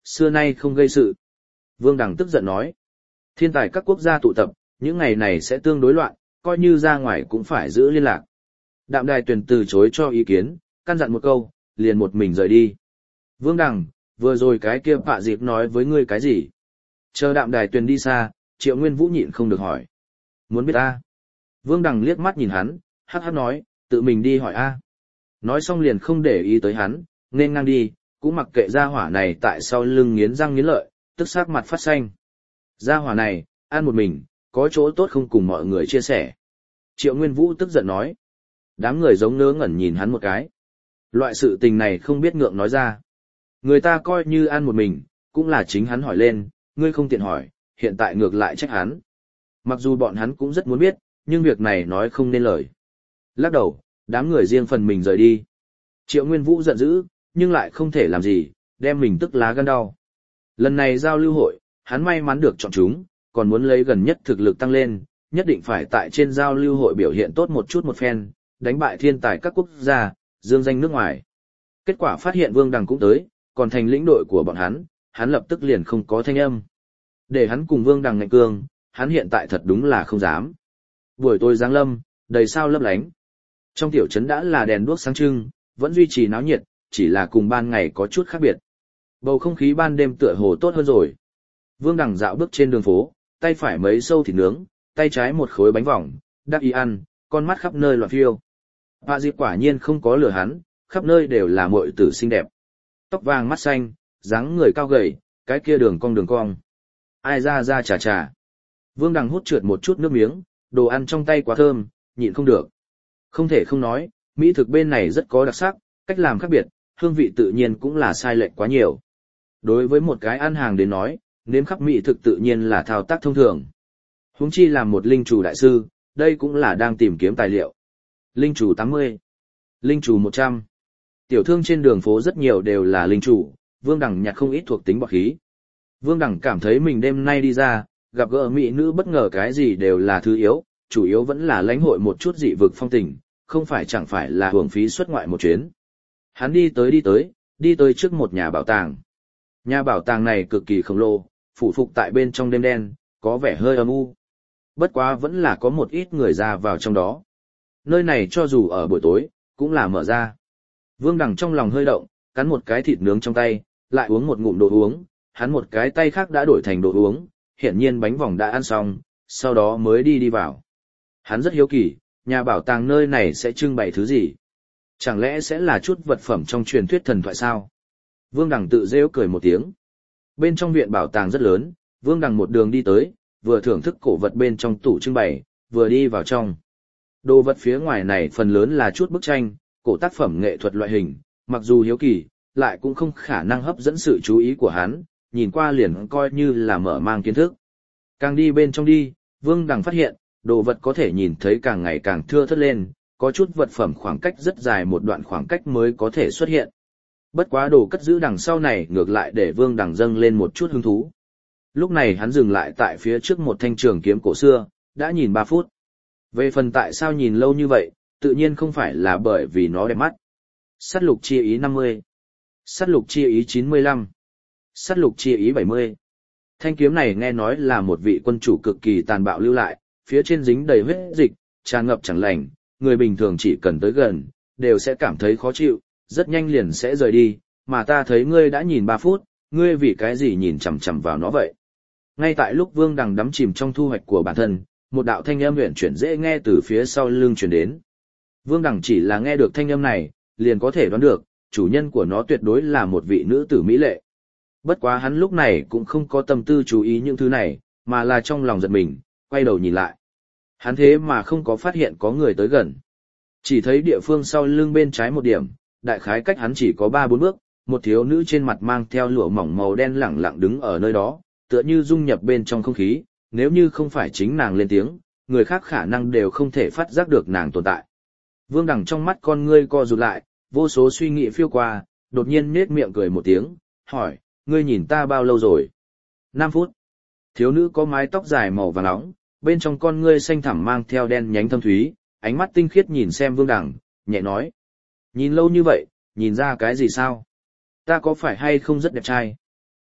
xưa nay không gây sự. Vương Đằng tức giận nói. Thiên tài các quốc gia tụ tập, những ngày này sẽ tương đối loạn, coi như ra ngoài cũng phải giữ liên lạc. Đạm Đài Tuyền từ chối cho ý kiến, căn dặn một câu, liền một mình rời đi. Vương Đằng, vừa rồi cái kia Pạ Dịp nói với ngươi cái gì? Chờ Đạm Đài Tuyền đi xa, Triệu Nguyên Vũ nhịn không được hỏi. Muốn biết a? Vương Đằng liếc mắt nhìn hắn, hắc hắc nói, tự mình đi hỏi a. Nói xong liền không để ý tới hắn, nên ngang đi, cũng mặc kệ gia hỏa này tại sau lưng nghiến răng nghiến lợi, tức sắc mặt phát xanh. Gia hỏa này, ăn một mình, có chỗ tốt không cùng mọi người chia sẻ. Triệu Nguyên Vũ tức giận nói. Đám người giống ngớ ngẩn nhìn hắn một cái. Loại sự tình này không biết ngượng nói ra. Người ta coi như ăn một mình, cũng là chính hắn hỏi lên, ngươi không tiện hỏi, hiện tại ngược lại trách hắn. Mặc dù bọn hắn cũng rất muốn biết, nhưng việc này nói không nên lời. Lắc đầu, đám người riêng phần mình rời đi. Triệu Nguyên Vũ giận dữ, nhưng lại không thể làm gì, đem mình tức lá gan đau. Lần này giao lưu hội, hắn may mắn được chọn chúng, còn muốn lấy gần nhất thực lực tăng lên, nhất định phải tại trên giao lưu hội biểu hiện tốt một chút một phen, đánh bại thiên tài các quốc gia, dương danh nước ngoài. Kết quả phát hiện Vương Đằng cũng tới, còn thành lĩnh đội của bọn hắn, hắn lập tức liền không có thanh âm. Để hắn cùng Vương Đằng ngạnh cương, hắn hiện tại thật đúng là không dám. Buổi tối giáng lâm, đầy sao lấp lánh. Trong tiểu trấn đã là đèn đuốc sáng trưng, vẫn duy trì náo nhiệt, chỉ là cùng ban ngày có chút khác biệt. Bầu không khí ban đêm tựa hồ tốt hơn rồi. Vương Đằng dạo bước trên đường phố, tay phải mấy sâu thịt nướng, tay trái một khối bánh vòng, đắc ý ăn, con mắt khắp nơi loạn phiêu. Bà Diệp quả nhiên không có lừa hắn, khắp nơi đều là muội tử xinh đẹp. Tóc vàng mắt xanh, dáng người cao gầy, cái kia đường cong đường cong. Ai ra ra chà chà. Vương Đằng hút trượt một chút nước miếng, đồ ăn trong tay quá thơm, nhịn không được. Không thể không nói, mỹ thực bên này rất có đặc sắc, cách làm khác biệt, hương vị tự nhiên cũng là sai lệch quá nhiều. Đối với một cái ăn hàng đến nói, nếm khắp mỹ thực tự nhiên là thao tác thông thường. Huống chi làm một linh chủ đại sư, đây cũng là đang tìm kiếm tài liệu. Linh chủ tám mươi, linh chủ một trăm. Tiểu thương trên đường phố rất nhiều đều là linh chủ, Vương Đằng nhặt không ít thuộc tính bạc khí. Vương Đằng cảm thấy mình đêm nay đi ra, gặp gỡ mỹ nữ bất ngờ cái gì đều là thứ yếu, chủ yếu vẫn là lãnh hội một chút dị vực phong tình, không phải chẳng phải là hưởng phí xuất ngoại một chuyến. Hắn đi tới đi tới, đi tới trước một nhà bảo tàng. Nhà bảo tàng này cực kỳ khổng lồ, phủ phục tại bên trong đêm đen, có vẻ hơi âm u. Bất quá vẫn là có một ít người ra vào trong đó. Nơi này cho dù ở buổi tối, cũng là mở ra. Vương Đằng trong lòng hơi động, cắn một cái thịt nướng trong tay, lại uống một ngụm đồ uống, hắn một cái tay khác đã đổi thành đồ uống, hiển nhiên bánh vòng đã ăn xong, sau đó mới đi đi vào. Hắn rất hiếu kỳ, nhà bảo tàng nơi này sẽ trưng bày thứ gì? Chẳng lẽ sẽ là chút vật phẩm trong truyền thuyết thần thoại sao? Vương Đằng tự rêu cười một tiếng. Bên trong viện bảo tàng rất lớn, Vương Đằng một đường đi tới, vừa thưởng thức cổ vật bên trong tủ trưng bày, vừa đi vào trong. Đồ vật phía ngoài này phần lớn là chút bức tranh, cổ tác phẩm nghệ thuật loại hình, mặc dù hiếu kỳ, lại cũng không khả năng hấp dẫn sự chú ý của hắn, nhìn qua liền coi như là mở mang kiến thức. Càng đi bên trong đi, Vương Đằng phát hiện, đồ vật có thể nhìn thấy càng ngày càng thưa thớt lên, có chút vật phẩm khoảng cách rất dài một đoạn khoảng cách mới có thể xuất hiện. Bất quá đồ cất giữ đằng sau này ngược lại để Vương Đằng dâng lên một chút hứng thú. Lúc này hắn dừng lại tại phía trước một thanh trường kiếm cổ xưa, đã nhìn ba phút. Về phần tại sao nhìn lâu như vậy, tự nhiên không phải là bởi vì nó đẹp mắt. Sắt lục chi ý năm mươi, sắt lục chi ý chín mươi lăm, sắt lục chi ý bảy mươi. Thanh kiếm này nghe nói là một vị quân chủ cực kỳ tàn bạo lưu lại, phía trên dính đầy huyết dịch, tràn ngập chẳng lành, người bình thường chỉ cần tới gần, đều sẽ cảm thấy khó chịu, rất nhanh liền sẽ rời đi, mà ta thấy ngươi đã nhìn ba phút, ngươi vì cái gì nhìn chằm chằm vào nó vậy? Ngay tại lúc Vương Đằng đắm chìm trong thu hoạch của bản thân, một đạo thanh âm huyền chuyển dễ nghe từ phía sau lưng truyền đến. Vương Đằng chỉ là nghe được thanh âm này, liền có thể đoán được, chủ nhân của nó tuyệt đối là một vị nữ tử mỹ lệ. Bất quá hắn lúc này cũng không có tâm tư chú ý những thứ này, mà là trong lòng giật mình, quay đầu nhìn lại. Hắn thế mà không có phát hiện có người tới gần. Chỉ thấy địa phương sau lưng bên trái một điểm, đại khái cách hắn chỉ có ba bốn bước, một thiếu nữ trên mặt mang theo lụa mỏng màu đen lẳng lặng đứng ở nơi đó, tựa như dung nhập bên trong không khí, nếu như không phải chính nàng lên tiếng, người khác khả năng đều không thể phát giác được nàng tồn tại. Vương Đằng trong mắt con ngươi co rụt lại, vô số suy nghĩ phiêu qua, đột nhiên nhếch miệng cười một tiếng, hỏi, ngươi nhìn ta bao lâu rồi? Năm phút. Thiếu nữ có mái tóc dài màu vàng nóng, bên trong con ngươi xanh thẳm mang theo đen nhánh thâm thúy, ánh mắt tinh khiết nhìn xem Vương Đằng, nhẹ nói. Nhìn lâu như vậy, nhìn ra cái gì sao? Ta có phải hay không rất đẹp trai?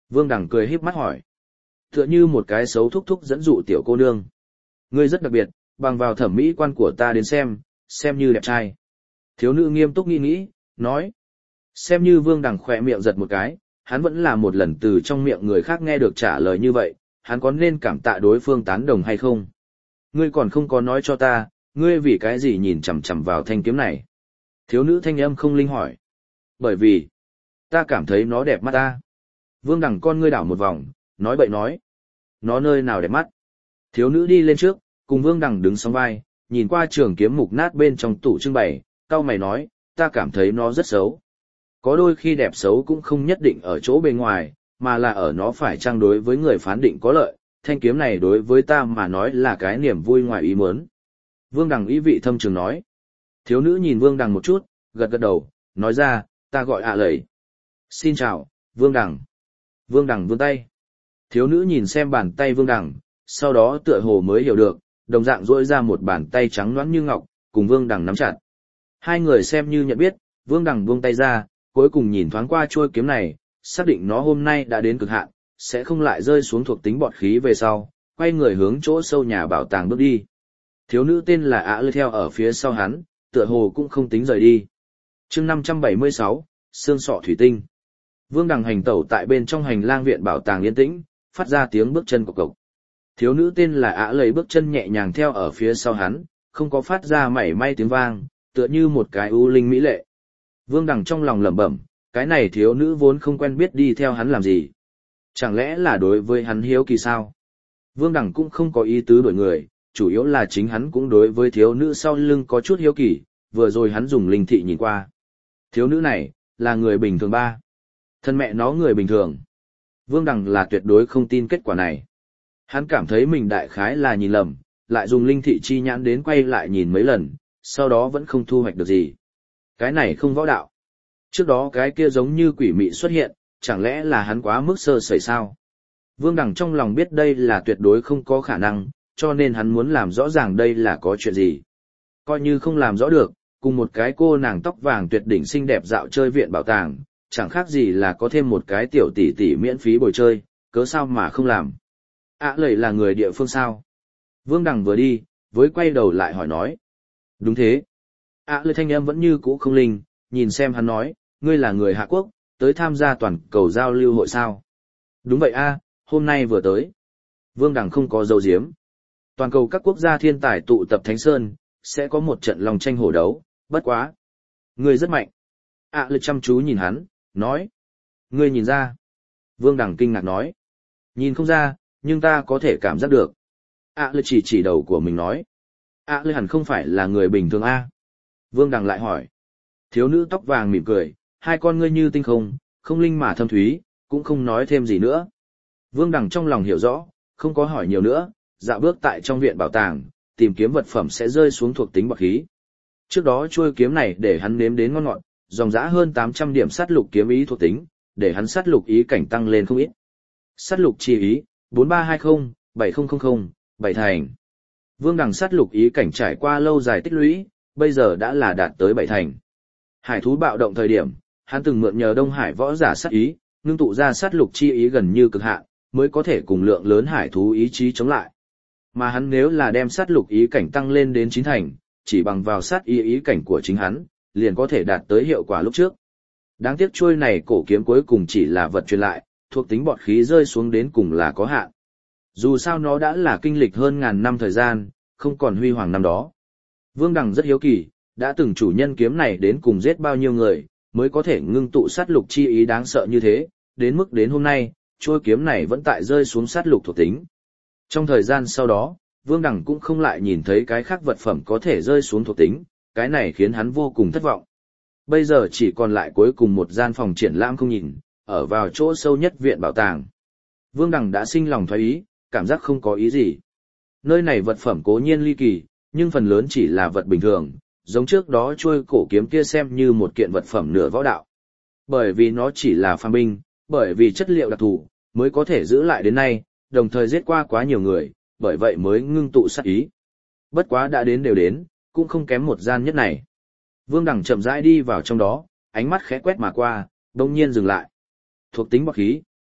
Vương Đằng cười híp mắt hỏi. Tựa như một cái xấu thúc thúc dẫn dụ tiểu cô nương. Ngươi rất đặc biệt, bằng vào thẩm mỹ quan của ta đến xem, xem như đẹp trai. Thiếu nữ nghiêm túc nghĩ nghĩ, nói. Xem như Vương Đằng khỏe miệng giật một cái, hắn vẫn là một lần từ trong miệng người khác nghe được trả lời như vậy, hắn có nên cảm tạ đối phương tán đồng hay không? Ngươi còn không có nói cho ta, ngươi vì cái gì nhìn chằm chằm vào thanh kiếm này? Thiếu nữ thanh âm không linh hỏi. Bởi vì, ta cảm thấy nó đẹp mắt ta. Vương Đằng con ngươi đảo một vòng, nói bậy nói. Nó nơi nào đẹp mắt? Thiếu nữ đi lên trước, cùng Vương Đằng đứng song vai, nhìn qua trường kiếm mục nát bên trong tủ trưng bày, cau mày nói, ta cảm thấy nó rất xấu. Có đôi khi đẹp xấu cũng không nhất định ở chỗ bề ngoài, mà là ở nó phải trang đối với người phán định có lợi, thanh kiếm này đối với ta mà nói là cái niềm vui ngoài ý muốn. Vương Đằng ý vị thâm trường nói. Thiếu nữ nhìn Vương Đằng một chút, gật gật đầu, nói ra, ta gọi ạ lầy. Xin chào, Vương Đằng. Vương Đằng vươn tay. Thiếu nữ nhìn xem bàn tay Vương Đằng, sau đó tựa hồ mới hiểu được, đồng dạng duỗi ra một bàn tay trắng nõn như ngọc, cùng Vương Đằng nắm chặt. Hai người xem như nhận biết, Vương Đằng buông tay ra, cuối cùng nhìn thoáng qua chuôi kiếm này, xác định nó hôm nay đã đến cực hạn, sẽ không lại rơi xuống thuộc tính bọt khí về sau, quay người hướng chỗ sâu nhà bảo tàng bước đi. Thiếu nữ tên là ạ lư theo ở phía sau hắn, tựa hồ cũng không tính rời đi. Chương năm trăm bảy mươi sáu, xương sọ thủy tinh. Vương Đằng hành tẩu tại bên trong hành lang viện bảo tàng yên tĩnh, phát ra tiếng bước chân cộc cộc. Thiếu nữ tên là ạ lầy bước chân nhẹ nhàng theo ở phía sau hắn, không có phát ra mảy may tiếng vang, tựa như một cái u linh mỹ lệ. Vương Đằng trong lòng lẩm bẩm, cái này thiếu nữ vốn không quen biết đi theo hắn làm gì. Chẳng lẽ là đối với hắn hiếu kỳ sao? Vương Đằng cũng không có ý tứ đổi người, chủ yếu là chính hắn cũng đối với thiếu nữ sau lưng có chút hiếu kỳ, vừa rồi hắn dùng linh thị nhìn qua. Thiếu nữ này, là người bình thường ba. Thân mẹ nó người bình thường. Vương Đằng là tuyệt đối không tin kết quả này. Hắn cảm thấy mình đại khái là nhìn lầm, lại dùng linh thị chi nhãn đến quay lại nhìn mấy lần, sau đó vẫn không thu hoạch được gì. Cái này không võ đạo. Trước đó cái kia giống như quỷ mị xuất hiện, chẳng lẽ là hắn quá mức sơ sẩy sao? Vương Đằng trong lòng biết đây là tuyệt đối không có khả năng, cho nên hắn muốn làm rõ ràng đây là có chuyện gì. Coi như không làm rõ được, cùng một cái cô nàng tóc vàng tuyệt đỉnh xinh đẹp dạo chơi viện bảo tàng, chẳng khác gì là có thêm một cái tiểu tỷ tỷ miễn phí bồi chơi, cớ sao mà không làm. ạ lầy là người địa phương sao? Vương Đằng vừa đi, với quay đầu lại hỏi nói. Đúng thế. ạ lầy thanh âm vẫn như cũ không linh, nhìn xem hắn nói, ngươi là người Hạ Quốc, tới tham gia toàn cầu giao lưu hội sao? Đúng vậy a, hôm nay vừa tới. Vương Đằng không có dấu diếm. Toàn cầu các quốc gia thiên tài tụ tập Thánh Sơn, sẽ có một trận lòng tranh hổ đấu, bất quá. Ngươi rất mạnh. ạ lầy chăm chú nhìn hắn, nói. Ngươi nhìn ra. Vương Đằng kinh ngạc nói. Nhìn không ra, nhưng ta có thể cảm giác được. ạ lầy chỉ chỉ đầu của mình nói. ạ lầy hẳn không phải là người bình thường a. Vương Đằng lại hỏi. Thiếu nữ tóc vàng mỉm cười, hai con ngươi như tinh không, không linh mà thâm thúy, cũng không nói thêm gì nữa. Vương Đằng trong lòng hiểu rõ, không có hỏi nhiều nữa, dạo bước tại trong viện bảo tàng, tìm kiếm vật phẩm sẽ rơi xuống thuộc tính bọt khí. Trước đó chuôi kiếm này để hắn nếm đến ngon ngọt, dòng dã hơn tám trăm điểm sát lục kiếm ý thuộc tính, để hắn sát lục ý cảnh tăng lên không ít. Sát lục chi ý, bốn ba hai không, bảy không không không, bảy thành. Vương Đằng sát lục ý cảnh trải qua lâu dài tích lũy, bây giờ đã là đạt tới bảy thành. Hải thú bạo động thời điểm, hắn từng mượn nhờ Đông Hải võ giả sát ý, ngưng tụ ra sát lục chi ý gần như cực hạn, mới có thể cùng lượng lớn hải thú ý chí chống lại. Mà hắn nếu là đem sát lục ý cảnh tăng lên đến chín thành, chỉ bằng vào sát ý ý cảnh của chính hắn, liền có thể đạt tới hiệu quả lúc trước. Đáng tiếc chuôi này cổ kiếm cuối cùng chỉ là vật truyền lại, thuộc tính bọt khí rơi xuống đến cùng là có hạn. Dù sao nó đã là kinh lịch hơn ngàn năm thời gian, không còn huy hoàng năm đó. Vương Đằng rất hiếu kỳ, đã từng chủ nhân kiếm này đến cùng giết bao nhiêu người, mới có thể ngưng tụ sát lục chi ý đáng sợ như thế, đến mức đến hôm nay, chuôi kiếm này vẫn tại rơi xuống sát lục thuộc tính. Trong thời gian sau đó, Vương Đằng cũng không lại nhìn thấy cái khác vật phẩm có thể rơi xuống thuộc tính, cái này khiến hắn vô cùng thất vọng. Bây giờ chỉ còn lại cuối cùng một gian phòng triển lãm không nhìn, ở vào chỗ sâu nhất viện bảo tàng. Vương Đằng đã sinh lòng thoái ý, cảm giác không có ý gì. Nơi này vật phẩm cố nhiên ly kỳ, nhưng phần lớn chỉ là vật bình thường, giống trước đó chuôi cổ kiếm kia xem như một kiện vật phẩm nửa võ đạo. Bởi vì nó chỉ là phàm binh, bởi vì chất liệu đặc thù, mới có thể giữ lại đến nay, đồng thời giết qua quá nhiều người, bởi vậy mới ngưng tụ sát ý. Bất quá đã đến đều đến, cũng không kém một gian nhất này. Vương Đằng chậm rãi đi vào trong đó, ánh mắt khẽ quét mà qua, đột nhiên dừng lại. Thuộc tính bọt khí.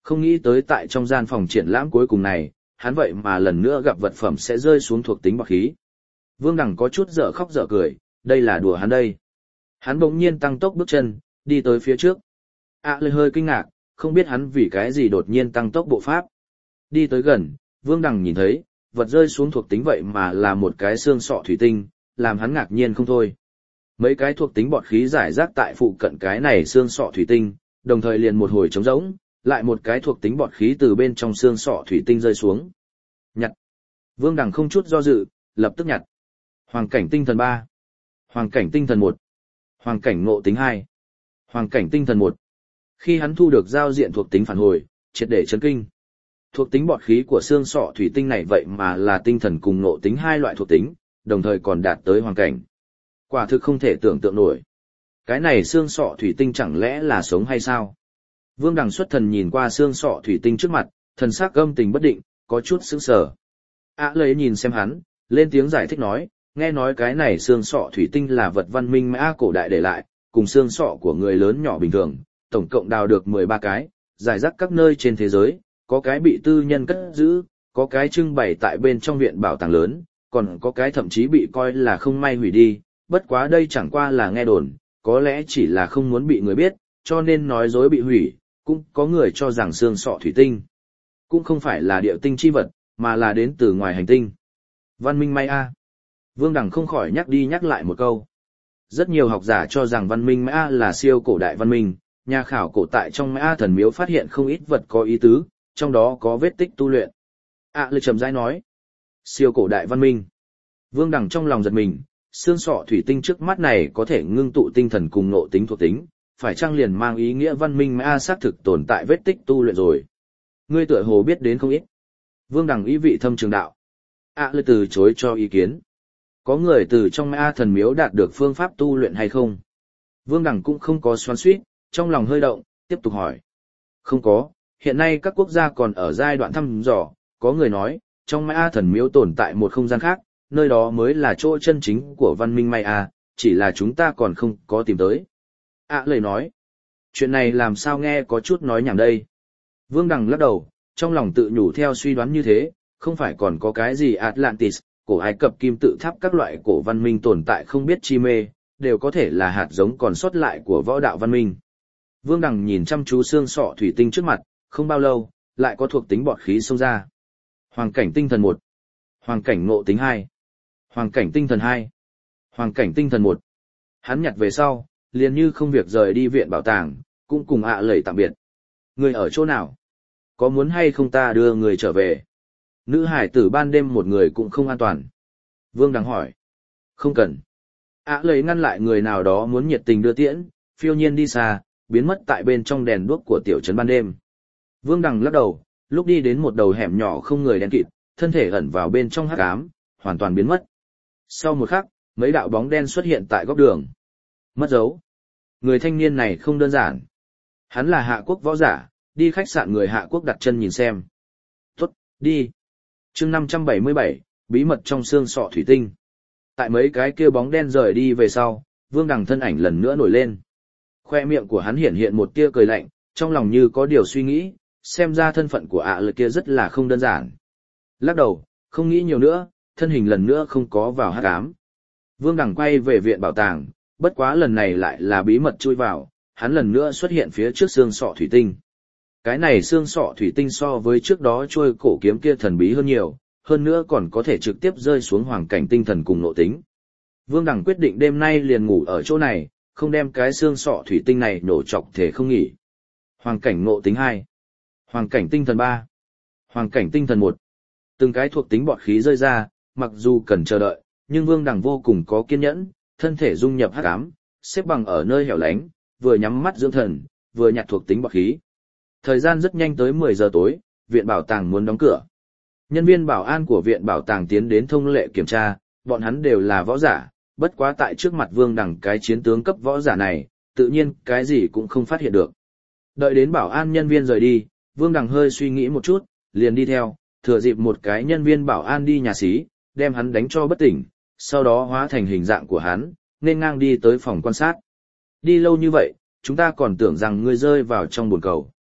Không nghĩ tới tại trong gian phòng triển lãm cuối cùng này, hắn vậy mà lần nữa gặp vật phẩm sẽ rơi xuống thuộc tính bọt khí. Vương Đằng có chút dở khóc dở cười, đây là đùa hắn đây. Hắn bỗng nhiên tăng tốc bước chân, đi tới phía trước. À lời hơi kinh ngạc, không biết hắn vì cái gì đột nhiên tăng tốc bộ pháp. Đi tới gần, Vương Đằng nhìn thấy, vật rơi xuống thuộc tính vậy mà là một cái xương sọ thủy tinh, làm hắn ngạc nhiên không thôi. Mấy cái thuộc tính bọt khí giải rác tại phụ cận cái này xương sọ thủy tinh, đồng thời liền một hồi trống rỗng, lại một cái thuộc tính bọt khí từ bên trong xương sọ thủy tinh rơi xuống. Nhặt. Vương Đằng không chút do dự, lập tức nhặt. Hoàng cảnh tinh thần ba. Hoàng cảnh tinh thần một. Hoàng cảnh ngộ tính hai. Hoàng cảnh tinh thần một. Khi hắn thu được giao diện thuộc tính phản hồi, triệt để chấn kinh. Thuộc tính bọt khí của xương sọ thủy tinh này vậy mà là tinh thần cùng ngộ tính hai loại thuộc tính, đồng thời còn đạt tới hoàng cảnh. Quả thực không thể tưởng tượng nổi. Cái này xương sọ thủy tinh chẳng lẽ là sống hay sao? Vương Đằng xuất thần nhìn qua xương sọ thủy tinh trước mặt, thần sắc âm tình bất định, có chút sững sờ. À lấy nhìn xem hắn, lên tiếng giải thích nói, nghe nói cái này xương sọ thủy tinh là vật văn minh Mã cổ đại để lại, cùng xương sọ của người lớn nhỏ bình thường, tổng cộng đào được mười ba cái, giải rác các nơi trên thế giới, có cái bị tư nhân cất giữ, có cái trưng bày tại bên trong viện bảo tàng lớn, còn có cái thậm chí bị coi là không may hủy đi, bất quá đây chẳng qua là nghe đồn, có lẽ chỉ là không muốn bị người biết, cho nên nói dối bị hủy, cũng có người cho rằng xương sọ thủy tinh cũng không phải là địa tinh chi vật, mà là đến từ ngoài hành tinh. Văn minh Maya. Vương Đằng không khỏi nhắc đi nhắc lại một câu. Rất nhiều học giả cho rằng văn minh Maya là siêu cổ đại văn minh, nhà khảo cổ tại trong Maya thần miếu phát hiện không ít vật có ý tứ, trong đó có vết tích tu luyện. À lời trầm rãi nói. Siêu cổ đại văn minh. Vương Đằng trong lòng giật mình, xương sọ thủy tinh trước mắt này có thể ngưng tụ tinh thần cùng ngộ tính thuộc tính, phải chăng liền mang ý nghĩa văn minh Maya xác thực tồn tại vết tích tu luyện rồi. Ngươi tựa hồ biết đến không ít. Vương Đằng ý vị thâm trường đạo. À lời từ chối cho ý kiến. Có người từ trong Maya thần miếu đạt được phương pháp tu luyện hay không? Vương Đằng cũng không có xoắn xuýt, trong lòng hơi động, tiếp tục hỏi. Không có, hiện nay các quốc gia còn ở giai đoạn thăm dò, có người nói, trong Maya thần miếu tồn tại một không gian khác, nơi đó mới là chỗ chân chính của văn minh Maya, chỉ là chúng ta còn không có tìm tới. À lời nói, chuyện này làm sao nghe có chút nói nhảm đây. Vương Đằng lắc đầu, trong lòng tự nhủ theo suy đoán như thế, không phải còn có cái gì Atlantis, cổ Ai Cập kim tự tháp các loại cổ văn minh tồn tại không biết chi mê, đều có thể là hạt giống còn sót lại của võ đạo văn minh. Vương Đằng nhìn chăm chú xương sọ thủy tinh trước mặt, không bao lâu, lại có thuộc tính bọt khí xông ra. Hoàng cảnh tinh thần một, Hoàng cảnh ngộ tính hai, Hoàng cảnh tinh thần hai, Hoàng cảnh tinh thần một. Hắn nhặt về sau, liền như không việc rời đi viện bảo tàng, cũng cùng ạ à lẩy tạm biệt. Người ở chỗ nào? Có muốn hay không ta đưa người trở về? Nữ hải tử ban đêm một người cũng không an toàn. Vương Đằng hỏi. Không cần. ạ à lẩy ngăn lại người nào đó muốn nhiệt tình đưa tiễn, phiêu nhiên đi xa, biến mất tại bên trong đèn đuốc của tiểu trấn ban đêm. Vương Đằng lắc đầu, lúc đi đến một đầu hẻm nhỏ không người đen kịt, thân thể ẩn vào bên trong hắc ám, hoàn toàn biến mất. Sau một khắc, mấy đạo bóng đen xuất hiện tại góc đường. Mất dấu. Người thanh niên này không đơn giản. Hắn là Hạ Quốc võ giả, đi khách sạn người Hạ Quốc đặt chân nhìn xem. Tốt, đi. Chương năm trăm bảy mươi bảy, bí mật trong xương sọ thủy tinh. Tại mấy cái kia bóng đen rời đi về sau, Vương Đằng thân ảnh lần nữa nổi lên. Khoe miệng của hắn hiện hiện một tia cười lạnh, trong lòng như có điều suy nghĩ, xem ra thân phận của ạ lực kia rất là không đơn giản. Lắc đầu, không nghĩ nhiều nữa, thân hình lần nữa không có vào hắc ám. Vương Đằng quay về viện bảo tàng, bất quá lần này lại là bí mật chui vào, hắn lần nữa xuất hiện phía trước xương sọ thủy tinh. Cái này xương sọ thủy tinh so với trước đó trôi cổ kiếm kia thần bí hơn nhiều, hơn nữa còn có thể trực tiếp rơi xuống hoàng cảnh tinh thần cùng nội tính. Vương Đằng quyết định đêm nay liền ngủ ở chỗ này, không đem cái xương sọ thủy tinh này nổ chọc thể không nghỉ. Hoàng cảnh ngộ tính hai, Hoàng cảnh tinh thần ba, Hoàng cảnh tinh thần một. Từng cái thuộc tính bọt khí rơi ra, mặc dù cần chờ đợi, nhưng Vương Đằng vô cùng có kiên nhẫn, thân thể dung nhập hắc ám, xếp bằng ở nơi hẻo lánh, vừa nhắm mắt dưỡng thần, vừa nhặt thuộc tính bọt khí. Thời gian rất nhanh tới mười giờ tối, viện bảo tàng muốn đóng cửa. Nhân viên bảo an của viện bảo tàng tiến đến thông lệ kiểm tra, bọn hắn đều là võ giả, bất quá tại trước mặt Vương Đằng cái chiến tướng cấp võ giả này, tự nhiên cái gì cũng không phát hiện được. Đợi đến bảo an nhân viên rời đi, Vương Đằng hơi suy nghĩ một chút, liền đi theo, thừa dịp một cái nhân viên bảo an đi nhà xí, đem hắn đánh cho bất tỉnh, sau đó hóa thành hình dạng của hắn, nên ngang đi tới phòng quan sát. Đi lâu như vậy, chúng ta còn tưởng rằng ngươi rơi vào trong bồn cầu.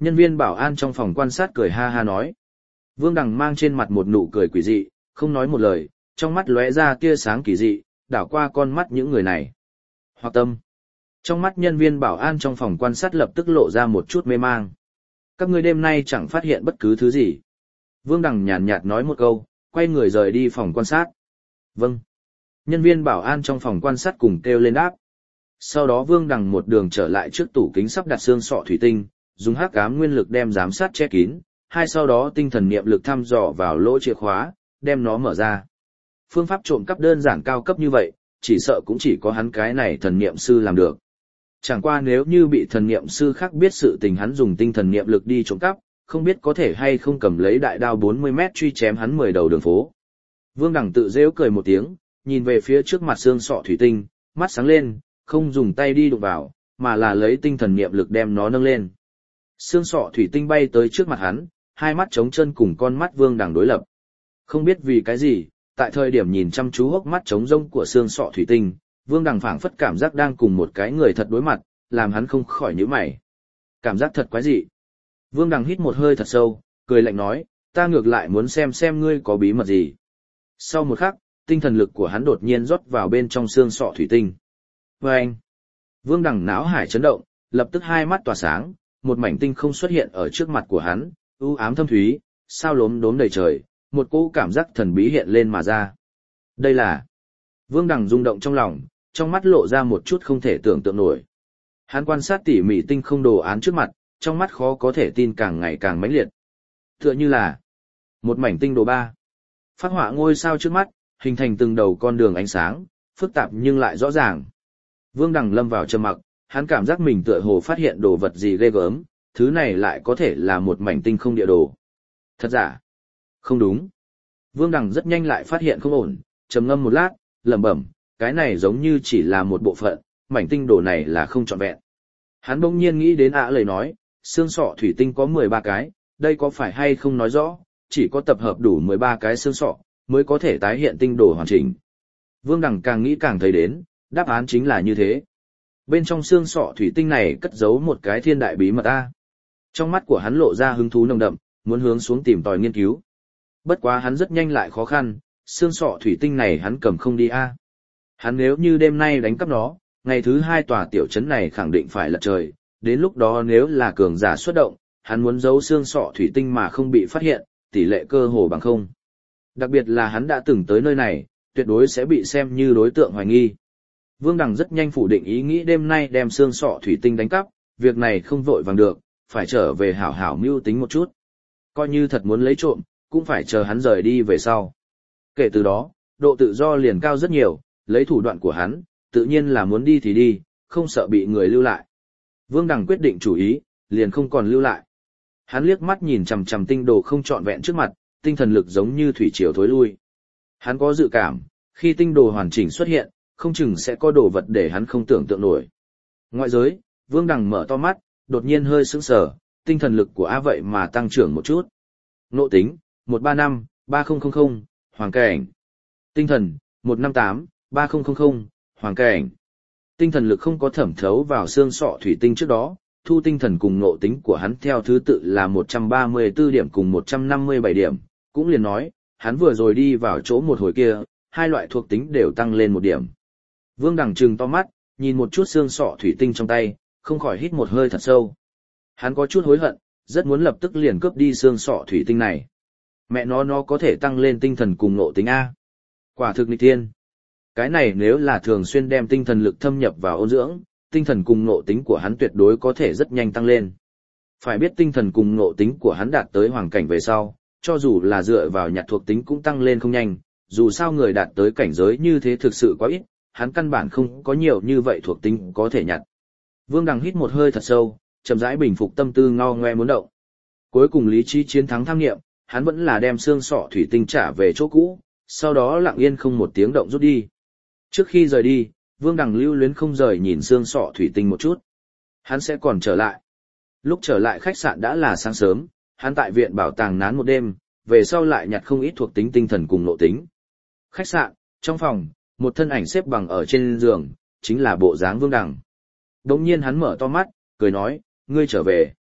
Nhân viên bảo an trong phòng quan sát cười ha ha nói. Vương Đằng mang trên mặt một nụ cười quỷ dị, không nói một lời, trong mắt lóe ra tia sáng kỳ dị, đảo qua con mắt những người này. Hoặc tâm. Trong mắt nhân viên bảo an trong phòng quan sát lập tức lộ ra một chút mê mang. Các ngươi đêm nay chẳng phát hiện bất cứ thứ gì. Vương Đằng nhàn nhạt nói một câu, quay người rời đi phòng quan sát. Vâng. Nhân viên bảo an trong phòng quan sát cùng kêu lên đáp. Sau đó Vương Đằng một đường trở lại trước tủ kính sắp đặt xương sọ thủy tinh, dùng hắc ám nguyên lực đem giám sát che kín, hai sau đó tinh thần niệm lực thăm dò vào lỗ chìa khóa, đem nó mở ra. Phương pháp trộm cắp đơn giản cao cấp như vậy, chỉ sợ cũng chỉ có hắn cái này thần niệm sư làm được. Chẳng qua nếu như bị thần niệm sư khác biết sự tình hắn dùng tinh thần niệm lực đi trộm cắp, không biết có thể hay không cầm lấy đại đao bốn mươi mét truy chém hắn mười đầu đường phố. Vương Đằng tự rêu cười một tiếng, nhìn về phía trước mặt xương sọ thủy tinh, mắt sáng lên, không dùng tay đi đụng vào, mà là lấy tinh thần niệm lực đem nó nâng lên. Xương sọ thủy tinh bay tới trước mặt hắn, hai mắt trống chân cùng con mắt Vương Đằng đối lập. Không biết vì cái gì, tại thời điểm nhìn chăm chú hốc mắt trống rông của xương sọ thủy tinh, Vương Đằng phảng phất cảm giác đang cùng một cái người thật đối mặt, làm hắn không khỏi nhíu mày. Cảm giác thật quái dị. Vương Đằng hít một hơi thật sâu, cười lạnh nói, ta ngược lại muốn xem xem ngươi có bí mật gì. Sau một khắc, tinh thần lực của hắn đột nhiên rót vào bên trong xương sọ thủy tinh. Và anh, Vương Đằng não hải chấn động, lập tức hai mắt tỏa sáng, một mảnh tinh không xuất hiện ở trước mặt của hắn, u ám thâm thúy, sao lốm đốm đầy trời, một cỗ cảm giác thần bí hiện lên mà ra. Đây là... Vương Đằng rung động trong lòng, trong mắt lộ ra một chút không thể tưởng tượng nổi. Hắn quan sát tỉ mỉ tinh không đồ án trước mặt, trong mắt khó có thể tin càng ngày càng mãnh liệt. Tựa như là một mảnh tinh đồ ba. Phát họa ngôi sao trước mắt, hình thành từng đầu con đường ánh sáng, phức tạp nhưng lại rõ ràng. Vương Đằng lâm vào trầm mặc, hắn cảm giác mình tựa hồ phát hiện đồ vật gì ghê gớm, thứ này lại có thể là một mảnh tinh không địa đồ. Thật giả? Không đúng. Vương Đằng rất nhanh lại phát hiện không ổn, trầm ngâm một lát, lẩm bẩm, cái này giống như chỉ là một bộ phận, mảnh tinh đồ này là không trọn vẹn. Hắn bỗng nhiên nghĩ đến ạ lời nói, xương sọ thủy tinh có mười ba cái, đây có phải hay không nói rõ, chỉ có tập hợp đủ mười ba cái xương sọ, mới có thể tái hiện tinh đồ hoàn chỉnh. Vương Đằng càng nghĩ càng thấy đến, đáp án chính là như thế. Bên trong xương sọ thủy tinh này cất giấu một cái thiên đại bí mật a. Trong mắt của hắn lộ ra hứng thú nồng đậm, muốn hướng xuống tìm tòi nghiên cứu. Bất quá hắn rất nhanh lại khó khăn, xương sọ thủy tinh này hắn cầm không đi a. Hắn nếu như đêm nay đánh cắp nó, ngày thứ hai tòa tiểu trấn này khẳng định phải lật trời, đến lúc đó nếu là cường giả xuất động, hắn muốn giấu xương sọ thủy tinh mà không bị phát hiện, tỷ lệ cơ hồ bằng không. Đặc biệt là hắn đã từng tới nơi này, tuyệt đối sẽ bị xem như đối tượng hoài nghi. Vương Đằng rất nhanh phủ định ý nghĩ đêm nay đem xương sọ thủy tinh đánh cắp, việc này không vội vàng được, phải trở về hảo hảo mưu tính một chút. Coi như thật muốn lấy trộm, cũng phải chờ hắn rời đi về sau. Kể từ đó, độ tự do liền cao rất nhiều, lấy thủ đoạn của hắn, tự nhiên là muốn đi thì đi, không sợ bị người lưu lại. Vương Đằng quyết định chủ ý, liền không còn lưu lại. Hắn liếc mắt nhìn chằm chằm tinh đồ không trọn vẹn trước mặt, tinh thần lực giống như thủy triều thối lui. Hắn có dự cảm, khi tinh đồ hoàn chỉnh xuất hiện, không chừng sẽ có đồ vật để hắn không tưởng tượng nổi. Ngoại giới, Vương Đằng mở to mắt, đột nhiên hơi sững sờ, tinh thần lực của A vậy mà tăng trưởng một chút. Nộ tính, một ba năm, ba không không không, hoàng cảnh. Tinh thần, một năm tám, ba không không không, hoàng cảnh. Tinh thần lực không có thẩm thấu vào xương sọ thủy tinh trước đó, thu tinh thần cùng nộ tính của hắn theo thứ tự là một trăm ba mươi tư điểm cùng một trăm năm mươi bảy điểm, cũng liền nói, hắn vừa rồi đi vào chỗ một hồi kia, hai loại thuộc tính đều tăng lên một điểm. Vương Đằng trừng to mắt, nhìn một chút xương sọ thủy tinh trong tay, không khỏi hít một hơi thật sâu. Hắn có chút hối hận, rất muốn lập tức liền cướp đi xương sọ thủy tinh này. Mẹ nó nó có thể tăng lên tinh thần cùng nộ tính A. Quả thực nghịch thiên. Cái này nếu là thường xuyên đem tinh thần lực thâm nhập vào ôn dưỡng, tinh thần cùng nộ tính của hắn tuyệt đối có thể rất nhanh tăng lên. Phải biết tinh thần cùng nộ tính của hắn đạt tới hoàng cảnh về sau, cho dù là dựa vào nhặt thuộc tính cũng tăng lên không nhanh, dù sao người đạt tới cảnh giới như thế thực sự quá ít, hắn căn bản không có nhiều như vậy thuộc tính có thể nhặt. Vương Đằng hít một hơi thật sâu, chậm rãi bình phục tâm tư ngao ngoe muốn động. Cuối cùng lý trí chiến thắng tham nghiệm, hắn vẫn là đem xương sọ thủy tinh trả về chỗ cũ, sau đó lặng yên không một tiếng động rút đi. Trước khi rời đi, Vương Đằng lưu luyến không rời nhìn xương sọ thủy tinh một chút. Hắn sẽ còn trở lại. Lúc trở lại khách sạn đã là sáng sớm, hắn tại viện bảo tàng nán một đêm, về sau lại nhặt không ít thuộc tính tinh thần cùng nộ tính. Khách sạn, trong phòng, một thân ảnh xếp bằng ở trên giường, chính là bộ dáng Vương Đằng. Đống nhiên hắn mở to mắt, cười nói, ngươi trở về.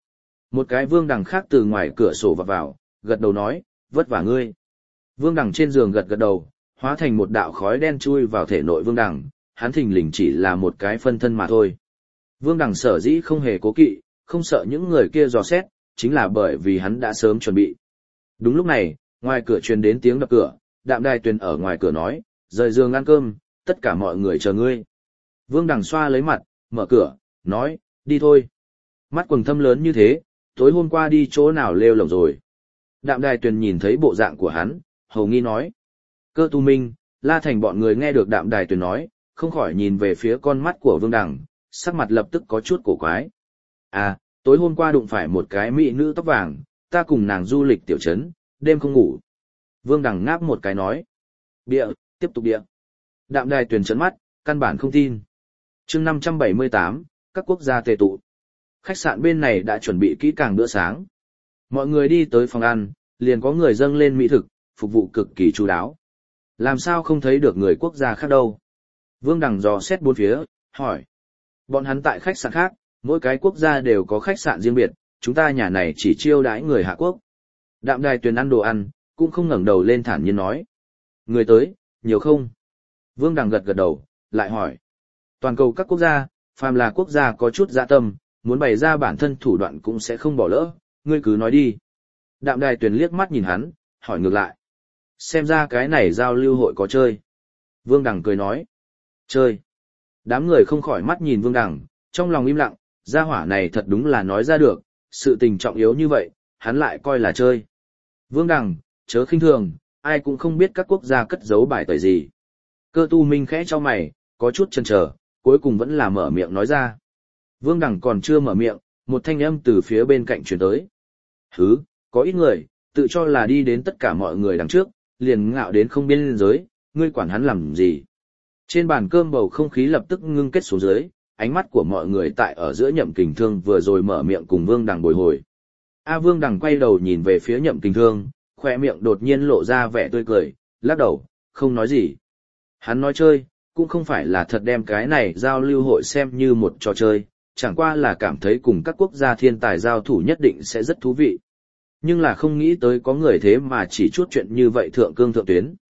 Một cái Vương Đằng khác từ ngoài cửa sổ vọt vào, gật đầu nói, vất vả ngươi. Vương Đằng trên giường gật gật đầu, hóa thành một đạo khói đen chui vào thể nội Vương Đằng, hắn thình lình chỉ là một cái phân thân mà thôi. Vương Đằng sở dĩ không hề cố kỵ, không sợ những người kia dò xét, chính là bởi vì hắn đã sớm chuẩn bị. Đúng lúc này, ngoài cửa truyền đến tiếng đập cửa, Đạm Đài Tuyền ở ngoài cửa nói, rời giường ăn cơm, tất cả mọi người chờ ngươi. Vương Đằng xoa lấy mặt, mở cửa, nói, đi thôi. Mắt quầng thâm lớn như thế, tối hôm qua đi chỗ nào lêu lổng rồi. Đạm Đài Tuyền nhìn thấy bộ dạng của hắn, hầu nghi nói. Cơ Tu Minh, La Thành bọn người nghe được Đạm Đài Tuyền nói, không khỏi nhìn về phía con mắt của Vương Đằng, sắc mặt lập tức có chút cổ quái. À, tối hôm qua đụng phải một cái mỹ nữ tóc vàng, ta cùng nàng du lịch tiểu trấn, đêm không ngủ. Vương Đằng ngáp một cái nói. Bịa, tiếp tục bịa. Đạm Đài Tuyền trấn mắt, căn bản không tin. chương năm trăm bảy mươi tám, các quốc gia tề tụ. Khách sạn bên này đã chuẩn bị kỹ càng bữa sáng. Mọi người đi tới phòng ăn, liền có người dâng lên mỹ thực, phục vụ cực kỳ chu đáo. Làm sao không thấy được người quốc gia khác đâu? Vương Đằng dò xét bốn phía, hỏi. Bọn hắn tại khách sạn khác, mỗi cái quốc gia đều có khách sạn riêng biệt, chúng ta nhà này chỉ chiêu đãi người Hạ Quốc. Đạm Đài Tuyền ăn đồ ăn, cũng không ngẩng đầu lên thản nhiên nói. Người tới, nhiều không? Vương Đằng gật gật đầu, lại hỏi. Toàn cầu các quốc gia, phàm là quốc gia có chút dạ tâm, muốn bày ra bản thân thủ đoạn cũng sẽ không bỏ lỡ, ngươi cứ nói đi. Đạm Đài Tuyền liếc mắt nhìn hắn, hỏi ngược lại. Xem ra cái này giao lưu hội có chơi. Vương Đằng cười nói. Chơi. Đám người không khỏi mắt nhìn Vương Đằng, trong lòng im lặng, gia hỏa này thật đúng là nói ra được, sự tình trọng yếu như vậy, hắn lại coi là chơi. Vương Đằng, chớ khinh thường, ai cũng không biết các quốc gia cất giấu bài tời gì. Cơ Tu Minh khẽ cho mày, có chút chần chờ, cuối cùng vẫn là mở miệng nói ra. Vương Đằng còn chưa mở miệng, một thanh âm từ phía bên cạnh truyền tới. Hứ, có ít người, tự cho là đi đến tất cả mọi người đằng trước, liền ngạo đến không biên giới, ngươi quản hắn làm gì. Trên bàn cơm bầu không khí lập tức ngưng kết xuống dưới, ánh mắt của mọi người tại ở giữa Nhậm Kình Thương vừa rồi mở miệng cùng Vương Đằng bồi hồi. A Vương Đằng quay đầu nhìn về phía Nhậm Kình Thương, khoe miệng đột nhiên lộ ra vẻ tươi cười, lắc đầu, không nói gì. Hắn nói chơi, cũng không phải là thật đem cái này giao lưu hội xem như một trò chơi, chẳng qua là cảm thấy cùng các quốc gia thiên tài giao thủ nhất định sẽ rất thú vị. Nhưng là không nghĩ tới có người thế mà chỉ chút chuyện như vậy thượng cương thượng tuyến.